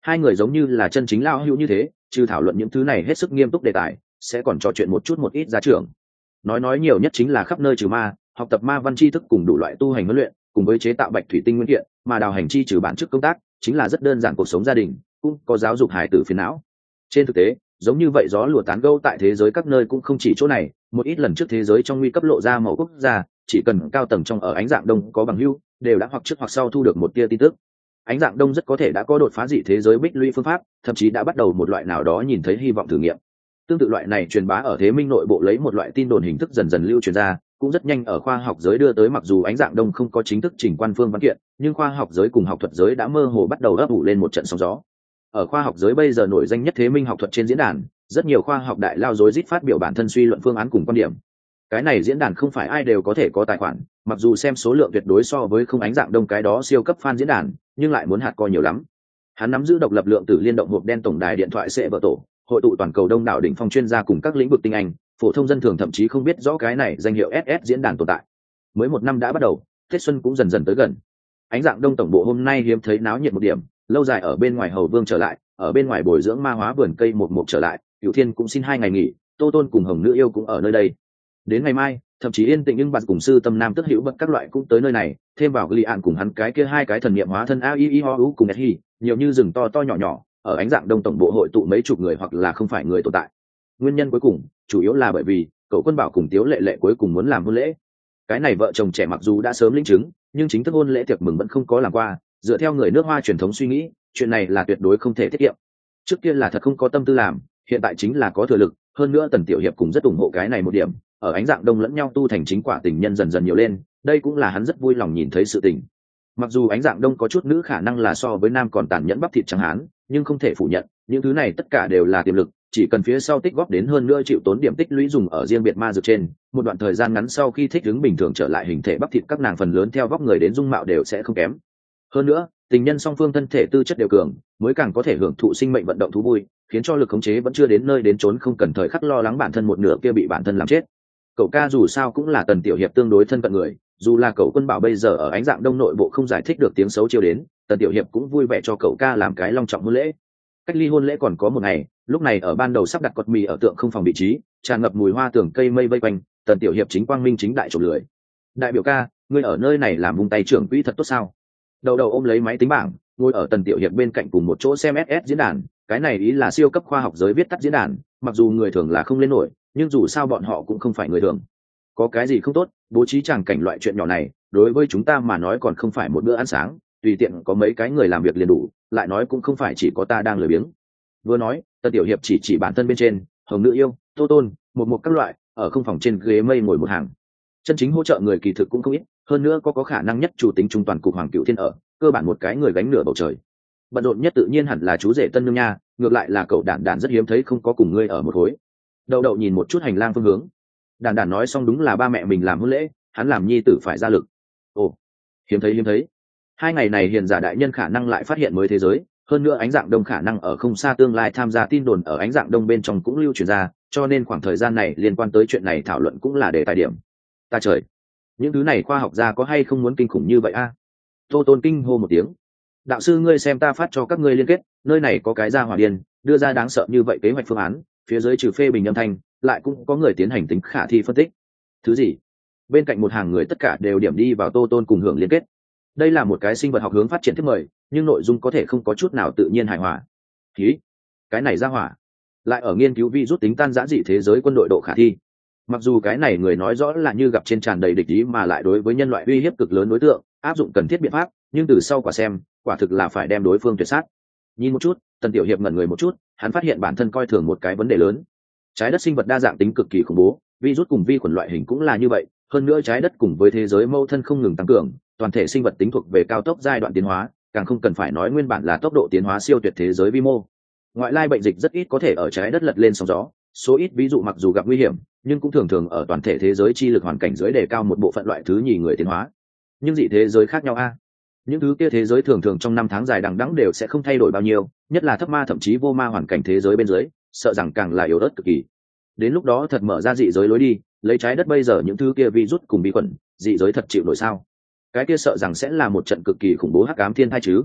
Hai người giống như là chân chính lao hữu như thế, trừ thảo luận những thứ này hết sức nghiêm túc đề tài, sẽ còn trò chuyện một chút một ít gia trưởng. Nói nói nhiều nhất chính là khắp nơi trừ ma, học tập ma văn tri thức cùng đủ loại tu hành huấn luyện, cùng với chế tạo bạch thủy tinh nguyên kiện, mà đào hành chi trừ bản chức công tác, chính là rất đơn giản cuộc sống gia đình, cũng có giáo dục hài tử phiền não. Trên thực tế, giống như vậy gió lùa tán gẫu tại thế giới các nơi cũng không chỉ chỗ này, một ít lần trước thế giới trong nguy cấp lộ ra màu quốc gia, chỉ cần cao tầng trong ở ánh dạng đông có bằng hữu, đều đã hoặc trước hoặc sau thu được một tia tin tức. Ánh dạng đông rất có thể đã có đột phá dị thế giới bích lũy phương pháp, thậm chí đã bắt đầu một loại nào đó nhìn thấy hy vọng thử nghiệm. Tương tự loại này truyền bá ở thế minh nội bộ lấy một loại tin đồn hình thức dần dần lưu truyền ra, cũng rất nhanh ở khoa học giới đưa tới, mặc dù ánh dạng đông không có chính thức trình quan phương văn kiện, nhưng khoa học giới cùng học thuật giới đã mơ hồ bắt đầu ấp ủ lên một trận sóng gió. Ở khoa học giới bây giờ nổi danh nhất thế minh học thuật trên diễn đàn, rất nhiều khoa học đại lao rối rít phát biểu bản thân suy luận phương án cùng quan điểm. Cái này diễn đàn không phải ai đều có thể có tài khoản, mặc dù xem số lượng tuyệt đối so với không ánh dạng đông cái đó siêu cấp fan diễn đàn, nhưng lại muốn hạt co nhiều lắm. Hắn nắm giữ độc lập lượng tử liên động hộp đen tổng đài điện thoại sẽ vợ tổ, hội tụ toàn cầu đông đảo đỉnh phong chuyên gia cùng các lĩnh vực tinh anh, phổ thông dân thường thậm chí không biết rõ cái này danh hiệu ét ét diễn đàn tồn tại. Mới một năm đã bắt đầu, Tết xuân cũng dần dần tới gần. Ánh dạng đông tổng bộ hôm nay hiếm thấy náo nhiệt một điểm, lâu dài ở bên ngoài hầu vương trở lại, ở bên ngoài bồi dưỡng ma hóa vườn cây một một trở lại, Cửu Thiên cũng xin hai ngày nghỉ, Tô Tôn cùng Hồng Nữ yêu cũng ở nơi đây. Đến ngày mai, thậm chí Yên Tĩnh nhưng bạn cùng sư tâm nam tức hữu bất các loại cũng tới nơi này, thêm vào Li An cùng hắn cái kia hai cái thần niệm hóa thân a i i ho u cùng Ehi, nhiều như rừng to to nhỏ nhỏ, ở ánh dạng đông tổng bộ hội tụ mấy chục người hoặc là không phải người tồn tại. Nguyên nhân cuối cùng, chủ yếu là bởi vì cậu Quân Bảo cùng Tiếu Lệ Lệ cuối cùng muốn làm hôn lễ. Cái này vợ chồng trẻ mặc dù đã sớm lĩnh chứng, nhưng chính thức hôn lễ tiệc mừng vẫn không có làm qua, dựa theo người nước Hoa truyền thống suy nghĩ, chuyện này là tuyệt đối không thể tiết kiệm. Trước kia là thật không có tâm tư làm, hiện tại chính là có thừa lực, hơn nữa Tần Tiểu Hiệp cũng rất ủng hộ cái này một điểm, ở ánh dạng đông lẫn nhau tu thành chính quả tình nhân dần dần nhiều lên, đây cũng là hắn rất vui lòng nhìn thấy sự tình. Mặc dù ánh dạng đông có chút nữ khả năng là so với nam còn tàn nhẫn bắp thịt trắng hán, nhưng không thể phủ nhận, những thứ này tất cả đều là tiềm lực, chỉ cần phía sau tích góp đến hơn nữa chịu tốn điểm tích lũy dùng ở riêng biệt ma dược trên, một đoạn thời gian ngắn sau khi thích ứng bình thường trở lại hình thể bắp thịt các nàng phần lớn theo vóc người đến dung mạo đều sẽ không kém. Hơn nữa, tình nhân song phương thân thể tư chất đều cường, mới càng có thể hưởng thụ sinh mệnh vận động thú vui, khiến cho lực khống chế vẫn chưa đến nơi đến chốn, không cần thời khắc lo lắng bản thân một nửa kia bị bản thân làm chết. Cậu ca dù sao cũng là Tần Tiểu Hiệp tương đối thân cận người, dù là cậu Quân Bảo bây giờ ở ánh dạng đông nội bộ không giải thích được tiếng xấu chiêu đến, Tần Tiểu Hiệp cũng vui vẻ cho cậu ca làm cái long trọng hôn lễ. Cách ly hôn lễ còn có một ngày, lúc này ở ban đầu sắp đặt cột mì ở tượng không phòng vị trí, tràn ngập mùi hoa tường cây mây vây quanh, Tần Tiểu Hiệp chính quang minh chính đại trộm lười. Đại biểu ca, ngươi ở nơi này làm vùng tay trưởng quỹ thật tốt sao? Đầu đầu ôm lấy máy tính bảng, ngồi ở Tần Tiểu Hiệp bên cạnh cùng một chỗ xem ét ét diễn đàn, cái này ý là siêu cấp khoa học giới viết tắt diễn đàn, mặc dù người thường là không lên nổi, nhưng dù sao bọn họ cũng không phải người thường. Có cái gì không tốt, bố trí tràng cảnh loại chuyện nhỏ này, đối với chúng ta mà nói còn không phải một bữa ăn sáng, tùy tiện có mấy cái người làm việc liền đủ, lại nói cũng không phải chỉ có ta đang lười biếng. Vừa nói, Tần Tiểu Hiệp chỉ chỉ bản thân bên trên, Hồng Nữ yêu, Tô Tôn, một một các loại, ở không phòng trên ghế mây ngồi một hàng. Chân chính hỗ trợ người kỳ thực cũng không ít, hơn nữa có có khả năng nhất chủ tính trung toàn cục Hoàng Cửu Thiên ở, cơ bản một cái người gánh nửa bầu trời. Bận rộn nhất tự nhiên hẳn là chú rể Tân Nương nha, ngược lại là cậu Đản Đản rất hiếm thấy không có cùng ngươi ở một khối. Đậu đậu nhìn một chút hành lang phương hướng. Đản Đản nói xong đúng là ba mẹ mình làm hôn lễ, hắn làm nhi tử phải ra lực. Ồ, hiếm thấy hiếm thấy. Hai ngày này hiền giả đại nhân khả năng lại phát hiện mới thế giới, hơn nữa ánh dạng đông khả năng ở không xa tương lai tham gia tin đồn ở ánh dạng đông bên trong cũng lưu truyền ra, cho nên khoảng thời gian này liên quan tới chuyện này thảo luận cũng là đề tài điểm. Ta trời, những thứ này khoa học gia có hay không muốn kinh khủng như vậy a? À? Tô Tôn kinh hô một tiếng. Đạo sư ngươi xem ta phát cho các ngươi liên kết, nơi này có cái ra hỏa điên, đưa ra đáng sợ như vậy kế hoạch phương án, phía dưới trừ phê bình âm thanh, lại cũng có người tiến hành tính khả thi phân tích. Thứ gì? Bên cạnh một hàng người tất cả đều điểm đi vào Tô Tôn cùng hưởng liên kết. Đây là một cái sinh vật học hướng phát triển thiết mời, nhưng nội dung có thể không có chút nào tự nhiên hài hòa. Khí, cái này ra hỏa, lại ở nghiên cứu virus tính tan giã dị thế giới quân đội độ khả thi. Mặc dù cái này người nói rõ là như gặp trên tràn đầy địch ý mà lại đối với nhân loại uy hiếp cực lớn đối tượng, áp dụng cần thiết biện pháp, nhưng từ sau quả xem, quả thực là phải đem đối phương tuyệt sát. Nhìn một chút, Tần Tiểu Hiệp ngẩn người một chút, hắn phát hiện bản thân coi thường một cái vấn đề lớn. Trái đất sinh vật đa dạng tính cực kỳ khủng bố, virus cùng vi khuẩn loại hình cũng là như vậy, hơn nữa trái đất cùng với thế giới mâu thân không ngừng tăng cường, toàn thể sinh vật tính thuộc về cao tốc giai đoạn tiến hóa, càng không cần phải nói nguyên bản là tốc độ tiến hóa siêu tuyệt thế giới vi mô. Ngoại lai bệnh dịch rất ít có thể ở trái đất lật lên sóng gió, số ít ví dụ mặc dù gặp nguy hiểm, nhưng cũng thường thường ở toàn thể thế giới chi lực hoàn cảnh dưới đề cao một bộ phận loại thứ nhì người tiến hóa. Nhưng dị thế giới khác nhau a, những thứ kia thế giới thường thường trong năm tháng dài đằng đẵng đều sẽ không thay đổi bao nhiêu, nhất là thấp ma thậm chí vô ma hoàn cảnh thế giới bên dưới, sợ rằng càng là yếu ớt cực kỳ. Đến lúc đó thật mở ra dị giới lối đi, lấy trái đất bây giờ những thứ kia virus cùng vi khuẩn, dị giới thật chịu nổi sao? Cái kia sợ rằng sẽ là một trận cực kỳ khủng bố hắc ám thiên thai chứ.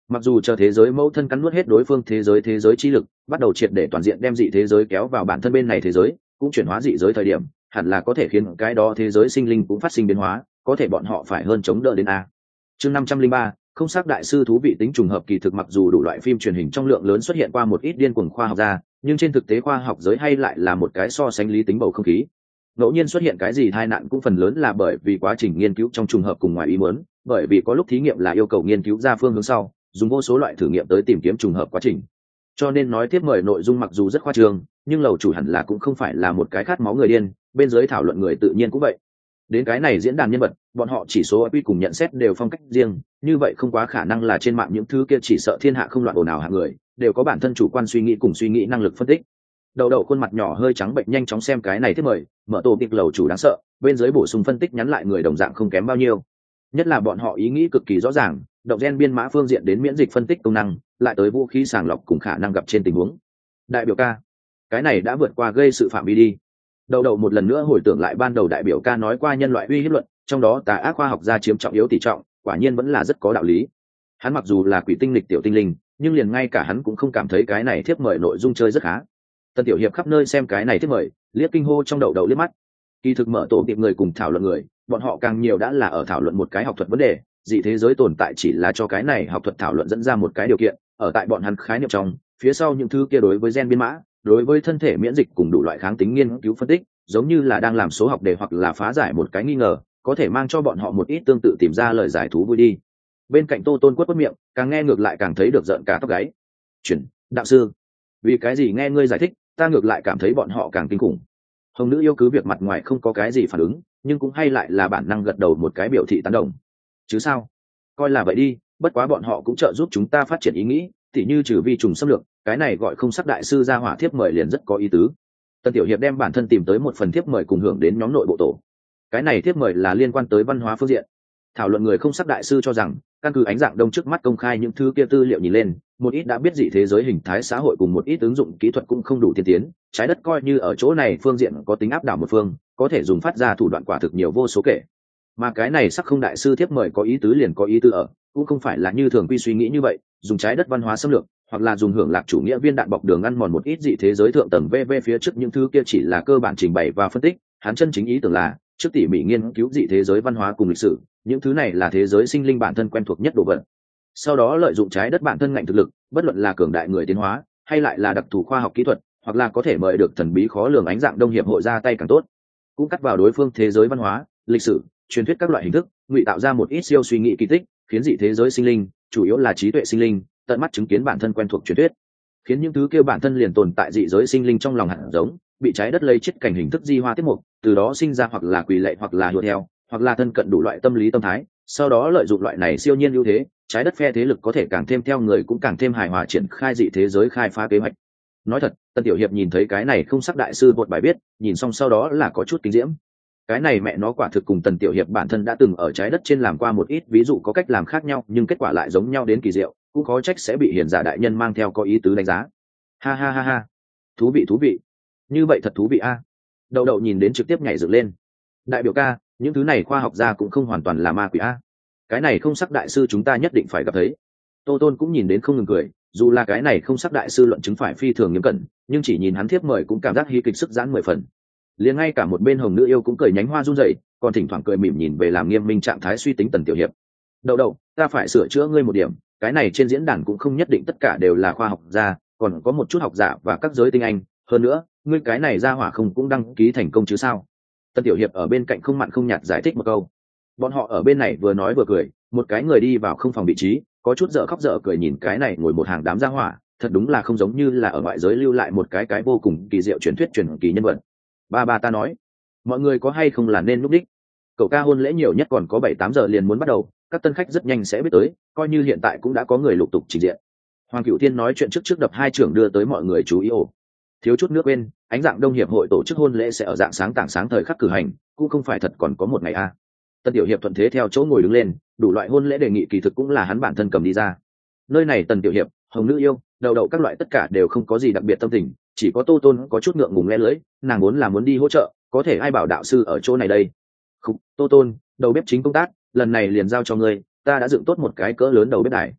Mặc dù chờ thế giới mẫu thân cắn nuốt hết đối phương thế giới thế giới chi lực, bắt đầu triệt để toàn diện đem dị thế giới kéo vào bản thân bên này thế giới, cũng chuyển hóa dị giới thời điểm, hẳn là có thể khiến cái đó thế giới sinh linh cũng phát sinh biến hóa, có thể bọn họ phải hơn chống đỡ đến a. Chương năm trăm linh ba, không xác đại sư thú vị tính trùng hợp kỳ thực, mặc dù đủ loại phim truyền hình trong lượng lớn xuất hiện qua một ít điên cuồng khoa học gia, nhưng trên thực tế khoa học giới hay lại là một cái so sánh lý tính bầu không khí. Ngẫu nhiên xuất hiện cái gì tai nạn cũng phần lớn là bởi vì quá trình nghiên cứu trong trùng hợp cùng ngoài ý muốn, bởi vì có lúc thí nghiệm là yêu cầu nghiên cứu ra phương hướng sau, dùng vô số loại thử nghiệm tới tìm kiếm trùng hợp quá trình. Cho nên nói tiếp mời nội dung mặc dù rất khoa trương, nhưng lầu chủ hẳn là cũng không phải là một cái khát máu người điên, bên dưới thảo luận người tự nhiên cũng vậy. Đến cái này diễn đàn nhân vật, bọn họ chỉ số i kiu cùng nhận xét đều phong cách riêng, như vậy không quá khả năng là trên mạng những thứ kia chỉ sợ thiên hạ không loạn ồn ào hạng người, đều có bản thân chủ quan suy nghĩ cùng suy nghĩ năng lực phân tích. Đầu đầu khuôn mặt nhỏ hơi trắng bệnh nhanh chóng xem cái này thiết mời, mở tổ kịch lầu chủ đáng sợ, bên dưới bổ sung phân tích nhắn lại người đồng dạng không kém bao nhiêu. Nhất là bọn họ ý nghĩ cực kỳ rõ ràng, động gen biên mã phương diện đến miễn dịch phân tích công năng, lại tới vũ khí sàng lọc cùng khả năng gặp trên tình huống. Đại biểu ca, cái này đã vượt qua gây sự phạm vi đi. Đầu đầu một lần nữa hồi tưởng lại ban đầu đại biểu ca nói qua nhân loại uy hiếp luận, trong đó tà ác khoa học gia chiếm trọng yếu tỷ trọng, quả nhiên vẫn là rất có đạo lý. Hắn mặc dù là quỷ tinh lịch tiểu tinh linh, nhưng liền ngay cả hắn cũng không cảm thấy cái này thiếp mời nội dung chơi rất khá. Tân tiểu hiệp khắp nơi xem cái này thiếp mời, liếc kinh hô trong đầu đầu liếc mắt. Kỳ thực mở tổ tiệp người cùng thảo luận người, bọn họ càng nhiều đã là ở thảo luận một cái học thuật vấn đề, dị thế giới tồn tại chỉ là cho cái này học thuật thảo luận dẫn ra một cái điều kiện, ở tại bọn hắn khái niệm trong, phía sau những thứ kia đối với gen biên mã, đối với thân thể miễn dịch cùng đủ loại kháng tính nghiên cứu phân tích, giống như là đang làm số học đề hoặc là phá giải một cái nghi ngờ, có thể mang cho bọn họ một ít tương tự tìm ra lời giải thú vui đi. Bên cạnh Tô Tôn quất quất miệng, càng nghe ngược lại càng thấy được giận cả tóc gáy. Chuyển, đạo sư, vì cái gì nghe ngươi giải thích, ta ngược lại cảm thấy bọn họ càng kinh khủng. Hồng nữ yêu cứ việc mặt ngoài không có cái gì phản ứng, nhưng cũng hay lại là bản năng gật đầu một cái biểu thị tán đồng. Chứ sao? Coi là vậy đi, bất quá bọn họ cũng trợ giúp chúng ta phát triển ý nghĩ, tỉ như trừ vi trùng xâm lược, cái này gọi không sắc đại sư ra hỏa thiếp mời liền rất có ý tứ. Tân tiểu hiệp đem bản thân tìm tới một phần thiếp mời cùng hưởng đến nhóm nội bộ tổ. Cái này thiếp mời là liên quan tới văn hóa phương diện. Thảo luận người không sắc đại sư cho rằng, căn cứ ánh dạng đông trước mắt công khai những thứ kia tư liệu nhìn lên, một ít đã biết dị thế giới hình thái xã hội cùng một ít ứng dụng kỹ thuật cũng không đủ tiên tiến, trái đất coi như ở chỗ này phương diện có tính áp đảo một phương, có thể dùng phát ra thủ đoạn quả thực nhiều vô số kể. Mà cái này sắc không đại sư thiếp mời có ý tứ liền có ý tứ ở, cũng không phải là như thường quy suy nghĩ như vậy, dùng trái đất văn hóa xâm lược, hoặc là dùng hưởng lạc chủ nghĩa viên đạn bọc đường ăn mòn một ít dị thế giới thượng tầng vê vê phía trước những thứ kia chỉ là cơ bản trình bày và phân tích, hắn chân chính ý tưởng là trước tỉ mỉ nghiên cứu dị thế giới văn hóa cùng lịch sử, những thứ này là thế giới sinh linh bản thân quen thuộc nhất đồ vật. Sau đó lợi dụng trái đất bản thân ngạnh thực lực, bất luận là cường đại người tiến hóa, hay lại là đặc thù khoa học kỹ thuật, hoặc là có thể mời được thần bí khó lường ánh dạng đông hiệp hội ra tay càng tốt. Cũng cắt vào đối phương thế giới văn hóa, lịch sử, truyền thuyết các loại hình thức, ngụy tạo ra một ít siêu suy nghĩ kỳ tích, khiến dị thế giới sinh linh, chủ yếu là trí tuệ sinh linh, tận mắt chứng kiến bản thân quen thuộc truyền thuyết, khiến những thứ kia bản thân liền tồn tại dị giới sinh linh trong lòng hạt giống, bị trái đất lấy chết cảnh hình thức di hoa tiết mục, từ đó sinh ra hoặc là quỳ lệ hoặc là đuổi theo, hoặc là thân cận đủ loại tâm lý tâm thái, sau đó lợi dụng loại này siêu nhiên ưu thế, trái đất phe thế lực có thể càng thêm theo người cũng càng thêm hài hòa triển khai dị thế giới khai phá kế hoạch. Nói thật, Tân tiểu hiệp nhìn thấy cái này không sắc đại sư một bài viết, nhìn xong sau đó là có chút kinh diễm. Cái này mẹ nó quả thực cùng Tần tiểu hiệp bản thân đã từng ở trái đất trên làm qua một ít ví dụ có cách làm khác nhau, nhưng kết quả lại giống nhau đến kỳ diệu, cũng khó trách sẽ bị hiền giả đại nhân mang theo có ý tứ đánh giá. Ha ha ha ha, thú vị thú vị, như vậy thật thú vị a. Đậu đậu nhìn đến trực tiếp nhảy dựng lên. Đại biểu ca, những thứ này khoa học gia cũng không hoàn toàn là ma quỷ a. Cái này không sắc đại sư chúng ta nhất định phải gặp thấy. Tô Tôn cũng nhìn đến không ngừng cười, dù là cái này không sắc đại sư luận chứng phải phi thường nghiêm cẩn, nhưng chỉ nhìn hắn thiếp mời cũng cảm giác hí kịch sức giãn mười phần. Liền ngay cả một bên hồng nữ yêu cũng cười nhánh hoa run rẩy, còn thỉnh thoảng cười mỉm nhìn về làm nghiêm minh trạng thái suy tính Tần tiểu hiệp. Đậu đậu, ta phải sửa chữa ngươi một điểm, cái này trên diễn đàn cũng không nhất định tất cả đều là khoa học gia, còn có một chút học giả và các giới tinh anh, hơn nữa, ngươi cái này ra hỏa không cũng đăng ký thành công chứ sao? Tân tiểu hiệp ở bên cạnh không mặn không nhạt giải thích một câu. Bọn họ ở bên này vừa nói vừa cười, một cái người đi vào không phòng vị trí, có chút dở khóc dở cười nhìn cái này ngồi một hàng đám ra hỏa, thật đúng là không giống như là ở ngoại giới lưu lại một cái cái vô cùng kỳ diệu truyền thuyết truyền kỳ nhân vật. Ba ba ta nói, mọi người có hay không là nên lúc đích. Cậu ca hôn lễ nhiều nhất còn có bảy tám giờ liền muốn bắt đầu, các tân khách rất nhanh sẽ biết tới, coi như hiện tại cũng đã có người lục tục trình diện. Hoàng Cửu Thiên nói chuyện trước trước đập hai trưởng đưa tới mọi người chú ý ổ. Thiếu chút nước bên, ánh dạng đông hiệp hội tổ chức hôn lễ sẽ ở dạng sáng tảng sáng thời khắc cử hành, cũng không phải thật còn có một ngày a. À. Tân tiểu hiệp thuận thế theo chỗ ngồi đứng lên, đủ loại hôn lễ đề nghị kỳ thực cũng là hắn bản thân cầm đi ra. Nơi này Tần tiểu hiệp, hồng nữ yêu, đầu đậu các loại tất cả đều không có gì đặc biệt tâm tình, chỉ có Tô Tôn có chút ngượng ngùng le lưỡi, nàng muốn là muốn đi hỗ trợ, có thể ai bảo đạo sư ở chỗ này đây. Khúc, Tô Tôn, đầu bếp chính công tác, lần này liền giao cho ngươi, ta đã dựng tốt một cái cỡ lớn đầu bếp đài.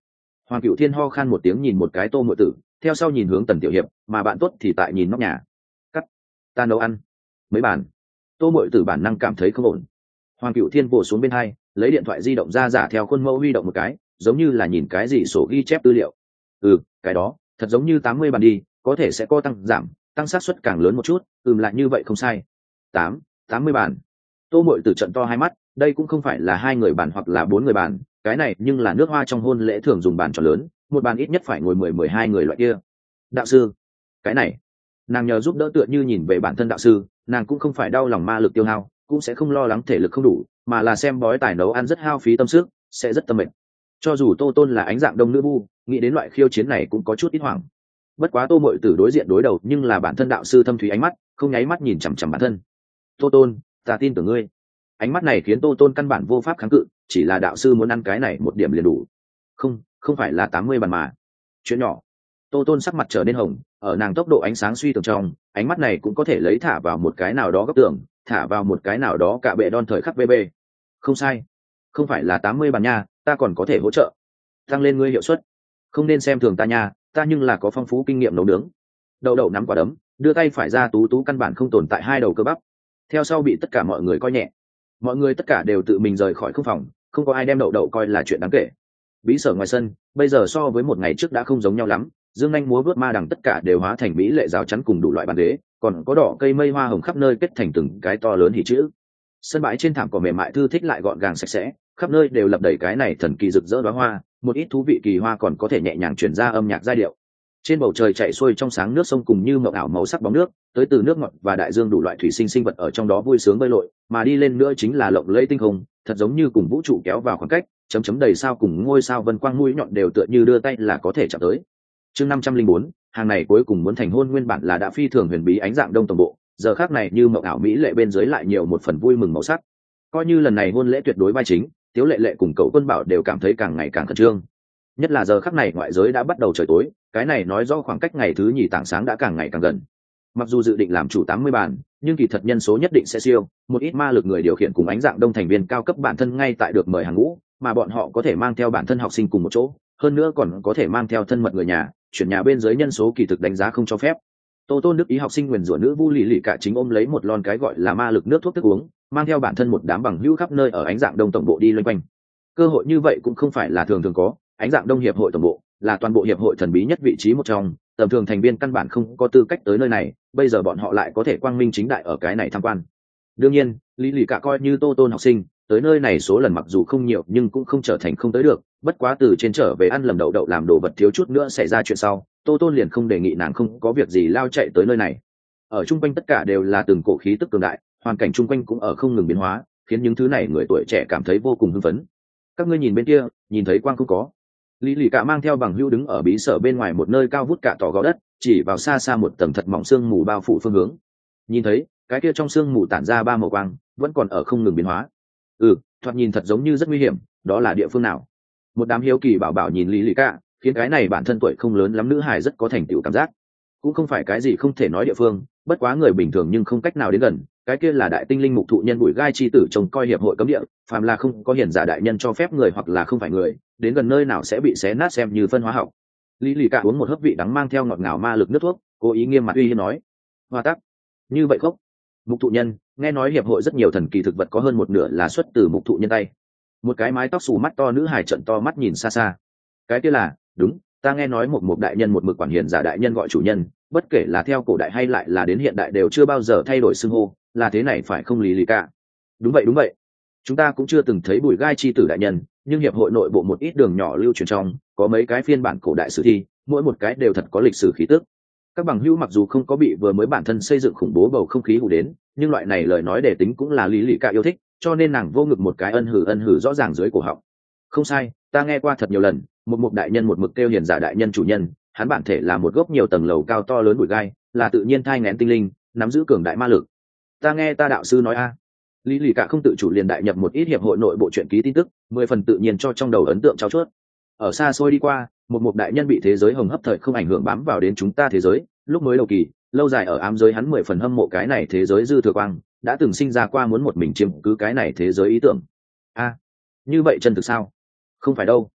Hoàng Cựu Thiên ho khan một tiếng nhìn một cái Tô Muội Tử, theo sau nhìn hướng Tần Tiểu Hiệp, mà bạn tốt thì tại nhìn nóc nhà. Cắt, ta nấu ăn mấy bàn. Tô Muội Tử bản năng cảm thấy không ổn. Hoàng Cựu Thiên vồ xuống bên hai, lấy điện thoại di động ra giả theo khuôn mẫu huy động một cái, giống như là nhìn cái gì sổ ghi chép tư liệu. Ừ, cái đó thật giống như tám mươi bàn đi, có thể sẽ có tăng giảm, tăng xác suất càng lớn một chút. Ừm, lại như vậy không sai. tám, tám mươi bàn. Tô Muội Tử trận to hai mắt, đây cũng không phải là hai người bàn hoặc là bốn người bàn, cái này nhưng là nước Hoa trong hôn lễ thường dùng bàn tròn lớn, một bàn ít nhất phải ngồi mười mười hai người loại kia. Đạo sư, cái này, nàng nhờ giúp đỡ tựa như nhìn về bản thân đạo sư, nàng cũng không phải đau lòng ma lực tiêu hao, cũng sẽ không lo lắng thể lực không đủ, mà là xem bói tài nấu ăn rất hao phí tâm sức, sẽ rất tâm mệt. Cho dù Tô Tôn là ánh dạng đông nữ vu, nghĩ đến loại khiêu chiến này cũng có chút ít hoảng. Bất quá Tô Muội Tử đối diện đối đầu nhưng là bản thân đạo sư thâm thúy ánh mắt, không nháy mắt nhìn chằm chằm bản thân. Tô Tôn, ta tin tưởng ngươi. Ánh mắt này khiến Tô Tôn căn bản vô pháp kháng cự, chỉ là đạo sư muốn ăn cái này một điểm liền đủ. Không, không phải là tám mươi bàn mà. Chuyện nhỏ. Tô Tôn sắc mặt trở nên hồng, ở nàng tốc độ ánh sáng suy tưởng trong, ánh mắt này cũng có thể lấy thả vào một cái nào đó góc tường, thả vào một cái nào đó cả bệ đon thời khắc bê bê. Không sai, không phải là tám mươi bàn nha, ta còn có thể hỗ trợ tăng lên ngươi hiệu suất. Không nên xem thường ta nha, ta nhưng là có phong phú kinh nghiệm nấu nướng. Đậu đậu nắm quả đấm, đưa tay phải ra tú tú căn bản không tồn tại hai đầu cơ bắp. Theo sau bị tất cả mọi người coi nhẹ, mọi người tất cả đều tự mình rời khỏi không phòng, không có ai đem đậu đậu coi là chuyện đáng kể. Bí sở ngoài sân bây giờ so với một ngày trước đã không giống nhau lắm, dương anh múa vớt ma đằng tất cả đều hóa thành mỹ lệ rào chắn cùng đủ loại bàn ghế, còn có đỏ cây mây hoa hồng khắp nơi kết thành từng cái to lớn hỉ chữ. Sân bãi trên thảm cỏ mềm mại thư thích lại gọn gàng sạch sẽ, khắp nơi đều lập đầy cái này thần kỳ rực rỡ đóa hoa, một ít thú vị kỳ hoa còn có thể nhẹ nhàng chuyển ra âm nhạc giai điệu. Trên bầu trời chạy xuôi trong sáng nước sông cùng như mộng ảo màu sắc bóng nước, tới từ nước ngọt và đại dương đủ loại thủy sinh sinh vật ở trong đó vui sướng bơi lội, mà đi lên nữa chính là lộng lẫy tinh không, thật giống như cùng vũ trụ kéo vào khoảng cách, chấm chấm đầy sao cùng ngôi sao vân quang mũi nhọn đều tựa như đưa tay là có thể chạm tới. Chương năm trăm linh bốn, hàng này cuối cùng muốn thành hôn nguyên bản là đã phi thường huyền bí ánh dạng đông tổng bộ, giờ khác này như mộng ảo mỹ lệ bên dưới lại nhiều một phần vui mừng màu sắc. Coi như lần này hôn lễ tuyệt đối vai chính, Tiếu Lệ Lệ cùng cậu Quân Bảo đều cảm thấy càng ngày càng khẩn trương. Nhất là giờ khắc này ngoại giới đã bắt đầu trời tối, cái này nói rõ khoảng cách ngày thứ nhì tảng sáng đã càng ngày càng gần. Mặc dù dự định làm chủ tám mươi bàn, nhưng kỳ thật nhân số nhất định sẽ siêu, một ít ma lực người điều khiển cùng ánh dạng đông thành viên cao cấp bản thân ngay tại được mời hàng ngũ, mà bọn họ có thể mang theo bản thân học sinh cùng một chỗ, hơn nữa còn có thể mang theo thân mật người nhà, chuyển nhà bên dưới nhân số kỳ thực đánh giá không cho phép. Tô Tôn Đức ý học sinh nguyền rủa nữ vu lì lì cả chính ôm lấy một lon cái gọi là ma lực nước thuốc thức uống, mang theo bản thân một đám bằng hữu khắp nơi ở ánh dạng đông tổng bộ đi loanh quanh. Cơ hội như vậy cũng không phải là thường thường có, ánh dạng đông hiệp hội tổng bộ là toàn bộ hiệp hội thần bí nhất vị trí một trong, tầm thường thành viên căn bản không có tư cách tới nơi này, bây giờ bọn họ lại có thể quang minh chính đại ở cái này tham quan. Đương nhiên, lý lì cả coi như Tô Tôn học sinh, tới nơi này số lần mặc dù không nhiều nhưng cũng không trở thành không tới được, bất quá từ trên trở về ăn lầm đậu đậu làm đồ vật thiếu chút nữa xảy ra chuyện sau, Tô Tôn liền không đề nghị nàng không có việc gì lao chạy tới nơi này. Ở chung quanh tất cả đều là từng cổ khí tức cường đại, hoàn cảnh chung quanh cũng ở không ngừng biến hóa, khiến những thứ này người tuổi trẻ cảm thấy vô cùng hưng phấn. Các ngươi nhìn bên kia, nhìn thấy quang không có? Lý lì cả mang theo bằng hữu đứng ở bí sở bên ngoài một nơi cao vút cả tỏ gò đất, chỉ vào xa xa một tầng thật mỏng sương mù bao phủ phương hướng. Nhìn thấy cái kia trong sương mù tản ra ba màu quang, vẫn còn ở không ngừng biến hóa. Ừ, thoạt nhìn thật giống như rất nguy hiểm, đó là địa phương nào? Một đám hiếu kỳ bảo bảo nhìn Lý lì cả, khiến cái này bản thân tuổi không lớn lắm nữ hài rất có thành tựu cảm giác. Cũng không phải cái gì không thể nói địa phương, bất quá người bình thường nhưng không cách nào đến gần. Cái kia là đại tinh linh mục thụ nhân bụi gai chi tử trông coi hiệp hội cấm địa, phàm là không có hiển giả đại nhân cho phép người hoặc là không phải người đến gần nơi nào sẽ bị xé nát xem như phân hóa học. Lý lì cả uống một hớp vị đắng mang theo ngọt ngào ma lực nước thuốc, cố ý nghiêm mặt uy hiếp nói: hoa tắc như vậy khốc. Mục thụ nhân, nghe nói hiệp hội rất nhiều thần kỳ thực vật có hơn một nửa là xuất từ mục thụ nhân tay. Một cái mái tóc xù mắt to nữ hài trận to mắt nhìn xa xa. Cái kia là đúng, ta nghe nói một một đại nhân một mực quản hiển giả đại nhân gọi chủ nhân, bất kể là theo cổ đại hay lại là đến hiện đại đều chưa bao giờ thay đổi xưng hô, là thế này phải không? Lý lì cả: đúng vậy đúng vậy, chúng ta cũng chưa từng thấy bùi gai chi tử đại nhân, nhưng hiệp hội nội bộ một ít đường nhỏ lưu truyền trong có mấy cái phiên bản cổ đại sử thi, mỗi một cái đều thật có lịch sử khí tức. Các bằng hữu mặc dù không có bị vừa mới bản thân xây dựng khủng bố bầu không khí hù đến, nhưng loại này lời nói để tính cũng là Lý lì cả yêu thích, cho nên nàng vô ngực một cái ân hử ân hử rõ ràng dưới cổ họng. Không sai, ta nghe qua thật nhiều lần, một một đại nhân một mực kêu hiền giả đại nhân chủ nhân, hắn bản thể là một gốc nhiều tầng lầu cao to lớn bụi gai, là tự nhiên thai nghén tinh linh, nắm giữ cường đại ma lực. Ta nghe ta đạo sư nói a. À. Lý lì cả không tự chủ liền đại nhập một ít hiệp hội nội bộ truyện ký tin tức, mười phần tự nhiên cho trong đầu ấn tượng trao chuốt. Ở xa xôi đi qua, một một đại nhân bị thế giới hồng hấp thời không ảnh hưởng bám vào đến chúng ta thế giới, lúc mới đầu kỳ, lâu dài ở ám giới hắn mười phần hâm mộ cái này thế giới dư thừa quang, đã từng sinh ra qua muốn một mình chiếm cứ cái này thế giới ý tưởng. A, à, như vậy chân thực sao? Không phải đâu.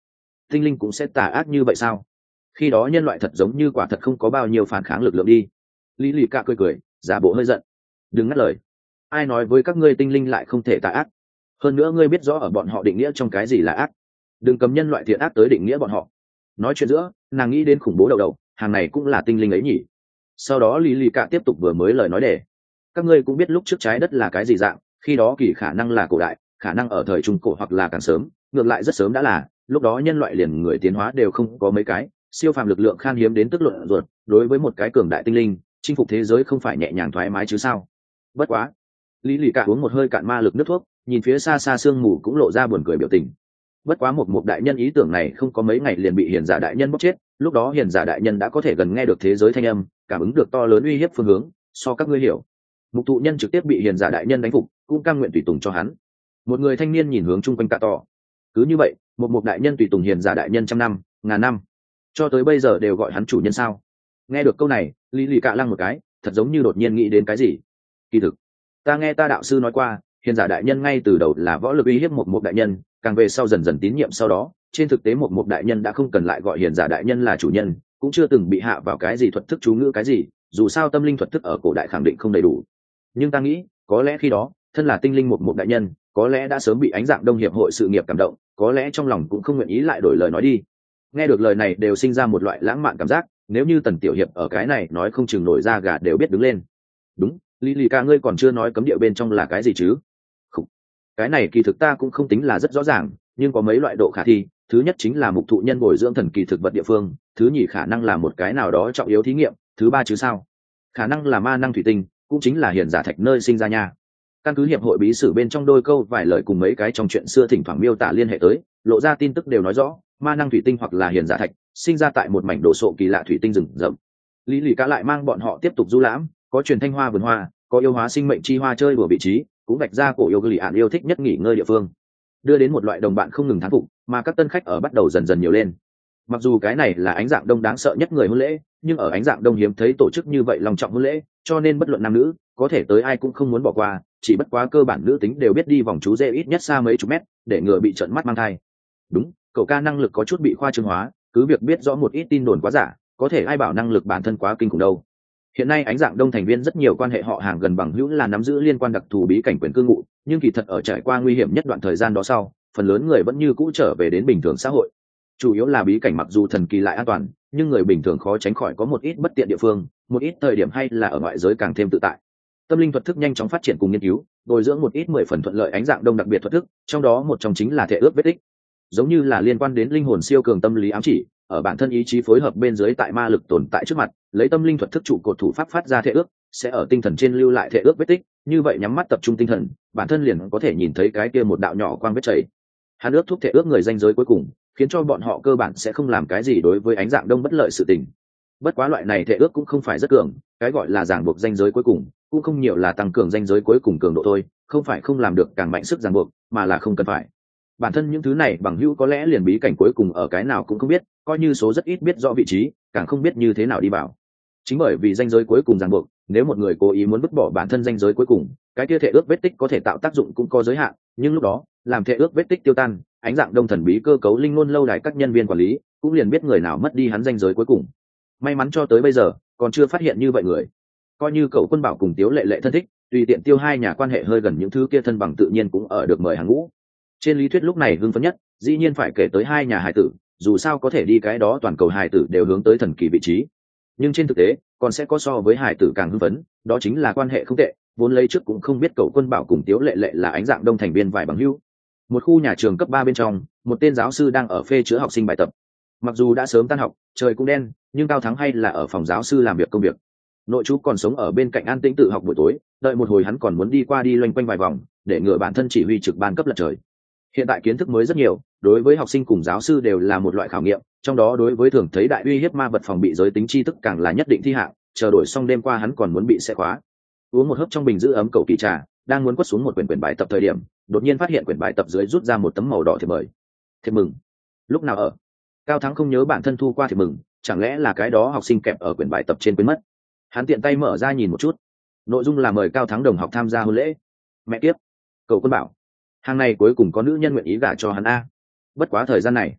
tinh linh cũng sẽ tà ác như vậy sao? Khi đó nhân loại thật giống như quả thật không có bao nhiêu phản kháng lực lượng đi. Lý lì cả cười cười, giả bộ hơi giận. Đừng ngắt lời. Ai nói với các ngươi tinh linh lại không thể tà ác? Hơn nữa ngươi biết rõ ở bọn họ định nghĩa trong cái gì là ác. Đừng cấm nhân loại thiện ác tới định nghĩa bọn họ. Nói chuyện giữa, nàng nghĩ đến khủng bố đầu đầu, hàng này cũng là tinh linh ấy nhỉ? Sau đó lý lì cả tiếp tục vừa mới lời nói để. Các ngươi cũng biết lúc trước trái đất là cái gì dạng, khi đó kỳ khả năng là cổ đại, khả năng ở thời trung cổ hoặc là càng sớm, ngược lại rất sớm đã là, lúc đó nhân loại liền người tiến hóa đều không có mấy cái, siêu phàm lực lượng khan hiếm đến tức luận ruột, đối với một cái cường đại tinh linh, chinh phục thế giới không phải nhẹ nhàng thoải mái chứ sao? Bất quá, lý lì cả uống một hơi cạn ma lực nước thuốc, nhìn phía xa xa sương mù cũng lộ ra buồn cười biểu tình. Bất quá một một đại nhân ý tưởng này không có mấy ngày liền bị hiền giả đại nhân bóc chết, lúc đó hiền giả đại nhân đã có thể gần nghe được thế giới thanh âm, cảm ứng được to lớn uy hiếp phương hướng, so các ngươi hiểu. Mục thụ nhân trực tiếp bị hiền giả đại nhân đánh phục, cũng cam nguyện tùy tùng cho hắn. Một người thanh niên nhìn hướng chung quanh cạ tỏ. Cứ như vậy, một một đại nhân tùy tùng hiền giả đại nhân trăm năm, ngàn năm, cho tới bây giờ đều gọi hắn chủ nhân sao? Nghe được câu này, lý lì cạ lăng một cái, thật giống như đột nhiên nghĩ đến cái gì. Kỳ thực, ta nghe ta đạo sư nói qua, hiền giả đại nhân ngay từ đầu là võ lực uy hiếp một một đại nhân, càng về sau dần dần tín nhiệm sau đó, trên thực tế một một đại nhân đã không cần lại gọi hiền giả đại nhân là chủ nhân, cũng chưa từng bị hạ vào cái gì thuật thức chú ngữ cái gì, dù sao tâm linh thuật thức ở cổ đại khẳng định không đầy đủ. Nhưng ta nghĩ, có lẽ khi đó, thân là tinh linh một một đại nhân, có lẽ đã sớm bị ánh dạng đông hiệp hội sự nghiệp cảm động, có lẽ trong lòng cũng không nguyện ý lại đổi lời nói đi. Nghe được lời này đều sinh ra một loại lãng mạn cảm giác, nếu như Tần tiểu hiệp ở cái này nói không chừng nổi ra gà đều biết đứng lên. Đúng, lý lì ca ngươi còn chưa nói cấm địa bên trong là cái gì chứ? Không. Cái này kỳ thực ta cũng không tính là rất rõ ràng, nhưng có mấy loại độ khả thi. Thứ nhất chính là mục thụ nhân bồi dưỡng thần kỳ thực vật địa phương, thứ nhì khả năng là một cái nào đó trọng yếu thí nghiệm, thứ ba chứ sao? Khả năng là ma năng thủy tinh, cũng chính là hiền giả thạch nơi sinh ra nha. Căn cứ hiệp hội bí sử bên trong đôi câu vài lời cùng mấy cái trong chuyện xưa thỉnh thoảng miêu tả liên hệ tới, lộ ra tin tức đều nói rõ, ma năng thủy tinh hoặc là hiền giả thạch sinh ra tại một mảnh đồ sộ kỳ lạ thủy tinh rừng rậm. Lý lì cá lại mang bọn họ tiếp tục du lãm, có truyền thanh hoa vườn hoa, có yêu hóa sinh mệnh chi hoa chơi đùa vị trí, cũng vạch ra cổ yêu lì ạn yêu thích nhất nghỉ ngơi địa phương, đưa đến một loại đồng bạn không ngừng thán phục, mà các tân khách ở bắt đầu dần dần nhiều lên. Mặc dù cái này là ánh dạng đông đáng sợ nhất người hôn lễ, nhưng ở ánh dạng đông hiếm thấy tổ chức như vậy long trọng hôn lễ, cho nên bất luận nam nữ có thể tới ai cũng không muốn bỏ qua, chỉ bất quá cơ bản nữ tính đều biết đi vòng chú rê ít nhất xa mấy chục mét để ngừa bị trợn mắt mang thai. Đúng, cậu ca năng lực có chút bị khoa trương hóa, cứ việc biết rõ một ít tin đồn quá giả, có thể ai bảo năng lực bản thân quá kinh khủng đâu. Hiện nay ánh dạng đông thành viên rất nhiều quan hệ họ hàng gần bằng hữu là nắm giữ liên quan đặc thù bí cảnh quyền cư ngụ, nhưng kỳ thật ở trải qua nguy hiểm nhất đoạn thời gian đó sau, phần lớn người vẫn như cũ trở về đến bình thường xã hội. Chủ yếu là bí cảnh mặc dù thần kỳ lại an toàn, nhưng người bình thường khó tránh khỏi có một ít bất tiện địa phương, một ít thời điểm hay là ở ngoại giới càng thêm tự tại. Tâm linh thuật thức nhanh chóng phát triển cùng nghiên cứu, bồi dưỡng một ít mười phần thuận lợi ánh dạng đông đặc biệt thuật thức, trong đó một trong chính là thể ước vết tích, giống như là liên quan đến linh hồn siêu cường tâm lý ám chỉ, ở bản thân ý chí phối hợp bên dưới tại ma lực tồn tại trước mặt, lấy tâm linh thuật thức trụ cột thủ pháp phát ra thể ước, sẽ ở tinh thần trên lưu lại thể ước vết tích, như vậy nhắm mắt tập trung tinh thần, bản thân liền có thể nhìn thấy cái kia một đạo nhỏ quang vết chảy. Hắn ước thúc thể ước người danh giới cuối cùng, khiến cho bọn họ cơ bản sẽ không làm cái gì đối với ánh dạng đông bất lợi sự tình. Bất quá loại này thể ước cũng không phải rất cường, cái gọi là ràng buộc danh giới cuối cùng, cũng không nhiều là tăng cường danh giới cuối cùng cường độ thôi, không phải không làm được càng mạnh sức ràng buộc, mà là không cần phải. Bản thân những thứ này bằng hữu có lẽ liền bí cảnh cuối cùng ở cái nào cũng không biết, coi như số rất ít biết rõ vị trí, càng không biết như thế nào đi vào. Chính bởi vì danh giới cuối cùng ràng buộc, nếu một người cố ý muốn vứt bỏ bản thân danh giới cuối cùng, cái kia thể ước vết tích có thể tạo tác dụng cũng có giới hạn, nhưng lúc đó, làm thể ước vết tích tiêu tan, ánh dạng đông thần bí cơ cấu linh ngôn lâu đài các nhân viên quản lý cũng liền biết người nào mất đi hắn danh giới cuối cùng. May mắn cho tới bây giờ còn chưa phát hiện như vậy người. Coi như cậu Quân Bảo cùng Tiếu Lệ Lệ thân thích, tùy tiện tiêu hai nhà quan hệ hơi gần những thứ kia thân bằng tự nhiên cũng ở được mời hàng ngũ. Trên lý thuyết lúc này hưng phấn nhất, dĩ nhiên phải kể tới hai nhà hài tử, dù sao có thể đi cái đó toàn cầu hài tử đều hướng tới thần kỳ vị trí. Nhưng trên thực tế, còn sẽ có so với hài tử càng hưng phấn, đó chính là quan hệ không tệ, vốn lấy trước cũng không biết cậu Quân Bảo cùng Tiếu Lệ Lệ là ánh dạng đông thành viên vài bằng hữu. Một khu nhà trường cấp ba bên trong, một tên giáo sư đang ở phê chữa học sinh bài tập. Mặc dù đã sớm tan học, trời cũng đen, nhưng Cao Thắng hay là ở phòng giáo sư làm việc công việc. Nội chú còn sống ở bên cạnh an tĩnh tự học buổi tối, đợi một hồi hắn còn muốn đi qua đi loanh quanh vài vòng, để ngừa bản thân chỉ huy trực ban cấp lật trời. Hiện tại kiến thức mới rất nhiều, đối với học sinh cùng giáo sư đều là một loại khảo nghiệm, trong đó đối với thường thấy đại uy hiếp ma vật phòng bị giới tính tri thức càng là nhất định thi hạng, chờ đổi xong đêm qua hắn còn muốn bị xe khóa. Uống một hớp trong bình giữ ấm cầu kỳ trà, đang muốn quất xuống một quyển quyển bài tập thời điểm, đột nhiên phát hiện quyển bài tập dưới rút ra một tấm màu đỏ thiệp mời. Thiệp mừng. Lúc nào ở? Cao Thắng không nhớ bản thân thu qua thiệp mừng, chẳng lẽ là cái đó học sinh kẹp ở quyển bài tập trên quên mất. Hắn tiện tay mở ra nhìn một chút, nội dung là mời Cao Thắng đồng học tham gia hôn lễ. Mẹ tiếp, Cầu Quân Bảo, hàng này cuối cùng có nữ nhân nguyện ý gả cho hắn a. Bất quá thời gian này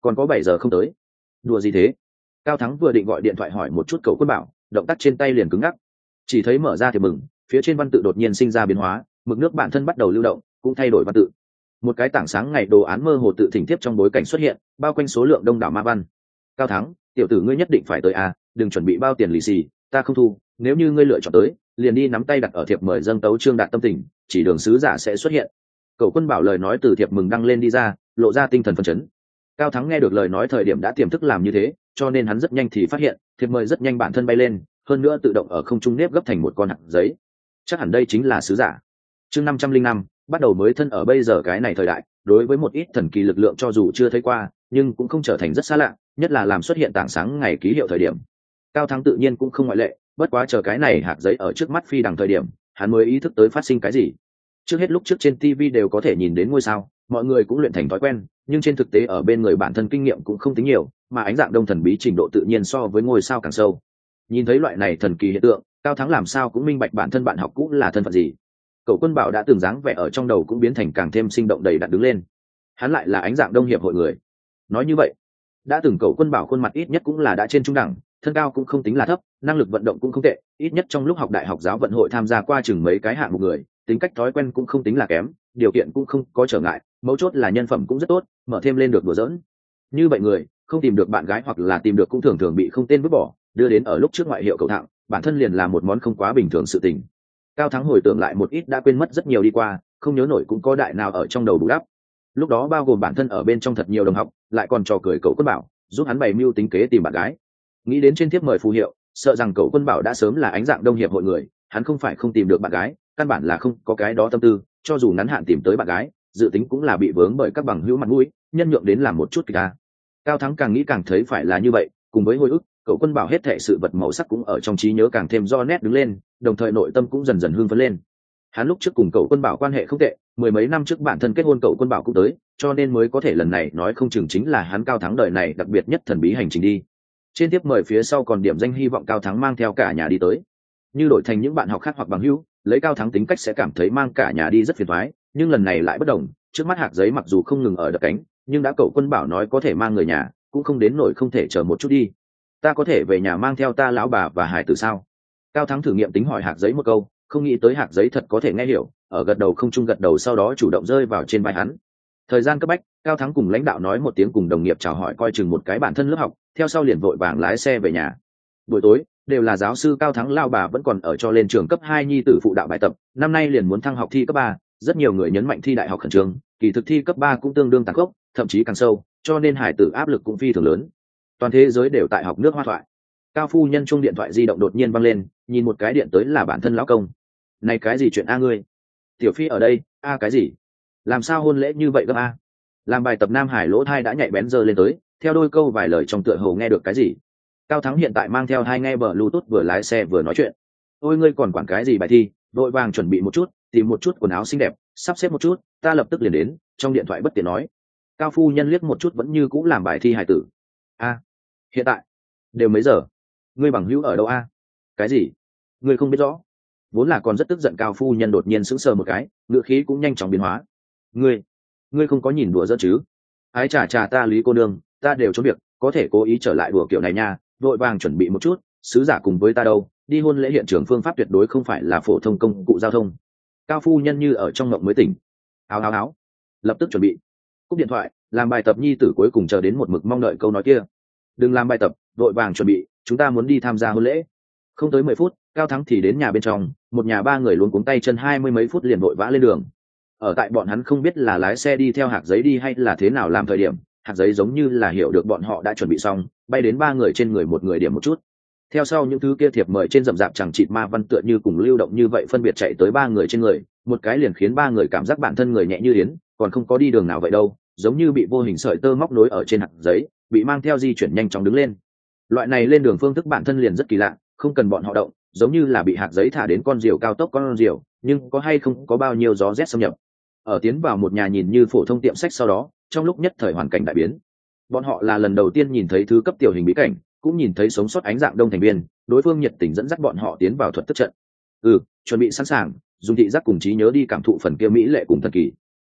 còn có bảy giờ không tới. Đùa gì thế? Cao Thắng vừa định gọi điện thoại hỏi một chút cậu Quân Bảo, động tác trên tay liền cứng ngắc. Chỉ thấy mở ra thiệp mừng, phía trên văn tự đột nhiên sinh ra biến hóa, mực nước bản thân bắt đầu lưu động, cũng thay đổi văn tự. Một cái tảng sáng ngày đồ án mơ hồ tự thỉnh tiếp trong bối cảnh xuất hiện, bao quanh số lượng đông đảo ma văn. Cao Thắng, tiểu tử ngươi nhất định phải tới à, đừng chuẩn bị bao tiền lì xì, ta không thu, nếu như ngươi lựa chọn tới, liền đi nắm tay đặt ở thiệp mời dâng tấu trương đạt tâm tình, chỉ đường sứ giả sẽ xuất hiện. Cậu Quân Bảo lời nói từ thiệp mừng đăng lên đi ra, lộ ra tinh thần phấn chấn. Cao Thắng nghe được lời nói thời điểm đã tiềm thức làm như thế, cho nên hắn rất nhanh thì phát hiện thiệp mời rất nhanh bản thân bay lên, hơn nữa tự động ở không trung nếp gấp thành một con hạt giấy. Chắc hẳn đây chính là sứ giả. Chương năm trăm linh năm, bắt đầu mới thân ở bây giờ cái này thời đại, đối với một ít thần kỳ lực lượng cho dù chưa thấy qua, nhưng cũng không trở thành rất xa lạ, nhất là làm xuất hiện tảng sáng ngày ký hiệu thời điểm. Cao Thắng tự nhiên cũng không ngoại lệ, bất quá chờ cái này hạt giấy ở trước mắt phi đằng thời điểm, hắn mới ý thức tới phát sinh cái gì. Trước hết lúc trước trên ti vi đều có thể nhìn đến ngôi sao, mọi người cũng luyện thành thói quen, nhưng trên thực tế ở bên người bản thân kinh nghiệm cũng không tính nhiều, mà ánh dạng đông thần bí trình độ tự nhiên so với ngôi sao càng sâu. Nhìn thấy loại này thần kỳ hiện tượng, Cao Thắng làm sao cũng minh bạch bản thân bạn học cũ là thân phận gì. Cậu Quân Bảo đã từng dáng vẻ ở trong đầu cũng biến thành càng thêm sinh động đầy đặn đứng lên. Hắn lại là ánh dạng đông hiệp hội người. Nói như vậy, đã từng Cậu Quân Bảo khuôn mặt ít nhất cũng là đã trên trung đẳng, thân cao cũng không tính là thấp, năng lực vận động cũng không tệ, ít nhất trong lúc học đại học giáo vận hội tham gia qua chừng mấy cái hạng mục người, tính cách thói quen cũng không tính là kém, điều kiện cũng không có trở ngại, mấu chốt là nhân phẩm cũng rất tốt, mở thêm lên được đùa giỡn. Như vậy người, không tìm được bạn gái hoặc là tìm được cũng thường thường bị không tên vứt bỏ, đưa đến ở lúc trước ngoại hiệu cầu thạng, bản thân liền là một món không quá bình thường sự tình. Cao Thắng hồi tưởng lại một ít đã quên mất rất nhiều đi qua, không nhớ nổi cũng có đại nào ở trong đầu bù đắp. Lúc đó bao gồm bản thân ở bên trong thật nhiều đồng học, lại còn trò cười Cậu Quân Bảo, giúp hắn bày mưu tính kế tìm bạn gái. Nghĩ đến trên thiếp mời phù hiệu, sợ rằng Cậu Quân Bảo đã sớm là ánh dạng đông hiệp hội người, hắn không phải không tìm được bạn gái, căn bản là không có cái đó tâm tư, cho dù ngắn hạn tìm tới bạn gái, dự tính cũng là bị vướng bởi các bằng hữu mặt mũi, nhân nhượng đến làm một chút kìa. Cao Thắng càng nghĩ càng thấy phải là như vậy, cùng với hồi ức, Cậu Quân Bảo hết thảy sự vật màu sắc cũng ở trong trí nhớ càng thêm do nét đứng lên, đồng thời nội tâm cũng dần dần hưng phấn lên. Hắn lúc trước cùng Cậu Quân Bảo quan hệ không tệ, mười mấy năm trước bản thân kết hôn Cậu Quân Bảo cũng tới, cho nên mới có thể lần này nói không chừng chính là hắn Cao Thắng đời này đặc biệt nhất thần bí hành trình đi. Trên tiếp mời phía sau còn điểm danh hy vọng Cao Thắng mang theo cả nhà đi tới. Như đổi thành những bạn học khác hoặc bằng hữu, lấy Cao Thắng tính cách sẽ cảm thấy mang cả nhà đi rất phiền toái, nhưng lần này lại bất đồng, trước mắt hạt giấy mặc dù không ngừng ở đập cánh, nhưng đã Cậu Quân Bảo nói có thể mang người nhà, cũng không đến nỗi không thể chờ một chút đi. Ta có thể về nhà mang theo ta lão bà và hải tử sao? Cao Thắng thử nghiệm tính hỏi hạt giấy một câu, không nghĩ tới hạt giấy thật có thể nghe hiểu, ở gật đầu không chung gật đầu sau đó chủ động rơi vào trên vai hắn. Thời gian cấp bách, Cao Thắng cùng lãnh đạo nói một tiếng cùng đồng nghiệp chào hỏi coi chừng một cái bản thân lớp học, theo sau liền vội vàng lái xe về nhà. Buổi tối, đều là giáo sư Cao Thắng lao bà vẫn còn ở cho lên trường cấp hai nhi tử phụ đạo bài tập, năm nay liền muốn thăng học thi cấp ba, rất nhiều người nhấn mạnh thi đại học khẩn trương, kỳ thực thi cấp ba cũng tương đương tàn khốc, thậm chí càng sâu, cho nên hải tử áp lực cũng phi thường lớn. Toàn thế giới đều tại học nước Hoa thoại. Cao phu nhân chung điện thoại di động đột nhiên văng lên, nhìn một cái điện tới là bản thân lão công. Này cái gì chuyện a ngươi? Tiểu Phi ở đây, a cái gì? Làm sao hôn lễ như vậy gấp a? Làm bài tập Nam Hải lỗ thai đã nhạy bén giờ lên tới, theo đôi câu vài lời trong tựa hồ nghe được cái gì. Cao Thắng hiện tại mang theo hai nghe Bluetooth vừa lái xe vừa nói chuyện. Ôi ngươi còn quản cái gì bài thi, vội vàng chuẩn bị một chút, tìm một chút quần áo xinh đẹp, sắp xếp một chút, ta lập tức liền đến. Trong điện thoại bất tiện nói. Cao phu nhân liếc một chút vẫn như cũng làm bài thi hài tử. A, hiện tại đều mấy giờ? Ngươi bằng hữu ở đâu a? Cái gì? Ngươi không biết rõ? Vốn là còn rất tức giận Cao phu nhân đột nhiên sững sờ một cái, ngựa khí cũng nhanh chóng biến hóa. Ngươi, ngươi không có nhìn đùa giỡn chứ? Ái chà chà ta Lý cô nương, ta đều trốn việc, có thể cố ý trở lại đùa kiểu này nha, vội vàng chuẩn bị một chút, sứ giả cùng với ta đâu, đi hôn lễ hiện trường phương pháp tuyệt đối không phải là phổ thông công cụ giao thông. Cao phu nhân như ở trong ngộng mới tỉnh. Áo áo áo, lập tức chuẩn bị. Cúp điện thoại, làm bài tập nhi tử cuối cùng chờ đến một mực mong đợi câu nói kia. Đừng làm bài tập, vội vàng chuẩn bị, chúng ta muốn đi tham gia hôn lễ. Không tới mười phút, Cao Thắng thì đến nhà bên trong, một nhà ba người luống cuống tay chân hai mươi mấy phút liền vội vã lên đường. Ở tại bọn hắn không biết là lái xe đi theo hạt giấy đi hay là thế nào làm thời điểm, hạt giấy giống như là hiểu được bọn họ đã chuẩn bị xong, bay đến ba người trên người một người điểm một chút. Theo sau những thứ kia thiệp mời trên rậm rạp chẳng chịt ma văn tựa như cùng lưu động như vậy phân biệt chạy tới ba người trên người, một cái liền khiến ba người cảm giác bản thân người nhẹ như yến, còn không có đi đường nào vậy đâu, giống như bị vô hình sợi tơ móc nối ở trên hạt giấy, bị mang theo di chuyển nhanh chóng đứng lên. Loại này lên đường phương thức bản thân liền rất kỳ lạ, không cần bọn họ động, giống như là bị hạt giấy thả đến con diều cao tốc con diều, nhưng có hay không có bao nhiêu gió rét xâm nhập. Ở tiến vào một nhà nhìn như phổ thông tiệm sách sau đó, trong lúc nhất thời hoàn cảnh đại biến. Bọn họ là lần đầu tiên nhìn thấy thứ cấp tiểu hình bí cảnh, cũng nhìn thấy sống sót ánh dạng đông thành viên, đối phương nhiệt tình dẫn dắt bọn họ tiến vào thuật tức trận. Ừ, chuẩn bị sẵn sàng, dùng thị giác cùng trí nhớ đi cảm thụ phần kia mỹ lệ cùng thần kỳ.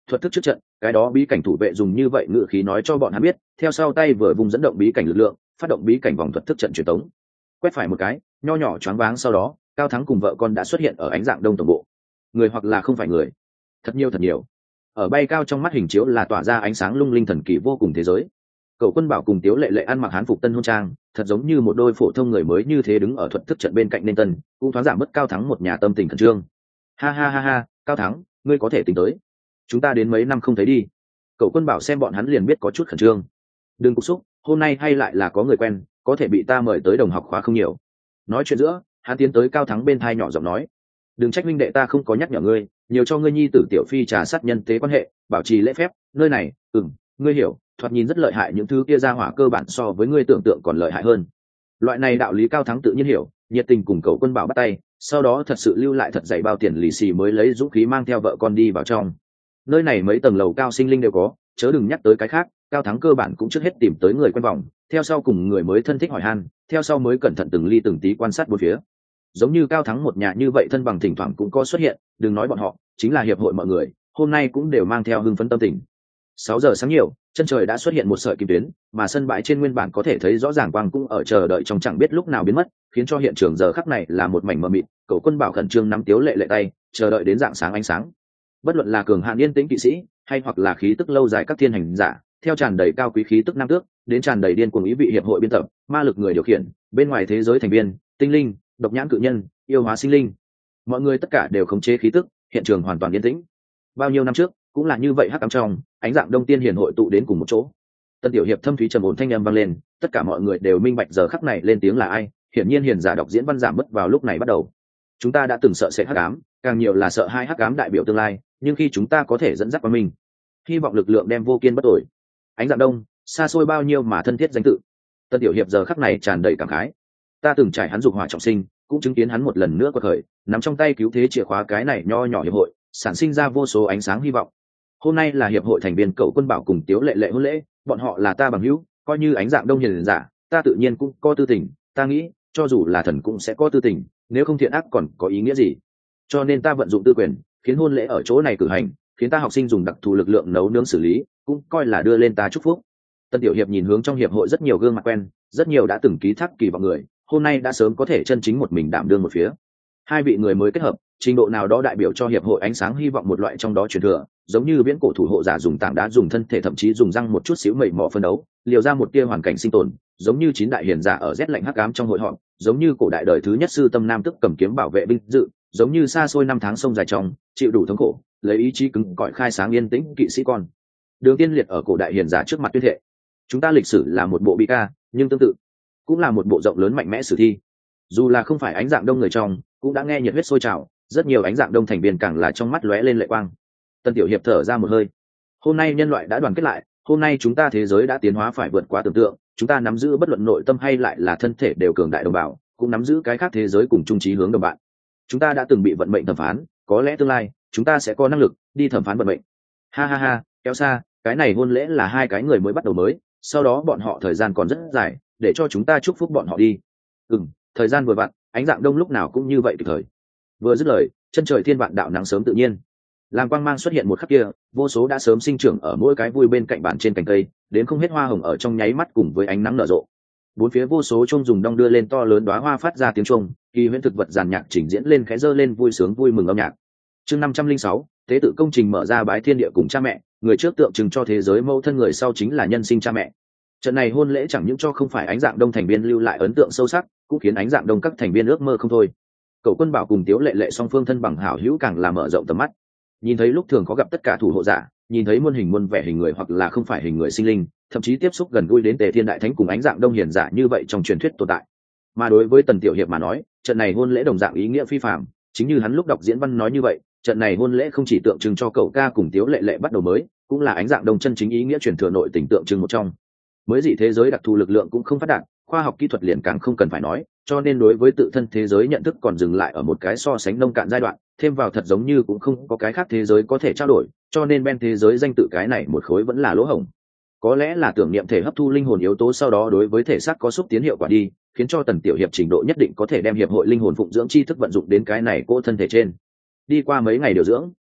thuật thức trước trận, cái đó bí cảnh thủ vệ dùng như vậy ngữ khí nói cho bọn hắn biết, theo sau tay vừa vùng dẫn động bí cảnh lực lượng, phát động bí cảnh vòng thuật thức trận truyền tống. Quét phải một cái, nho nhỏ choáng váng, sau đó Cao Thắng cùng vợ con đã xuất hiện ở ánh dạng đông tổng bộ. Người hoặc là không phải người, thật nhiều thật nhiều. Ở bay cao trong mắt hình chiếu là tỏa ra ánh sáng lung linh thần kỳ vô cùng thế giới. Cậu Quân Bảo cùng Tiếu Lệ Lệ ăn mặc hán phục tân hôn trang, thật giống như một đôi phổ thông người mới như thế đứng ở thuật thức trận bên cạnh nên tân, cũng thoáng giảm mất Cao Thắng một nhà tâm tình khẩn trương. Ha ha ha ha, Cao Thắng, ngươi có thể tính tới. Chúng ta đến mấy năm không thấy đi. Cậu Quân Bảo xem bọn hắn liền biết có chút khẩn trương. Đừng cục xúc, hôm nay hay lại là có người quen, có thể bị ta mời tới đồng học khóa không nhiều. Nói chuyện giữa, hắn tiến tới Cao Thắng bên thai nhỏ giọng nói: đừng trách huynh đệ ta không có nhắc nhở ngươi, nhiều cho ngươi nhi tử tiểu phi trà sát nhân tế quan hệ, bảo trì lễ phép, nơi này, ừm, ngươi hiểu, thoạt nhìn rất lợi hại, những thứ kia ra hỏa cơ bản so với ngươi tưởng tượng còn lợi hại hơn. Loại này đạo lý Cao Thắng tự nhiên hiểu, nhiệt tình cùng Cậu Quân Bảo bắt tay, sau đó thật sự lưu lại thật dày bao tiền lì xì mới lấy dũng khí mang theo vợ con đi vào trong. Nơi này mấy tầng lầu cao sinh linh đều có, chớ đừng nhắc tới cái khác, Cao Thắng cơ bản cũng trước hết tìm tới người quen vòng, theo sau cùng người mới thân thích hỏi han, theo sau mới cẩn thận từng ly từng tí quan sát bốn phía. Giống như Cao Thắng một nhà như vậy thân bằng thỉnh thoảng cũng có xuất hiện, đừng nói bọn họ, chính là hiệp hội mọi người, hôm nay cũng đều mang theo hưng phấn tâm tình. Sáu giờ sáng nhiều, chân trời đã xuất hiện một sợi kim tuyến, mà sân bãi trên nguyên bản có thể thấy rõ ràng quang cũng ở chờ đợi trong chẳng biết lúc nào biến mất, khiến cho hiện trường giờ khắc này là một mảnh mờ mịt. Cậu Quân Bảo khẩn trương nắm Tiếu Lệ Lệ tay, chờ đợi đến rạng sáng ánh sáng. Bất luận là cường hạn yên tĩnh kỵ sĩ, hay hoặc là khí tức lâu dài các thiên hành giả, theo tràn đầy cao quý khí tức nam tước, đến tràn đầy điên cuồng ý vị hiệp hội biên tập, ma lực người điều khiển, bên ngoài thế giới thành viên, tinh linh, độc nhãn cự nhân, yêu hóa sinh linh, mọi người tất cả đều khống chế khí tức, hiện trường hoàn toàn yên tĩnh. Bao nhiêu năm trước cũng là như vậy, hắc ám trong ánh dạng đông tiên hiển hội tụ đến cùng một chỗ. Tân tiểu hiệp thâm thúy trầm ổn thanh âm vang lên, tất cả mọi người đều minh bạch giờ khắc này lên tiếng là ai. Hiển nhiên hiền giả đọc diễn văn giảm mất vào lúc này bắt đầu. Chúng ta đã từng sợ sẽ hắc ám, càng nhiều là sợ hai hắc ám đại biểu tương lai, nhưng khi chúng ta có thể dẫn dắt qua mình, hy vọng lực lượng đem vô kiên bất tội. Ánh dạng đông, xa xôi bao nhiêu mà thân thiết danh tự. Tân tiểu hiệp giờ khắc này tràn đầy cảm khái. Ta từng trải hắn dục hỏa trọng sinh, cũng chứng kiến hắn một lần nữa quật khởi, nắm trong tay cứu thế chìa khóa cái này nho nhỏ hiệp hội, sản sinh ra vô số ánh sáng hy vọng. Hôm nay là hiệp hội thành viên Cậu Quân Bảo cùng Tiếu Lệ Lệ hôn lễ, bọn họ là ta bằng hữu, coi như ánh dạng đông hiền giả, ta tự nhiên cũng có tư tình, ta nghĩ, cho dù là thần cũng sẽ có tư tình, nếu không thiện ác còn có ý nghĩa gì. Cho nên ta vận dụng tư quyền, khiến hôn lễ ở chỗ này cử hành, khiến ta học sinh dùng đặc thù lực lượng nấu nướng xử lý, cũng coi là đưa lên ta chúc phúc. Tân tiểu hiệp nhìn hướng trong hiệp hội rất nhiều gương mặt quen, rất nhiều đã từng ký thác kỳ vọng người, hôm nay đã sớm có thể chân chính một mình đảm đương một phía. Hai vị người mới kết hợp, trình độ nào đó đại biểu cho hiệp hội ánh sáng hy vọng một loại trong đó truyền thừa, giống như viễn cổ thủ hộ giả dùng tảng đá, dùng thân thể, thậm chí dùng răng một chút xíu mẩy mỏ phân đấu, liều ra một tia hoàn cảnh sinh tồn, giống như chín đại hiền giả ở rét lạnh hắc ám trong hội họp, giống như cổ đại đời thứ nhất sư tâm nam tức cầm kiếm bảo vệ binh dự, giống như xa xôi năm tháng sông dài trong chịu đủ thống khổ, lấy ý chí cứng cỏi khai sáng yên tĩnh kỵ sĩ con. Đường tiên liệt ở cổ đại hiền giả trước mặt tuyên thệ, chúng ta lịch sử là một bộ bi ca, nhưng tương tự cũng là một bộ rộng lớn mạnh mẽ sử thi. Dù là không phải ánh dạng đông người trong, cũng đã nghe nhiệt huyết sôi trào, rất nhiều ánh dạng đông thành viên càng là trong mắt lóe lên lệ quang. Tân tiểu hiệp thở ra một hơi. Hôm nay nhân loại đã đoàn kết lại, hôm nay chúng ta thế giới đã tiến hóa phải vượt qua tưởng tượng, chúng ta nắm giữ bất luận nội tâm hay lại là thân thể đều cường đại đồng bào, cũng nắm giữ cái khác thế giới cùng chung chí hướng đồng bạn. Chúng ta đã từng bị vận mệnh thẩm phán, có lẽ tương lai chúng ta sẽ có năng lực đi thẩm phán vận mệnh. Ha ha ha, kéo xa, cái này hôn lễ là hai cái người mới bắt đầu mới, sau đó bọn họ thời gian còn rất dài, để cho chúng ta chúc phúc bọn họ đi. Ừm, thời gian vừa vặn, ánh dạng đông lúc nào cũng như vậy kịp thời. Vừa dứt lời, chân trời thiên vạn đạo nắng sớm tự nhiên, làm quang mang xuất hiện một khắc kia, vô số đã sớm sinh trưởng ở mỗi cái vui bên cạnh bàn trên cành cây, đến không hết hoa hồng ở trong nháy mắt cùng với ánh nắng nở rộ. Bốn phía vô số chuông dùng đong đưa lên to lớn đóa hoa phát ra tiếng chuông, kỳ huyễn thực vật giàn nhạc trình diễn lên khẽ dơ lên vui sướng vui mừng âm nhạc. Chương năm trăm linh sáu, tế tự công trình mở ra bái thiên địa cùng cha mẹ, người trước tượng trưng cho thế giới mẫu thân, người sau chính là nhân sinh cha mẹ. Trận này hôn lễ chẳng những cho không phải ánh dạng đông thành viên lưu lại ấn tượng sâu sắc, cũng khiến ánh dạng đông các thành viên ước mơ không thôi. Cậu Quân Bảo cùng Tiếu Lệ Lệ song phương thân bằng hảo hữu càng là mở rộng tầm mắt. Nhìn thấy lúc thường có gặp tất cả thủ hộ giả, nhìn thấy muôn hình muôn vẻ hình người hoặc là không phải hình người sinh linh, thậm chí tiếp xúc gần gũi đến Tề Thiên Đại Thánh cùng ánh dạng đông hiền giả như vậy trong truyền thuyết tồn tại. Mà đối với Tần Tiểu Hiệp mà nói, trận này hôn lễ đồng dạng ý nghĩa phi phàm, chính như hắn lúc đọc diễn văn nói như vậy, trận này hôn lễ không chỉ tượng trưng cho cậu ca cùng Tiếu Lệ Lệ bắt đầu mới, cũng là ánh dạng đông chân chính ý nghĩa truyền thừa nội tình tượng trưng một trong. Mới dị thế giới đặc thù lực lượng cũng không phát đạt, khoa học kỹ thuật liền càng không cần phải nói, cho nên đối với tự thân thế giới nhận thức còn dừng lại ở một cái so sánh nông cạn giai đoạn, thêm vào thật giống như cũng không có cái khác thế giới có thể trao đổi, cho nên bên thế giới danh tự cái này một khối vẫn là lỗ hổng. Có lẽ là tưởng niệm thể hấp thu linh hồn yếu tố, sau đó đối với thể xác có xúc tiến hiệu quả đi, khiến cho Tần Tiểu Hiệp trình độ nhất định có thể đem hiệp hội linh hồn phụng dưỡng tri thức vận dụng đến cái này cỗ thân thể trên. Đi qua mấy ngày điều dưỡng,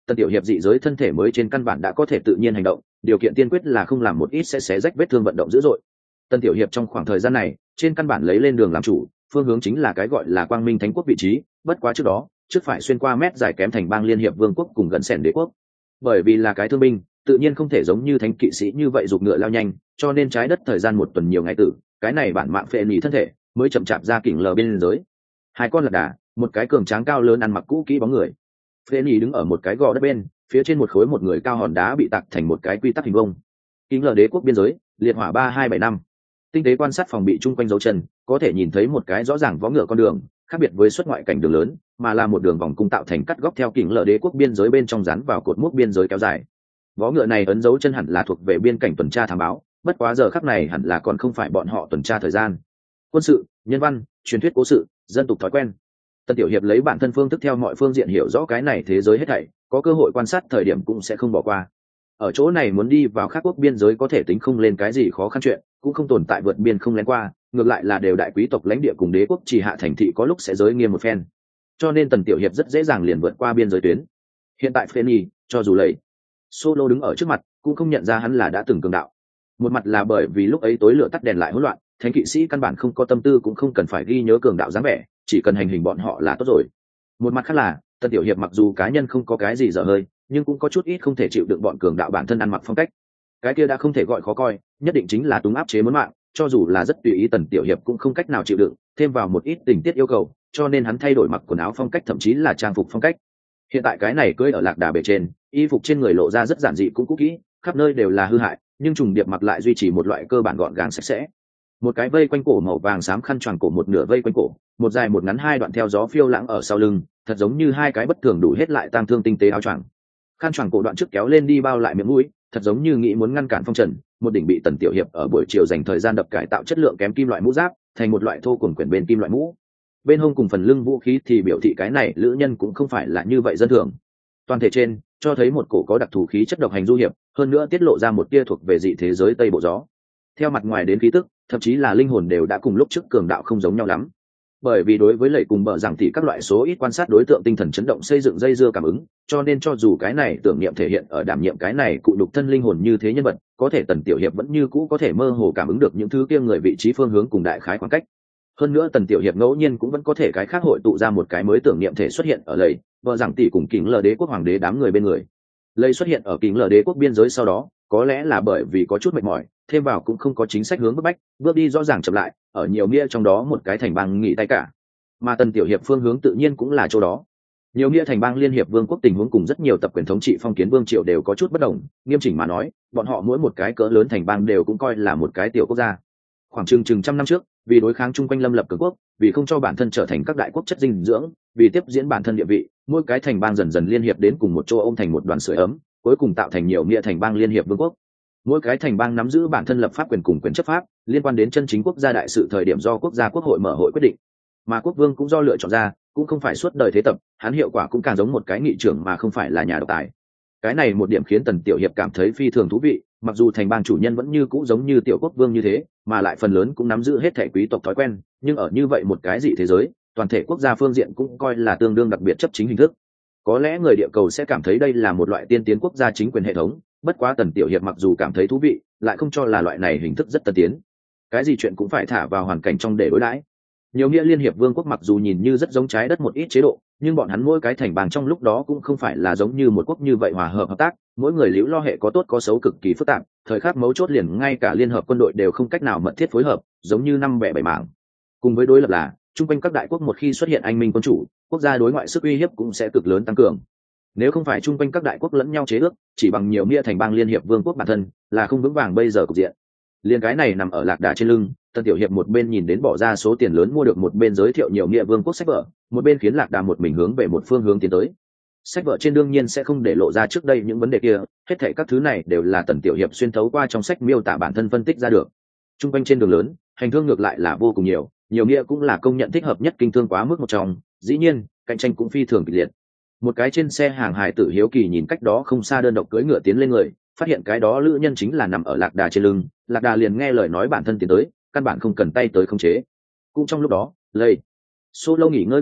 Tần tiểu hiệp dị giới thân thể mới trên căn bản đã có thể tự nhiên hành động, điều kiện tiên quyết là không làm một ít sẽ xé rách vết thương vận động dữ dội. Tần tiểu hiệp trong khoảng thời gian này trên căn bản lấy lên đường làm chủ, phương hướng chính là cái gọi là quang minh thánh quốc vị trí, bất quá trước đó trước phải xuyên qua mét dài kém thành bang liên hiệp vương quốc cùng gần sẻn đế quốc. Bởi vì là cái thương binh, tự nhiên không thể giống như thánh kỵ sĩ như vậy giục ngựa lao nhanh, cho nên trái đất thời gian một tuần nhiều ngày tử, cái này bản mạng phệ nhì thân thể mới chậm chạp ra kỉnh lờ bên giới. Hai con lạc đà, một cái cường tráng cao lớn ăn mặc cũ kỹ bóng người. Phệ nhì đứng ở một cái gò đất bên, phía trên một khối một người cao hòn đá bị tạc thành một cái quy tắc hình vông. Kỉnh lờ đế quốc biên giới, liệt hỏa ba hai bảy năm. Tinh tế quan sát phòng bị chung quanh dấu chân, có thể nhìn thấy một cái rõ ràng vó ngựa con đường, khác biệt với xuất ngoại cảnh đường lớn, mà là một đường vòng cung tạo thành cắt góc theo kỉnh lờ đế quốc biên giới bên trong dán vào cột mốc biên giới kéo dài. Vó ngựa này ấn dấu chân hẳn là thuộc về biên cảnh tuần tra thám báo, bất quá giờ khắc này hẳn là còn không phải bọn họ tuần tra thời gian. Quân sự, nhân văn, truyền thuyết cố sự, dân tục thói quen. Tần tiểu hiệp lấy bản thân phương thức theo mọi phương diện hiểu rõ cái này thế giới hết thảy, có cơ hội quan sát thời điểm cũng sẽ không bỏ qua. Ở chỗ này muốn đi vào khác quốc biên giới có thể tính không lên cái gì khó khăn chuyện, cũng không tồn tại vượt biên không lén qua, ngược lại là đều đại quý tộc lãnh địa cùng đế quốc chỉ hạ thành thị có lúc sẽ giới nghiêm một phen, cho nên tần tiểu hiệp rất dễ dàng liền vượt qua biên giới tuyến. Hiện tại Fanny, cho dù lầy Solo đứng ở trước mặt, cũng không nhận ra hắn là đã từng cường đạo. Một mặt là bởi vì lúc ấy tối lửa tắt đèn lại hỗn loạn, thánh kỵ sĩ căn bản không có tâm tư cũng không cần phải ghi nhớ cường đạo dáng vẻ, chỉ cần hành hình bọn họ là tốt rồi. Một mặt khác là tần tiểu hiệp mặc dù cá nhân không có cái gì dở hơi, nhưng cũng có chút ít không thể chịu đựng bọn cường đạo bản thân ăn mặc phong cách. Cái kia đã không thể gọi khó coi, nhất định chính là túng áp chế muốn mạng, cho dù là rất tùy ý tần tiểu hiệp cũng không cách nào chịu đựng, thêm vào một ít tình tiết yêu cầu, cho nên hắn thay đổi mặc quần áo phong cách, thậm chí là trang phục phong cách. Hiện tại cái này cưỡi ở lạc đà bề trên, y phục trên người lộ ra rất giản dị cũng cũ kỹ, khắp nơi đều là hư hại, nhưng trùng điệp mặc lại duy trì một loại cơ bản gọn gàng sạch sẽ. Một cái vây quanh cổ màu vàng xám khăn choàng cổ một nửa vây quanh cổ, một dài một ngắn hai đoạn theo gió phiêu lãng ở sau lưng, thật giống như hai cái bất thường đủ hết lại tang thương tinh tế áo choàng. Khăn choàng cổ đoạn trước kéo lên đi bao lại miệng mũi, thật giống như nghĩ muốn ngăn cản phong trần. Một đỉnh bị tần tiểu hiệp ở buổi chiều dành thời gian đập cải tạo chất lượng kém kim loại mũ giáp thành một loại thô cuồng quyển bên kim loại mũ. Bên hông cùng phần lưng vũ khí thì biểu thị cái này lữ nhân cũng không phải là như vậy dân thường. Toàn thể trên cho thấy một cổ có đặc thù khí chất độc hành du hiệp, hơn nữa tiết lộ ra một tia thuộc về dị thế giới tây bộ gió. Theo mặt ngoài đến khí tức, thậm chí là linh hồn đều đã cùng lúc trước cường đạo không giống nhau lắm. Bởi vì đối với lệ cùng bờ rằng thì các loại số ít quan sát đối tượng tinh thần chấn động xây dựng dây dưa cảm ứng, cho nên cho dù cái này tưởng niệm thể hiện ở đảm nhiệm cái này cụ đục thân linh hồn như thế nhân vật, có thể tần tiểu hiệp vẫn như cũ có thể mơ hồ cảm ứng được những thứ kia người vị trí phương hướng cùng đại khái khoảng cách. Hơn nữa tần tiểu hiệp ngẫu nhiên cũng vẫn có thể cái khác hội tụ ra một cái mới tưởng niệm thể xuất hiện ở lầy vợ rằng tỷ cùng kính lờ đế quốc hoàng đế đám người bên người. Lầy xuất hiện ở kính lờ đế quốc biên giới sau đó, có lẽ là bởi vì có chút mệt mỏi, thêm vào cũng không có chính sách hướng bức bách, bước đi rõ ràng chậm lại, ở nhiều nghĩa trong đó một cái thành bang nghỉ tay cả. Mà tần tiểu hiệp phương hướng tự nhiên cũng là chỗ đó. Nhiều nghĩa thành bang liên hiệp vương quốc tình huống cùng rất nhiều tập quyền thống trị phong kiến vương triều đều có chút bất đồng, nghiêm chỉnh mà nói, bọn họ mỗi một cái cỡ lớn thành bang đều cũng coi là một cái tiểu quốc gia. Khoảng chừng chừng trăm năm trước, vì đối kháng chung quanh lâm lập cường quốc, vì không cho bản thân trở thành các đại quốc chất dinh dưỡng, vì tiếp diễn bản thân địa vị, mỗi cái thành bang dần dần liên hiệp đến cùng một chỗ ôm thành một đoàn sưởi ấm, cuối cùng tạo thành nhiều nghĩa thành bang liên hiệp vương quốc. Mỗi cái thành bang nắm giữ bản thân lập pháp quyền cùng quyền chấp pháp, liên quan đến chân chính quốc gia đại sự thời điểm do quốc gia quốc hội mở hội quyết định, mà quốc vương cũng do lựa chọn ra, cũng không phải suốt đời thế tập, hắn hiệu quả cũng càng giống một cái nghị trưởng mà không phải là nhà độc tài. Cái này một điểm khiến tần tiểu hiệp cảm thấy phi thường thú vị, mặc dù thành bang chủ nhân vẫn như cũ giống như tiểu quốc vương như thế, mà lại phần lớn cũng nắm giữ hết thể quý tộc thói quen, nhưng ở như vậy một cái dị thế giới, toàn thể quốc gia phương diện cũng coi là tương đương đặc biệt chấp chính hình thức. Có lẽ người địa cầu sẽ cảm thấy đây là một loại tiên tiến quốc gia chính quyền hệ thống, bất quá tần tiểu hiệp mặc dù cảm thấy thú vị, lại không cho là loại này hình thức rất tân tiến. Cái gì chuyện cũng phải thả vào hoàn cảnh trong để đối đãi. Nhiều nghĩa liên hiệp vương quốc mặc dù nhìn như rất giống trái đất một ít chế độ, nhưng bọn hắn mỗi cái thành bang trong lúc đó cũng không phải là giống như một quốc như vậy hòa hợp hợp tác, mỗi người liễu lo hệ có tốt có xấu cực kỳ phức tạp, thời khắc mấu chốt liền ngay cả liên hợp quân đội đều không cách nào mật thiết phối hợp, giống như năm bẻ bảy mảng. Cùng với đối lập là, chung quanh các đại quốc một khi xuất hiện anh minh quân chủ, quốc gia đối ngoại sức uy hiếp cũng sẽ cực lớn tăng cường. Nếu không phải chung quanh các đại quốc lẫn nhau chế ước, chỉ bằng nhiều nghĩa thành bang liên hiệp vương quốc bản thân, là không vững vàng bây giờ cục diện. Liên cái này nằm ở lạc đà trên lưng, tần tiểu hiệp một bên nhìn đến bỏ ra số tiền lớn mua được một bên giới thiệu nhiều nghĩa vương quốc sách vở, một bên khiến lạc đà một mình hướng về một phương hướng tiến tới. Sách vở trên đương nhiên sẽ không để lộ ra trước đây những vấn đề kia, hết thảy các thứ này đều là tần tiểu hiệp xuyên thấu qua trong sách miêu tả bản thân phân tích ra được. Trung quanh trên đường lớn, hành thương ngược lại là vô cùng nhiều, nhiều nghĩa cũng là công nhận thích hợp nhất kinh thương quá mức một trong, dĩ nhiên, cạnh tranh cũng phi thường kịch liệt. Một cái trên xe hàng hài tử hiếu kỳ nhìn cách đó không xa đơn độc cưỡi ngựa tiến lên người, phát hiện cái đó lữ nhân chính là nằm ở lạc đà trên lưng, lạc đà liền nghe lời nói bản thân tiến tới, căn bản không cần tay tới khống chế. Cũng trong lúc đó, lây Solo nghỉ ngơi quán trọ,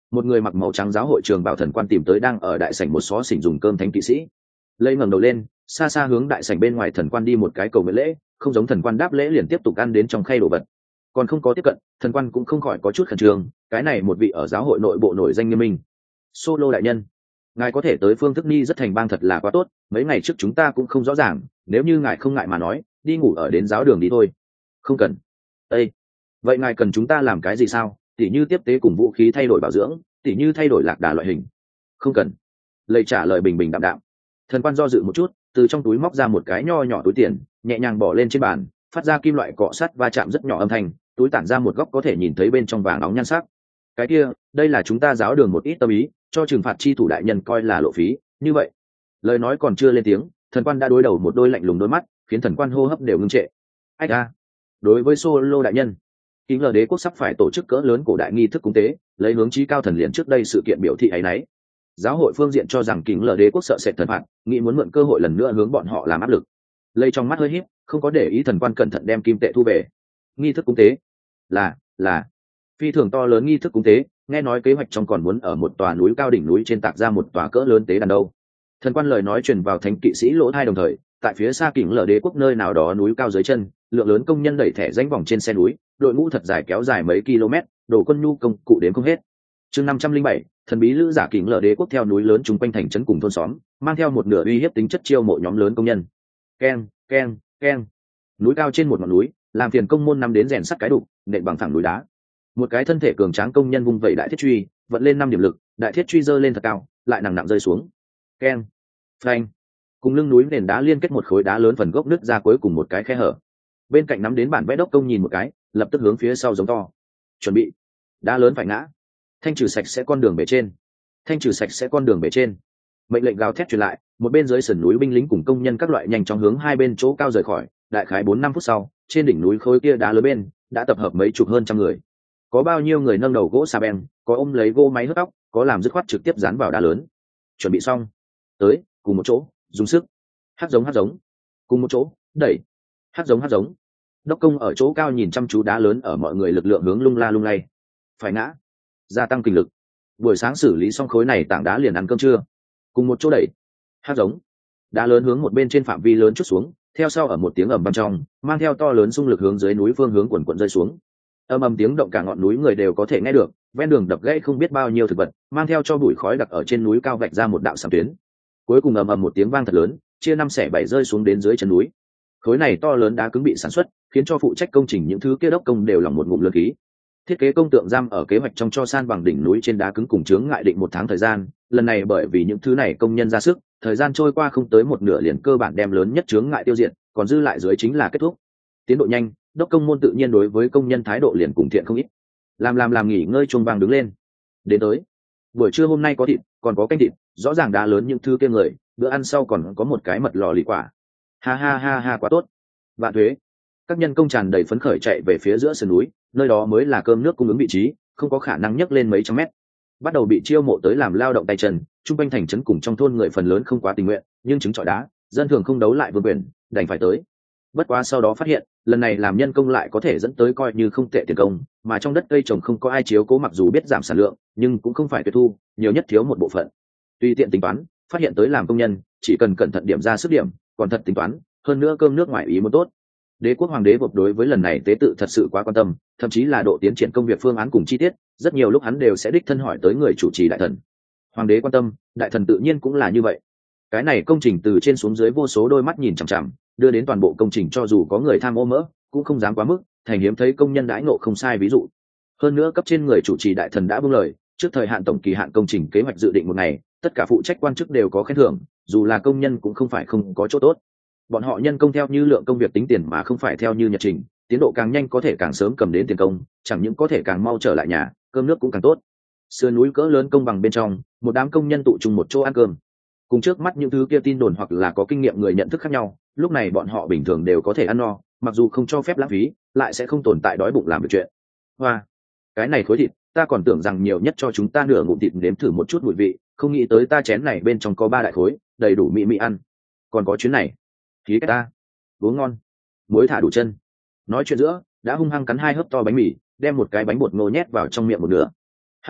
một người mặc màu trắng giáo hội trường bảo thần quan tìm tới đang ở đại sảnh một xó xỉnh dùng cơm thánh kỵ sĩ. Lây ngẩng đầu lên, xa xa hướng đại sảnh bên ngoài thần quan đi một cái cầu nguyện lễ, không giống thần quan đáp lễ liền tiếp tục ăn đến trong khay đồ vật. Còn không có tiếp cận, thần quan cũng không khỏi có chút khẩn trương, cái này một vị ở giáo hội nội bộ nổi danh nghiêm minh. Solo đại nhân, ngài có thể tới Phương Thức Ni rất thành bang thật là quá tốt, mấy ngày trước chúng ta cũng không rõ ràng, nếu như ngài không ngại mà nói, đi ngủ ở đến giáo đường đi thôi. Không cần. Ê, vậy ngài cần chúng ta làm cái gì sao? Tỉ như tiếp tế cùng vũ khí thay đổi bảo dưỡng, tỉ như thay đổi lạc đà loại hình. Không cần. Lây trả lời bình bình đạm đạm. Thần quan do dự một chút, từ trong túi móc ra một cái nho nhỏ túi tiền, nhẹ nhàng bỏ lên trên bàn, phát ra kim loại cọ sắt va chạm rất nhỏ âm thanh, túi tản ra một góc có thể nhìn thấy bên trong vàng nóng nhan sắc. Cái kia, đây là chúng ta giáo đường một ít tâm ý, cho trừng phạt chi thủ đại nhân coi là lộ phí, như vậy. Lời nói còn chưa lên tiếng, thần quan đã đối đầu một đôi lạnh lùng đôi mắt, khiến thần quan hô hấp đều ngưng trệ. Ách a. Đối với Solo đại nhân, Kính Lờ Đế quốc sắp phải tổ chức cỡ lớn cổ đại nghi thức cúng tế, lấy hướng chí cao thần liền trước đây sự kiện biểu thị ấy nấy. Giáo hội phương diện cho rằng Kính Lờ Đế quốc sợ sệt thần phạt, nghĩ muốn mượn cơ hội lần nữa hướng bọn họ làm áp lực. Lây trong mắt hơi híp, không có để ý thần quan cẩn thận đem kim tệ thu về. Nghi thức cúng tế là là phi thường to lớn nghi thức cúng tế, nghe nói kế hoạch trong còn muốn ở một tòa núi cao đỉnh núi trên tạc ra một tòa cỡ lớn tế đàn đâu. Thần quan lời nói truyền vào thánh kỵ sĩ lỗ tai đồng thời, tại phía xa Kính Lờ Đế quốc nơi nào đó núi cao dưới chân, lượng lớn công nhân đẩy thẻ danh vòng trên xe núi, đội ngũ thật dài kéo dài mấy km, đổ quân nhu công cụ đến không hết. Chương năm trăm linh bảy, thần bí lữ giả Kính Lờ Đế quốc theo núi lớn chung quanh thành trấn cùng thôn xóm, mang theo một nửa uy hiếp tính chất chiêu mộ nhóm lớn công nhân. Keng, keng, keng. Núi cao trên một ngọn núi, làm phiền công môn năm đến rèn sắt cái đục, nện bằng thẳng núi đá. Một cái thân thể cường tráng công nhân vung vẩy đại thiết truy, vận lên năm điểm lực, đại thiết truy giơ lên thật cao, lại nặng nặng rơi xuống. Keng, phanh. Cùng lưng núi nền đá liên kết một khối đá lớn phần gốc nứt ra cuối cùng một cái khe hở. Bên cạnh nắm đến bản vẽ đốc công nhìn một cái, lập tức hướng phía sau giống to. Chuẩn bị. Đá lớn phải ngã. Thanh trừ sạch sẽ con đường bể trên. Thanh trừ sạch sẽ con đường bể trên. Mệnh lệnh gào thét truyền lại, một bên dưới sườn núi binh lính cùng công nhân các loại nhanh chóng hướng hai bên chỗ cao rời khỏi. Đại khái bốn năm phút sau, trên đỉnh núi khối kia đá lớn bên đã tập hợp mấy chục hơn trăm người. Có bao nhiêu người nâng đầu gỗ xà beng, có ôm lấy gỗ máy hớt tóc, có làm dứt khoát trực tiếp dán vào đá lớn. Chuẩn bị xong, tới cùng một chỗ, dùng sức. Hát giống hát giống, cùng một chỗ, đẩy. Hát giống hát giống. Đốc công ở chỗ cao nhìn chăm chú đá lớn ở mọi người lực lượng hướng lung la lung lay. Phải ngã, gia tăng kinh lực. Buổi sáng xử lý xong khối này tảng đá liền ăn cơm trưa. Cùng một chỗ đẩy. Hát giống. Đá lớn hướng một bên trên phạm vi lớn chút xuống, theo sau ở một tiếng ầm vang trong, mang theo to lớn xung lực hướng dưới núi phương hướng quần quần rơi xuống. Âm ầm tiếng động cả ngọn núi người đều có thể nghe được, ven đường đập gãy không biết bao nhiêu thực vật, mang theo cho bụi khói đặc ở trên núi cao vạch ra một đạo sảm tuyến. Cuối cùng ầm ầm một tiếng vang thật lớn, chia năm xẻ bảy rơi xuống đến dưới chân núi. Khối này to lớn đá cứng bị sản xuất, khiến cho phụ trách công trình những thứ kia đốc công đều lòng một ngụm lớn khí. Thiết kế công tượng giam ở kế hoạch trong cho san bằng đỉnh núi trên đá cứng cùng chướng ngại định một tháng thời gian, lần này bởi vì những thứ này công nhân ra sức, thời gian trôi qua không tới một nửa liền cơ bản đem lớn nhất chướng ngại tiêu diệt, còn dư lại dưới chính là kết thúc. Tiến độ nhanh, đốc công môn tự nhiên đối với công nhân thái độ liền cùng thiện không ít. Làm làm làm nghỉ ngơi chuông vàng đứng lên. Đến tới, buổi trưa hôm nay có thịt, còn có canh thịt, rõ ràng đá lớn những thứ kia người, bữa ăn sau còn có một cái mật lò lì quả. Ha ha ha ha quá tốt. Vạn thuế. Các nhân công tràn đầy phấn khởi chạy về phía giữa sườn núi, nơi đó mới là cơm nước cung ứng vị trí, không có khả năng nhấc lên mấy trăm mét. Bắt đầu bị chiêu mộ tới làm lao động tay chân, trung quanh thành trấn cùng trong thôn người phần lớn không quá tình nguyện, nhưng chứng chọi đá, dân thường không đấu lại vương quyền, đành phải tới. Bất quá sau đó phát hiện, lần này làm nhân công lại có thể dẫn tới coi như không tệ tiền công, mà trong đất cây trồng không có ai chiếu cố mặc dù biết giảm sản lượng, nhưng cũng không phải tuyệt thu, nhiều nhất thiếu một bộ phận. Tùy tiện tính toán, phát hiện tới làm công nhân, chỉ cần cẩn thận điểm ra sức điểm, còn thật tính toán, hơn nữa cơm nước ngoài ý muốn tốt. Đế quốc hoàng đế vộp đối với lần này tế tự thật sự quá quan tâm, thậm chí là độ tiến triển công việc phương án cùng chi tiết, rất nhiều lúc hắn đều sẽ đích thân hỏi tới người chủ trì đại thần. Hoàng đế quan tâm, đại thần tự nhiên cũng là như vậy. Cái này công trình từ trên xuống dưới vô số đôi mắt nhìn chằm chằm, đưa đến toàn bộ công trình cho dù có người tham ô mỡ, cũng không dám quá mức, thành hiếm thấy công nhân đãi ngộ không sai ví dụ. Hơn nữa cấp trên người chủ trì đại thần đã buông lời, trước thời hạn tổng kỳ hạn công trình kế hoạch dự định một ngày, tất cả phụ trách quan chức đều có khen thưởng, dù là công nhân cũng không phải không có chỗ tốt. Bọn họ nhân công theo như lượng công việc tính tiền mà không phải theo như nhật trình, tiến độ càng nhanh có thể càng sớm cầm đến tiền công, chẳng những có thể càng mau trở lại nhà, cơm nước cũng càng tốt. Sườn núi cỡ lớn công bằng bên trong, một đám công nhân tụ chung một chỗ ăn cơm. Cùng trước mắt những thứ kia tin đồn hoặc là có kinh nghiệm người nhận thức khác nhau, lúc này bọn họ bình thường đều có thể ăn no, mặc dù không cho phép lãng phí, lại sẽ không tồn tại đói bụng làm việc chuyện. Hoa, cái này khối thịt, ta còn tưởng rằng nhiều nhất cho chúng ta nửa ngụm thịt nếm thử một chút mùi vị, không nghĩ tới ta chén này bên trong có ba đại khối, đầy đủ mị mị ăn. Còn có chuyến này, khí cái ta, uống ngon, muối thả đủ chân. Nói chuyện giữa, đã hung hăng cắn hai hớp to bánh mì, đem một cái bánh bột ngô nhét vào trong miệng một nửa. Hắc hắc,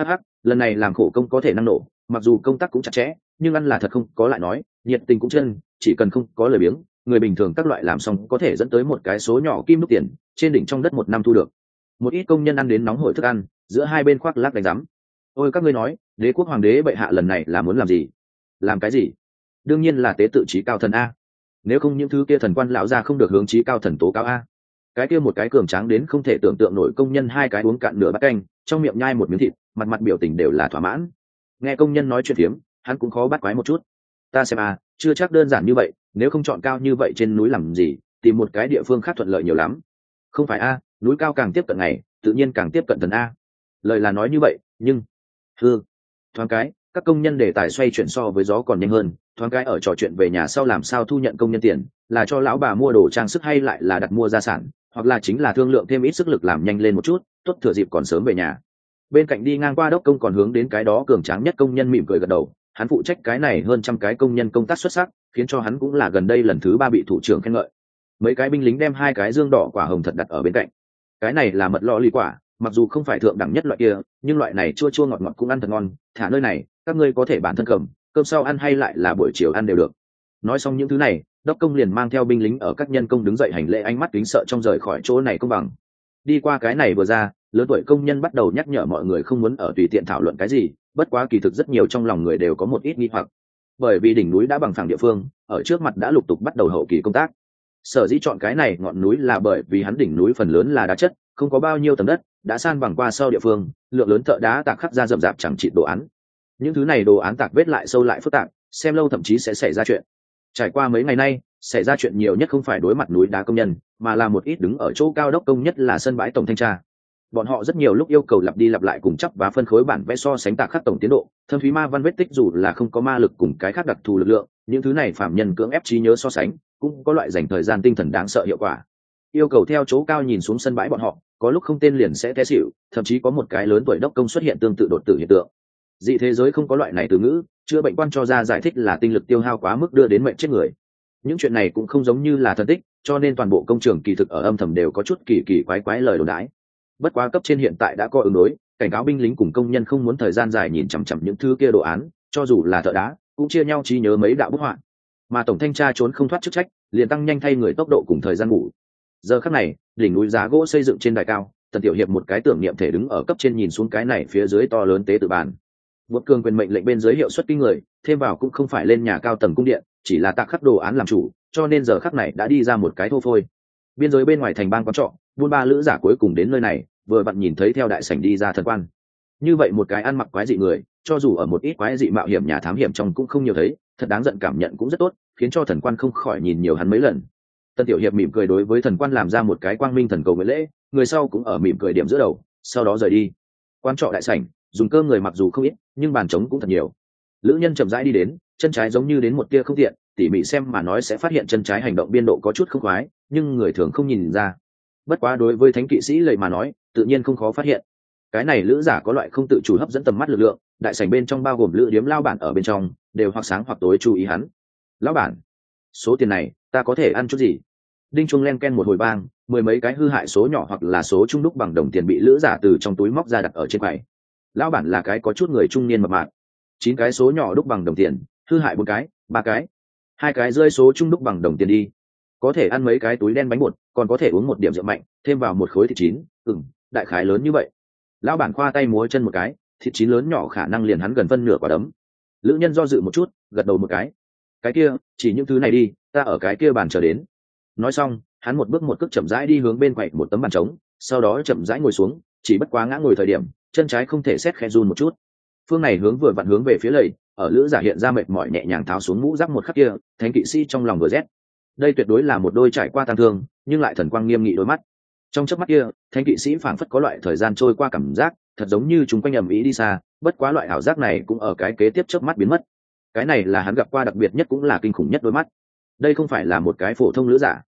lần này làm khổ công có thể năng nổ, mặc dù công tác cũng chặt chẽ nhưng ăn là thật không có lại nói, nhiệt tình cũng chân, chỉ cần không có lời biếng, người bình thường các loại làm xong có thể dẫn tới một cái số nhỏ kim đúc tiền, trên đỉnh trong đất một năm thu được. Một ít công nhân ăn đến nóng hổi thức ăn, giữa hai bên khoác lác đánh rắm. Ôi các ngươi nói, đế quốc hoàng đế bệ hạ lần này là muốn làm gì? Làm cái gì? Đương nhiên là tế tự trí cao thần a. Nếu không những thứ kia thần quan lão ra không được hướng trí cao thần tố cáo a. Cái kia một cái cường tráng đến không thể tưởng tượng nổi công nhân hai cái uống cạn nửa bát canh, trong miệng nhai một miếng thịt, mặt mặt biểu tình đều là thỏa mãn. Nghe công nhân nói chuyện phiếm, hắn cũng khó bắt quái một chút. Ta xem a, chưa chắc đơn giản như vậy, nếu không chọn cao như vậy trên núi làm gì, tìm một cái địa phương khác thuận lợi nhiều lắm. Không phải a, núi cao càng tiếp cận ngày, tự nhiên càng tiếp cận thần a. Lời là nói như vậy, nhưng hư thoáng cái các công nhân đề tài xoay chuyển so với gió còn nhanh hơn, thoáng cái ở trò chuyện về nhà sau làm sao thu nhận công nhân tiền, là cho lão bà mua đồ trang sức hay lại là đặt mua gia sản, hoặc là chính là thương lượng thêm ít sức lực làm nhanh lên một chút, tốt thừa dịp còn sớm về nhà. Bên cạnh đi ngang qua đốc công còn hướng đến cái đó cường tráng nhất công nhân mỉm cười gật đầu, hắn phụ trách cái này hơn trăm cái công nhân công tác xuất sắc, khiến cho hắn cũng là gần đây lần thứ ba bị thủ trưởng khen ngợi. Mấy cái binh lính đem hai cái dương đỏ quả hồng thật đặt ở bên cạnh. Cái này là mật lọ ly quả, mặc dù không phải thượng đẳng nhất loại kia, nhưng loại này chua chua ngọt ngọt cũng ăn thật ngon, thả nơi này các ngươi có thể bản thân cầm, cơm sau ăn hay lại là buổi chiều ăn đều được. Nói xong những thứ này, đốc công liền mang theo binh lính ở các nhân công đứng dậy hành lễ, ánh mắt kính sợ trong rời khỏi chỗ này công bằng. Đi qua cái này vừa ra, lớn tuổi công nhân bắt đầu nhắc nhở mọi người không muốn ở tùy tiện thảo luận cái gì, bất quá kỳ thực rất nhiều trong lòng người đều có một ít nghi hoặc, bởi vì đỉnh núi đã bằng phẳng địa phương, ở trước mặt đã lục tục bắt đầu hậu kỳ công tác. Sở dĩ chọn cái này ngọn núi là bởi vì hắn đỉnh núi phần lớn là đá chất, không có bao nhiêu tầng đất, đã san bằng qua sau địa phương, lượng lớn thợ đá tạc khắc ra rậm rạp chẳng trị đồ án. Những thứ này đồ án tạc vết lại sâu lại phức tạp, xem lâu thậm chí sẽ xảy ra chuyện. Trải qua mấy ngày nay, xảy ra chuyện nhiều nhất không phải đối mặt núi đá công nhân, mà là một ít đứng ở chỗ cao đốc công, nhất là sân bãi tổng thanh tra. Bọn họ rất nhiều lúc yêu cầu lặp đi lặp lại cùng chấp và phân khối bản vẽ so sánh tạc khắc tổng tiến độ, thâm thúy ma văn vết tích dù là không có ma lực cùng cái khác đặc thù lực lượng, những thứ này phạm nhân cưỡng ép trí nhớ so sánh, cũng có loại dành thời gian tinh thần đáng sợ hiệu quả. Yêu cầu theo chỗ cao nhìn xuống sân bãi bọn họ, có lúc không tên liền sẽ té xỉu, thậm chí có một cái lớn tuổi đốc công xuất hiện tương tự đột tử hiện tượng. Dị thế giới không có loại này từ ngữ, chữa bệnh quan cho ra giải thích là tinh lực tiêu hao quá mức đưa đến mệnh chết người. Những chuyện này cũng không giống như là thân tích, cho nên toàn bộ công trường kỳ thực ở âm thầm đều có chút kỳ kỳ quái quái lời đồn đãi. Bất quá cấp trên hiện tại đã có ứng đối, cảnh cáo binh lính cùng công nhân không muốn thời gian dài nhìn chằm chằm những thứ kia đồ án, cho dù là thợ đá cũng chia nhau trí nhớ mấy đạo bức họa. Mà tổng thanh tra trốn không thoát chức trách, liền tăng nhanh thay người tốc độ cùng thời gian ngủ. Giờ khắc này, đỉnh núi giá gỗ xây dựng trên đài cao, Tần Tiểu Hiệp một cái tưởng niệm thể đứng ở cấp trên nhìn xuống cái này phía dưới to lớn tế tự bàn. Vượt cường quyền mệnh lệnh bên dưới hiệu suất kinh người, thêm vào cũng không phải lên nhà cao tầng cung điện, chỉ là tạc khắc đồ án làm chủ, cho nên giờ khắc này đã đi ra một cái thô phôi. Biên giới bên ngoài thành bang quán trọ, buôn ba lữ giả cuối cùng đến nơi này, vừa vặn nhìn thấy theo đại sảnh đi ra thần quan. Như vậy một cái ăn mặc quái dị người, cho dù ở một ít quái dị mạo hiểm nhà thám hiểm trong cũng không nhiều thấy, thật đáng giận, cảm nhận cũng rất tốt, khiến cho thần quan không khỏi nhìn nhiều hắn mấy lần. Tân Tiểu Hiệp mỉm cười đối với thần quan làm ra một cái quang minh thần cầu nguyện lễ, người sau cũng ở mỉm cười điểm giữa đầu, sau đó rời đi. Quan trọ đại sảnh, dùng cơm người mặc dù không ít, nhưng bàn trống cũng thật nhiều. Lữ nhân chậm rãi đi đến, chân trái giống như đến một tia không tiện, tỉ mỉ xem mà nói sẽ phát hiện chân trái hành động biên độ có chút không khoái, nhưng người thường không nhìn ra. Bất quá đối với thánh kỵ sĩ lời mà nói, tự nhiên không khó phát hiện. Cái này lữ giả có loại không tự chủ hấp dẫn tầm mắt lực lượng, đại sảnh bên trong bao gồm lữ điếm lao bản ở bên trong, đều hoặc sáng hoặc tối chú ý hắn. Lão bản, số tiền này ta có thể ăn chút gì? Đinh chuông len ken một hồi bang, mười mấy cái hư hại số nhỏ hoặc là số trung đúc bằng đồng tiền bị lữ giả từ trong túi móc ra đặt ở trên quầy. Lão bản là cái có chút người trung niên mập mạp. Chín cái số nhỏ đúc bằng đồng tiền, hư hại bốn cái, ba cái, hai cái rơi số trung đúc bằng đồng tiền đi. Có thể ăn mấy cái túi đen bánh bột, còn có thể uống một điểm rượu mạnh, thêm vào một khối thịt chín, ừm, đại khái lớn như vậy. Lão bản khoa tay múa chân một cái, thịt chín lớn nhỏ khả năng liền hắn gần phân nửa quả đấm. Lữ nhân do dự một chút, gật đầu một cái. Cái kia, chỉ những thứ này đi, ta ở cái kia bàn chờ đến. Nói xong, hắn một bước một cước chậm rãi đi hướng bên quầy một tấm bàn trống, sau đó chậm rãi ngồi xuống, chỉ bất quá ngã ngồi thời điểm, chân trái không thể xét khẽ run một chút. Phương này hướng vừa vặn hướng về phía lầy, ở lữ giả hiện ra mệt mỏi nhẹ nhàng tháo xuống mũ giáp một khắc kia, thánh kỵ sĩ trong lòng vừa rét. Đây tuyệt đối là một đôi trải qua tang thương, nhưng lại thần quang nghiêm nghị đôi mắt. Trong chớp mắt kia, thánh kỵ sĩ phảng phất có loại thời gian trôi qua cảm giác, thật giống như chúng quanh ầm ĩ đi xa, bất quá loại ảo giác này cũng ở cái kế tiếp chớp mắt biến mất. Cái này là hắn gặp qua đặc biệt nhất cũng là kinh khủng nhất đôi mắt. Đây không phải là một cái phổ thông lữ giả,